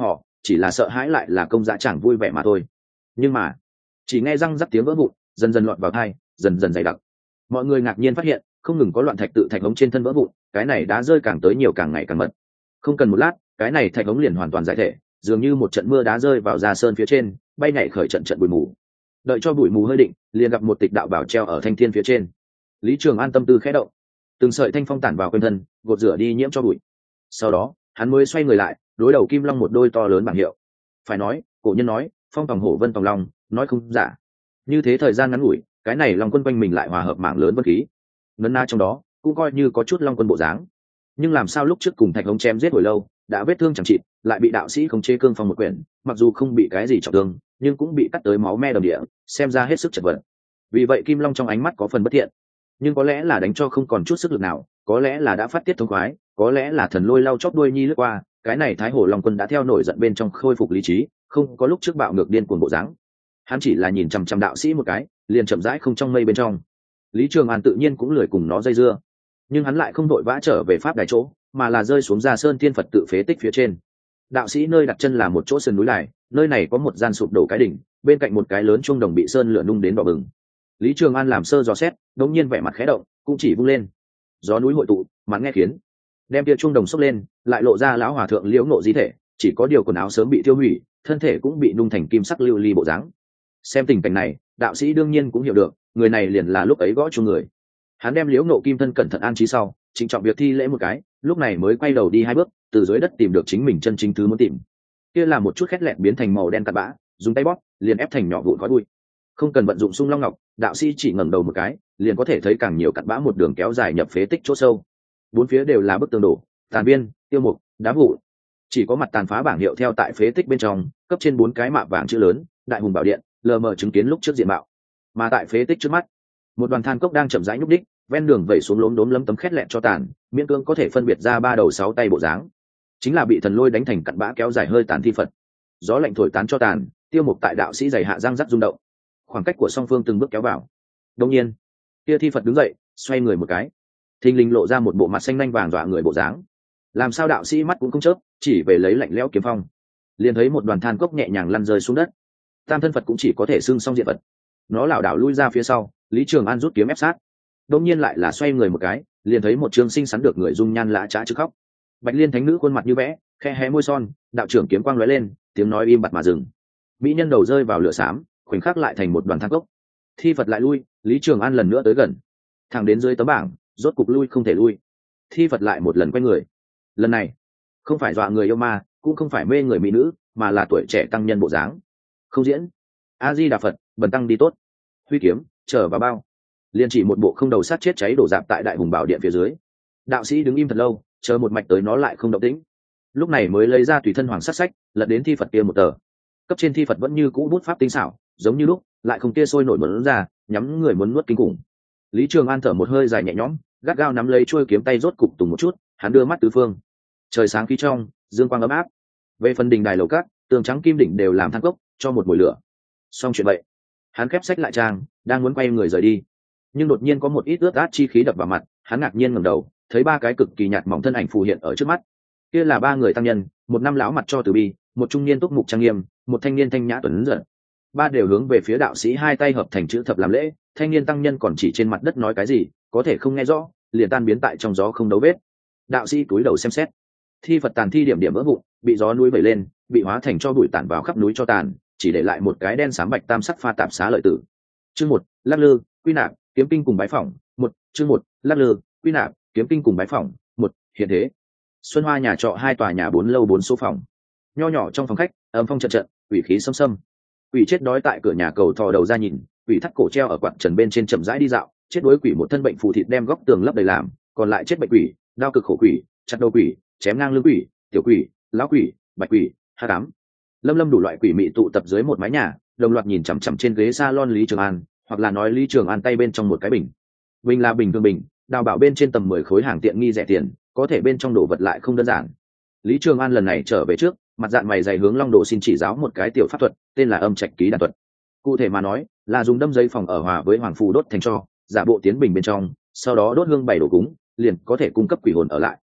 chỉ là sợ hãi lại là công dã chẳng vui vẻ mà thôi. Nhưng mà chỉ nghe răng rắc tiếng vỡ vụn dần dần lọt vào tai, dần dần dày đặc. Mọi người ngạc nhiên phát hiện không ngừng có loạn thạch tự thạch ống trên thân vỡ vụn, cái này đá rơi càng tới nhiều càng ngày càng mật. Không cần một lát, cái này thạch ống liền hoàn toàn giải thể, dường như một trận mưa đá rơi vào ra sơn phía trên, bay nhảy khởi trận trận bụi mù. Đợi cho bụi mù hơi định, liền gặp một tịch đạo bảo treo ở thanh thiên phía trên. Lý Trường An tâm tư khẽ động, từng sợi thanh phong tản vào quanh thân, gột rửa đi nhiễm cho bụi. Sau đó hắn mới xoay người lại, đối đầu kim long một đôi to lớn bảng hiệu. Phải nói, cổ nhân nói phong tòng hổ vân tòng long, nói không giả. Như thế thời gian ngắn ngủi, cái này long quân quanh mình lại hòa hợp mảng lớn vân khí, ngấn na trong đó cũng coi như có chút long quân bộ dáng. Nhưng làm sao lúc trước cùng thạch hống chém giết hồi lâu, đã vết thương chẳng trị, lại bị đạo sĩ khống chế cương phong một quyển, mặc dù không bị cái gì trọng thương, nhưng cũng bị cắt tới máu me đầm địa, xem ra hết sức chật vật. Vì vậy kim long trong ánh mắt có phần bất thiện, nhưng có lẽ là đánh cho không còn chút sức lực nào, có lẽ là đã phát tiết thống khoái, có lẽ là thần lôi lau chóp đuôi nhi lướt qua, cái này thái hổ long quân đã theo nổi giận bên trong khôi phục lý trí, không có lúc trước bạo ngược điên cuồng bộ dáng. Hắn chỉ là nhìn chằm chằm đạo sĩ một cái, liền chậm rãi không trong mây bên trong. Lý Trường An tự nhiên cũng lười cùng nó dây dưa, nhưng hắn lại không đội vã trở về pháp đài chỗ, mà là rơi xuống ra sơn thiên phật tự phế tích phía trên. Đạo sĩ nơi đặt chân là một chỗ sườn núi đài, nơi này có một gian sụp đổ cái đỉnh, bên cạnh một cái lớn chuông đồng bị sơn lửa nung đến đỏ bừng. Lý Trường An làm sơ dò xét, đống nhiên vẻ mặt khẽ động, cũng chỉ vung lên. Gió núi hội tụ, mắng nghe khiến, đem tia chuông đồng xốc lên, lại lộ ra lão hòa thượng liễu ngộ di thể, chỉ có điều quần áo sớm bị tiêu hủy, thân thể cũng bị nung thành kim sắc lưu ly bộ dáng. Xem tình cảnh này, đạo sĩ đương nhiên cũng hiểu được, người này liền là lúc ấy gõ chuông người. Hắn đem liễu ngộ kim thân cẩn thận an trí sau, trịnh trọng việc thi lễ một cái, lúc này mới quay đầu đi hai bước, từ dưới đất tìm được chính mình chân chính thứ muốn tìm. Kia là một chút khét lẹt biến thành màu đen cặn bã, dùng tay bóp, liền ép thành nhỏ vụn khói bụi. Không cần vận dụng sung long ngọc, đạo sĩ chỉ ngẩng đầu một cái, liền có thể thấy càng nhiều cặn bã một đường kéo dài nhập phế tích chỗ sâu. Bốn phía đều là bức tường đổ, tàn viên, tiêu mục, đá vụn. Chỉ có mặt tàn phá bảng hiệu theo tại phế tích bên trong, cấp trên bốn cái mạ vàng chữ lớn, Đại Hùng Bảo Điện, lờ mờ chứng kiến lúc trước diện mạo. Mà tại phế tích trước mắt, một đoàn than cốc đang chậm rãi nhúc đích, ven đường vẩy xuống lốm đốm lấm tấm khét lẹn cho tàn, miễn cưỡng có thể phân biệt ra ba đầu sáu tay bộ dáng, chính là bị thần lôi đánh thành cặn bã kéo dài hơi tàn thi phật. Gió lạnh thổi tán cho tàn, tiêu mục tại đạo sĩ dày hạ răng rắc rung động. Khoảng cách của song phương từng bước kéo vào. Đột nhiên, kia thi phật đứng dậy, xoay người một cái, thình lình lộ ra một bộ mặt xanh nhanh vàng dọa người bộ dáng. Làm sao đạo sĩ mắt cũng không chớp, chỉ về lấy lạnh lẽo kiếm phong, liền thấy một đoàn than cốc nhẹ nhàng lăn rơi xuống đất. Tam thân phật cũng chỉ có thể xưng xong diện vật, nó lảo đảo lui ra phía sau. Lý Trường An rút kiếm ép sát, đột nhiên lại là xoay người một cái, liền thấy một trường sinh sắn được người dung nhan lã chã chứ khóc. Bạch Liên thánh nữ khuôn mặt như vẽ, khe hé môi son, đạo trưởng kiếm quang lóe lên, tiếng nói im bặt mà dừng. Mỹ nhân đầu rơi vào lửa xám, khoảnh khắc lại thành một đoàn than cốc. Thi Phật lại lui, Lý Trường An lần nữa tới gần, thẳng đến dưới tấm bảng, rốt cục lui không thể lui. Thi Phật lại một lần quay người, lần này không phải dọa người yêu ma, cũng không phải mê người mỹ nữ, mà là tuổi trẻ tăng nhân bộ dáng. Không diễn, A Di Đà Phật, bần tăng đi tốt. Huy kiếm trở vào bao, liền chỉ một bộ không đầu sát chết cháy đổ dạp tại Đại Hùng Bảo Điện phía dưới. Đạo sĩ đứng im thật lâu, chờ một mạch tới nó lại không động tĩnh, lúc này mới lấy ra tùy thân hoàng sát sách, lật đến thi Phật kia một tờ. Cấp trên thi Phật vẫn như cũ bút pháp tinh xảo, giống như lúc, lại không tia sôi nổi muốn ra, nhắm người muốn nuốt kinh khủng. Lý Trường An thở một hơi dài nhẹ nhõm, gắt gao nắm lấy chuôi kiếm tay rốt cục tùng một chút, hắn đưa mắt tứ phương. Trời sáng khí trong, dương quang ấm áp. Về phần đình đài lầu cát, tường trắng kim đỉnh đều làm than cốc, cho một mùi lửa. Xong chuyện vậy, hắn khép sách lại trang, đang muốn quay người rời đi, nhưng đột nhiên có một ít ướt át chi khí đập vào mặt, hắn ngạc nhiên ngẩng đầu, thấy ba cái cực kỳ nhạt mỏng thân ảnh phù hiện ở trước mắt. Kia là ba người tăng nhân, một năm lão mặt cho từ bi, một trung niên túc mục trang nghiêm, một thanh niên thanh nhã tuấn giật. Ba đều hướng về phía đạo sĩ, hai tay hợp thành chữ thập làm lễ. Thanh niên tăng nhân còn chỉ trên mặt đất nói cái gì, có thể không nghe rõ, liền tan biến tại trong gió không đấu vết. Đạo sĩ cúi đầu xem xét, thi Phật tàn thi điểm điểm vỡ vụn, bị gió núi vẩy lên, bị hóa thành cho bụi tản vào khắp núi cho tàn, chỉ để lại một cái đen xám bạch tam sắc pha tạp xá lợi tử. Chương một, lắc lư, quy nạp, kiếm kinh cùng bái phỏng. Một, chương một, lắc lư, quy nạp, kiếm kinh cùng bái phỏng. Một, hiện thế. Xuân Hoa nhà trọ hai tòa nhà bốn lâu bốn số phòng, nho nhỏ trong phòng khách, âm phong trận trận, quỷ khí xâm xâm. Quỷ chết đói tại cửa nhà cầu thò đầu ra nhìn, quỷ thắt cổ treo ở quạt trần bên trên chậm rãi đi dạo, chết đuối quỷ một thân bệnh phù thịt đem góc tường lấp đầy làm, còn lại chết bệnh quỷ, đao cực khổ quỷ, chặt đầu quỷ, chém ngang lưng quỷ, tiểu quỷ, lão quỷ, bạch quỷ, hắc ám. Lâm lâm đủ loại quỷ mị tụ tập dưới một mái nhà, đồng loạt nhìn chằm chằm trên ghế salon Lý Trường An, hoặc là nói Lý Trường An tay bên trong một cái bình. Bình là bình thường bình, đào bảo bên trên tầm mười khối hàng tiện nghi rẻ tiền, có thể bên trong đồ vật lại không đơn giản. Lý Trường An lần này trở về trước, mặt dạng mày dày hướng Long Đồ xin chỉ giáo một cái tiểu pháp thuật, tên là âm trạch ký đàn thuật. Cụ thể mà nói, là dùng đâm giấy phòng ở hòa với hoàng phù đốt thành tro, giả bộ tiến bình bên trong, sau đó đốt hương bày đồ cúng, liền có thể cung cấp quỷ hồn ở lại.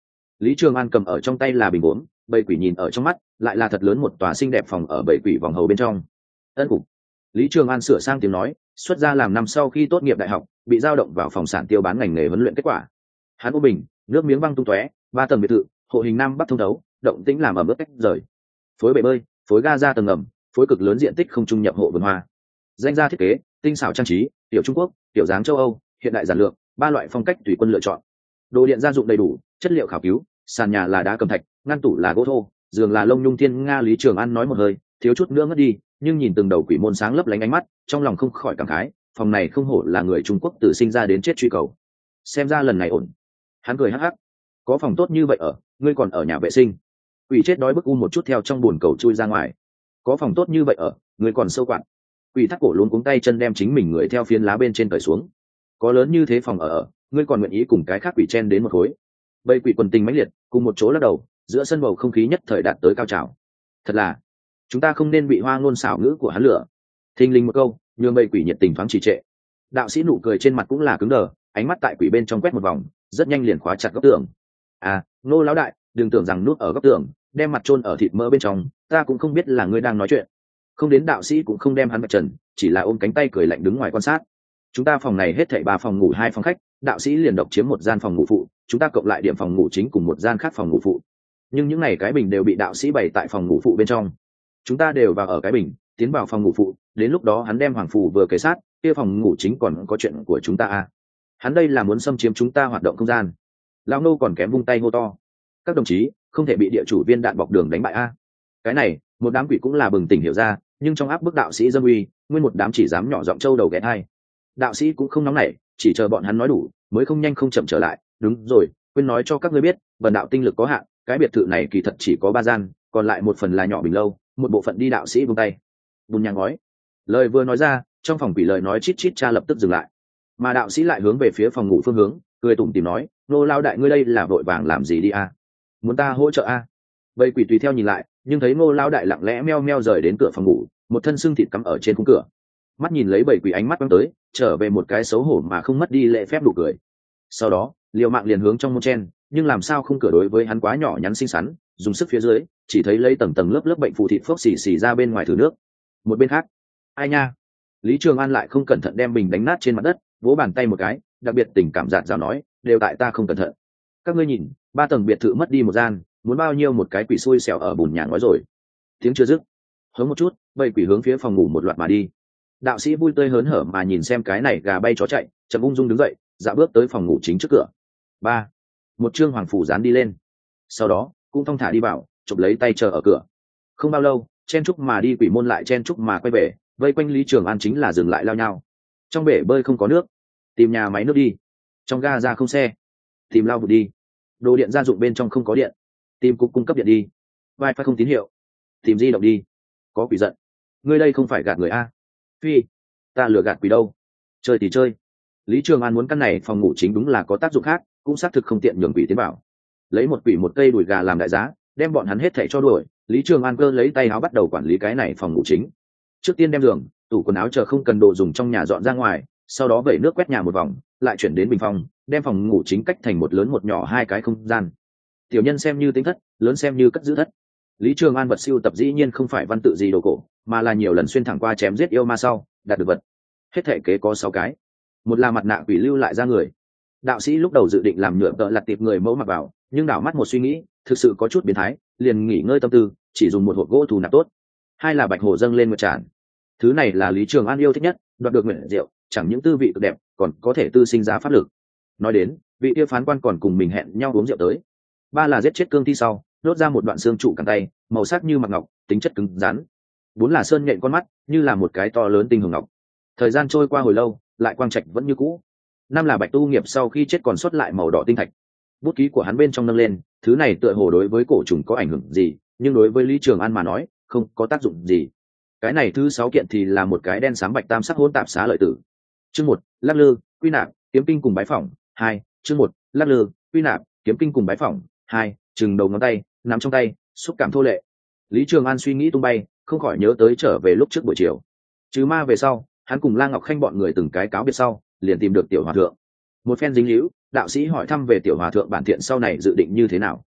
Lý Trường An cầm ở trong tay là bình uống, bầy quỷ nhìn ở trong mắt lại là thật lớn một tòa xinh đẹp phòng ở bầy quỷ vòng hầu bên trong. Ân cục. Lý Trường An sửa sang tiếng nói, xuất ra làm năm sau khi tốt nghiệp đại học bị giao động vào phòng sản tiêu bán ngành nghề huấn luyện kết quả. Hắn ôm bình, nước miếng văng tung tóe, ba tầng biệt thự, hộ hình nam bắc thông thấu, động tĩnh làm ở mức cách rời. Phối bể bơi, phối ga ra tầng ngầm, phối cực lớn diện tích không trung nhập hộ vườn hoa. Danh gia thiết kế, tinh xảo trang trí, tiểu Trung Quốc, tiểu dáng châu Âu, hiện đại giản lược, ba loại phong cách tùy quân lựa chọn. Đồ điện gia dụng đầy đủ, chất liệu khảo cứu, sàn nhà là đá cẩm thạch, ngăn tủ là gỗ thô, giường là lông nhung thiên nga. Lý Trường An nói một hơi, thiếu chút nữa ngất đi, nhưng nhìn từng đầu quỷ môn sáng lấp lánh ánh mắt, trong lòng không khỏi cảm khái, phòng này không hổ là người Trung Quốc từ sinh ra đến chết truy cầu. Xem ra lần này ổn. Hắn cười hắc hắc, có phòng tốt như vậy ở, ngươi còn ở nhà vệ sinh. Quỷ chết đói bức u một chút theo trong buồn cầu chui ra ngoài. Có phòng tốt như vậy ở, ngươi còn sâu quặn. Quỷ thắt cổ luống cuống tay chân đem chính mình người theo phiến lá bên trên cởi xuống. Có lớn như thế phòng ở, ở ngươi còn nguyện ý cùng cái khác quỷ chen đến một khối. Bầy quỷ quần tình mãnh liệt, cùng một chỗ lắc đầu, giữa sân bầu không khí nhất thời đạt tới cao trào. Thật là, chúng ta không nên bị hoa ngôn xảo ngữ của hắn lửa. Thình lình một câu, nhường bầy quỷ nhiệt tình thoáng trì trệ. Đạo sĩ nụ cười trên mặt cũng là cứng đờ, ánh mắt tại quỷ bên trong quét một vòng, rất nhanh liền khóa chặt góc tường. À, Nô lão đại, đừng tưởng rằng núp ở góc tường, đem mặt chôn ở thịt mỡ bên trong, ta cũng không biết là ngươi đang nói chuyện. Không đến đạo sĩ cũng không đem hắn vạch trần, chỉ là ôm cánh tay cười lạnh đứng ngoài quan sát. Chúng ta phòng này hết thảy ba phòng ngủ hai phòng khách, đạo sĩ liền độc chiếm một gian phòng ngủ phụ, chúng ta cộng lại điểm phòng ngủ chính cùng một gian khác phòng ngủ phụ. Nhưng những này cái bình đều bị đạo sĩ bày tại phòng ngủ phụ bên trong. Chúng ta đều vào ở cái bình, tiến vào phòng ngủ phụ, đến lúc đó hắn đem hoàng phù vừa kề sát, kia phòng ngủ chính còn có chuyện của chúng ta à? Hắn đây là muốn xâm chiếm chúng ta hoạt động không gian. Lão nô còn kém vung tay hô to. Các đồng chí, không thể bị địa chủ viên đạn bọc đường đánh bại a. Cái này, một đám quỷ cũng là bừng tỉnh hiểu ra, nhưng trong áp bức đạo sĩ dâm uy, nguyên một đám chỉ dám nhỏ giọng trâu đầu ghé thai. Đạo sĩ cũng không nóng nảy, chỉ chờ bọn hắn nói đủ, mới không nhanh không chậm trở lại. Đúng rồi, quên nói cho các ngươi biết, bần đạo tinh lực có hạn, cái biệt thự này kỳ thật chỉ có ba gian, còn lại một phần là nhỏ bình lâu, một bộ phận đi. Đạo sĩ vung tay, bùn nhang ngói. Lời vừa nói ra, trong phòng quỷ lời nói chít chít cha lập tức dừng lại, mà đạo sĩ lại hướng về phía phòng ngủ phương hướng, cười tủm tỉm nói, nô lao đại ngươi đây là vội vàng làm gì đi a? Muốn ta hỗ trợ a? Bầy quỷ tùy theo nhìn lại, nhưng thấy ngô lao đại lặng lẽ meo meo rời đến cửa phòng ngủ, một thân xương thịt cắm ở trên khung cửa, mắt nhìn lấy bầy quỷ ánh mắt quăng tới, trở về một cái xấu hổ mà không mất đi lễ phép đủ cười. Sau đó liều mạng liền hướng trong môn chen, nhưng làm sao không cửa đối với hắn quá nhỏ nhắn xinh xắn, dùng sức phía dưới chỉ thấy lấy tầng tầng lớp lớp bệnh phù thịt phốc xì xì ra bên ngoài thử nước. Một bên khác, ai nha, Lý Trường An lại không cẩn thận đem bình đánh nát trên mặt đất, vỗ bàn tay một cái, đặc biệt tình cảm dạt dào nói, đều tại ta không cẩn thận. Các ngươi nhìn, ba tầng biệt thự mất đi một gian, muốn bao nhiêu một cái quỷ xui xẻo ở bùn nhà nói rồi. Tiếng chưa dứt, hống một chút, bầy quỷ hướng phía phòng ngủ một loạt mà đi. Đạo sĩ vui tươi hớn hở mà nhìn xem cái này gà bay chó chạy, chậm ung dung đứng dậy, dạo bước tới phòng ngủ chính trước cửa. Ba, một trương hoàng phủ dán đi lên. Sau đó, cũng thong thả đi vào, chụp lấy tay chờ ở cửa. Không bao lâu, chen chúc mà đi quỷ môn lại chen chúc mà quay về, vây quanh Lý Trường An chính là dừng lại lao nhau. Trong bể bơi không có nước, tìm nhà máy nước đi. Trong ga ra không xe, tìm lao vụt đi. Đồ điện gia dụng bên trong không có điện, tìm cục cung cấp điện đi. Wifi không tín hiệu, tìm di động đi. Có quỷ giận, ngươi đây không phải gạt người a? Phi, ta lừa gạt quỷ đâu? Chơi thì chơi. Lý Trường An muốn căn này phòng ngủ chính đúng là có tác dụng khác, cũng xác thực không tiện nhường quỷ tiến vào. Lấy một quỷ một cây đùi gà làm đại giá, đem bọn hắn hết thảy cho đuổi. Lý Trường An cơ lấy tay áo bắt đầu quản lý cái này phòng ngủ chính. Trước tiên đem giường, tủ quần áo chờ không cần đồ dùng trong nhà dọn ra ngoài, sau đó vẩy nước quét nhà một vòng, lại chuyển đến bình phòng, đem phòng ngủ chính cách thành một lớn một nhỏ hai cái không gian. Tiểu nhân xem như tính thất, lớn xem như cất giữ thất. Lý Trường An vật siêu tập dĩ nhiên không phải văn tự gì đồ cổ, mà là nhiều lần xuyên thẳng qua chém giết yêu ma sau đạt được vật. Hết thể kế có sáu cái. Một là mặt nạ quỷ lưu lại ra người. Đạo sĩ lúc đầu dự định làm nhựa tợ lặt tiệp người mẫu mặc vào, nhưng đảo mắt một suy nghĩ, thực sự có chút biến thái, liền nghỉ ngơi tâm tư, chỉ dùng một hộp gỗ thù nạp tốt. Hai là bạch hổ dâng lên một tràn. Thứ này là Lý Trường An yêu thích nhất, đoạt được nguyện rượu, chẳng những tư vị cực đẹp, còn có thể tư sinh ra pháp lực. Nói đến, vị yêu phán quan còn cùng mình hẹn nhau uống rượu tới. Ba là giết chết cương thi sau, đốt ra một đoạn xương trụ cẳng tay, màu sắc như mặc ngọc, tính chất cứng rắn. Bốn là sơn nhện con mắt, như là một cái to lớn tinh hồng ngọc. Thời gian trôi qua hồi lâu, lại quang trạch vẫn như cũ. Năm là bạch tu nghiệp sau khi chết còn sót lại màu đỏ tinh thạch. Bút ký của hắn bên trong nâng lên, thứ này tựa hồ đối với cổ trùng có ảnh hưởng gì, nhưng đối với Lý Trường An mà nói, không có tác dụng gì. Cái này thứ sáu kiện thì là một cái đen xám bạch tam sắc hỗn tạp xá lợi tử. Chương một, lắc lư, quy nạp, kiếm kinh cùng bái phỏng. Hai, chương một, lắc lư, quy nạp, kiếm kinh cùng bái phỏng. Hai, chừng đầu ngón tay, nắm trong tay, xúc cảm thô lệ. Lý Trường An suy nghĩ tung bay, không khỏi nhớ tới trở về lúc trước buổi chiều. Trừ ma về sau, hắn cùng La Ngọc Khanh bọn người từng cái cáo biệt sau, liền tìm được tiểu hòa thượng. Một phen dính líu, đạo sĩ hỏi thăm về tiểu hòa thượng bản thiện sau này dự định như thế nào.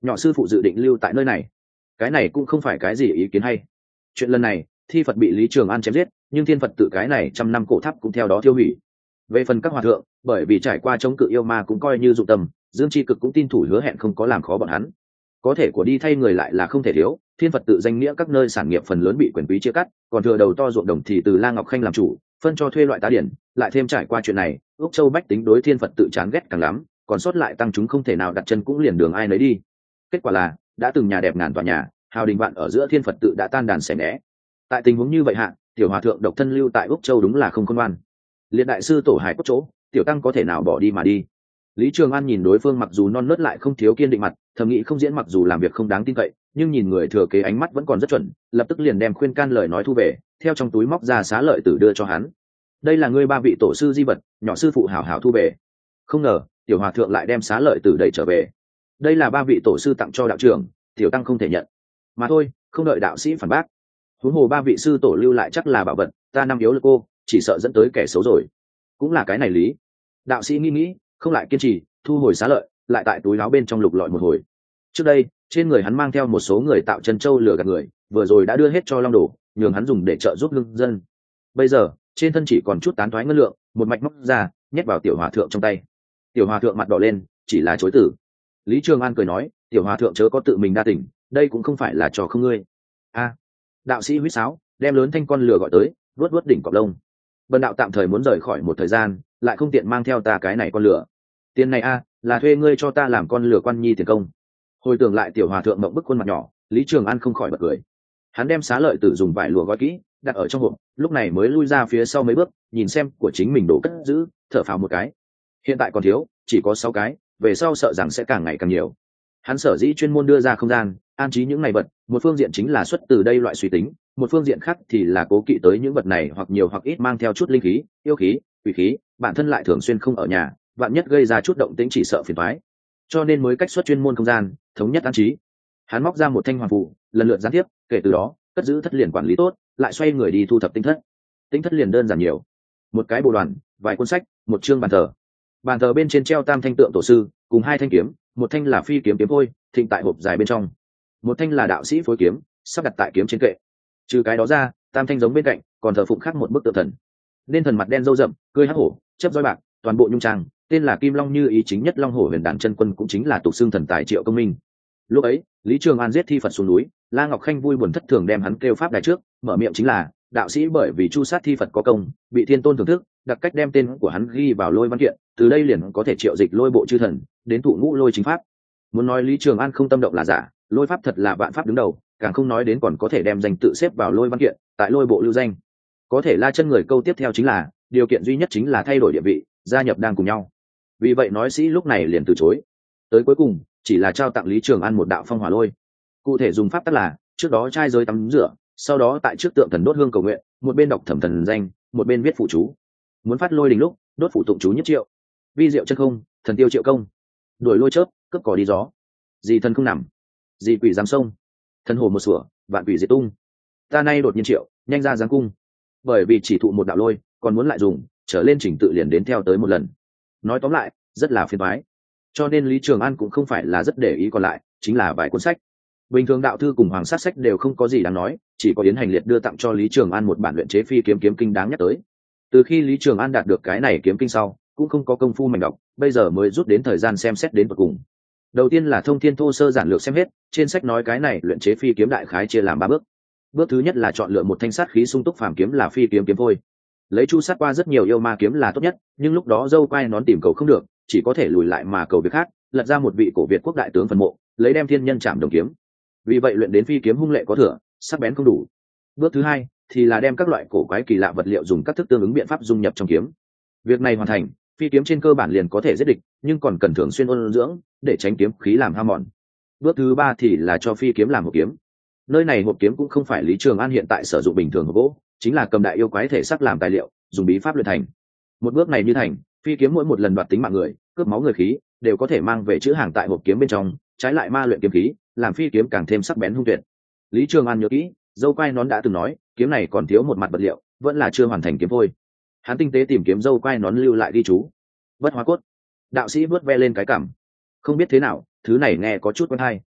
nhỏ sư phụ dự định lưu tại nơi này. Cái này cũng không phải cái gì ý kiến hay. Chuyện lần này thi Phật bị Lý Trường An chém giết, nhưng thiên Phật tự cái này trăm năm cổ tháp cũng theo đó tiêu hủy. Về phần các hòa thượng, bởi vì trải qua chống cự yêu ma cũng coi như dụng tâm, Dương Chi Cực cũng tin thủ hứa hẹn không có làm khó bọn hắn. Có thể của đi thay người lại là không thể thiếu, thiên Phật tự danh nghĩa các nơi sản nghiệp phần lớn bị quyền quý chia cắt, còn thừa đầu to ruộng đồng thì từ La Ngọc Khanh làm chủ, phân cho thuê loại tá điển, lại thêm trải qua chuyện này, Úc Châu bách tính đối thiên Phật tự chán ghét càng lắm, còn sót lại tăng chúng không thể nào đặt chân cũng liền đường ai nấy đi. Kết quả là, đã từng nhà đẹp ngàn tòa nhà, hào đình vạn ở giữa thiên Phật tự đã tan đàn xẻ né. Tại tình huống như vậy hạ, tiểu hòa thượng độc thân lưu tại Úc Châu đúng là không khôn ngoan. Liệt đại sư tổ hải cốt chỗ, tiểu tăng có thể nào bỏ đi mà đi. Lý Trường An nhìn đối phương mặc dù non nớt lại không thiếu kiên định mặt, thầm nghĩ không diễn mặc dù làm việc không đáng tin cậy, nhưng nhìn người thừa kế ánh mắt vẫn còn rất chuẩn, lập tức liền đem khuyên can lời nói thu về, theo trong túi móc ra xá lợi tử đưa cho hắn. Đây là ngươi ba vị tổ sư di vật, nhỏ sư phụ hảo hảo thu về. Không ngờ, tiểu hòa thượng lại đem xá lợi tử đẩy trở về. Đây là ba vị tổ sư tặng cho đạo trưởng, tiểu tăng không thể nhận. Mà thôi, không đợi đạo sĩ phản bác. Huống hồ ba vị sư tổ lưu lại chắc là bảo vật, ta năm yếu lực cô, chỉ sợ dẫn tới kẻ xấu rồi. Cũng là cái này lý. Đạo sĩ nghĩ nghĩ, không lại kiên trì, thu hồi xá lợi, lại tại túi áo bên trong lục lọi một hồi. Trước đây, trên người hắn mang theo một số người tạo chân châu lừa gạt người, vừa rồi đã đưa hết cho Long Đồ, nhường hắn dùng để trợ giúp lương dân. Bây giờ, trên thân chỉ còn chút tán thoái ngân lượng, một mạch móc ra, nhét vào tiểu hòa thượng trong tay. Tiểu hòa thượng mặt đỏ lên, chỉ là chối từ. Lý Trường An cười nói, tiểu hòa thượng chớ có tự mình đa tình, đây cũng không phải là trò không ngươi. A, đạo sĩ huýt sáo, đem lớn thanh con lừa gọi tới, vuốt vuốt đỉnh cọp lông. Bần đạo tạm thời muốn rời khỏi một thời gian, lại không tiện mang theo ta cái này con lừa. Tiền này a, là thuê ngươi cho ta làm con lừa quan nhi tiền công. Hồi tưởng lại tiểu hòa thượng mộng bức khuôn mặt nhỏ, Lý Trường An không khỏi bật cười. Hắn đem xá lợi tử dùng vải lụa gói kỹ, đặt ở trong hộp, lúc này mới lui ra phía sau mấy bước, nhìn xem của chính mình đổ cất giữ, thở phào một cái. Hiện tại còn thiếu, chỉ có sáu cái, về sau sợ rằng sẽ càng ngày càng nhiều. Hắn sở dĩ chuyên môn đưa ra không gian, an trí những này vật, một phương diện chính là xuất từ đây loại suy tính, một phương diện khác thì là cố kỵ tới những vật này hoặc nhiều hoặc ít mang theo chút linh khí, yêu khí, quỷ khí, bản thân lại thường xuyên không ở nhà, vạn nhất gây ra chút động tĩnh chỉ sợ phiền toái, cho nên mới cách xuất chuyên môn không gian, thống nhất an trí. Hắn móc ra một thanh hoàng phù, lần lượt gián tiếp, kể từ đó, cất giữ thất liền quản lý tốt, lại xoay người đi thu thập tinh thất. Tinh thất liền đơn giản nhiều, một cái bộ đoàn, vài cuốn sách, một chương bàn thờ. Bàn thờ bên trên treo tam thanh tượng tổ sư, cùng hai thanh kiếm, một thanh là phi kiếm kiếm phôi, thịnh tại hộp dài bên trong, một thanh là đạo sĩ phối kiếm, sắp đặt tại kiếm trên kệ. Trừ cái đó ra, tam thanh giống bên cạnh, còn thờ phụng khác một bức tượng thần. Nên thần mặt đen râu rậm, cười hắc hổ, chớp roi bạc, toàn bộ nhung trang, tên là Kim Long Như Ý, chính nhất Long Hổ Huyền Đàn chân quân, cũng chính là tục xương thần tài Triệu Công Minh. Lúc ấy, Lý Trường An giết thi Phật xuống núi, La Ngọc Khanh vui buồn thất thường đem hắn kêu pháp đài trước, mở miệng chính là đạo sĩ bởi vì chu sát thi Phật có công, bị thiên tôn thưởng thức, đặc cách đem tên của hắn ghi vào lôi văn kiện, từ đây liền có thể triệu dịch lôi bộ chư thần, đến thụ ngũ lôi chính pháp. Muốn nói Lý Trường An không tâm động là giả, lôi pháp thật là vạn pháp đứng đầu, càng không nói đến còn có thể đem danh tự xếp vào lôi văn kiện, tại lôi bộ lưu danh. Có thể la chân người câu tiếp theo chính là điều kiện duy nhất chính là thay đổi địa vị, gia nhập đang cùng nhau. Vì vậy nói sĩ lúc này liền từ chối, tới cuối cùng chỉ là trao tặng Lý Trường An một đạo phong hỏa lôi. Cụ thể dùng pháp tắc là trước đó trai giới tắm rửa, sau đó tại trước tượng thần đốt hương cầu nguyện, một bên đọc thẩm thần danh, một bên viết phụ chú. Muốn phát lôi đình lúc đốt phụ tụng chú nhất triệu, vi diệu chân không, thần tiêu triệu công, đuổi lôi chớp, cướp cỏ đi gió, gì thần không nằm, gì quỷ giam sông, thần hồ một sủa, vạn quỷ diệt tung, ta nay đột nhiên triệu, nhanh ra giáng cung. Bởi vì chỉ thụ một đạo lôi, còn muốn lại dùng, trở lên trình tự liền đến theo tới một lần. Nói tóm lại, rất là phiền toái. Cho nên Lý Trường An cũng không phải là rất để ý, còn lại chính là vài cuốn sách. Bình thường đạo thư cùng hoàng sát sách đều không có gì đáng nói, chỉ có Yến Hành Liệt đưa tặng cho Lý Trường An một bản luyện chế phi kiếm kiếm kinh đáng nhắc tới. Từ khi Lý Trường An đạt được cái này kiếm kinh sau, cũng không có công phu mạnh đọc, bây giờ mới rút đến thời gian xem xét đến tận cùng. Đầu tiên là thông thiên thô sơ giản lược xem hết, trên sách nói cái này luyện chế phi kiếm đại khái chia làm ba bước. Bước thứ nhất là chọn lựa một thanh sát khí sung túc phàm kiếm là phi kiếm kiếm phôi. Lấy chu sát qua rất nhiều yêu ma kiếm là tốt nhất, nhưng lúc đó dâu quai nón tìm cầu không được, chỉ có thể lùi lại mà cầu việc khác, lật ra một vị cổ Việt quốc đại tướng phần mộ, lấy đem thiên nhân chạm đồng kiếm. Vì vậy luyện đến phi kiếm hung lệ có thừa, sắc bén không đủ. Bước thứ hai thì là đem các loại cổ quái kỳ lạ vật liệu dùng các thức tương ứng biện pháp dung nhập trong kiếm. Việc này hoàn thành, phi kiếm trên cơ bản liền có thể giết địch, nhưng còn cần thường xuyên ôn dưỡng để tránh kiếm khí làm hao mòn. Bước thứ ba thì là cho phi kiếm làm hộp kiếm. Nơi này hộp kiếm cũng không phải Lý Trường An hiện tại sử dụng bình thường hộp gỗ, chính là cầm đại yêu quái thể xác làm tài liệu, dùng bí pháp luyện thành. Một bước này như thành, phi kiếm mỗi một lần đoạt tính mạng người, cướp máu người khí, đều có thể mang về chữ hàng tại hộp kiếm bên trong, trái lại ma luyện kiếm khí, làm phi kiếm càng thêm sắc bén hung tuyệt. Lý Trường An nhớ kỹ, dâu quai nón đã từng nói, kiếm này còn thiếu một mặt vật liệu, vẫn là chưa hoàn thành kiếm thôi. Hắn tinh tế tìm kiếm dâu quai nón lưu lại ghi chú. Bất hóa cốt. Đạo sĩ vớt ve lên cái cằm. Không biết thế nào, thứ này nghe có chút quen hay.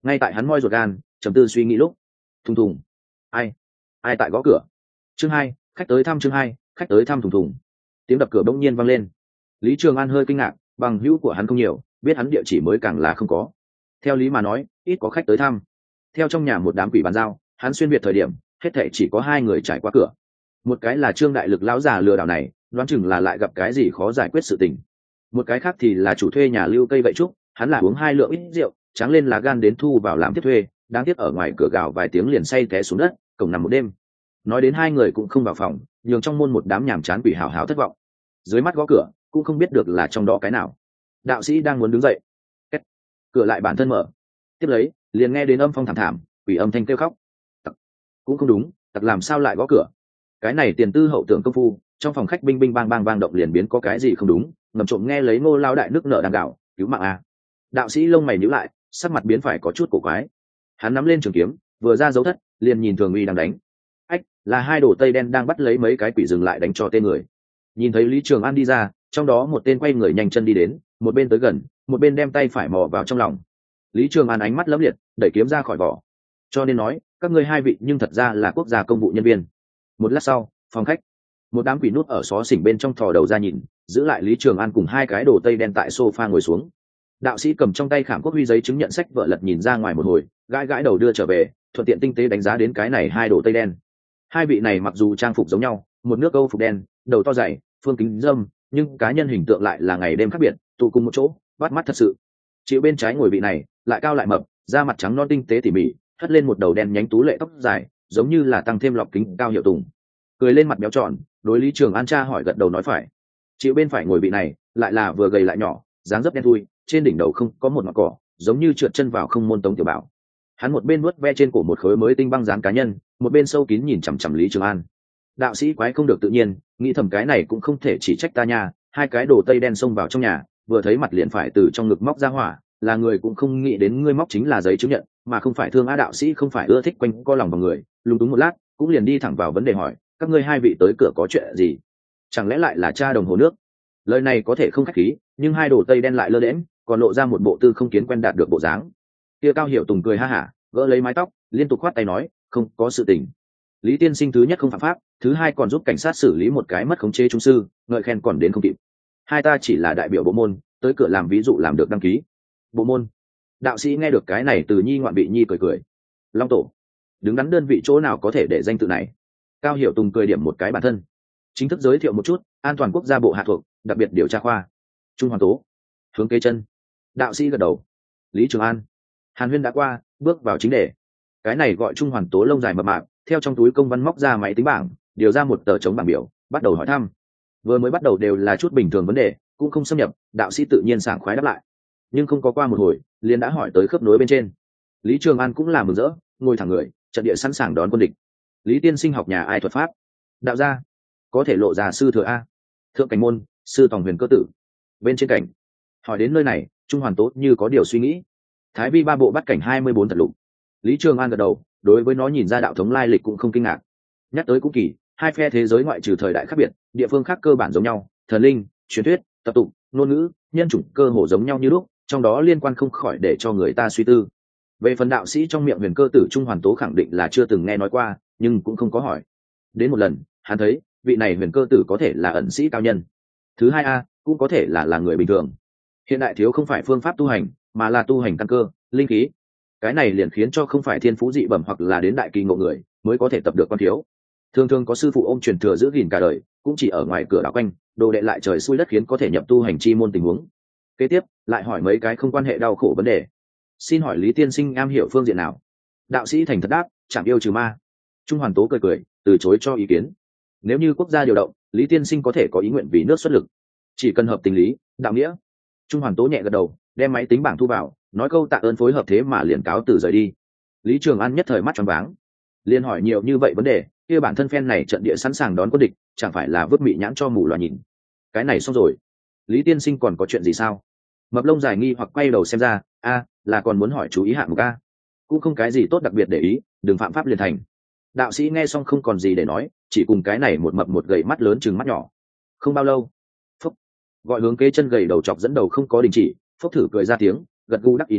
Ngay tại hắn moi ruột gan trầm tư suy nghĩ lúc, thùng thùng, ai ai tại gõ cửa. Chương hai, khách tới thăm. Chương hai, khách tới thăm. Thùng thùng, tiếng đập cửa bỗng nhiên vang lên. Lý Trường An hơi kinh ngạc, bằng hữu của hắn không nhiều, biết hắn địa chỉ mới càng là không có. Theo lý mà nói ít có khách tới thăm. Theo trong nhà một đám quỷ bàn giao, hắn xuyên việt thời điểm hết thảy chỉ có hai người trải qua cửa. Một cái là Trương Đại Lực lão già lừa đảo này, đoán chừng là lại gặp cái gì khó giải quyết sự tình. Một cái khác thì là chủ thuê nhà Lưu Cây Gậy Trúc, hắn là uống hai lượng ít rượu, tráng lên là gan đến thu vào làm tiếp thuê, đáng tiếc ở ngoài cửa gào vài tiếng liền say té xuống đất, cổng nằm một đêm. Nói đến hai người cũng không vào phòng, nhường trong môn một đám nhàm chán quỷ hào hào thất vọng. Dưới mắt gõ cửa, cũng không biết được là trong đó cái nào. Đạo sĩ đang muốn đứng dậy, Kết. Cửa lại bản thân mở. Tiếp lấy, liền nghe đến âm phong thảm thảm, quỷ âm thanh kêu khóc. Tặc. Cũng không đúng, tặc làm sao lại gõ cửa? Cái này tiền tư hậu tưởng công phu, trong phòng khách binh binh bang bang bang động liền biến có cái gì không đúng, ngầm trộm nghe lấy Ngô lao đại nước nợ đang gạo, cứu mạng a. Đạo sĩ lông mày nhíu lại, sắc mặt biến phải có chút cổ quái. Hắn nắm lên trường kiếm, vừa ra dấu thất, liền nhìn Thường Uy đang đánh. Ách, là hai đồ tây đen đang bắt lấy mấy cái quỷ dừng lại đánh cho tên người. Nhìn thấy Lý Trường An đi ra, trong đó một tên quay người nhanh chân đi đến, một bên tới gần, một bên đem tay phải mò vào trong lòng. Lý Trường An ánh mắt lấm liệt, đẩy kiếm ra khỏi vỏ. Cho nên nói, các ngươi hai vị nhưng thật ra là quốc gia công vụ nhân viên. Một lát sau, phòng khách, một đám quỷ nút ở xó xỉnh bên trong thò đầu ra nhìn, giữ lại Lý Trường An cùng hai cái đồ tây đen tại sofa ngồi xuống. Đạo sĩ cầm trong tay Khảm Quốc Huy giấy chứng nhận sách vợ lật nhìn ra ngoài một hồi, gãi gãi đầu đưa trở về, thuận tiện tinh tế đánh giá đến cái này hai đồ tây đen. Hai vị này mặc dù trang phục giống nhau, một nước Âu phục đen, đầu to dày, phương kính dâm, nhưng cá nhân hình tượng lại là ngày đêm khác biệt, tụ cùng một chỗ, bắt mắt thật sự. Chịu bên trái ngồi vị này, lại cao lại mập, da mặt trắng non tinh tế tỉ mỉ, hất lên một đầu đen nhánh tú lệ tóc dài, giống như là tăng thêm lọc kính Cao Hiệu Tùng. Cười lên mặt béo tròn, đối Lý Trường An tra hỏi gật đầu nói phải. Chịu bên phải ngồi vị này, lại là vừa gầy lại nhỏ, dáng dấp đen thui, trên đỉnh đầu không có một ngọn cỏ, giống như trượt chân vào không môn Tống Tiểu Bảo. Hắn một bên nuốt ve trên cổ một khối mới tinh băng dán cá nhân, một bên sâu kín nhìn chằm chằm Lý Trường An. Đạo sĩ quái không được tự nhiên, nghĩ thầm cái này cũng không thể chỉ trách ta nha, hai cái đồ tây đen xông vào trong nhà, vừa thấy mặt liền phải từ trong ngực móc ra hỏa, là người cũng không nghĩ đến ngươi móc chính là giấy chứng nhận, mà không phải thương á. Đạo sĩ không phải ưa thích quanh co lòng vào người, lúng túng một lát, cũng liền đi thẳng vào vấn đề hỏi, các ngươi hai vị tới cửa có chuyện gì? Chẳng lẽ lại là cha đồng hồ nước? Lời này có thể không khách khí, nhưng hai đồ tây đen lại lơ đễnh, còn lộ ra một bộ tư không kiến quen đạt được bộ dáng. Kia Cao Hiểu Tùng cười ha hả, gỡ lấy mái tóc, liên tục khoát tay nói, không có sự tình. Lý tiên sinh thứ nhất không phạm pháp, thứ hai còn giúp cảnh sát xử lý một cái mất khống chế trung sư, ngợi khen còn đến không kịp. Hai ta chỉ là đại biểu bộ môn, tới cửa làm ví dụ làm được đăng ký. Bộ môn? Đạo sĩ nghe được cái này từ nhi ngoạn vị nhi cười cười. Long tổ, đứng đắn đơn vị chỗ nào có thể để danh tự này? Cao Hiểu Tùng cười điểm một cái bản thân, chính thức giới thiệu một chút, an toàn quốc gia bộ hạ thuộc, đặc biệt điều tra khoa. Trung Hoàn Tố. Hướng Kế Chân. Đạo sĩ gật đầu. Lý Trường An. Hàn Huyên đã qua, bước vào chính đề. Cái này gọi Trung Hoàn Tố lông dài mập mạp, theo trong túi công văn móc ra máy tính bảng, điều ra một tờ chống bảng biểu, bắt đầu hỏi thăm. Vừa mới bắt đầu đều là chút bình thường vấn đề, cũng không xâm nhập, đạo sĩ tự nhiên sảng khoái đáp lại. Nhưng không có qua một hồi, liền đã hỏi tới khớp nối bên trên. Lý Trường An cũng là mừng rỡ, ngồi thẳng người, trận địa sẵn sàng đón quân địch. Lý tiên sinh học nhà ai thuật pháp? Đạo gia. Có thể lộ ra sư thừa a. Thượng cảnh môn, sư tòng huyền cơ tử. Bên trên cảnh. Hỏi đến nơi này, Trung Hoàn Tố như có điều suy nghĩ. Thái vi ba bộ bắt cảnh hai mươi bốn thật lục. Lý Trường An gật đầu, đối với nó nhìn ra đạo thống lai lịch cũng không kinh ngạc. Nhắc tới cũng kỳ, hai phe thế giới ngoại trừ thời đại khác biệt, địa phương khác cơ bản giống nhau, thần linh, truyền thuyết, tập tụng, ngôn ngữ, nhân chủng cơ hồ giống nhau như lúc, trong đó liên quan không khỏi để cho người ta suy tư. Về phần đạo sĩ trong miệng huyền cơ tử, Trung Hoàn Tố khẳng định là chưa từng nghe nói qua, nhưng cũng không có hỏi. Đến một lần, hắn thấy vị này huyền cơ tử có thể là ẩn sĩ cao nhân. Thứ hai a, cũng có thể là là người bình thường. Hiện đại thiếu không phải phương pháp tu hành, mà là tu hành căn cơ, linh khí. Cái này liền khiến cho không phải thiên phú dị bẩm hoặc là đến đại kỳ ngộ người mới có thể tập được quan thiếu. Thường thường có sư phụ ôm truyền thừa giữ gìn cả đời, cũng chỉ ở ngoài cửa đảo quanh, đồ đệ lại trời xui đất khiến có thể nhập tu hành chi môn tình huống. Kế tiếp lại hỏi mấy cái không quan hệ đau khổ vấn đề. Xin hỏi Lý tiên sinh am hiểu phương diện nào? Đạo sĩ thành thật đáp, chảm yêu trừ ma. Trung Hoàn Tố cười cười, từ chối cho ý kiến. Nếu như quốc gia điều động, Lý tiên sinh có thể có ý nguyện vì nước xuất lực, chỉ cần hợp tình lý, đạo nghĩa. Trung Hoàn Tố nhẹ gật đầu, đem máy tính bảng thu vào, nói câu tạ ơn phối hợp, thế mà liền cáo từ rời đi. Lý Trường An nhất thời mắt tròn váng, liền hỏi nhiều như vậy vấn đề, kia bản thân phen này trận địa sẵn sàng đón quân địch, chẳng phải là vứt mị nhãn cho mù loà nhìn. Cái này xong rồi, Lý tiên sinh còn có chuyện gì sao? Mập lông dài nghi hoặc quay đầu xem ra, a là còn muốn hỏi chú ý hạng mục a. Cũng không cái gì tốt đặc biệt để ý, đừng phạm pháp liền thành. Đạo sĩ nghe xong không còn gì để nói, chỉ cùng cái này một mập một gầy mắt lớn chừng mắt nhỏ. Không bao lâu, phúc gọi Hướng Kế Chân gầy đầu chọc dẫn đầu không có đình chỉ, phúc thử cười ra tiếng, gật gù đắc ý nói,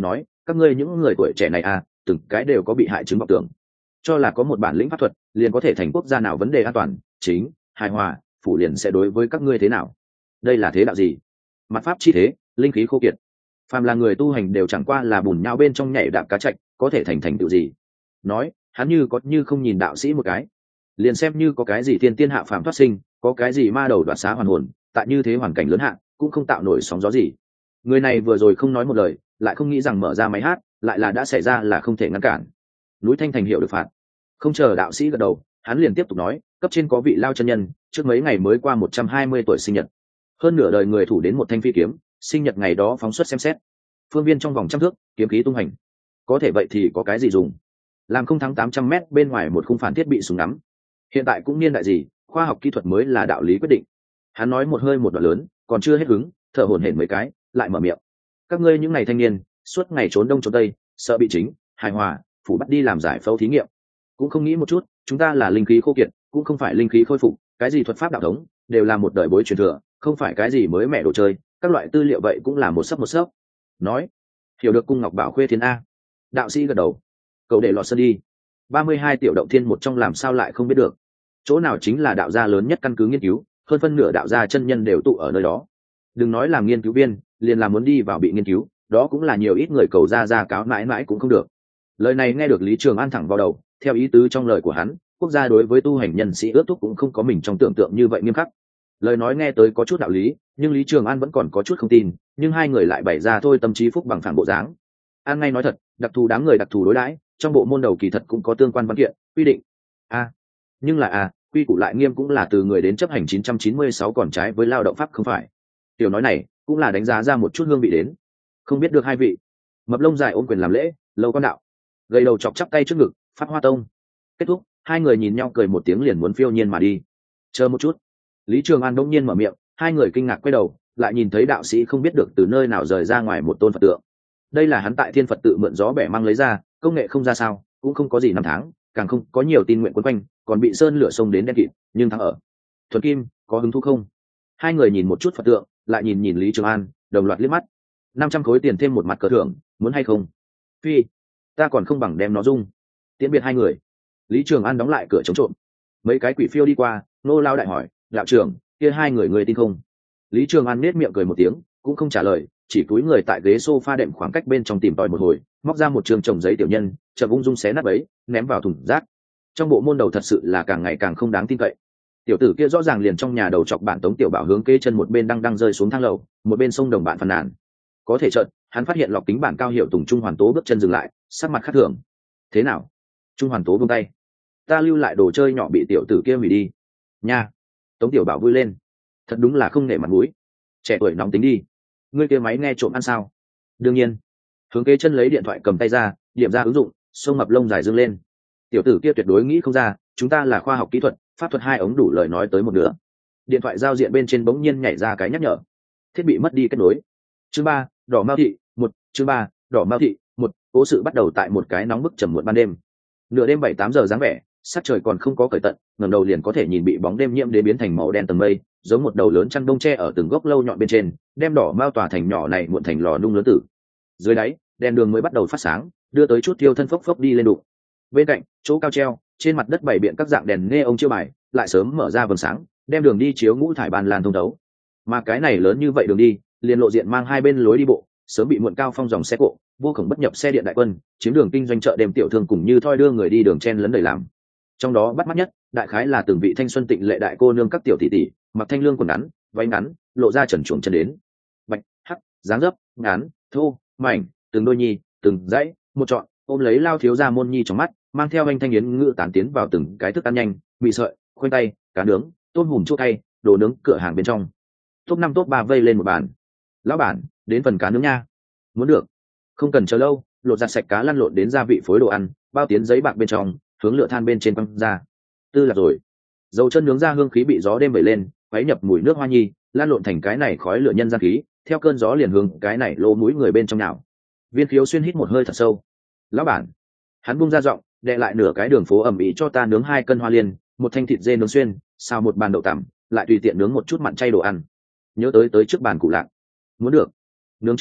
các ngươi những người tuổi trẻ này à từng cái đều có bị hại chứng vọng tưởng, cho là có một bản lĩnh pháp thuật liền có thể thành quốc gia nào vấn đề an toàn chính hài hòa phủ liền sẽ đối với các ngươi thế nào. Đây là thế đạo gì? Mặt pháp chi thế, linh khí khô kiệt, phàm là người tu hành đều chẳng qua là bùn nhau bên trong nhảy đạp cá chạch, có thể thành thành tựu gì? Nói hắn như có như không nhìn đạo sĩ một cái, liền xem như có cái gì tiên tiên hạ phàm thoát sinh, có cái gì ma đầu đoạt xá hoàn hồn, tại như thế hoàn cảnh lớn hạ cũng không tạo nổi sóng gió gì. Người này vừa rồi không nói một lời, lại không nghĩ rằng mở ra máy hát lại là đã xảy ra là không thể ngăn cản. Núi Thanh Thành hiệu được phạt. Không chờ đạo sĩ gật đầu, hắn liền tiếp tục nói, cấp trên có vị lao chân nhân trước mấy ngày mới qua một trăm hai mươi tuổi sinh nhật, hơn nửa đời người thủ đến một thanh phi kiếm, sinh nhật ngày đó phóng xuất xem xét, phương viên trong vòng trăm thước kiếm khí tung hành, có thể vậy thì có cái gì dùng, làm không thắng tám trăm mét bên ngoài một khung phản thiết bị súng ngắm. Hiện tại cũng niên đại gì, khoa học kỹ thuật mới là đạo lý quyết định. Hắn nói một hơi một đoạn lớn, còn chưa hết hứng, thở hổn hển mấy cái lại mở miệng, các ngươi những ngày thanh niên suốt ngày trốn đông trốn tây, sợ bị chính hài hòa phủ bắt đi làm giải phẫu thí nghiệm, cũng không nghĩ một chút chúng ta là linh khí khô kiệt, cũng không phải linh khí khôi phục, cái gì thuật pháp đạo thống đều là một đời bối truyền thừa, không phải cái gì mới mẹ đồ chơi, các loại tư liệu vậy cũng là một sấp một sấp. Nói hiểu được cung ngọc bảo khuê thiên a. Đạo sĩ gật đầu, cậu để lọt sơn đi. Ba mươi hai tiểu động thiên một trong làm sao lại không biết được, chỗ nào chính là đạo gia lớn nhất căn cứ nghiên cứu, hơn phân nửa đạo gia chân nhân đều tụ ở nơi đó. Đừng nói làm nghiên cứu viên, liền là muốn đi vào bị nghiên cứu, đó cũng là nhiều ít người cầu ra ra cáo mãi mãi cũng không được. Lời này nghe được Lý Trường An thẳng vào đầu, theo ý tứ trong lời của hắn, quốc gia đối với tu hành nhân sĩ ước thúc cũng không có mình trong tưởng tượng như vậy nghiêm khắc. Lời nói nghe tới có chút đạo lý, nhưng Lý Trường An vẫn còn có chút không tin, nhưng hai người lại bày ra thôi tâm trí phúc bằng phản bộ dáng. An ngay nói thật, đặc thù đáng người đặc thù đối đãi, trong bộ môn đầu kỳ thật cũng có tương quan văn kiện quy định. A, à, nhưng là a, à, quy củ lại nghiêm cũng là từ người đến chấp hành chín trăm chín mươi sáu còn trái với lao động pháp không phải. Tiểu nói này cũng là đánh giá ra một chút hương vị đến. Không biết được hai vị. Mập lông dài ôm quyền làm lễ, lâu con đạo. Gầy đầu chọc chắp tay trước ngực, phát hoa tông. Kết thúc, hai người nhìn nhau cười một tiếng liền muốn phiêu nhiên mà đi. Chờ một chút. Lý Trường An đống nhiên mở miệng, hai người kinh ngạc quay đầu, lại nhìn thấy đạo sĩ không biết được từ nơi nào rời ra ngoài một tôn Phật tượng. Đây là hắn tại Thiên Phật tự mượn gió bẻ mang lấy ra, công nghệ không ra sao, cũng không có gì năm tháng, càng không có nhiều tin nguyện quấn quanh, còn bị sơn lửa sông đến đen kịt, nhưng thắng ở. Thuần Kim, có hứng thú không? Hai người nhìn một chút Phật tượng, lại nhìn nhìn Lý Trường An, đồng loạt liếc mắt. Năm trăm khối tiền thêm một mặt cờ thưởng, muốn hay không? Phi, ta còn không bằng đem nó dung. Tiễn biệt hai người, Lý Trường An đóng lại cửa chống trộm. Mấy cái quỷ phiêu đi qua, nô lao đại hỏi, đạo trưởng, kia hai người người tin không? Lý Trường An nết miệng cười một tiếng, cũng không trả lời, chỉ cúi người tại ghế sofa đệm khoảng cách bên trong tìm tòi một hồi, móc ra một trường chồng giấy tiểu nhân, chợt ung dung xé nát ấy, ném vào thùng rác. Trong bộ môn đầu thật sự là càng ngày càng không đáng tin cậy. Tiểu tử kia rõ ràng liền trong nhà đầu chọc bản Tống Tiểu Bảo hướng kế chân một bên đang đang rơi xuống thang lầu, một bên sông đồng bạn phàn nàn. Có thể chợt, hắn phát hiện lọc kính bản cao hiệu Tùng Trung Hoàn Tố bước chân dừng lại, sắc mặt khác thường. Thế nào? Trung Hoàn Tố buông tay. Ta lưu lại đồ chơi nhỏ bị tiểu tử kia hủy đi. Nha. Tống Tiểu Bảo vui lên. Thật đúng là không nể mặt mũi. Trẻ tuổi nóng tính đi. Ngươi kia máy nghe trộm ăn sao? Đương nhiên. Hướng kế chân lấy điện thoại cầm tay ra, điểm ra ứng dụng, sông mập lông dài dương lên. Tiểu tử kia tuyệt đối nghĩ không ra, chúng ta là khoa học kỹ thuật, pháp thuật hai ống đủ lời nói tới một nửa. Điện thoại giao diện bên trên bỗng nhiên nhảy ra cái nhắc nhở, thiết bị mất đi kết nối. Chương ba, đỏ mao thị một. Chương ba, đỏ mao thị một. Cố sự bắt đầu tại một cái nóng bức trầm muộn ban đêm. Nửa đêm bảy tám giờ dáng vẻ, sắc trời còn không có cởi tận, ngẩng đầu liền có thể nhìn bị bóng đêm nhiễm đến biến thành màu đen tầng mây, giống một đầu lớn chăn đông tre ở từng gốc lâu nhọn bên trên, đem đỏ mao tòa thành nhỏ này muộn thành lò nung lớn tử. Dưới đáy, đèn đường mới bắt đầu phát sáng, đưa tới chút tiêu thân phốc phốc đi lên đụng. Bên cạnh, chỗ cao treo, trên mặt đất bày biện các dạng đèn nghe ông chiêu bài, lại sớm mở ra vầng sáng, đem đường đi chiếu ngũ thải bàn lan thông thấu. Mà cái này lớn như vậy đường đi, liền lộ diện mang hai bên lối đi bộ, sớm bị muộn cao phong dòng xe cộ, vô khổng bất nhập xe điện đại quân, chiếm đường kinh doanh chợ đêm tiểu thương cùng như thoi đưa người đi đường chen lấn đầy làm. Trong đó bắt mắt nhất, đại khái là từng vị thanh xuân tịnh lệ đại cô nương các tiểu tỷ tỷ, mặc thanh lương quần ngắn, váy ngắn, lộ ra trần truồng chân đến. Bạch, hắc, dáng dấp, ngắn, thô, mảnh, từng đôi nhi, từng dãy, một trọn, ôm lấy lao thiếu gia môn nhi trong mắt, mang theo anh thanh yến ngự tán tiến vào từng cái thức ăn nhanh, mì sợi, khoai tay, cá nướng, tôm hùm chua cay, đồ nướng cửa hàng bên trong. Top năm top ba vây lên một bàn. Lão bản, đến phần cá nướng nha. Muốn được. Không cần chờ lâu, lột giặt sạch cá lăn lộn đến gia vị phối đồ ăn, bao tiến giấy bạc bên trong, hướng lửa than bên trên quăng ra. Tư là rồi. Dầu chân nướng ra hương khí bị gió đêm vẩy lên, quấy nhập mùi nước hoa nhi, lan lộn thành cái này khói lửa nhân gian khí, theo cơn gió liền hướng cái này lô mũi người bên trong nào. Viên Khiếu xuyên hít một hơi thật sâu. Lão bản. Hắn bung ra giọng, đè lại nửa cái đường phố ẩm ĩ cho ta nướng hai cân hoa liên, một thanh thịt dê nướng xuyên, xào một bàn đậu tằm, lại tùy tiện nướng một chút mặn chay đồ ăn. Nhớ tới tới trước bàn cụ lạc. Muốn được. Nướng trước sạp,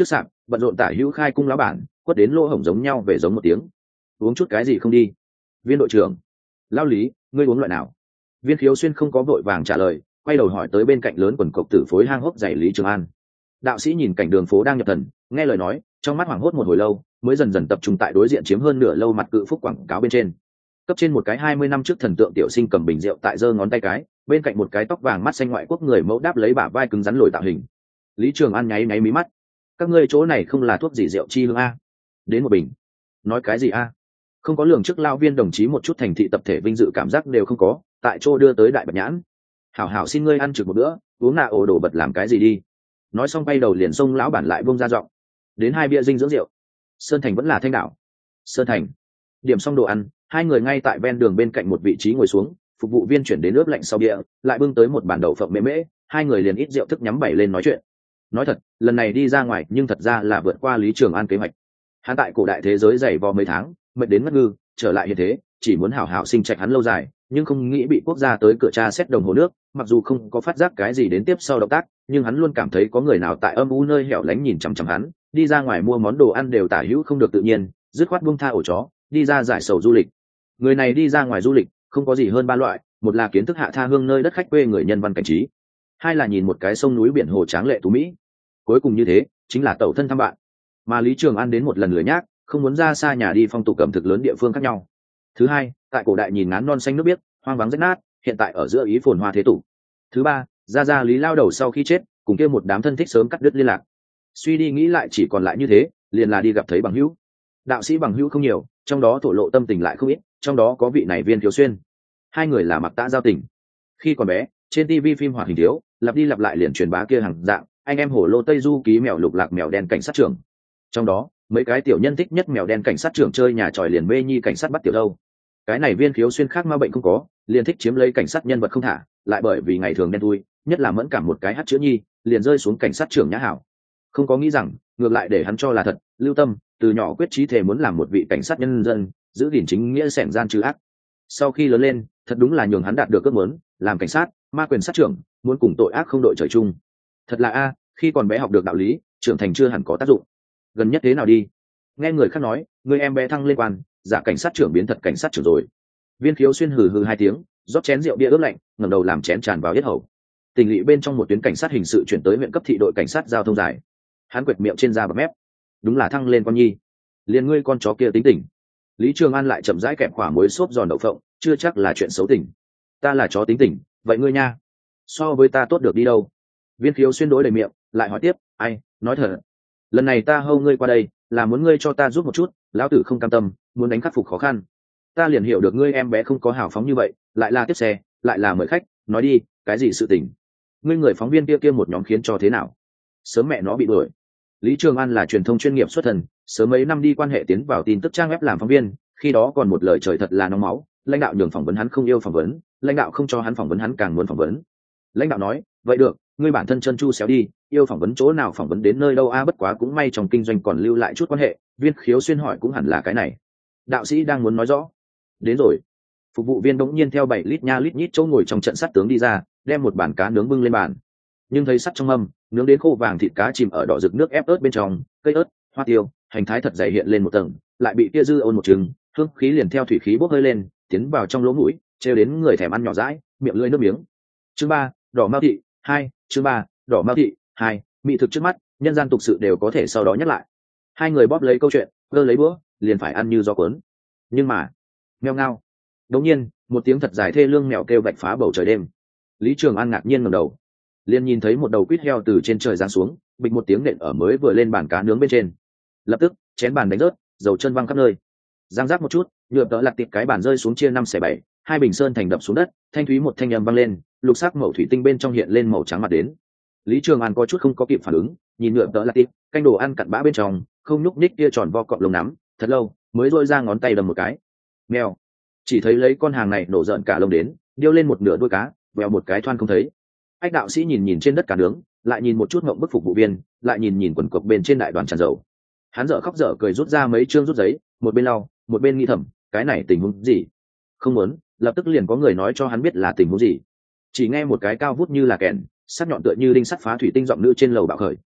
bận rộn tả hữu khai cung lão bản quất đến lỗ hổng giống nhau về giống một tiếng. Uống chút cái gì không đi? Viên đội trưởng. Lao Lý, ngươi uống loại nào? Viên Khiếu Xuyên không có vội vàng trả lời, quay đầu hỏi tới bên cạnh lớn quần cộc tử phối hang hốc dày Lý Trường An. Đạo sĩ nhìn cảnh đường phố đang nhập thần, nghe lời nói, trong mắt hoảng hốt một hồi lâu, mới dần dần tập trung tại đối diện chiếm hơn nửa lâu mặt cự phúc quảng cáo bên trên. Cấp trên một cái hai mươi năm trước thần tượng tiểu sinh cầm bình rượu tại giơ ngón tay cái, bên cạnh một cái tóc vàng mắt xanh ngoại quốc người mẫu đáp lấy bả vai cứng rắn lồi tạo hình. Lý Trường An nháy nháy mí mắt. Các ngươi chỗ này không là thuốc gì rượu chi hương a? Đến một bình. Nói cái gì a? Không có lường trước lao viên đồng chí một chút thành thị tập thể vinh dự cảm giác đều không có, tại chỗ đưa tới đại bạch nhãn. Hảo hảo xin ngươi ăn trực một bữa, uống nạ ổ đổ bật làm cái gì đi. Nói xong bay đầu liền xông lão bản lại buông ra giọng. Đến hai bia dinh dưỡng rượu. Sơn Thành vẫn là Thanh Đảo. Sơn Thành. Điểm xong đồ ăn, hai người ngay tại ven đường bên cạnh một vị trí ngồi xuống, phục vụ viên chuyển đến nước lạnh sau bia, lại bưng tới một bản đậu phộng mễ mễ, hai người liền ít rượu thức nhắm bảy lên nói chuyện. Nói thật, lần này đi ra ngoài nhưng thật ra là vượt qua Lý Trường An kế hoạch. Hắn tại cổ đại thế giới dày vò mấy tháng, mệt đến ngất ngư, trở lại hiện thế, chỉ muốn hảo hảo sinh trạch hắn lâu dài, nhưng không nghĩ bị quốc gia tới cửa tra xét đồng hồ nước, mặc dù không có phát giác cái gì đến tiếp sau động tác, nhưng hắn luôn cảm thấy có người nào tại âm u nơi hẻo lánh nhìn chằm chằm hắn, đi ra ngoài mua món đồ ăn đều tả hữu không được tự nhiên, dứt khoát buông tha ổ chó, đi ra giải sầu du lịch. Người này đi ra ngoài du lịch, không có gì hơn ba loại, một là kiến thức hạ tha hương nơi đất khách quê người nhân văn cảnh trí, hai là nhìn một cái sông núi biển hồ tráng lệ tú mỹ, cuối cùng như thế chính là tẩu thân thăm bạn. Mà Lý Trường An đến một lần lười nhác, không muốn ra xa nhà đi phong tục ẩm thực lớn địa phương khác nhau. Thứ hai, tại cổ đại nhìn ngán non xanh nước biếc, hoang vắng rách nát, hiện tại ở giữa ý phồn hoa thế tục. Thứ ba, ra ra Lý lao đầu sau khi chết, cùng kia một đám thân thích sớm cắt đứt liên lạc. Suy đi nghĩ lại chỉ còn lại như thế, liền là đi gặp thấy bằng hữu. Đạo sĩ bằng hữu không nhiều, trong đó thổ lộ tâm tình lại không ít, trong đó có vị này Viên Khiếu Xuyên. Hai người là mặc tã giao tình. Khi còn bé, trên tivi phim hoạt hình thiếu, lặp đi lặp lại liền truyền bá kia hàng dạng, anh em hổ lô Tây Du ký mèo lục lạc mèo đen cảnh sát trưởng. Trong đó, mấy cái tiểu nhân thích nhất mèo đen cảnh sát trưởng chơi nhà tròi liền mê nhi cảnh sát bắt tiểu đâu. Cái này Viên Khiếu Xuyên khác ma bệnh không có, liền thích chiếm lấy cảnh sát nhân vật không thả, lại bởi vì ngày thường đen thui, nhất là mẫn cảm một cái hát chữa nhi, liền rơi xuống cảnh sát trưởng nhã hảo. Không có nghĩ rằng, ngược lại để hắn cho là thật, lưu tâm, từ nhỏ quyết chí thề muốn làm một vị cảnh sát nhân dân, giữ gìn chính nghĩa xẻng gian trừ ác. Sau khi lớn lên, thật đúng là nhường hắn đạt được ước muốn, làm cảnh sát, ma quyền sát trưởng, muốn cùng tội ác không đội trời chung. Thật là a, khi còn bé học được đạo lý, trưởng thành chưa hẳn có tác dụng. Gần nhất thế nào đi? Nghe người khác nói, người em bé thăng lên quan, giả cảnh sát trưởng biến thật cảnh sát trưởng rồi. Viên Khiếu Xuyên hừ hừ hai tiếng, rót chén rượu bia ướp lạnh, ngẩng đầu làm chén tràn vào yết hầu. Tình lỵ bên trong một tuyến cảnh sát hình sự chuyển tới huyện cấp thị đội cảnh sát giao thông dài. Hắn quệt miệng trên da bập mép, đúng là thăng lên con nhi. Liền ngươi con chó kia tính tình. Lý Trường An lại chậm rãi kẹp quả muối xốp giòn đậu phộng, chưa chắc là chuyện xấu tình. Ta là chó tính tình, vậy ngươi nha, so với ta tốt được đi đâu? Viên Khiếu Xuyên đối đầy miệng, lại hỏi tiếp, ai, nói thật, lần này ta hâu ngươi qua đây, là muốn ngươi cho ta giúp một chút, lão tử không cam tâm, muốn đánh khắc phục khó khăn. Ta liền hiểu được ngươi em bé không có hào phóng như vậy, lại là tiếp xe, lại là mời khách, nói đi, cái gì sự tình? Ngươi người phóng viên kia kia một nhóm khiến cho thế nào? Sớm mẹ nó bị đuổi. Lý Trường An là truyền thông chuyên nghiệp xuất thần, sớm mấy năm đi quan hệ tiến vào tin tức trang web làm phóng viên, khi đó còn một lời trời thật là nóng máu, lãnh đạo nhường phỏng vấn hắn không yêu phỏng vấn, lãnh đạo không cho hắn phỏng vấn hắn càng muốn phỏng vấn. Lãnh đạo nói, vậy được, ngươi bản thân chân chu xéo đi, yêu phỏng vấn chỗ nào phỏng vấn đến nơi đâu a, bất quá cũng may trong kinh doanh còn lưu lại chút quan hệ. Viên Khiếu Xuyên hỏi cũng hẳn là cái này. Đạo sĩ đang muốn nói rõ. Đến rồi. Phục vụ viên đống nhiên theo bảy lít nha lít nhít chỗ ngồi trong trận sắt tướng đi ra, đem một bàn cá nướng bưng lên bàn. Nhưng thấy sắt trong mâm, nướng đến khô vàng thịt cá chìm ở đỏ rực nước ép ớt bên trong, cây ớt, hoa tiêu, hành thái thật dày hiện lên một tầng, lại bị kia dư ôn một trứng, hương khí liền theo thủy khí bốc hơi lên, tiến vào trong lỗ mũi, trêu đến người thèm ăn nhỏ dãi, miệng lưỡi nước miếng. Chương ba, đỏ mao thị, hai, chương ba, đỏ mao thị, hai, mỹ thực trước mắt, nhân gian tục sự đều có thể sau đó nhắc lại. Hai người bóp lấy câu chuyện, vơ lấy bữa, liền phải ăn như gió cuốn. Nhưng mà, meo ngao. Đột nhiên, một tiếng thật dài thê lương mèo kêu vạch phá bầu trời đêm. Lý Trường An ngạc nhiên ngẩng đầu, liền nhìn thấy một đầu quýt heo từ trên trời giáng xuống, bịch một tiếng nện ở mới vừa lên bàn cá nướng bên trên. Lập tức, chén bàn đánh rớt, dầu chân văng khắp nơi. Giang rác một chút, nhựa tợ lặt tiệp cái bàn rơi xuống chia năm xẻ bảy, hai bình sơn thành đập xuống đất, thanh thúy một thanh âm vang lên, lục sắc màu thủy tinh bên trong hiện lên màu trắng mặt đến. Lý Trường An có chút không có kịp phản ứng, nhìn nhựa tợ lặt tiệp, canh đồ ăn cặn bã bên trong, không nhúc nhích kia tròn vo cọp lồng nắm, thật lâu mới rôi ra ngón tay đầm một cái. Mèo, chỉ thấy lấy con hàng này nổ giận cả lông đến, điêu lên một nửa đuôi cá, vèo một cái thoăn không thấy. Ách đạo sĩ nhìn nhìn trên đất cá nướng, lại nhìn một chút ngậm bức phục vụ viên, lại nhìn nhìn quần cộc bên trên đại đoàn tràn dầu. Hắn dở khóc dở cười rút ra mấy chương rút giấy, một bên lau, một bên nghi thầm, cái này tình huống gì? Không muốn, lập tức liền có người nói cho hắn biết là tình huống gì. Chỉ nghe một cái cao vút như là kèn, sắc nhọn tựa như đinh sắt phá thủy tinh giọng nữ trên lầu bạo khởi.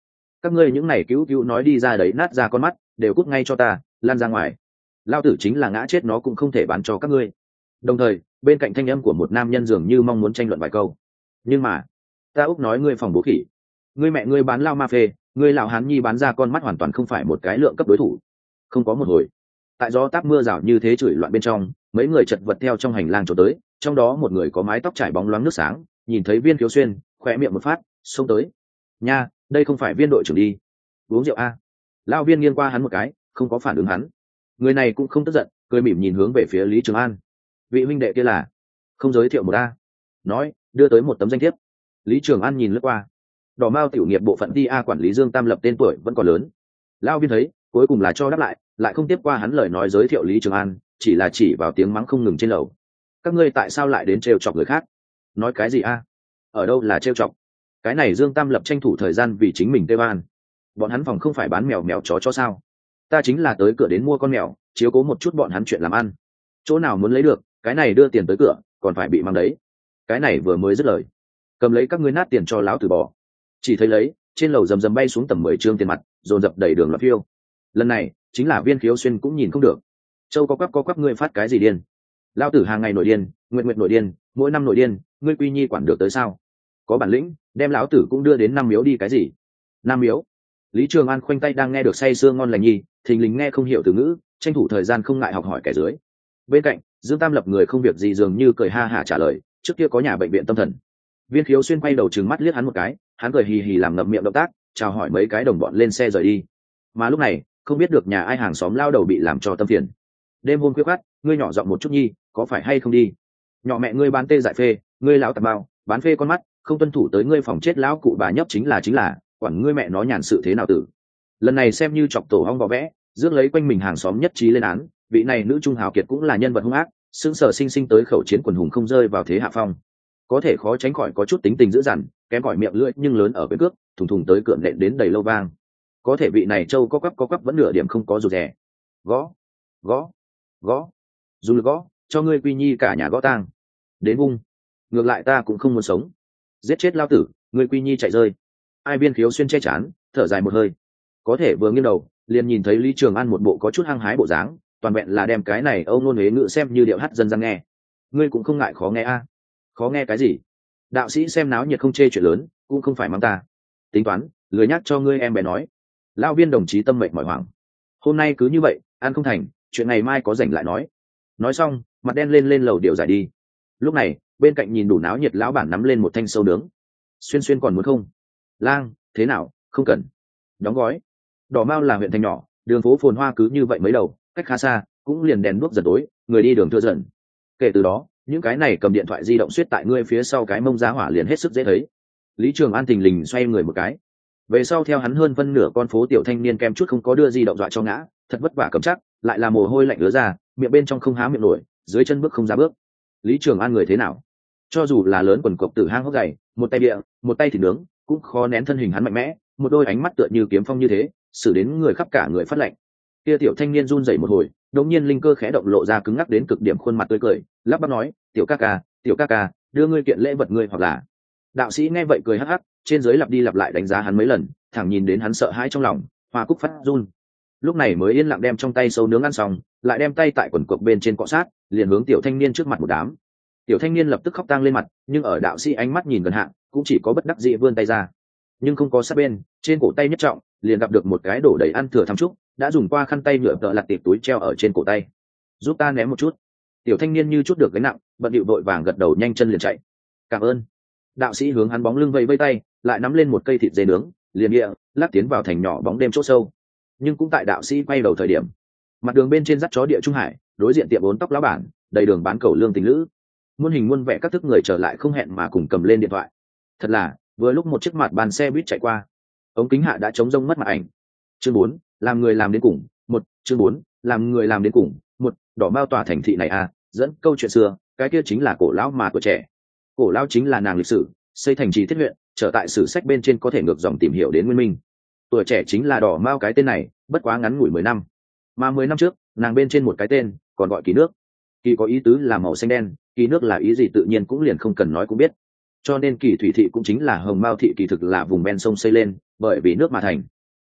các ngươi những này cứu cứu nói đi ra đấy nát ra con mắt đều cút ngay cho ta, lan ra ngoài. Lao tử chính là ngã chết nó cũng không thể bán cho các ngươi. Đồng thời bên cạnh thanh âm của một nam nhân dường như mong muốn tranh luận vài câu. Nhưng mà ta úc nói ngươi phòng bố khỉ, ngươi mẹ ngươi bán lao ma phê, ngươi lão hán nhi bán ra con mắt hoàn toàn không phải một cái lượng cấp đối thủ. Không có một hồi, tại gió táp mưa rào như thế chửi loạn bên trong, mấy người chật vật theo trong hành lang trốn tới, trong đó một người có mái tóc trải bóng loáng nước sáng, nhìn thấy Viên Khiếu Xuyên khỏe miệng một phát xông tới. Nha, đây không phải Viên đội trưởng đi, uống rượu a. Lão Viên nghiêng qua hắn một cái, không có phản ứng hắn. Người này cũng không tức giận, cười mỉm nhìn hướng về phía Lý Trường An. Vị huynh đệ kia là? Không giới thiệu một a. Nói, đưa tới một tấm danh thiếp. Lý Trường An nhìn lướt qua. Đỏ Mao tiểu nghiệp bộ phận đi a quản lý Dương Tam Lập tên tuổi vẫn còn lớn. Lão Viên thấy, cuối cùng là cho đáp lại, lại không tiếp qua hắn lời nói giới thiệu Lý Trường An, chỉ là chỉ vào tiếng mắng không ngừng trên lầu. Các ngươi tại sao lại đến trêu chọc người khác? Nói cái gì a? Ở đâu là trêu chọc? Cái này Dương Tam Lập tranh thủ thời gian vì chính mình tê ban. Bọn hắn phòng không phải bán mèo mèo chó cho sao? Ta chính là tới cửa đến mua con mèo, chiếu cố một chút bọn hắn chuyện làm ăn. Chỗ nào muốn lấy được, cái này đưa tiền tới cửa, còn phải bị mang đấy. Cái này vừa mới dứt lời, cầm lấy các ngươi nát tiền cho lão tử bỏ. Chỉ thấy lấy, trên lầu rầm rầm bay xuống tầm mười trương tiền mặt, dồn dập đầy đường loạn phiêu. Lần này, chính là Viên Khiếu Xuyên cũng nhìn không được. Châu có quắp có quắp ngươi phát cái gì điên? Lão tử hàng ngày nổi điên, nguyện nguyện nổi điên, mỗi năm nổi điên, ngươi Quy Nhi quản được tới sao? Có bản lĩnh, đem lão tử cũng đưa đến năm miếu đi cái gì? Năm miếu? Lý Trường An khoanh tay đang nghe được say sưa ngon lành nhi, thình lình nghe không hiểu từ ngữ, tranh thủ thời gian không ngại học hỏi kẻ dưới. Bên cạnh, Dương Tam Lập người không việc gì dường như cười ha hả trả lời, trước kia có nhà bệnh viện tâm thần. Viên Khiếu Xuyên quay đầu trừng mắt liếc hắn một cái, hắn cười hì hì làm ngậm miệng động tác, chào hỏi mấy cái đồng bọn lên xe rời đi. Mà lúc này, không biết được nhà ai hàng xóm lao đầu bị làm cho tâm phiền. Đêm hôm khuya khoắt, ngươi nhỏ giọng một chút nhi, có phải hay không đi? Nhỏ mẹ ngươi bán tê dại phê, ngươi lão tạp bao, bán phê con mắt, không tuân thủ tới ngươi phòng chết lão cụ bà nhấp chính là chính là, quản ngươi mẹ nó nhàn sự thế nào tử. Lần này xem như chọc tổ hong vò vẽ, rước lấy quanh mình hàng xóm nhất trí lên án, vị này nữ trung hào kiệt cũng là nhân vật hung ác, xương sở sinh sinh tới khẩu chiến quần hùng không rơi vào thế hạ phong. Có thể khó tránh khỏi có chút tính tình dữ dằn, kém cỏi miệng lưỡi nhưng lớn ở bên cước, thùng thùng tới cượm nện đến đầy lâu vang. Có thể vị này châu có quắp có quắp vẫn nửa điểm không có rụt rè. Gõ, gõ, gõ, dù lực gõ, cho ngươi Quy Nhi cả nhà gõ tang. Đến vung, ngược lại ta cũng không muốn sống. Giết chết lao tử, ngươi Quy Nhi chạy rơi. Ai Viên Khiếu Xuyên che chán, thở dài một hơi. Có thể vừa nghiêng đầu, liền nhìn thấy Lý Trường An một bộ có chút hăng hái bộ dáng, toàn vẹn là đem cái này âu nôn huế ngữ xem như điệu hát dân gian nghe. Ngươi cũng không ngại khó nghe a? Khó nghe cái gì? Đạo sĩ xem náo nhiệt không chê chuyện lớn, cũng không phải mắng ta. Tính toán, lười nhắc cho ngươi em bé nói. Lão Viên đồng chí tâm mệnh mỏi hoảng. Hôm nay cứ như vậy, ăn không thành, chuyện ngày mai có rảnh lại nói. Nói xong, mặt đen lên lên lầu điều giải đi. Lúc này, bên cạnh nhìn đủ náo nhiệt lão bản nắm lên một thanh sâu nướng. Xuyên Xuyên còn muốn không? Lang, thế nào, không cần. Đóng gói. Đỏ Mao là huyện thành nhỏ, đường phố phồn hoa cứ như vậy mấy đầu, cách khá xa, cũng liền đèn đuốc dần tối, người đi đường thưa dần. Kể từ đó, những cái này cầm điện thoại di động suýt tại ngươi phía sau cái mông giá hỏa liền hết sức dễ thấy. Lý Trường An thình lình xoay người một cái. Về sau theo hắn hơn phân nửa con phố tiểu thanh niên kem chút không có đưa di động dọa cho ngã, thật vất vả cầm chắc, lại là mồ hôi lạnh ứa ra, miệng bên trong không há miệng nổi, dưới chân bước không ra bước. Lý Trường An người thế nào? Cho dù là lớn quần cộc tử hang hốc dày, một tay địa, một tay thịt nướng, cũng khó nén thân hình hắn mạnh mẽ, một đôi ánh mắt tựa như kiếm phong như thế, xử đến người khắp cả người phát lạnh. Kia tiểu thanh niên run rẩy một hồi, đột nhiên linh cơ khẽ động lộ ra cứng ngắc đến cực điểm khuôn mặt tươi cười, lắp bắp nói, "Tiểu ca ca, tiểu ca ca, đưa ngươi kiện lễ vật ngươi hoặc là." Đạo sĩ nghe vậy cười hắc hắc, trên dưới lặp đi lặp lại đánh giá hắn mấy lần, thẳng nhìn đến hắn sợ hãi trong lòng, hoa cúc phát run. Lúc này mới yên lặng đem trong tay sâu nướng ăn xong, lại đem tay tại quần cộc bên trên cọ sát, liền hướng tiểu thanh niên trước mặt một đám. Tiểu thanh niên lập tức khóc tang lên mặt, nhưng ở đạo sĩ ánh mắt nhìn gần hạn, cũng chỉ có bất đắc dĩ vươn tay ra. Nhưng không có sát bên, trên cổ tay nhất trọng, liền gặp được một cái đổ đầy ăn thừa thắm trúc, đã dùng qua khăn tay nhựa tợ lặt tiệp túi treo ở trên cổ tay. "Giúp ta ném một chút." Tiểu thanh niên như chút được gánh nặng, bận điệu vội vàng gật đầu nhanh chân liền chạy. "Cảm ơn." Đạo sĩ hướng hắn bóng lưng vẫy vẫy tay, lại nắm lên một cây thịt dê nướng, liền địa lắc tiến vào thành nhỏ bóng đêm chỗ sâu. Nhưng cũng tại đạo sĩ quay đầu thời điểm, mặt đường bên trên dắt chó địa trung hải, đối diện tiệm bốn tóc lão bản, đầy đường bán cầu lương tình lữ, muôn hình muôn vẻ các thức người trở lại không hẹn mà cùng cầm lên điện thoại. Thật là, vừa lúc một chiếc mặt bàn xe buýt chạy qua, ống kính hạ đã trống rông mất mặt ảnh. Chương bốn, làm người làm đến cùng. Một, chương bốn, làm người làm đến cùng. Một, Đỏ Mao tòa thành thị này à, dẫn câu chuyện xưa, cái kia chính là cổ lão mà tuổi trẻ. Cổ lão chính là nàng lịch sử, xây thành trì thiết huyện, trở tại sử sách bên trên có thể ngược dòng tìm hiểu đến nguyên minh. Tuổi trẻ chính là Đỏ Mao cái tên này, bất quá ngắn ngủi mười năm. Mà mười năm trước, nàng bên trên một cái tên, còn gọi kỳ nước. Kỳ có ý tứ là màu xanh đen, kỳ nước là ý gì tự nhiên cũng liền không cần nói cũng biết. Cho nên kỳ thủy thị cũng chính là hồng mao thị, kỳ thực là vùng ven sông xây lên, bởi vì nước mà thành,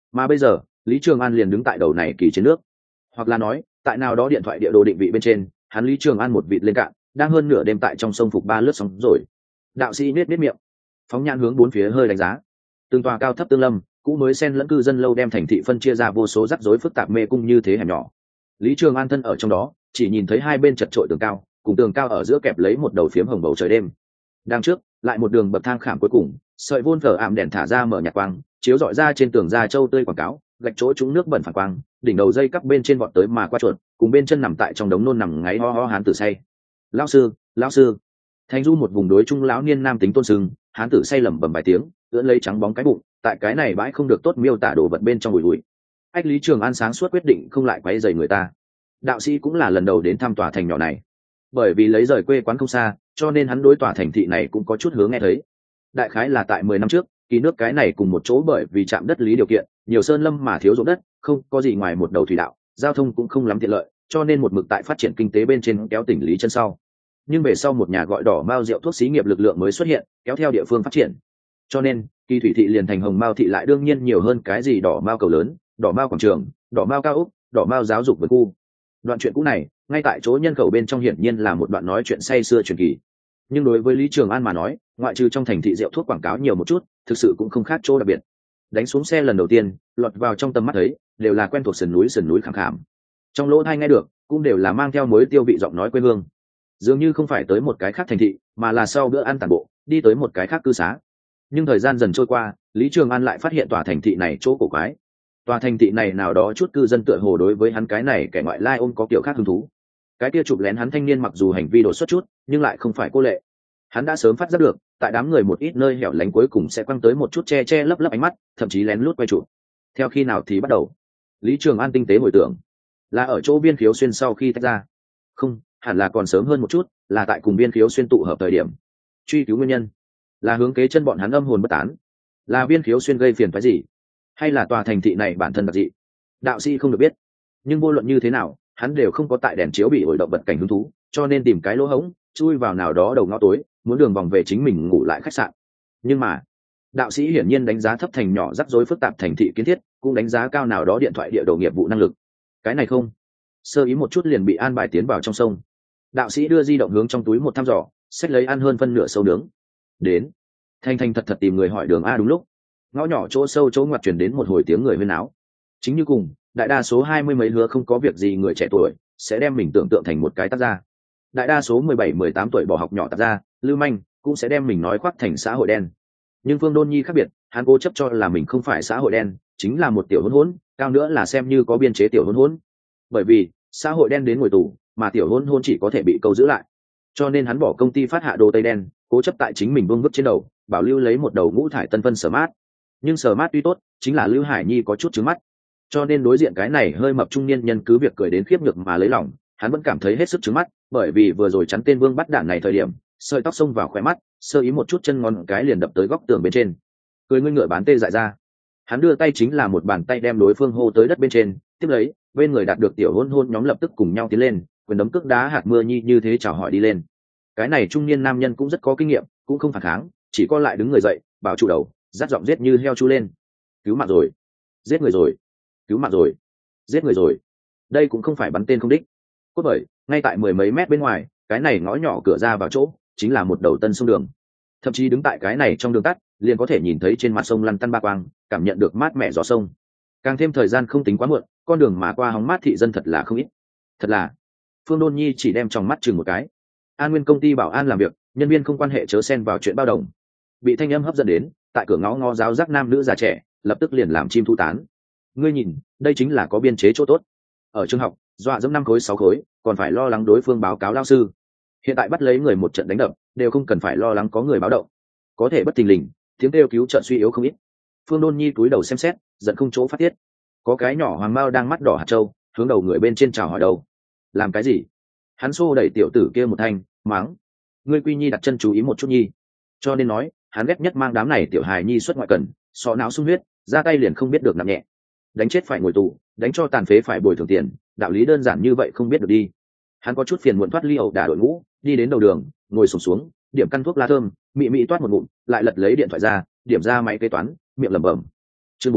Mà bây giờ Lý Trường An liền đứng tại đầu này kỳ trên nước, hoặc là nói tại nào đó điện thoại địa đồ định vị bên trên, hắn Lý Trường An một vịt lên cạn, đang hơn nửa đêm tại trong sông phục ba lướt sóng rồi. Đạo sĩ nết nết miệng, phóng nhãn hướng bốn phía hơi đánh giá, từng tòa cao thấp tương lâm, cũ mới xen lẫn cư dân lâu đem thành thị phân chia ra vô số rắc rối phức tạp mê cung như thế hẻm nhỏ. Lý Trường An thân ở trong đó, chỉ nhìn thấy hai bên chật trội tường cao, cùng tường cao ở giữa kẹp lấy một đầu phiếm hồng bầu trời đêm. Đằng trước lại một đường bậc thang khảm cuối cùng, sợi vôn phở ảm đèn thả ra mở nhạt quang, chiếu rọi ra trên tường da châu tươi quảng cáo, gạch chỗ trũng nước bẩn phản quang, đỉnh đầu dây cắp bên trên vọt tới mà qua chuột, cùng bên chân nằm tại trong đống nôn nằm ngáy ho ho hán tử say. Lão sư, lão sư. Thành Du một vùng đối trung lão niên nam tính tôn sưng, hán tử say lẩm bẩm vài tiếng, ưỡn lấy trắng bóng cái bụng, tại cái này bãi không được tốt miêu tả đồ vật bên trong bụi bụi. Ách Lý Trường An sáng suốt quyết định không lại quấy rầy người ta. Đạo sĩ cũng là lần đầu đến thăm tòa thành nhỏ này, bởi vì lấy rời quê quán không xa, cho nên hắn đối tòa thành thị này cũng có chút hướng nghe thấy. Đại khái là tại mười năm trước, kỳ nước cái này cùng một chỗ bởi vì chạm đất lý điều kiện, nhiều sơn lâm mà thiếu ruộng đất, không có gì ngoài một đầu thủy đạo, giao thông cũng không lắm tiện lợi, cho nên một mực tại phát triển kinh tế bên trên kéo tỉnh Lý chân sau. Nhưng về sau một nhà gọi Đỏ Mao rượu thuốc xí nghiệp lực lượng mới xuất hiện, kéo theo địa phương phát triển, cho nên kỳ thủy thị liền thành Hồng Mao thị, lại đương nhiên nhiều hơn cái gì Đỏ Mao cầu lớn, Đỏ Mao quảng trường, Đỏ Mao cao ốc, Đỏ Mao giáo dục vườn khu. Đoạn chuyện cũ này ngay tại chỗ nhân khẩu bên trong hiển nhiên là một đoạn nói chuyện say xưa truyền kỳ, nhưng đối với Lý Trường An mà nói, ngoại trừ trong thành thị rượu thuốc quảng cáo nhiều một chút, thực sự cũng không khác chỗ đặc biệt. Đánh xuống xe lần đầu tiên, lọt vào trong tầm mắt thấy đều là quen thuộc sườn núi sườn núi khảm khảm, trong lỗ tai nghe được cũng đều là mang theo mối tiêu vị giọng nói quê hương, dường như không phải tới một cái khác thành thị, mà là sau bữa ăn tàn bộ đi tới một cái khác cư xá. Nhưng thời gian dần trôi qua, Lý Trường An lại phát hiện tòa thành thị này chỗ cổ quái. Tòa thành thị này nào đó chút cư dân tựa hồ đối với hắn cái này kẻ ngoại lai ôm có kiểu khác hứng thú. Cái kia chụp lén hắn thanh niên mặc dù hành vi đột xuất chút, nhưng lại không phải cô lệ. Hắn đã sớm phát giác được, tại đám người một ít nơi hẻo lánh cuối cùng sẽ quăng tới một chút che che lấp lấp ánh mắt, thậm chí lén lút quay chụp. Theo khi nào thì bắt đầu? Lý Trường An tinh tế hồi tưởng, là ở chỗ Viên Khiếu Xuyên sau khi tách ra. Không, hẳn là còn sớm hơn một chút, là tại cùng Viên Khiếu Xuyên tụ hợp thời điểm. Truy cứu nguyên nhân, là hướng kế chân bọn hắn âm hồn bất tán, là Viên Khiếu Xuyên gây phiền phức gì, hay là tòa thành thị này bản thân đặc dị? Đạo sĩ không được biết, nhưng vô luận như thế nào, hắn đều không có tại đèn chiếu bị ổi động vật cảnh hứng thú, cho nên tìm cái lỗ hổng, chui vào nào đó đầu ngõ tối, muốn đường vòng về chính mình ngủ lại khách sạn. Nhưng mà đạo sĩ hiển nhiên đánh giá thấp thành nhỏ rắc rối phức tạp thành thị kiến thiết, cũng đánh giá cao nào đó điện thoại địa đồ nghiệp vụ năng lực. Cái này không sơ ý một chút liền bị an bài tiến vào trong sông. Đạo sĩ đưa di động hướng trong túi một thăm dò, xách lấy ăn hơn phân nửa sâu nướng đến, thanh thanh thật thật tìm người hỏi đường. A đúng lúc ngõ nhỏ chỗ sâu chỗ ngoặt truyền đến một hồi tiếng người huyên áo. Chính như cùng đại đa số hai mươi mấy hứa không có việc gì người trẻ tuổi sẽ đem mình tưởng tượng thành một cái tác gia, đại đa số mười bảy mười tám tuổi bỏ học nhỏ tác gia lưu manh cũng sẽ đem mình nói khoác thành xã hội đen. Nhưng Phương Đôn Nhi khác biệt, hắn cố chấp cho là mình không phải xã hội đen, chính là một tiểu hỗn hỗn, cao nữa là xem như có biên chế tiểu hỗn hỗn. Bởi vì xã hội đen đến ngồi tù, mà tiểu hỗn hỗn chỉ có thể bị câu giữ lại, cho nên hắn bỏ công ty phát hạ đồ tây đen, cố chấp tại chính mình buông vứt trên đầu, bảo lưu lấy một đầu ngũ thải tân phân sở mát. Nhưng sở mát tuy tốt, chính là Lưu Hải Nhi có chút trứng mắt, cho nên đối diện cái này hơi mập trung niên nhân cứ việc cười đến khiếp nhược mà lấy lòng, hắn vẫn cảm thấy hết sức trứng mắt, bởi vì vừa rồi chắn tên Vương bắt đạn này thời điểm, sợi tóc xông vào khóe mắt, sơ ý một chút chân ngón cái liền đập tới góc tường bên trên, cười ngươi ngựa bán tê dại ra. Hắn đưa tay chính là một bàn tay đem đối phương hô tới đất bên trên, tiếp lấy bên người đạt được tiểu hôn hôn nhóm lập tức cùng nhau tiến lên, quyền đấm cước đá hạt mưa nhi như thế chào hỏi đi lên. Cái này trung niên nam nhân cũng rất có kinh nghiệm, cũng không phản kháng, chỉ co lại đứng người dậy, bảo chủ đầu, dắt giọng giết như heo chu lên. Cứu mạng rồi, giết người rồi, cứu mạng rồi, giết người rồi. Đây cũng không phải bắn tên không đích. Cốt bởi ngay tại mười mấy mét bên ngoài, cái này ngõ nhỏ cửa ra vào chỗ chính là một đầu tân sông đường, thậm chí đứng tại cái này trong đường tắt liền có thể nhìn thấy trên mặt sông lăn tăn ba quang, cảm nhận được mát mẻ gió sông. Càng thêm thời gian không tính quá muộn, con đường mà qua hóng mát thị dân thật là không ít. Thật là Phương Đôn Nhi chỉ đem trong mắt chừng một cái. An Nguyên công ty bảo an làm việc, nhân viên không quan hệ chớ xen vào chuyện bao đồng. Bị thanh âm hấp dẫn đến, tại cửa ngõ ngõ giáo giác nam nữ già trẻ lập tức liền làm chim thu tán. Ngươi nhìn, đây chính là có biên chế chỗ tốt. Ở trường học dọa dẫm năm khối sáu khối, còn phải lo lắng đối phương báo cáo lao sư. Hiện tại bắt lấy người một trận đánh đập, đều không cần phải lo lắng có người báo động. Có thể bất thình lình, tiếng kêu cứu trợ suy yếu không ít. Phương Đôn Nhi cúi đầu xem xét, giận không chỗ phát tiết. Có cái nhỏ hoàng mao đang mắt đỏ hạt trâu, hướng đầu người bên trên chào hỏi đầu. Làm cái gì? Hắn xô đẩy tiểu tử kia một thanh, mắng. Ngươi Quy Nhi đặt chân chú ý một chút nhi. Cho nên nói, hắn ghét nhất mang đám này tiểu hài nhi xuất ngoại cần, sọ não sung huyết, ra tay liền không biết được nặng nhẹ. Đánh chết phải ngồi tù, đánh cho tàn phế phải bồi thường tiền, đạo lý đơn giản như vậy không biết được đi. Hắn có chút phiền muộn thoát ly ẩu đả đội ngũ, đi đến đầu đường, ngồi xổm xuống, xuống, điểm căn thuốc lá thơm, mị mị toát một ngụm, lại lật lấy điện thoại ra, điểm ra máy kế toán, miệng lẩm bẩm. Chương bốn,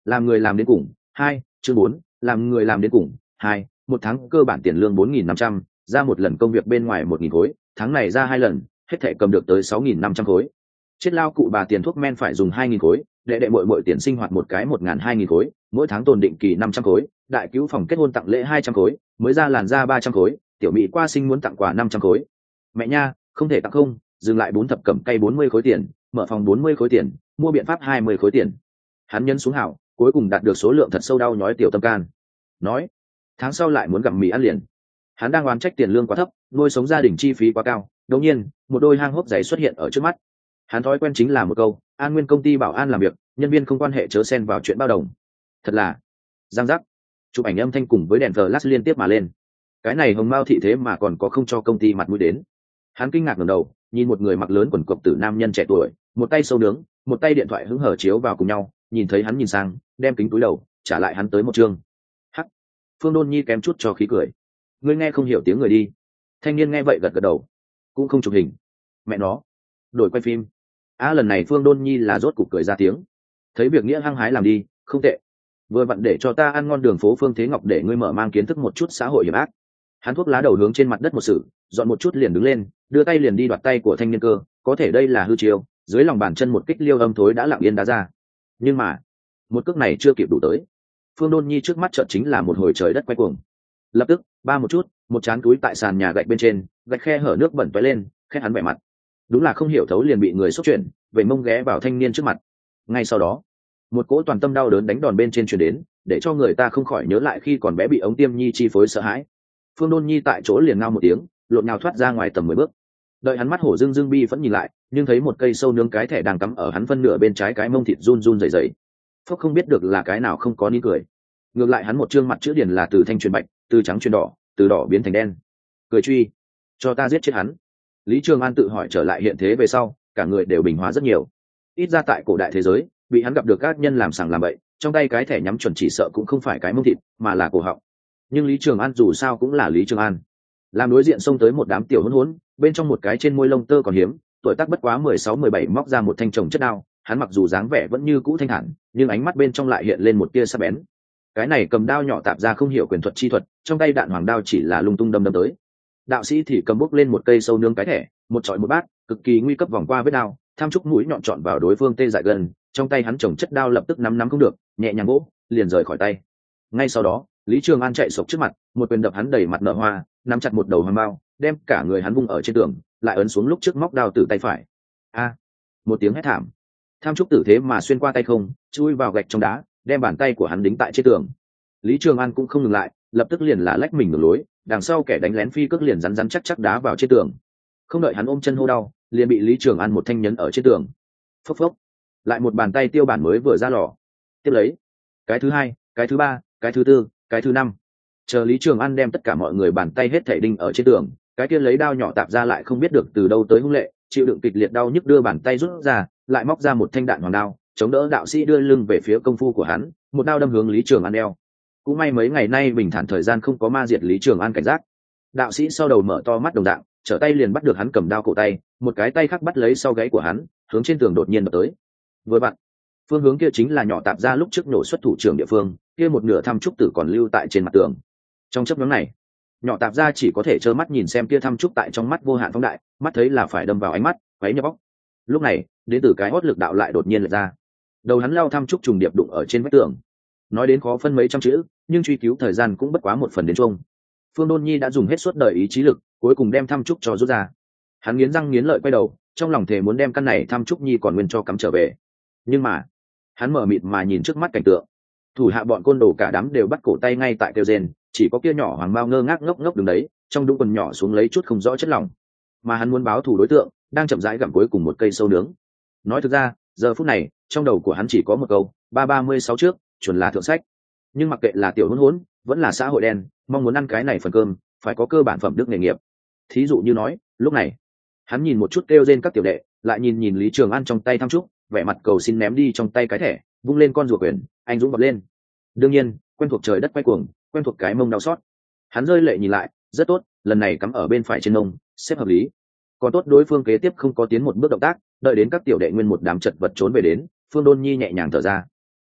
làm người làm đến cùng hai chương bốn làm người làm đến cùng hai một tháng cơ bản tiền lương bốn nghìn năm trăm, ra một lần công việc bên ngoài một nghìn khối, tháng này ra hai lần, hết thể cầm được tới sáu nghìn năm trăm khối. Chết lao cụ bà tiền thuốc men phải dùng hai nghìn khối, đệ đệ muội muội tiền sinh hoạt một cái một nghìn hai nghìn khối, mỗi tháng tồn định kỳ năm trăm khối, đại cứu phòng kết hôn tặng lễ hai trăm khối, mới ra làn da ba trăm khối, tiểu mỹ qua sinh muốn tặng quà năm trăm khối. Mẹ nha, không thể tặng không, dừng lại bốn thập cẩm cây bốn mươi khối tiền, mở phòng bốn mươi khối tiền, mua biện pháp hai mươi khối tiền. Hắn nhân xuống hảo, cuối cùng đạt được số lượng thật sâu đau nhói tiểu tâm can. Nói, tháng sau lại muốn gặm mì ăn liền. Hắn đang oán trách tiền lương quá thấp, nuôi sống gia đình chi phí quá cao. Đột nhiên, một đôi hang hốc giày xuất hiện ở trước mắt. Hắn thói quen chính là một câu: an nguyên công ty bảo an làm việc, nhân viên không quan hệ chớ xen vào chuyện bao đồng. Thật là giang giác. Chụp ảnh âm thanh cùng với đèn flash liên tiếp mà lên. Cái này hồng mao thị thế mà còn có không cho công ty mặt mũi đến. Hắn kinh ngạc ngẩng đầu, nhìn một người mặc lớn quần cộc tử nam nhân trẻ tuổi, một tay sâu nướng, một tay điện thoại hứng hở chiếu vào cùng nhau, nhìn thấy hắn nhìn sang, đem kính túi đầu, trả lại hắn tới một chương. Hắc. Phương Đôn Nhi kém chút cho khí cười. Ngươi nghe không hiểu tiếng người đi. Thanh niên nghe vậy gật gật đầu, cũng không chụp hình. Mẹ nó, đổi quay phim. À, lần này Phương Đôn Nhi là rốt cục cười ra tiếng. Thấy việc nghĩa hăng hái làm đi, không tệ. Vừa vặn để cho ta ăn ngon đường phố Phương Thế Ngọc để ngươi mở mang kiến thức một chút xã hội hiểm ác. Hắn thuốc lá đầu hướng trên mặt đất một sự, dọn một chút liền đứng lên, đưa tay liền đi đoạt tay của thanh niên cơ, có thể đây là hư chiêu, dưới lòng bàn chân một kích liêu âm thối đã lặng yên đá ra. Nhưng mà, một cước này chưa kịp đủ tới. Phương Đôn Nhi trước mắt chợt chính là một hồi trời đất quay cuồng. Lập tức, ba một chút, một chán túi tại sàn nhà gạch bên trên, gạch khe hở nước bẩn tóe lên, khét hắn vẻ mặt. Đúng là không hiểu thấu liền bị người xúc chuyển, về mông ghé vào thanh niên trước mặt. Ngay sau đó, một cỗ toàn tâm đau đớn đánh đòn bên trên truyền đến, để cho người ta không khỏi nhớ lại khi còn bé bị ống tiêm nhi chi phối sợ hãi. Phương Đôn Nhi tại chỗ liền ngao một tiếng, lộn nhào thoát ra ngoài tầm mười bước. Đợi hắn mắt hổ dương dương bi vẫn nhìn lại, nhưng thấy một cây sâu nướng cái thẻ đang cắm ở hắn phân nửa bên trái cái mông thịt run run rẩy rẩy. Phúc không biết được là cái nào không có ní cười. Ngược lại hắn một trương mặt chữ điển là từ thanh truyền bạch, từ trắng truyền đỏ, từ đỏ biến thành đen. Cười truy, cho ta giết chết hắn. Lý Trường An tự hỏi trở lại hiện thế về sau, cả người đều bình hóa rất nhiều. Ít ra tại cổ đại thế giới, bị hắn gặp được các nhân làm sằng làm bậy, trong tay cái thẻ nhắm chuẩn chỉ sợ cũng không phải cái mông thịt, mà là cổ họng. Nhưng Lý Trường An dù sao cũng là Lý Trường An. Làm đối diện xông tới một đám tiểu hỗn hỗn, bên trong một cái trên môi lông tơ còn hiếm, tuổi tác bất quá mười sáu mười bảy móc ra một thanh chồng chất đao, hắn mặc dù dáng vẻ vẫn như cũ thanh thản, nhưng ánh mắt bên trong lại hiện lên một tia sắc bén. Cái này cầm đao nhỏ tạp ra không hiểu quyền thuật chi thuật, trong tay đạn hoàng đao chỉ là lung tung đâm đâm tới. Đạo sĩ thì cầm bốc lên một cây sâu nướng cái thẻ, một chọi một bát, cực kỳ nguy cấp vòng qua vết đao, tham chúc mũi nhọn chọn vào đối phương tê dại gần, trong tay hắn chồng chất đao lập tức nắm nắm không được, nhẹ nhàng gỗ, liền rời khỏi tay. Ngay sau đó, Lý Trường An chạy sộc trước mặt, một quyền đập hắn đầy mặt nở hoa, nắm chặt một đầu hoàng bao, đem cả người hắn vung ở trên tường, lại ấn xuống lúc trước móc đao từ tay phải. A! Một tiếng hét thảm. Tham chúc tử thế mà xuyên qua tay không, chui vào gạch trong đá, đem bàn tay của hắn đính tại trên tường. Lý Trường An cũng không ngừng lại, lập tức liền là lách mình ngược lối, đằng sau kẻ đánh lén phi cước liền rắn rắn chắc chắc đá vào trên tường. Không đợi hắn ôm chân hô đau, liền bị Lý Trường An một thanh nhấn ở trên tường. Phốc phốc. Lại một bàn tay tiêu bản mới vừa ra lò. Tiếp lấy, cái thứ hai, cái thứ ba, cái thứ tư, cái thứ năm. Chờ Lý Trường An đem tất cả mọi người bàn tay hết thảy đinh ở trên tường, cái kia lấy đao nhỏ tạp ra lại không biết được từ đâu tới hung lệ, chịu đựng kịch liệt đau nhức đưa bàn tay rút ra, lại móc ra một thanh đạn hoàng đao, chống đỡ đạo sĩ đưa lưng về phía công phu của hắn, một đao đâm hướng Lý Trường An eo. Cũng may mấy ngày nay bình thản thời gian không có ma diệt Lý Trường An cảnh giác. Đạo sĩ sau đầu mở to mắt đồng dạng, trở tay liền bắt được hắn cầm đao cổ tay, một cái tay khác bắt lấy sau gáy của hắn, hướng trên tường đột nhiên đập tới. Vừa vặn, phương hướng kia chính là nhỏ tạp ra lúc trước nổ xuất thủ trưởng địa phương, kia một nửa thăm trúc tử còn lưu tại trên mặt tường. Trong chớp nhoáng này, nhỏ tạp ra chỉ có thể trơ mắt nhìn xem kia thăm trúc tại trong mắt vô hạn phóng đại, mắt thấy là phải đâm vào ánh mắt, quấy nhập óc. Lúc này, đến từ cái hốt lực đạo lại đột nhiên lật ra. Đầu hắn lao thăm trúc trùng điệp đụng ở trên vách tường. Nói đến khó phân mấy trăm chữ, nhưng truy cứu thời gian cũng bất quá một phần đến chung. Phương Đôn Nhi đã dùng hết suốt đời ý chí lực, cuối cùng đem thăm trúc cho rút ra. Hắn nghiến răng nghiến lợi quay đầu, trong lòng thề muốn đem căn này thăm trúc nhi còn nguyên cho cắm trở về. Nhưng mà, hắn mở mịt mà nhìn trước mắt cảnh tượng. Thủ hạ bọn côn đồ cả đám đều bắt cổ tay ngay tại kêu rên, chỉ có kia nhỏ hoàng bao ngơ ngác ngốc ngốc đứng đấy, trong đũng quần nhỏ xuống lấy chút không rõ chất lỏng. Mà hắn muốn báo thù đối tượng, đang chậm rãi gặm cuối cùng một cây sâu nướng. Nói thực ra, giờ phút này, trong đầu của hắn chỉ có một câu, ba ba mươi sáu trước, chuẩn là thượng sách. Nhưng mặc kệ là tiểu hỗn hỗn, vẫn là xã hội đen, mong muốn ăn cái này phần cơm, phải có cơ bản phẩm đức nghề nghiệp. Thí dụ như nói, lúc này, hắn nhìn một chút kêu rên các tiểu đệ, lại nhìn nhìn Lý Trường An trong tay thăm trúc, vẻ mặt cầu xin ném đi trong tay cái thẻ, vung lên con rùa quyền, anh dũng bật lên. Đương nhiên, quen thuộc trời đất quay cuồng, quen thuộc cái mông đau xót. Hắn rơi lệ nhìn lại, rất tốt, lần này cắm ở bên phải trên mông, xếp hợp lý. Còn tốt đối phương kế tiếp không có tiến một bước động tác, đợi đến các tiểu đệ nguyên một đám chật vật trốn về đến, Phương Đôn Nhi nhẹ nhàng thở ra.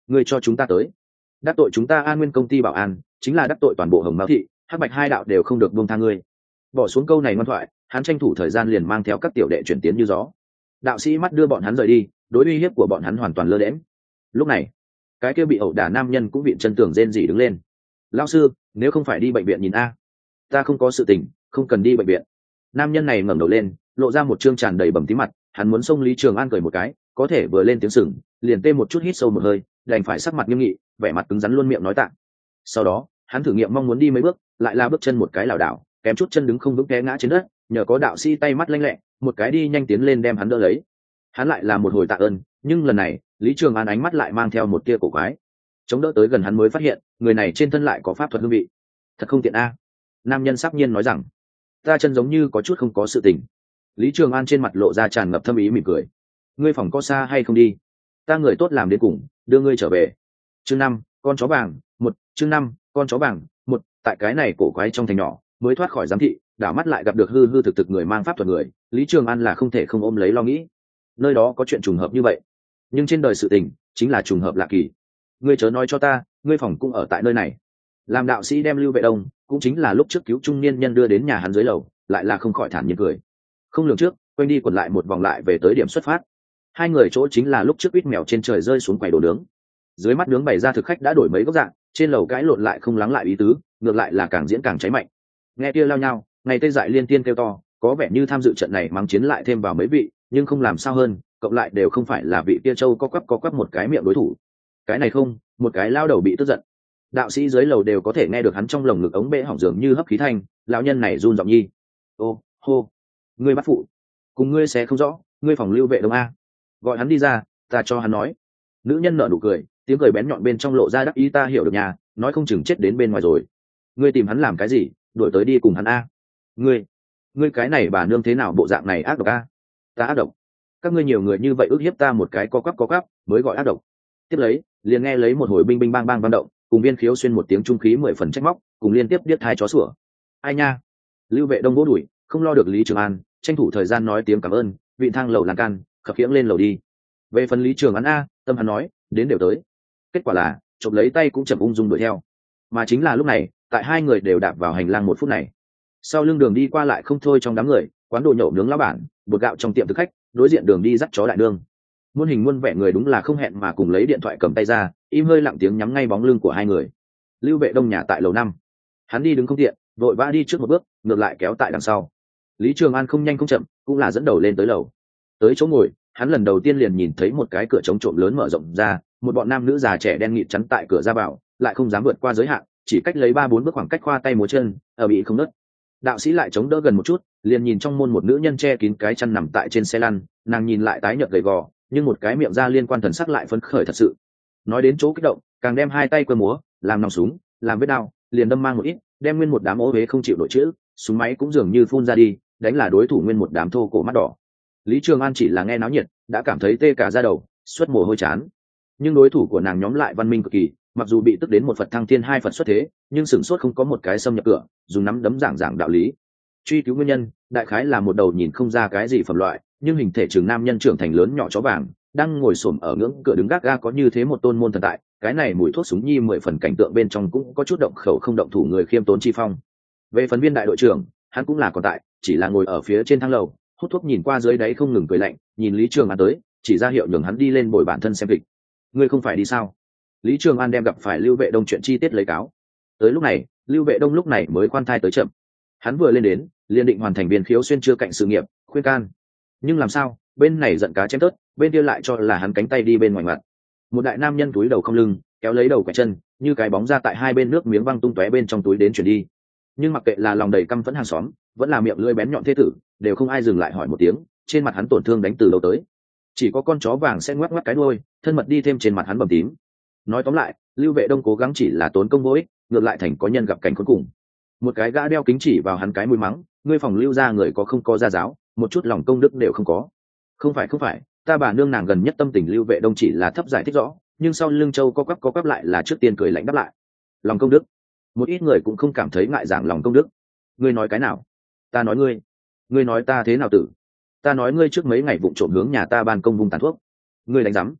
ngươi cho chúng ta tới đắc tội chúng ta An Nguyên công ty bảo an, chính là đắc tội toàn bộ Hồng Mao thị, hắc bạch hai đạo đều không được buông tha ngươi. Bỏ xuống câu này ngoan thoại, hắn tranh thủ thời gian liền mang theo các tiểu đệ chuyển tiến như gió. Đạo sĩ mắt đưa bọn hắn rời đi, đối uy hiếp của bọn hắn hoàn toàn lơ đễnh. Lúc này, cái kia bị ẩu đả nam nhân cũng viện chân tường rên rỉ đứng lên. Lão sư, nếu không phải đi bệnh viện nhìn a. Ta không có sự tình, không cần đi bệnh viện. Nam nhân này ngẩng đầu lên, lộ ra một trương tràn đầy bầm tím mặt, hắn muốn xông Lý Trường An cười một cái, có thể vừa lên tiếng sừng, liền tê một chút hít sâu một hơi, đành phải sắc mặt nghiêm nghị, vẻ mặt cứng rắn luôn miệng nói tạ. Sau đó, hắn thử nghiệm mong muốn đi mấy bước, lại là bước chân một cái lảo đảo, kém chút chân đứng không vững té ngã trên đất, nhờ có đạo sĩ tay mắt lanh lẹ, một cái đi nhanh tiến lên đem hắn đỡ lấy. Hắn lại là một hồi tạ ơn, nhưng lần này, Lý Trường An ánh mắt lại mang theo một tia cổ quái. Chống đỡ tới gần hắn mới phát hiện, người này trên thân lại có pháp thuật hương vị. Thật không tiện a. Nam nhân sắp nhiên nói rằng, ta chân giống như có chút không có sự tình. Lý Trường An trên mặt lộ ra tràn ngập thâm ý mỉm cười. Ngươi phòng có xa hay không đi? Ta người tốt làm đến cùng, đưa ngươi trở về. Chương năm, con chó vàng, một, chương năm, con chó vàng, một, tại cái này cổ quái trong thành nhỏ, mới thoát khỏi giám thị, đảo mắt lại gặp được hư hư thực thực người mang pháp thuật người, Lý Trường An là không thể không ôm lấy lo nghĩ. Nơi đó có chuyện trùng hợp như vậy, nhưng trên đời sự tình chính là trùng hợp lạ kỳ. Ngươi chớ nói cho ta, ngươi phòng cũng ở tại nơi này. Làm đạo sĩ đem Lưu Vệ Đông, cũng chính là lúc trước cứu trung niên nhân đưa đến nhà hắn dưới lầu, lại là không khỏi thản nhiên cười. Không lường trước, quanh đi quẩn lại một vòng lại về tới điểm xuất phát. Hai người chỗ chính là lúc trước ít mèo trên trời rơi xuống quầy đồ nướng. Dưới mắt nướng bày ra thực khách đã đổi mấy góc dạng, trên lầu cãi lộn lại không lắng lại ý tứ, ngược lại là càng diễn càng cháy mạnh. Nghe kia lao nhau, ngày tê dại liên tiên kêu to, có vẻ như tham dự trận này mắng chiến lại thêm vào mấy vị, nhưng không làm sao hơn, cộng lại đều không phải là vị kia châu có quắp có quắp một cái miệng đối thủ. Cái này không, một cái lao đầu bị tức giận. Đạo sĩ dưới lầu đều có thể nghe được hắn trong lồng ngực ống bệ hỏng dường như hấp khí thanh, lão nhân này run giọng nhi. Ô, hô, ngươi bắt phụ, cùng ngươi sẽ không rõ, ngươi phòng Lưu Vệ Đông a. Gọi hắn đi ra, ta cho hắn nói. Nữ nhân nở nụ cười, tiếng cười bén nhọn bên trong lộ ra đắc ý, ta hiểu được nhà, nói không chừng chết đến bên ngoài rồi. Ngươi tìm hắn làm cái gì, đuổi tới đi cùng hắn a. Ngươi, ngươi cái này bà nương thế nào bộ dạng này ác độc a? Ta ác độc? Các ngươi nhiều người như vậy ức hiếp ta một cái co quắp co quắp, mới gọi ác độc. Tiếp lấy, liền nghe lấy một hồi binh binh bang bang vang động, cùng Viên Khiếu xuyên một tiếng trung khí mười phần trách móc, cùng liên tiếp điếc thai chó sủa. Ai nha? Lưu Vệ Đông vỗ đuổi, không lo được Lý Trường An, tranh thủ thời gian nói tiếng cảm ơn, vị thang lầu lan can, khập khiễng lên lầu đi. Về phần Lý Trường An a, tâm hắn nói, đến đều tới. Kết quả là, chộp lấy tay cũng chậm ung dung đuổi theo. Mà chính là lúc này, tại hai người đều đạp vào hành lang một phút này. Sau lưng đường đi qua lại không thôi trong đám người, quán đồ nhậu nướng lão bản, bột gạo trong tiệm thực khách, đối diện đường đi dắt chó đại đường. Muôn hình muôn vẻ người đúng là không hẹn mà cùng lấy điện thoại cầm tay ra, im hơi lặng tiếng nhắm ngay bóng lưng của hai người. Lưu Vệ Đông nhà tại lầu năm, hắn đi đứng không tiện, vội vã đi trước một bước, ngược lại kéo tại đằng sau. Lý Trường An không nhanh không chậm, cũng là dẫn đầu lên tới lầu. Tới chỗ ngồi, hắn lần đầu tiên liền nhìn thấy một cái cửa chống trộm lớn mở rộng ra, một bọn nam nữ già trẻ đen nghịt chắn tại cửa ra vào, lại không dám vượt qua giới hạn, chỉ cách lấy ba bốn bước khoảng cách khoa tay múa chân, ở bị không nứt. Đạo sĩ lại chống đỡ gần một chút, liền nhìn trong môn một nữ nhân che kín cái chăn nằm tại trên xe lăn, nàng nhìn lại tái nhợt gầy gò, nhưng một cái miệng ra liên quan thần sắc lại phấn khởi thật sự. Nói đến chỗ kích động, càng đem hai tay quơ múa, làm nòng súng, làm vết đao, liền đâm mang một ít, đem nguyên một đám ố huế không chịu nổi chữ, súng máy cũng dường như phun ra đi, đánh là đối thủ nguyên một đám thô cổ mắt đỏ. Lý Trường An chỉ là nghe náo nhiệt, đã cảm thấy tê cả da đầu, xuất mồ hôi chán. Nhưng đối thủ của nàng nhóm lại văn minh cực kỳ, mặc dù bị tức đến một Phật thăng thiên hai Phật xuất thế, nhưng sửng sốt không có một cái xâm nhập cửa, dùng nắm đấm giảng giảng đạo lý. Truy cứu nguyên nhân, đại khái là một đầu nhìn không ra cái gì phẩm loại, nhưng hình thể trường nam nhân trưởng thành lớn nhỏ chó vàng, đang ngồi xổm ở ngưỡng cửa đứng gác ga có như thế một tôn môn thần tại, cái này mùi thuốc súng nhi mười phần cảnh tượng bên trong cũng có chút động khẩu không động thủ người khiêm tốn chi phong. Về phần Viên đại đội trưởng, hắn cũng là còn tại, chỉ là ngồi ở phía trên thang lầu, hút thuốc nhìn qua dưới đáy không ngừng cười lạnh, nhìn Lý Trường An tới, chỉ ra hiệu nhường hắn đi lên bồi bản thân xem kịch. Ngươi không phải đi sao? Lý Trường An đem gặp phải Lưu Vệ Đông chuyện chi tiết lấy cáo. Tới lúc này, Lưu Vệ Đông lúc này mới khoan thai tới chậm. Hắn vừa lên đến, liền định hoàn thành Viên Khiếu xuyên chưa cạnh sự nghiệp, khuyên can. Nhưng làm sao, bên này giận cá chém tớt, bên kia lại cho là hắn cánh tay đi bên ngoài mặt. Một đại nam nhân túi đầu không lưng, kéo lấy đầu quẹt chân, như cái bóng ra tại hai bên nước miếng văng tung tóe bên trong túi đến chuyển đi. Nhưng mặc kệ là lòng đầy căm phẫn hàng xóm, vẫn là miệng lưỡi bén nhọn thế tử, đều không ai dừng lại hỏi một tiếng, trên mặt hắn tổn thương đánh từ lâu tới. Chỉ có con chó vàng sẽ ngoắc ngoắc cái đuôi, thân mật đi thêm trên mặt hắn bầm tím. Nói tóm lại, Lưu Vệ Đông cố gắng chỉ là tốn công vô ích, ngược lại thành có nhân gặp cảnh cuối cùng. Một cái gã đeo kính chỉ vào hắn cái mũi mắng, ngươi phòng Lưu ra người có không có gia giáo, một chút lòng công đức đều không có. Không phải không phải, ta bà nương nàng gần nhất tâm tình Lưu Vệ Đông chỉ là thấp giải thích rõ, nhưng sau lưng châu có quắp có quắp lại là trước tiên cười lạnh đáp lại. Lòng công đức, một ít người cũng không cảm thấy ngại giảng lòng công đức. Ngươi nói cái nào? Ta nói ngươi. Ngươi nói ta thế nào tử? Ta nói ngươi trước mấy ngày vụng trộm hướng nhà ta ban công vung tàn thuốc. Ngươi đánh rắm.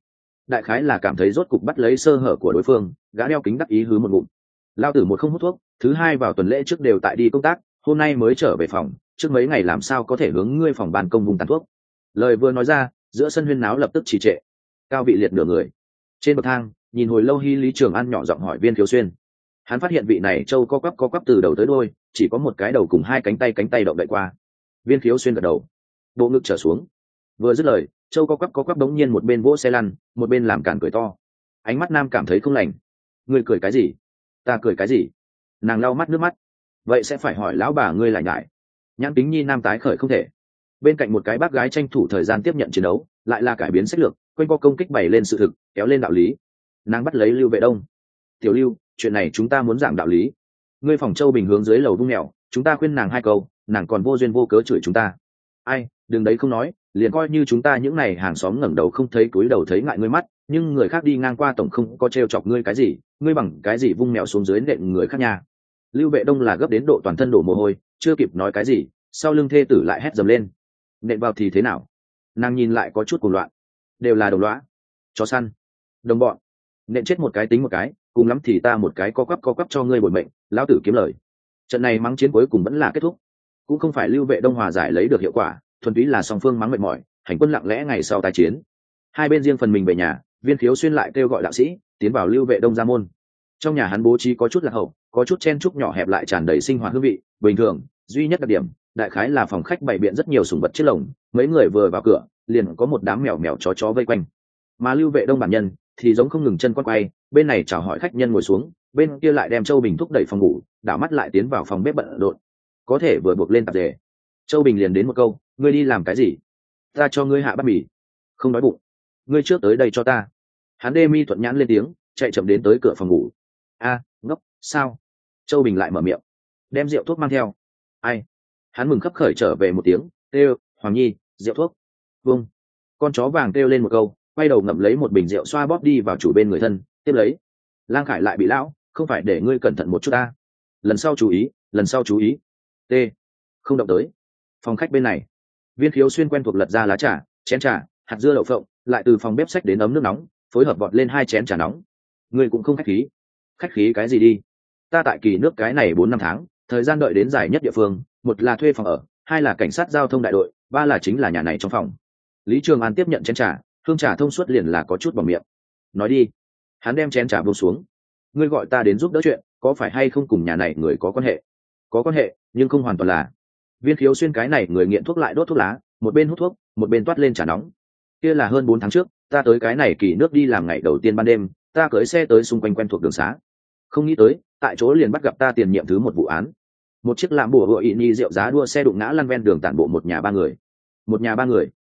đại khái là cảm thấy rốt cục bắt lấy sơ hở của đối phương, gã đeo kính đắc ý hứ một ngụm. Lao tử một không hút thuốc, thứ hai vào tuần lễ trước đều tại đi công tác, hôm nay mới trở về phòng, trước mấy ngày làm sao có thể hướng ngươi phòng ban công vùng tàn thuốc. Lời vừa nói ra, giữa sân huyên náo lập tức trì trệ. Cao vị liệt nửa người trên bậc thang, nhìn hồi lâu Hy Lý Trường An nhỏ giọng hỏi Viên Khiếu Xuyên. Hắn phát hiện vị này trâu co quắp co quắp từ đầu tới đuôi, chỉ có một cái đầu cùng hai cánh tay cánh tay động đậy qua. Viên Khiếu Xuyên gật đầu, bộ ngực trở xuống. Vừa dứt lời, trâu co quắp co quắp đống nhiên một bên vỗ xe lăn, một bên làm cản cười to. Ánh mắt nam cảm thấy không lành. Ngươi cười cái gì? Ta cười cái gì? Nàng lau mắt nước mắt. Vậy sẽ phải hỏi lão bà ngươi lại nhải. Nhãn tính nhi nam tái khởi không thể. Bên cạnh một cái bác gái tranh thủ thời gian tiếp nhận chiến đấu, lại là cải biến sách lược, quanh co công kích bày lên sự thực, kéo lên đạo lý. Nàng bắt lấy Lưu Vệ Đông. Tiểu Lưu, chuyện này chúng ta muốn giảng đạo lý. Ngươi phòng Châu Bình hướng dưới lầu vung mèo, chúng ta khuyên nàng hai câu, nàng còn vô duyên vô cớ chửi chúng ta. Ai, đừng đấy không nói, liền coi như chúng ta những này hàng xóm ngẩng đầu không thấy cúi đầu thấy ngại ngươi mắt, nhưng người khác đi ngang qua tổng không có trêu chọc ngươi cái gì, ngươi bằng cái gì vung mèo xuống dưới nện người khác nha. Lưu Vệ Đông là gấp đến độ toàn thân đổ mồ hôi, chưa kịp nói cái gì, sau lưng thê tử lại hét dầm lên. Nện vào thì thế nào? Nàng nhìn lại có chút cuồng loạn. Đều là đồng lõa, chó săn, đồng bọn. Nện chết một cái tính một cái, cùng lắm thì ta một cái co quắp co quắp cho ngươi bồi mệnh, lão tử kiếm lời. Trận này mắng chiến cuối cùng vẫn là kết thúc, cũng không phải Lưu Vệ Đông hòa giải lấy được hiệu quả, thuần túy là song phương mắng mệt mỏi, hành quân lặng lẽ ngày sau tái chiến. Hai bên riêng phần mình về nhà, Viên Khiếu Xuyên lại kêu gọi đạo sĩ tiến vào Lưu Vệ Đông gia môn. Trong nhà hắn bố trí có chút lạc hậu, có chút chen chúc nhỏ hẹp lại tràn đầy sinh hoạt hương vị bình thường, duy nhất đặc điểm đại khái là phòng khách bày biện rất nhiều sủng vật chiếc lồng, mấy người vừa vào cửa liền có một đám mèo mèo chó chó vây quanh. Mà Lưu Vệ Đông bản nhân thì giống không ngừng chân quan quay, bên này chào hỏi khách nhân ngồi xuống, bên kia lại đem Châu Bình thúc đẩy phòng ngủ, đảo mắt lại tiến vào phòng bếp bận rộn. Có thể vừa buộc lên tạp dề, Châu Bình liền đến một câu, ngươi đi làm cái gì? Ta cho ngươi hạ bát mì. Không đói bụng, ngươi trước tới đây cho ta. Hắn đê mi thuận nhãn lên tiếng, chạy chậm đến tới cửa phòng ngủ. A, ngốc, sao? Châu Bình lại mở miệng, đem rượu thuốc mang theo. Ai? Hắn mừng khấp khởi trở về một tiếng, kêu, Hoàng Nhi, rượu thuốc. Vâng. Con chó vàng kêu lên một câu, quay đầu ngậm lấy một bình rượu xoa bóp đi vào chủ bên người thân, tiếp lấy. Lang Khải lại bị lão, không phải để ngươi cẩn thận một chút ta. Lần sau chú ý, lần sau chú ý. T. Không động tới. Phòng khách bên này, Viên Khiếu Xuyên quen thuộc lật ra lá trà, chén trà, hạt dưa đậu phộng, lại từ phòng bếp xách đến ấm nước nóng, phối hợp vọt lên hai chén trà nóng. Ngươi cũng không khách khí. Khách khí cái gì đi? Ta tại kỳ nước cái này bốn năm tháng, thời gian đợi đến dài nhất địa phương, một là thuê phòng ở, hai là cảnh sát giao thông đại đội, ba là chính là nhà này trong phòng. Lý Trường An tiếp nhận chén trà, hương trà thông suốt liền là có chút bỏng miệng. Nói đi. Hắn đem chén trà buông xuống. Ngươi gọi ta đến giúp đỡ chuyện, có phải hay không cùng nhà này người có quan hệ? Có quan hệ, nhưng không hoàn toàn là. Viên Khiếu Xuyên cái này người nghiện thuốc lại đốt thuốc lá, một bên hút thuốc, một bên toát lên trà nóng. Kia là hơn bốn tháng trước, ta tới cái này kỳ nước đi làm ngày đầu tiên ban đêm, ta cưỡi xe tới xung quanh quen thuộc đường xá. Không nghĩ tới, tại chỗ liền bắt gặp ta tiền nhiệm thứ một vụ án. Một chiếc làm bùa hựa ị nhi rượu giá đua xe đụng ngã lăn ven đường tản bộ một nhà ba người. Một nhà ba người.